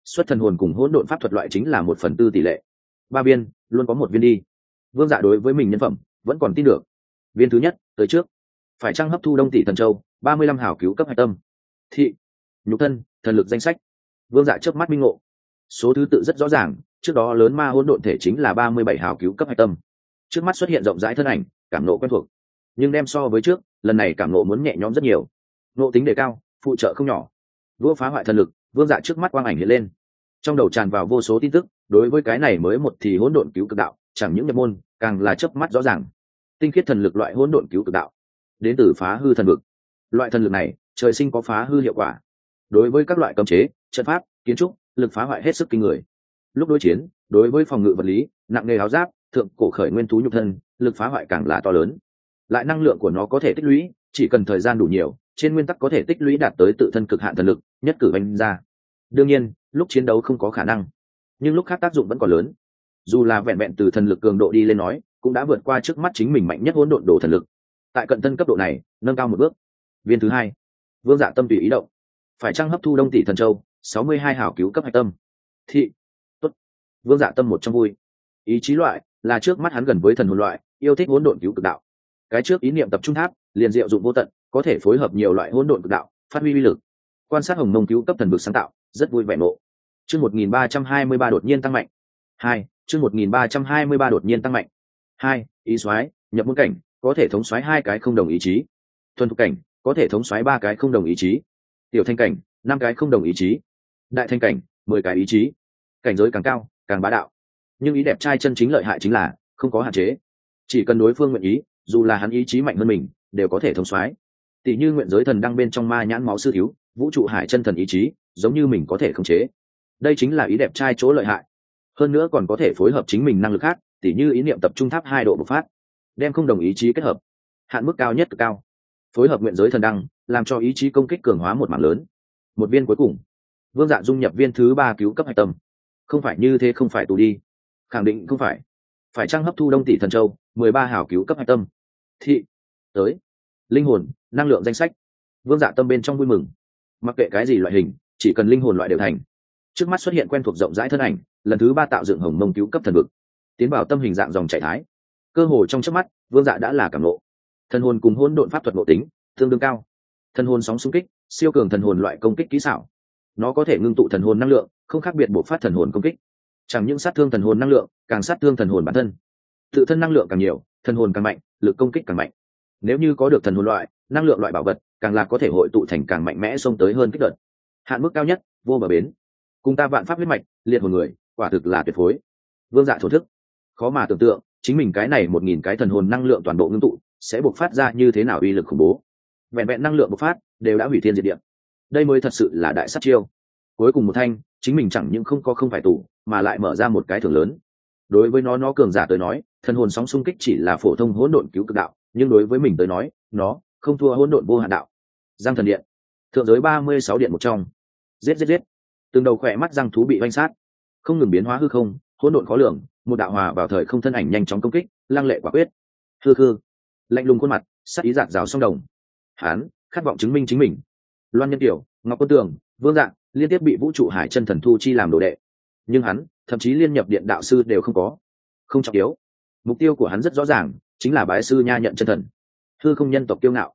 xuất thần hồn cùng hỗn độn pháp thuật loại chính là 1/4 tỷ lệ. 3 viên luôn có 1 viên đi. Vương Dạ đối với mình nhân phẩm vẫn còn tin được. Viên thứ nhất tới trước, phải chăng hấp thu Đông Tỷ Thần Châu 35 hảo cứu cấp hạch tâm. Thị, nhục thân, thần lực danh sách. Vương Dạ chớp mắt minh ngộ, số thứ tự rất rõ ràng, trước đó lớn ma hỗn độn thể chính là 37 hảo cứu cấp hạch tâm. Trước mắt xuất hiện rộng rãi thân ảnh, cảm nộ quen thuộc, nhưng đem so với trước, lần này cảm nộ muốn nhẹ nhõm rất nhiều. Nộ tính đề cao, phụ trợ không nhỏ. Đũa phá hoại thần lực, Vương Dạ trước mắt quang ảnh hiện lên, trong đầu tràn vào vô số tin tức. Đối với cái này mới một thì hỗn độn cứu cực đạo, chẳng những nhập môn, càng là chớp mắt rõ ràng. Tinh khiết thần lực loại hỗn độn cứu cực đạo, đến từ phá hư thần vực. Loại thần lực này, trời sinh có phá hư hiệu quả. Đối với các loại cấm chế, trận pháp, kiến trúc, lực phá hoại hết sức kinh người. Lúc đối chiến, đối với phòng ngự vật lý, nặng nghề áo giáp, thượng cổ khởi nguyên thú nhục thân, lực phá hoại càng là to lớn. Lại năng lượng của nó có thể tích lũy, chỉ cần thời gian đủ nhiều, trên nguyên tắc có thể tích lũy đạt tới tự thân cực hạn thần lực, nhất cử vành ra. Đương nhiên, lúc chiến đấu không có khả năng, nhưng lúc khác tác dụng vẫn còn lớn. Dù là vẹn vẹn từ thần lực cường độ đi lên nói, cũng đã vượt qua trước mắt chính mình mạnh nhất hỗn độn đồ thần lực. Tại cận thân cấp độ này, nâng cao một bước. Viên thứ hai, Vương Dạ tâm tùy ý động, phải chăng hấp thu Đông Tỷ Thần Châu 62 hảo cứu cấp hạch tâm. Thị, tốt. Vương Dạ tâm một trong vui. Ý chí loại là trước mắt hắn gần với thần hồn loại, yêu thích hỗn độn cứu cực đạo. Cái trước ý niệm tập trung tháp liền diệu dụng vô tận, có thể phối hợp nhiều loại hỗn độn cực đạo, phát huy uy lực. Quan sát hồng mông cứu cấp thần vực sáng tạo, rất vui vẻ nộ. Chương 1323 đột nhiên tăng mạnh. 2, chương 1323 đột nhiên tăng mạnh. 2, ý soái, nhập môn cảnh, có thể thống soái 2 cái không đồng ý chí. Thuần thục cảnh, có thể thống soái 3 cái không đồng ý chí. Tiểu thanh cảnh, 5 cái không đồng ý chí. Đại thanh cảnh, 10 cái ý chí. Cảnh giới càng cao, càng bá đạo. Nhưng ý đẹp trai chân chính lợi hại chính là không có hạn chế. Chỉ cần đối phương nguyện ý, dù là hắn ý chí mạnh hơn mình, đều có thể thống soái. Tỷ như nguyện giới thần đang bên trong ma nhãn máu sư thiếu, vũ trụ hải chân thần ý chí, giống như mình có thể khống chế. Đây chính là ý đẹp trai chỗ lợi hại. Hơn nữa còn có thể phối hợp chính mình năng lực khác, tỷ như ý niệm tập trung tháp 2 độ bộc phát, đem không đồng ý chí kết hợp, hạn mức cao nhất cực cao, phối hợp nguyện giới thần đăng, làm cho ý chí công kích cường hóa một mảng lớn. Một viên cuối cùng, Vương Dạ dung nhập viên thứ 3 cứu cấp hạch tâm. Không phải như thế, không phải tù đi. Khẳng định không phải. Phải chăng hấp thu Đông Tỷ Thần Châu 13 hảo cứu cấp hạch tâm. Thị, tới. Linh hồn, năng lượng danh sách. Vương Dạ tâm bên trong vui mừng. Mặc kệ cái gì loại hình, chỉ cần linh hồn loại đều thành. Trước mắt xuất hiện quen thuộc rộng rãi thân ảnh, lần thứ 3 tạo dựng hồng mông cứu cấp thần vực, tiến vào tâm hình dạng dòng chảy thái. Cơ hồ trong chớp mắt, Vương Dạ đã là cảm ngộ. Thần hồn cùng hỗn độn pháp thuật ngộ tính tương đương cao. Thần hồn sóng xung kích, siêu cường thần hồn loại công kích kỹ xảo. Nó có thể ngưng tụ thần hồn năng lượng, không khác biệt bộc phát thần hồn công kích. Chẳng những sát thương thần hồn năng lượng, càng sát thương thần hồn bản thân. Tự thân năng lượng càng nhiều, thần hồn càng mạnh, lực công kích càng mạnh. Nếu như có được thần hồn loại, năng lượng loại bảo vật, càng là có thể hội tụ thành càng mạnh mẽ xông tới hơn kích đợt. Hạn mức cao nhất, vô bờ bến. Cùng ta vạn pháp huyết mạch, liệt hồn người, quả thực là tuyệt phối. Vương Dạ thổ thức, khó mà tưởng tượng, chính mình cái này 1000 cái thần hồn năng lượng toàn bộ ngưng tụ, sẽ bộc phát ra như thế nào uy lực khủng bố. Vẹn vẹn năng lượng bộc phát, đều đã hủy thiên diệt địa. Đây mới thật sự là đại sát chiêu. Cuối cùng một thanh, chính mình chẳng những không phải tù, mà lại mở ra một cái thưởng lớn. Đối với nó cường giả tới nói, thần hồn sóng xung kích chỉ là phổ thông hỗn độn cứu cực đạo, nhưng đối với mình tới nói, nó không thua hỗn độn vô hạn đạo. Giang thần điện, thượng giới 36 điện một trong. Giết. Từng đầu khỏe mắt răng thú bị oanh sát, không ngừng biến hóa hư không, hỗn độn khó lường, một đạo hòa vào thời không thân ảnh nhanh chóng công kích, lăng lệ quả quyết. Khư, lạnh lùng khuôn mặt, sắc ý rạng rào song đồng. Hán khát vọng chứng minh chính mình. Loan Nhân Tiểu, Ngọc Quân Tường, Vương Dạ liên tiếp bị vũ trụ hải chân thần thu chi làm đồ đệ, nhưng hắn thậm chí liên nhập điện đạo sư đều không có. Không trọng yếu, mục tiêu của hắn rất rõ ràng, chính là bái sư nha nhận chân thần. Hư không nhân tộc kiêu ngạo.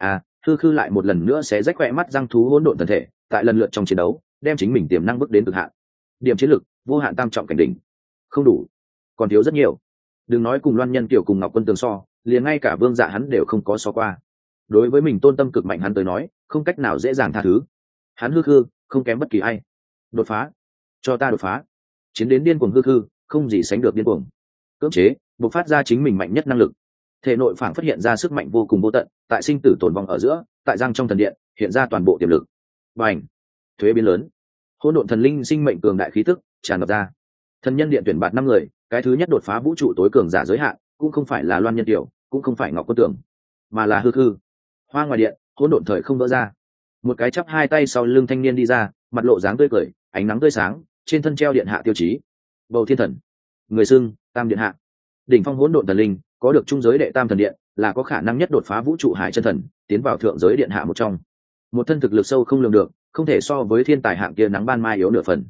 Hư khư lại một lần nữa sẽ rách khỏe mắt răng thú hỗn độn thần thể, tại lần lượt trong chiến đấu, đem chính mình tiềm năng bước đến cực hạn. Điểm chiến lực, vô hạn tam trọng cảnh đỉnh. Không đủ, còn thiếu rất nhiều. Đừng nói cùng Loan Nhân Tiểu cùng Ngọc Quân Tường so, liền ngay cả Vương Dạ hắn đều không có so qua. Đối với mình tôn tâm cực mạnh hắn tới nói, không cách nào dễ dàng tha thứ. Hắn hư khư, không kém bất kỳ ai. Đột phá, cho ta đột phá. Chiến đến điên cuồng hư khư, không gì sánh được điên cuồng. Cưỡng chế, bộc phát ra chính mình mạnh nhất năng lực. Thể nội phảng phát hiện ra sức mạnh vô cùng vô tận, tại sinh tử tồn vong ở giữa, tại giang trong thần điện, hiện ra toàn bộ tiềm lực. Bành, thuế biến lớn. Hỗn độn thần linh sinh mệnh cường đại khí tức tràn ngập ra. Thần nhân điện tuyển bạt 5 người, cái thứ nhất đột phá vũ trụ tối cường giả giới hạn, cũng không phải là Loan Nhân Tiểu, cũng không phải Ngọc Quân Tường, mà là hư khư. Hoa ngoài điện, hỗn độn thời không vỡ ra. Một cái chắp hai tay sau lưng thanh niên đi ra, mặt lộ dáng tươi cười, ánh nắng tươi sáng, trên thân treo điện hạ tiêu chí. Bầu Thiên Thần, người xưng Tam Điện Hạ. Đỉnh phong hỗn độn thần linh, có được trung giới đệ tam thần điện, là có khả năng nhất đột phá vũ trụ hải chân thần, tiến vào thượng giới điện hạ một trong. Một thân thực lực sâu không lường được, không thể so với thiên tài hạng kia nắng ban mai yếu nửa phần.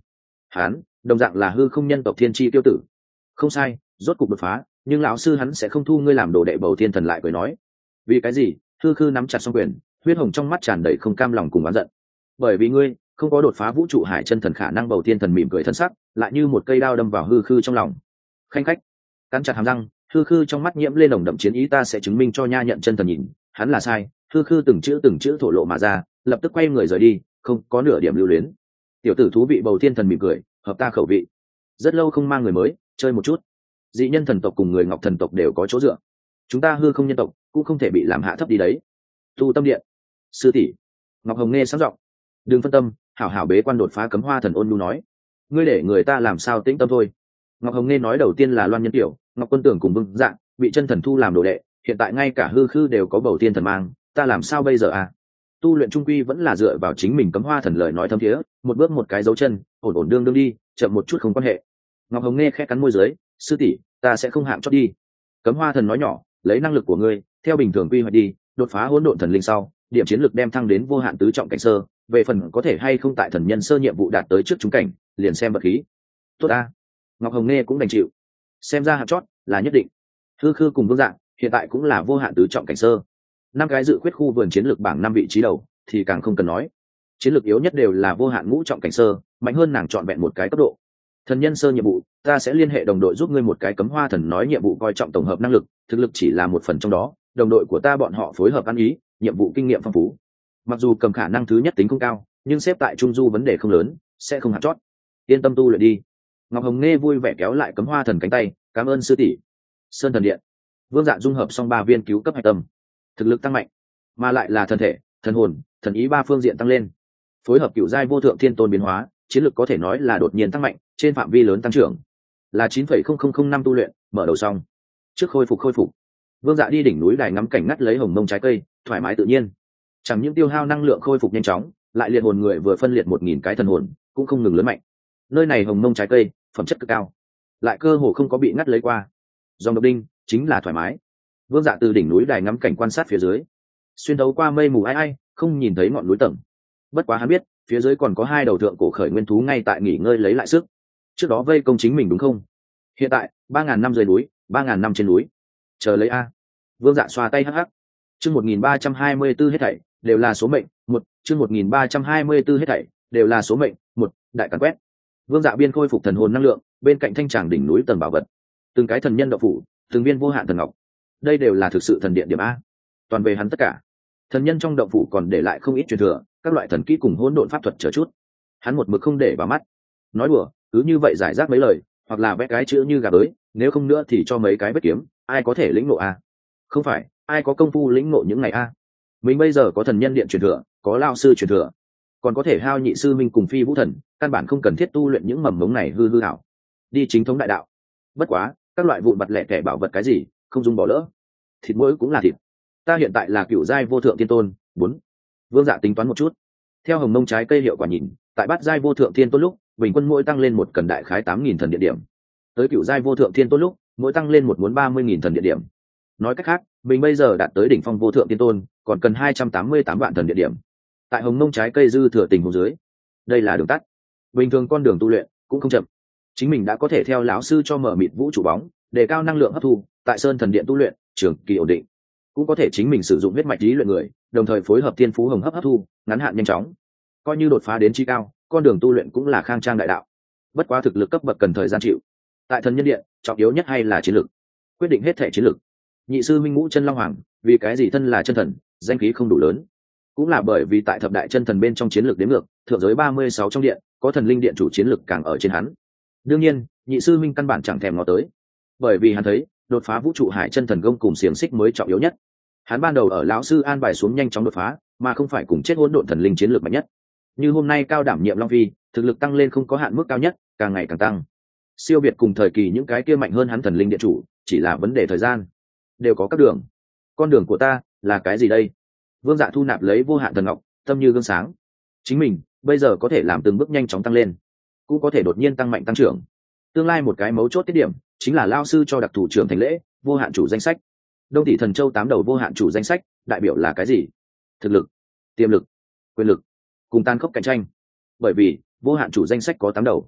Hắn đồng dạng là hư không nhân tộc thiên tri tiêu tử. Không sai, rốt cục đột phá, nhưng lão sư hắn sẽ không thu ngươi làm đồ đệ bầu thiên thần lại cười nói. Vì cái gì? Hư khư nắm chặt song quyền, huyết hồng trong mắt tràn đầy không cam lòng cùng oán giận. Bởi vì ngươi không có đột phá vũ trụ hải chân thần khả năng. Bầu thiên thần mỉm cười thân sắc, lại như một cây đao đâm vào hư khư trong lòng. Khanh khách, cắn chặt hàm răng, hư khư trong mắt nhiễm lên nồng đậm chiến ý. Ta sẽ chứng minh cho nha nhận chân thần nhìn, hắn là sai. Hư khư từng chữ thổ lộ mà ra, lập tức quay người rời đi, không có nửa điểm lưu luyến. Tiểu tử thú vị. Bầu thiên thần mỉm cười, hợp ta khẩu vị. Rất lâu không mang người mới chơi một chút. Dị nhân thần tộc cùng người ngọc thần tộc đều có chỗ dựa, chúng ta hư không nhân tộc cũng không thể bị làm hạ thấp đi đấy. Tu tâm điện, sư tỷ. Ngọc Hồng nghe sáng giọng, đừng phân tâm, hảo hảo bế quan đột phá cấm hoa thần. Ôn nhu nói, ngươi để người ta làm sao tĩnh tâm thôi. Ngọc Hồng nghe nói đầu tiên là Loan Nhân Tiểu, Ngọc Quân Tưởng cùng Vương Dạng bị chân thần thu làm đồ đệ, hiện tại ngay cả hư khư đều có bầu tiên thần mang, ta làm sao bây giờ à? Tu luyện trung quy vẫn là dựa vào chính mình. Cấm hoa thần lời nói thâm thiế, một bước một cái dấu chân, ổn ổn đương đi, chậm một chút không quan hệ. Ngọc Hồng nghe khẽ cắn môi dưới, sư tỷ, ta sẽ không hạng chót đi. Cấm hoa thần nói nhỏ, lấy năng lực của ngươi theo bình thường quy hoạch đi, đột phá hỗn độn thần linh sau, điểm chiến lược đem thăng đến vô hạn tứ trọng cảnh sơ, về phần có thể hay không tại thần nhân sơ nhiệm vụ đạt tới trước chúng cảnh, liền xem vật khí. Tốt a. Ngọc Hồng nghe cũng đành chịu, xem ra hạng chót là nhất định. Hư khư cùng Vương Dạng hiện tại cũng là vô hạn tứ trọng cảnh sơ, năm cái dự khuyết khu vườn chiến lược bảng 5 vị trí đầu thì càng không cần nói, chiến lược yếu nhất đều là vô hạn ngũ trọng cảnh sơ, mạnh hơn nàng trọn vẹn một cái cấp độ. Thần nhân sơ nhiệm vụ, ta sẽ liên hệ đồng đội giúp ngươi một cái. Cấm hoa thần nói nhiệm vụ coi trọng tổng hợp năng lực, thực lực chỉ là một phần trong đó, đồng đội của ta bọn họ phối hợp ăn ý, nhiệm vụ kinh nghiệm phong phú. Mặc dù cầm khả năng thứ nhất tính không cao, nhưng xếp tại trung du vấn đề không lớn, sẽ không hạt chót. Yên tâm tu luyện đi. Ngọc Hồng nghe vui vẻ kéo lại cấm hoa thần cánh tay, cảm ơn sư tỷ. Sơn thần điện, Vương Dạ dung hợp xong 3 viên cứu cấp hạch tâm, thực lực tăng mạnh, mà lại là thân thể, thần hồn, thần ý 3 phương diện tăng lên, phối hợp cựu giai vô thượng thiên tôn biến hóa, chiến lược có thể nói là đột nhiên tăng mạnh, trên phạm vi lớn tăng trưởng, là 9,0005 tu luyện mở đầu xong. Trước khôi phục, Vương Dạ đi đỉnh núi đài ngắm cảnh, ngắt lấy hồng mông trái cây, thoải mái tự nhiên, chẳng những tiêu hao năng lượng khôi phục nhanh chóng, lại liệt hồn người vừa phân liệt 1000 cái thần hồn, cũng không ngừng lớn mạnh. Nơi này hồng mông trái cây phẩm chất cực cao, lại cơ hồ không có bị ngắt lấy qua. Dòng độc đinh chính là thoải mái. Vương Dạ từ đỉnh núi đài ngắm cảnh quan sát phía dưới, xuyên thấu qua mây mù ai không nhìn thấy ngọn núi tầng. Bất quá hắn biết phía dưới còn có 2 đầu thượng cổ khởi nguyên thú ngay tại nghỉ ngơi lấy lại sức, trước đó vây công chính mình đúng không? Hiện tại 3000 năm dưới núi, 3000 năm trên núi, chờ lấy a. Vương Dạ xoa tay hắc hắc. Chương 1324 hết thảy đều là số mệnh, chương 1324 hết thảy đều là số mệnh, đại càn quét. Vương Dạ biên khôi phục thần hồn năng lượng, bên cạnh thanh tràng đỉnh núi tầng bảo vật, từng cái thần nhân đạo phủ, từng viên vô hạn thần ngọc, đây đều là thực sự thần điện điểm a, toàn về hắn tất cả. Thần nhân trong động phủ còn để lại không ít truyền thừa, các loại thần kỹ cùng hỗn độn pháp thuật chờ chút, hắn một mực không để vào mắt. Nói đùa, cứ như vậy giải rác mấy lời, hoặc là vẽ cái chữ như gà bới, nếu không nữa thì cho mấy cái vết kiếm, ai có thể lĩnh ngộ a? Không phải, ai có công phu lĩnh ngộ những ngày a? Mình bây giờ có thần nhân điện truyền thừa, có lao sư truyền thừa, còn có thể hao nhị sư minh cùng phi vũ thần, căn bản không cần thiết tu luyện những mầm mống này hư hảo. Đi chính thống đại đạo. Bất quá, các loại vụn vặt lẻ tẻ bảo vật cái gì, không dùng bỏ lỡ. Thịt mỗi cũng là thịt. Ta hiện tại là cựu giai vô thượng thiên tôn 4. Vương Dạ tính toán một chút, theo hồng mông trái cây hiệu quả nhìn, tại bát giai vô thượng thiên tôn lúc, bình quân mỗi tăng lên một cần đại khái 8000 thần điện điểm, tới cựu giai vô thượng thiên tôn lúc, mỗi tăng lên một muốn 30.000 thần điện điểm. Nói cách khác, mình bây giờ đạt tới đỉnh phong vô thượng thiên tôn, còn cần 288 vạn thần điện điểm. Tại hồng mông trái cây dư thừa tình huống dưới, đây là đường tắt. Bình thường con đường tu luyện cũng không chậm. Chính mình đã có thể theo lão sư cho mở mịt vũ trụ bóng, đề cao năng lượng hấp thu, tại sơn thần điện tu luyện, trường kỳ ổn định. Cũng có thể chính mình sử dụng huyết mạch lý luyện người, đồng thời phối hợp thiên phú hồng hấp thu, ngắn hạn nhanh chóng. Coi như đột phá đến chi cao, con đường tu luyện cũng là khang trang đại đạo. Bất quá thực lực cấp bậc cần thời gian chịu. Tại thần nhân điện, trọng yếu nhất hay là chiến lược, quyết định hết thể chiến lược. Nhị sư minh ngũ chân long hoàng, vì cái gì thân là chân thần, danh khí không đủ lớn, cũng là bởi vì tại thập đại chân thần bên trong chiến lược đếm ngược, thượng giới 36 trong điện, có thần linh điện chủ chiến lược càng ở trên hắn. Đương nhiên, nhị sư minh căn bản chẳng thèm ngó tới, bởi vì hắn thấy đột phá vũ trụ hải chân thần công cùng xiềng xích mới trọng yếu nhất. Hắn ban đầu ở lão sư an bài xuống nhanh chóng đột phá, mà không phải cùng chết hỗn độn thần linh chiến lược mạnh nhất. Như hôm nay cao đảm nhiệm long phi, thực lực tăng lên không có hạn mức cao nhất, càng ngày càng tăng, siêu việt cùng thời kỳ những cái kia mạnh hơn hắn thần linh điện chủ, chỉ là vấn đề thời gian. Đều có các đường, con đường của ta là cái gì đây? Vương Dạ thu nạp lấy vô hạn thần ngọc, tâm như gương sáng. Chính mình bây giờ có thể làm từng bước nhanh chóng tăng lên, cũng có thể đột nhiên tăng mạnh tăng trưởng. Tương lai một cái mấu chốt tiết điểm chính là lao sư cho đặc thù trưởng thành lễ vô hạn chủ danh sách. Đông thị thần châu 8 đầu vô hạn chủ danh sách đại biểu là cái gì? Thực lực, tiềm lực, quyền lực cùng tan khốc cạnh tranh. Bởi vì vô hạn chủ danh sách có 8 đầu,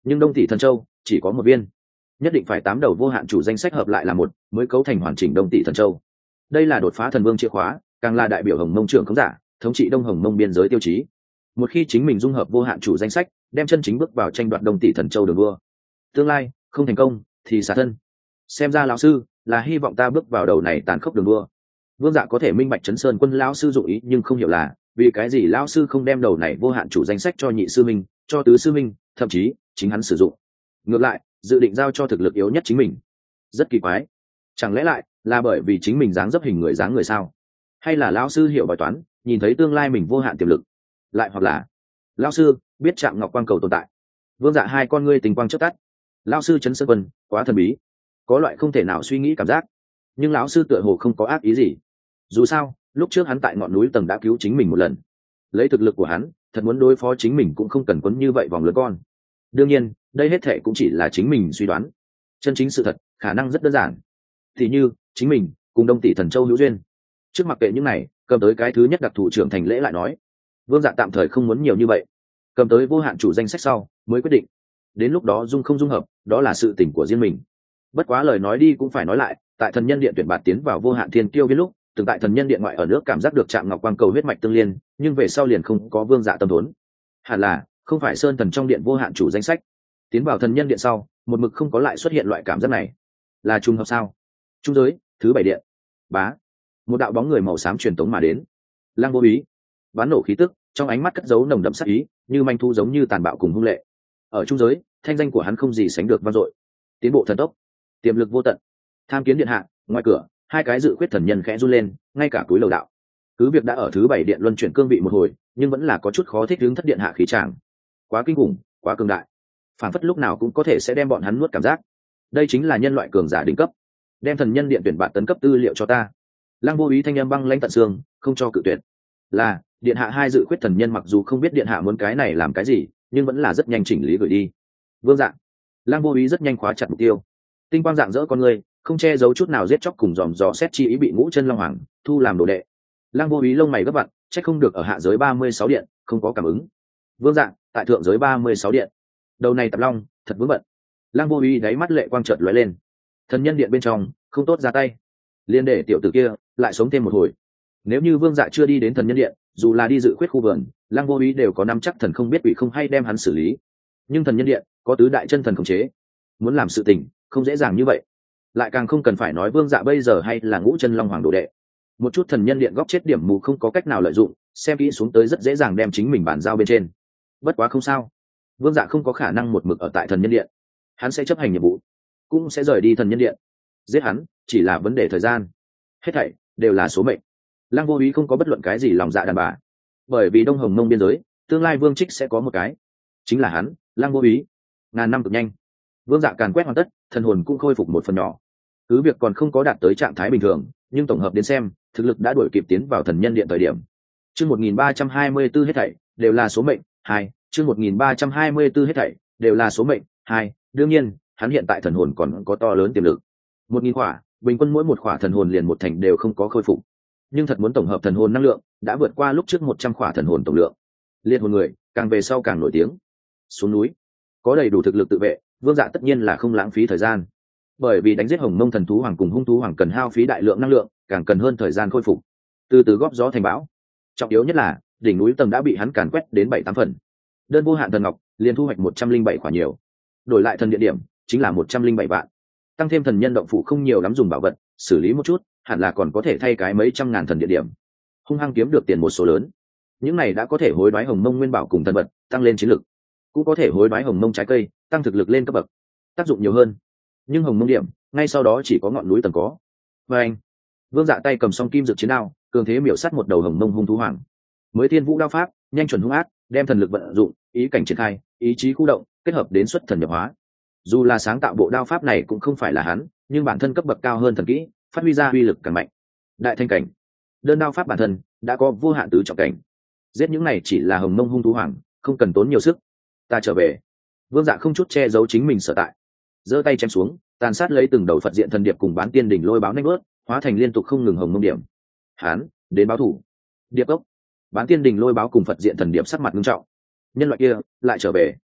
nhưng Đông Tỷ Thần Châu chỉ có một viên, nhất định phải 8 đầu vô hạn chủ danh sách hợp lại là một mới cấu thành hoàn chỉnh Đông Tỷ Thần Châu. Đây là đột phá thần vương chìa khóa, càng là đại biểu Hồng Mông trưởng khống giả, thống trị Đông Hồng Mông biên giới tiêu chí. Một khi chính mình dung hợp vô hạn chủ danh sách, đem chân chính bước vào tranh đoạt Đông Tỷ Thần Châu đường đua. Tương lai không thành công thì xả thân. Xem ra lão sư là hy vọng ta bước vào đầu này tàn khốc đường đua. Vương Dạ có thể minh bạch Chấn Sơn Quân lão sư dụng ý, nhưng không hiểu là vì cái gì lão sư không đem đầu này vô hạn chủ danh sách cho nhị sư minh, cho tứ sư minh, thậm chí chính hắn sử dụng. Ngược lại, dự định giao cho thực lực yếu nhất chính mình. Rất kỳ quái. Chẳng lẽ lại là bởi vì chính mình dáng dấp hình người dáng người sao? Hay là lão sư hiểu bài toán, nhìn thấy tương lai mình vô hạn tiềm lực? Lại hoặc là lão sư biết Trạm Ngọc Quang cầu tồn tại? Vương Dạ hai con ngươi tình quang chớp tắt. Lão sư Chấn Sơn Quân quá thần bí, có loại không thể nào suy nghĩ cảm giác. Nhưng lão sư tựa hồ không có ác ý gì. Dù sao lúc trước hắn tại ngọn núi tầng đã cứu chính mình một lần, lấy thực lực của hắn thật muốn đối phó chính mình cũng không cần quấn như vậy vòng lớn con. Đương nhiên đây hết thệ cũng chỉ là chính mình suy đoán, chân chính sự thật khả năng rất đơn giản, thì như chính mình cùng Đông Tỷ Thần Châu hữu duyên. Trước mặc kệ những này, cầm tới cái thứ nhất đặc thù trưởng thành lễ lại nói. Vương Dạ tạm thời không muốn nhiều như vậy, cầm tới vô hạn chủ danh sách sau mới quyết định. Đến lúc đó dung không dung hợp đó là sự tình của riêng mình. Bất quá lời nói đi cũng phải nói lại, tại Thần Nhân Điện tuyển bạt tiến vào vô hạn thiên kiêu viên lúc, từng tại Thần Nhân Điện ngoại ở nước cảm giác được Trạm Ngọc Quang cầu huyết mạch tương liên, nhưng về sau liền không có Vương Dạ tâm thốn. Hẳn là không phải Sơn Thần trong điện vô hạn chủ danh sách, tiến vào Thần Nhân Điện sau một mực không có lại xuất hiện loại cảm giác này. Là trùng hợp sao? Trung giới thứ 7 điện. Bá, một đạo bóng người màu xám truyền tống mà đến. Lăng Vô Ý bắn nổ khí tức, trong ánh mắt cất giấu nồng đậm sát ý, như manh thu giống như tàn bạo cùng hung lệ. Ở trung giới thanh danh của hắn không gì sánh được vang dội, tiến bộ thần tốc, tiềm lực vô tận. Tham kiến điện hạ. Ngoài cửa hai cái dự khuyết thần nhân khẽ run lên, ngay cả túi lầu đạo. Cứ việc đã ở thứ 7 điện luân chuyển cương vị một hồi, nhưng vẫn là có chút khó thích ứng thất điện hạ khí tràng. Quá kinh khủng, quá cường đại, phản phất lúc nào cũng có thể sẽ đem bọn hắn nuốt cảm giác. Đây chính là nhân loại cường giả đỉnh cấp. Đem Thần Nhân Điện tuyển bạn tấn cấp tư liệu cho ta. Lăng Vô Ý thanh âm băng lãnh tận xương, không cho cự tuyệt. Là điện hạ. Hai dự khuyết thần nhân mặc dù không biết điện hạ muốn cái này làm cái gì, nhưng vẫn là rất nhanh chỉnh lý gửi đi. Vương Dạ. Lăng Vô Ý rất nhanh khóa chặt mục tiêu. Tinh quang dạng dỡ con người, không che giấu chút nào giết chóc cùng dòm dò xét chi ý bị Ngũ Chân Long Hoàng thu làm đồ đệ. Lăng Vô Ý lông mày gấp vặn, trách không được ở hạ giới 36 điện không có cảm ứng. Vương Dạ tại thượng giới 36 điện, đầu này Tạp Long thật vướng bận. Lăng Vô Ý đáy mắt lệ quang chợt lóe lên. Thần Nhân Điện bên trong không tốt ra tay, liên để tiểu tử kia lại sống thêm một hồi. Nếu như Vương Dạ chưa đi đến Thần Nhân Điện, dù là đi dự khuyết khu vườn, Lăng Vô Ý đều có nắm chắc thần không biết quỷ không hay đem hắn xử lý. Nhưng Thần Nhân Điện có tứ đại chân thần khống chế, muốn làm sự tình không dễ dàng như vậy. Lại càng không cần phải nói Vương Dạ bây giờ hay là Ngũ Chân Long Hoàng đồ đệ. Một chút Thần Nhân Điện góc chết điểm mù không có cách nào lợi dụng, xem kỹ xuống tới rất dễ dàng đem chính mình bàn giao bên trên. Bất quá không sao, Vương Dạ không có khả năng một mực ở tại Thần Nhân Điện, hắn sẽ chấp hành nhiệm vụ, cũng sẽ rời đi Thần Nhân Điện. Giết hắn chỉ là vấn đề thời gian, hết thảy đều là số mệnh. Lăng Vô Ý không có bất luận cái gì lòng dạ đàn bà, bởi vì Đông Hồng Mông biên giới tương lai vương trích sẽ có một cái, chính là hắn, Lăng Vô Ý. Ngàn năm cực nhanh, Vương Dạ càn quét hoàn tất, thần hồn cũng khôi phục một phần nhỏ. Cứ việc còn không có đạt tới trạng thái bình thường, nhưng tổng hợp đến xem, thực lực đã đuổi kịp tiến vào Thần Nhân Điện thời điểm. Chương 1324 hết thảy đều là số mệnh 2, chương 1324 hết thảy đều là số mệnh 2. Đương nhiên, hắn hiện tại thần hồn còn có to lớn tiềm lực. 1000 khỏa, bình quân mỗi một khỏa thần hồn liền một thành đều không có khôi phục. Nhưng thật muốn tổng hợp thần hồn năng lượng, đã vượt qua lúc trước 100 khỏa thần hồn tổng lượng. Liệt hồn người, càng về sau càng nổi tiếng. Xuống núi, có đầy đủ thực lực tự vệ, Vương Dạ tất nhiên là không lãng phí thời gian. Bởi vì đánh giết Hồng Mông thần thú hoàng cùng hung thú hoàng cần hao phí đại lượng năng lượng, càng cần hơn thời gian khôi phục. Từ từ góp gió thành bão. Trọng yếu nhất là, đỉnh núi tầng đã bị hắn càn quét đến 7-8 phần. Đơn vô hạn thần ngọc, liền thu hoạch 107 khỏa nhiều. Đổi lại thần địa điểm, chính là 107 vạn. Tăng thêm thần nhân động phủ không nhiều lắm dùng bảo vật, xử lý một chút, hẳn là còn có thể thay cái mấy trăm ngàn thần địa điểm. Hung hăng kiếm được tiền một số lớn. Những này đã có thể hối đoái Hồng Mông nguyên bảo cùng thần vật, tăng lên chiến lực. Cũng có thể hối đoái Hồng Mông trái cây, tăng thực lực lên cấp bậc. Tác dụng nhiều hơn. Nhưng Hồng Mông điểm, ngay sau đó chỉ có ngọn núi tầng có. Và anh, Vương Dạ tay cầm song kim dược chiến đao, cường thế miểu sát một đầu Hồng Mông hung thú hoàng. Mới Thiên Vũ đao pháp, nhanh chuẩn hung ác, đem thần lực vận dụng, ý cảnh triển khai, ý chí khu động, kết hợp đến xuất thần nhập hóa. Dù là sáng tạo bộ đao pháp này cũng không phải là hắn, nhưng bản thân cấp bậc cao hơn thần kỹ, phát huy ra uy lực càng mạnh. Đại thanh cảnh, đơn đao pháp bản thân đã có vô hạn tứ trọng cảnh. Giết những này chỉ là Hồng Mông hung thú hoàng, không cần tốn nhiều sức. Ta trở về. Vương Dạ không chút che giấu chính mình sở tại, giơ tay chém xuống, tàn sát lấy từng đầu Phật diện thần điệp cùng bán tiên đỉnh lôi báo nách bớt, hóa thành liên tục không ngừng Hồng Mông điểm. Hán đến báo thủ. Điệp ốc, bán tiên đỉnh lôi báo cùng Phật diện thần điệp sắc mặt nghiêm trọng. Nhân loại kia lại trở về.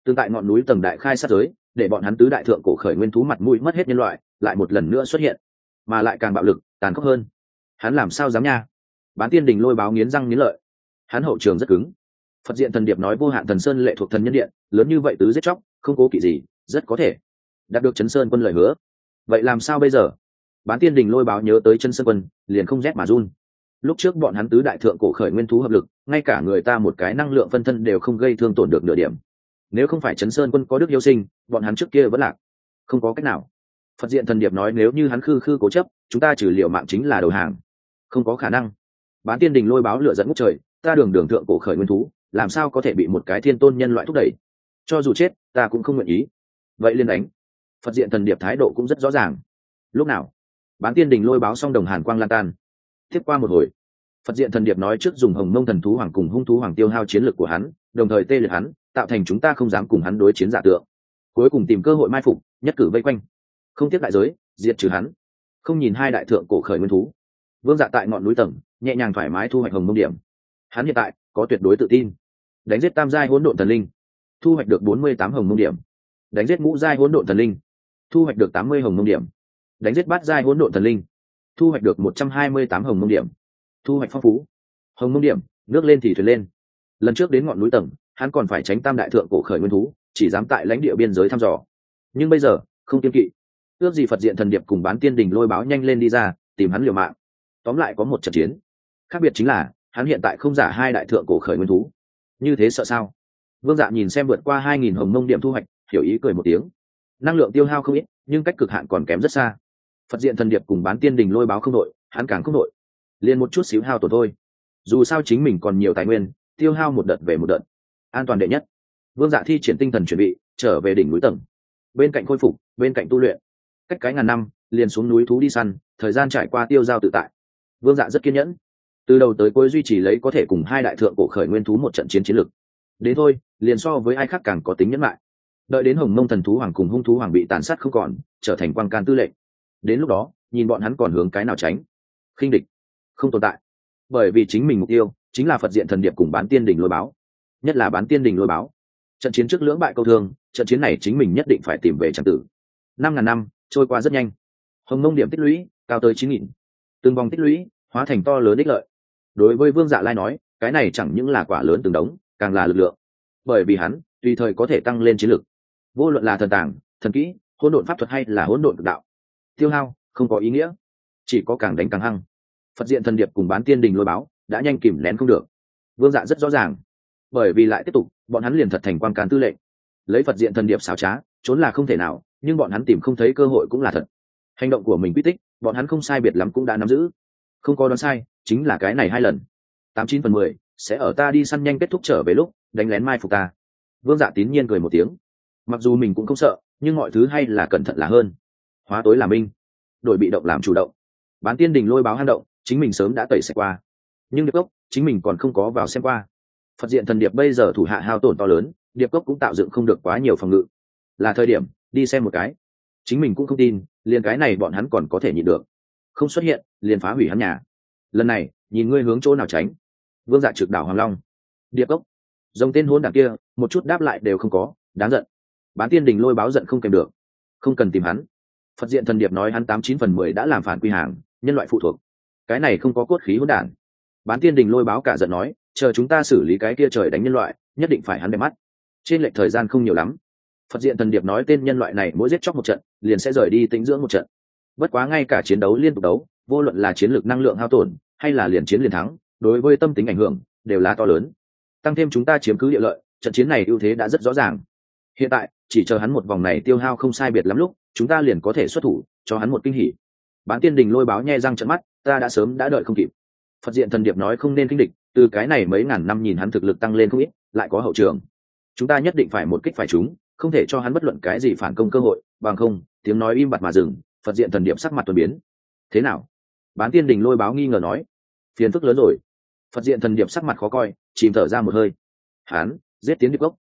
tương tại ngọn núi tầng đại khai sát giới, để bọn hắn tứ đại thượng cổ khởi nguyên thú mặt mũi mất hết nhân loại lại một lần nữa xuất hiện, mà lại càng bạo lực tàn khốc hơn. Hắn làm sao dám nha? Bán Tiên Đình Lôi Báo nghiến răng nghiến lợi. Hắn hậu trường rất cứng. Phật Diện Thần Điệp nói Vô Hạn Thần Sơn lệ thuộc thần nhân điện, lớn như vậy tứ giết chóc, không cố kỵ gì, rất có thể đạt được Chấn Sơn Quân lời hứa. Vậy làm sao bây giờ? Bán Tiên Đình Lôi Báo nhớ tới Chấn Sơn Quân, liền không rét mà run. Lúc trước bọn hắn tứ đại thượng cổ khởi nguyên thú hợp lực, ngay cả người ta một cái năng lượng phân thân đều không gây thương tổn được nửa điểm. Nếu không phải Chấn Sơn Quân có đức yêu sinh, bọn hắn trước kia vẫn lạc. Không có cách nào. Phật Diện Thần Điệp nói nếu như hắn khư khư cố chấp, chúng ta trừ liều mạng chính là đầu hàng. Không có khả năng. Bán Tiên Đình Lôi Báo lửa dẫn ngút trời, ta đường thượng cổ khởi nguyên thú, làm sao có thể bị một cái thiên tôn nhân loại thúc đẩy? Cho dù chết, ta cũng không nguyện ý. Vậy liên đánh. Phật Diện Thần Điệp thái độ cũng rất rõ ràng. Lúc nào? Bán Tiên Đình Lôi Báo xong đồng hàn quang lan tan. Tiếp qua một hồi, Phật Diện Thần Điệp nói trước dùng Hồng Mông Thần Thú Hoàng cùng Hung Thú Hoàng tiêu hao chiến lực của hắn, đồng thời tê liệt hắn, tạo thành chúng ta không dám cùng hắn đối chiến giả tượng. Cuối cùng tìm cơ hội mai phục, nhất cử vây quanh, không tiếc đại giới, diệt trừ hắn. Không nhìn hai đại thượng cổ khởi nguyên thú, Vương Dạ tại ngọn núi tầng, nhẹ nhàng thoải mái thu hoạch Hồng Mông điểm. Hắn hiện tại có tuyệt đối tự tin, đánh giết tam giai hỗn độn thần linh, thu hoạch được 48 Hồng Mông điểm; đánh giết ngũ giai hỗn độn thần linh, thu hoạch được 80 Hồng Mông điểm; đánh giết bát giai hỗn độn thần linh, thu hoạch được 128 Hồng Mông điểm. Thu hoạch phong phú. Hồng Mông điểm, nước lên thì thuyền lên. Lần trước đến ngọn núi tầng, hắn còn phải tránh tam đại thượng cổ khởi nguyên thú, chỉ dám tại lãnh địa biên giới thăm dò. Nhưng bây giờ, không kiêng kỵ. Ước gì Phật Diện Thần Điệp cùng Bán Tiên Đình Lôi Báo nhanh lên đi ra, tìm hắn liều mạng. Tóm lại có một trận chiến. Khác biệt chính là, hắn hiện tại không giả hai đại thượng cổ khởi nguyên thú. Như thế sợ sao? Vương Dạ nhìn xem vượt qua 2000 Hồng Mông điểm thu hoạch, hiểu ý cười một tiếng. Năng lượng tiêu hao không ít, nhưng cách cực hạn còn kém rất xa. Phật Diện Thần Điệp cùng Bán Tiên Đình Lôi Báo không đội, hắn càng không đội. Liền một chút xíu hao tổn thôi. Dù sao chính mình còn nhiều tài nguyên, tiêu hao một đợt về một đợt. An toàn đệ nhất. Vương Dạ thi triển tinh thần chuẩn bị, trở về đỉnh núi tầng. Bên cạnh khôi phục, bên cạnh tu luyện. Cách cái ngàn năm, liền xuống núi thú đi săn, thời gian trải qua tiêu dao tự tại. Vương Dạ rất kiên nhẫn, từ đầu tới cuối duy trì lấy có thể cùng hai đại thượng cổ khởi nguyên thú một trận chiến chiến lực. Đến thôi, liền so với ai khác càng có tính nhẫn lại. Đợi đến Hồng Mông Thần Thú Hoàng cùng Hung Thú Hoàng bị tàn sát không còn, trở thành quang can tư lệnh. Đến lúc đó, nhìn bọn hắn còn hướng cái nào tránh. Khinh địch không tồn tại, bởi vì chính mình mục tiêu chính là Phật Diện Thần Điệp cùng Bán Tiên Đình Lôi Báo, nhất là Bán Tiên Đình Lôi Báo. Trận chiến trước lưỡng bại câu thương, trận chiến này chính mình nhất định phải tìm về tràng tử. 5000 năm trôi qua rất nhanh, Hồng Mông điểm tích lũy cao tới 9000, từng vòng tích lũy hóa thành to lớn ích lợi. Đối với Vương Dạ Lai nói, cái này chẳng những là quả lớn từng đống, càng là lực lượng, bởi vì hắn tùy thời có thể tăng lên chiến lực. Vô luận là thần tàng, thần kỹ, hỗn độn pháp thuật hay là hỗn độn cực đạo, tiêu hao không có ý nghĩa, chỉ có càng đánh càng hăng. Phật Diện Thần Điệp cùng Bán Tiên Đình Lôi Báo đã nhanh kìm nén không được. Vương Dạ rất rõ ràng, bởi vì lại tiếp tục, bọn hắn liền thật thành quan can tư lệnh. Lấy Phật Diện Thần Điệp xảo trá, trốn là không thể nào, nhưng bọn hắn tìm không thấy cơ hội cũng là thật. Hành động của mình quy tích, bọn hắn không sai biệt lắm cũng đã nắm giữ. Không có đoán sai, chính là cái này 2 lần. 89/10 sẽ ở ta đi săn nhanh kết thúc trở về lúc đánh lén mai phục ta. Vương Dạ tín nhiên cười một tiếng. Mặc dù mình cũng không sợ, nhưng mọi thứ hay là cẩn thận là hơn. Hóa tối làm minh, đổi bị động làm chủ động. Bán Tiên Đình Lôi Báo hang động, chính mình sớm đã tẩy sạch qua, nhưng điệp cốc chính mình còn không có vào xem qua. Phật Diện Thần Điệp bây giờ thủ hạ hao tổn to lớn, điệp cốc cũng tạo dựng không được quá nhiều phòng ngự, là thời điểm đi xem một cái. Chính mình cũng không tin, liền cái này bọn hắn còn có thể nhịn được, không xuất hiện liền phá hủy hắn nhà. Lần này nhìn ngươi hướng chỗ nào tránh. Vương Dạ trực đảo Hoàng Long, điệp cốc, dòng tên hỗn đản kia một chút đáp lại đều không có, đáng giận. Bán Tiên Đình Lôi Báo giận không kèm được, không cần tìm hắn. Phật Diện Thần Điệp nói hắn 89/10 đã làm phản quy hàng, nhân loại phụ thuộc, cái này không có cốt khí hỗn đản. Bán Tiên Đình Lôi Báo cả giận nói, chờ chúng ta xử lý cái kia trời đánh nhân loại, nhất định phải hắn để mắt. Trên lệch thời gian không nhiều lắm. Phật Diện Thần Điệp nói tên nhân loại này mỗi giết chóc một trận, liền sẽ rời đi tĩnh dưỡng một trận. Bất quá ngay cả chiến đấu liên tục đấu, vô luận là chiến lược năng lượng hao tổn, hay là liền chiến liền thắng, đối với tâm tính ảnh hưởng đều là to lớn. Tăng thêm chúng ta chiếm cứ địa lợi, trận chiến này ưu thế đã rất rõ ràng. Hiện tại chỉ chờ hắn một vòng này tiêu hao không sai biệt lắm lúc, chúng ta liền có thể xuất thủ, cho hắn một kinh hỉ. Bán Tiên Đình Lôi Báo nhe răng trợn mắt, ta đã sớm đã đợi không kịp. Phật Diện Thần Điệp nói không nên kinh địch, từ cái này mấy ngàn năm nhìn hắn thực lực tăng lên không ít, lại có hậu trường, chúng ta nhất định phải một kích phải chúng, không thể cho hắn bất luận cái gì phản công cơ hội, bằng không tiếng nói im bặt mà dừng. Phật Diện Thần Điệp sắc mặt tuần biến. Thế nào? Bán Tiên Đình Lôi Báo nghi ngờ nói. Phiền phức lớn rồi. Phật Diện Thần Điệp sắc mặt khó coi, chìm thở ra một hơi. Hắn giết tiến điệp cốc,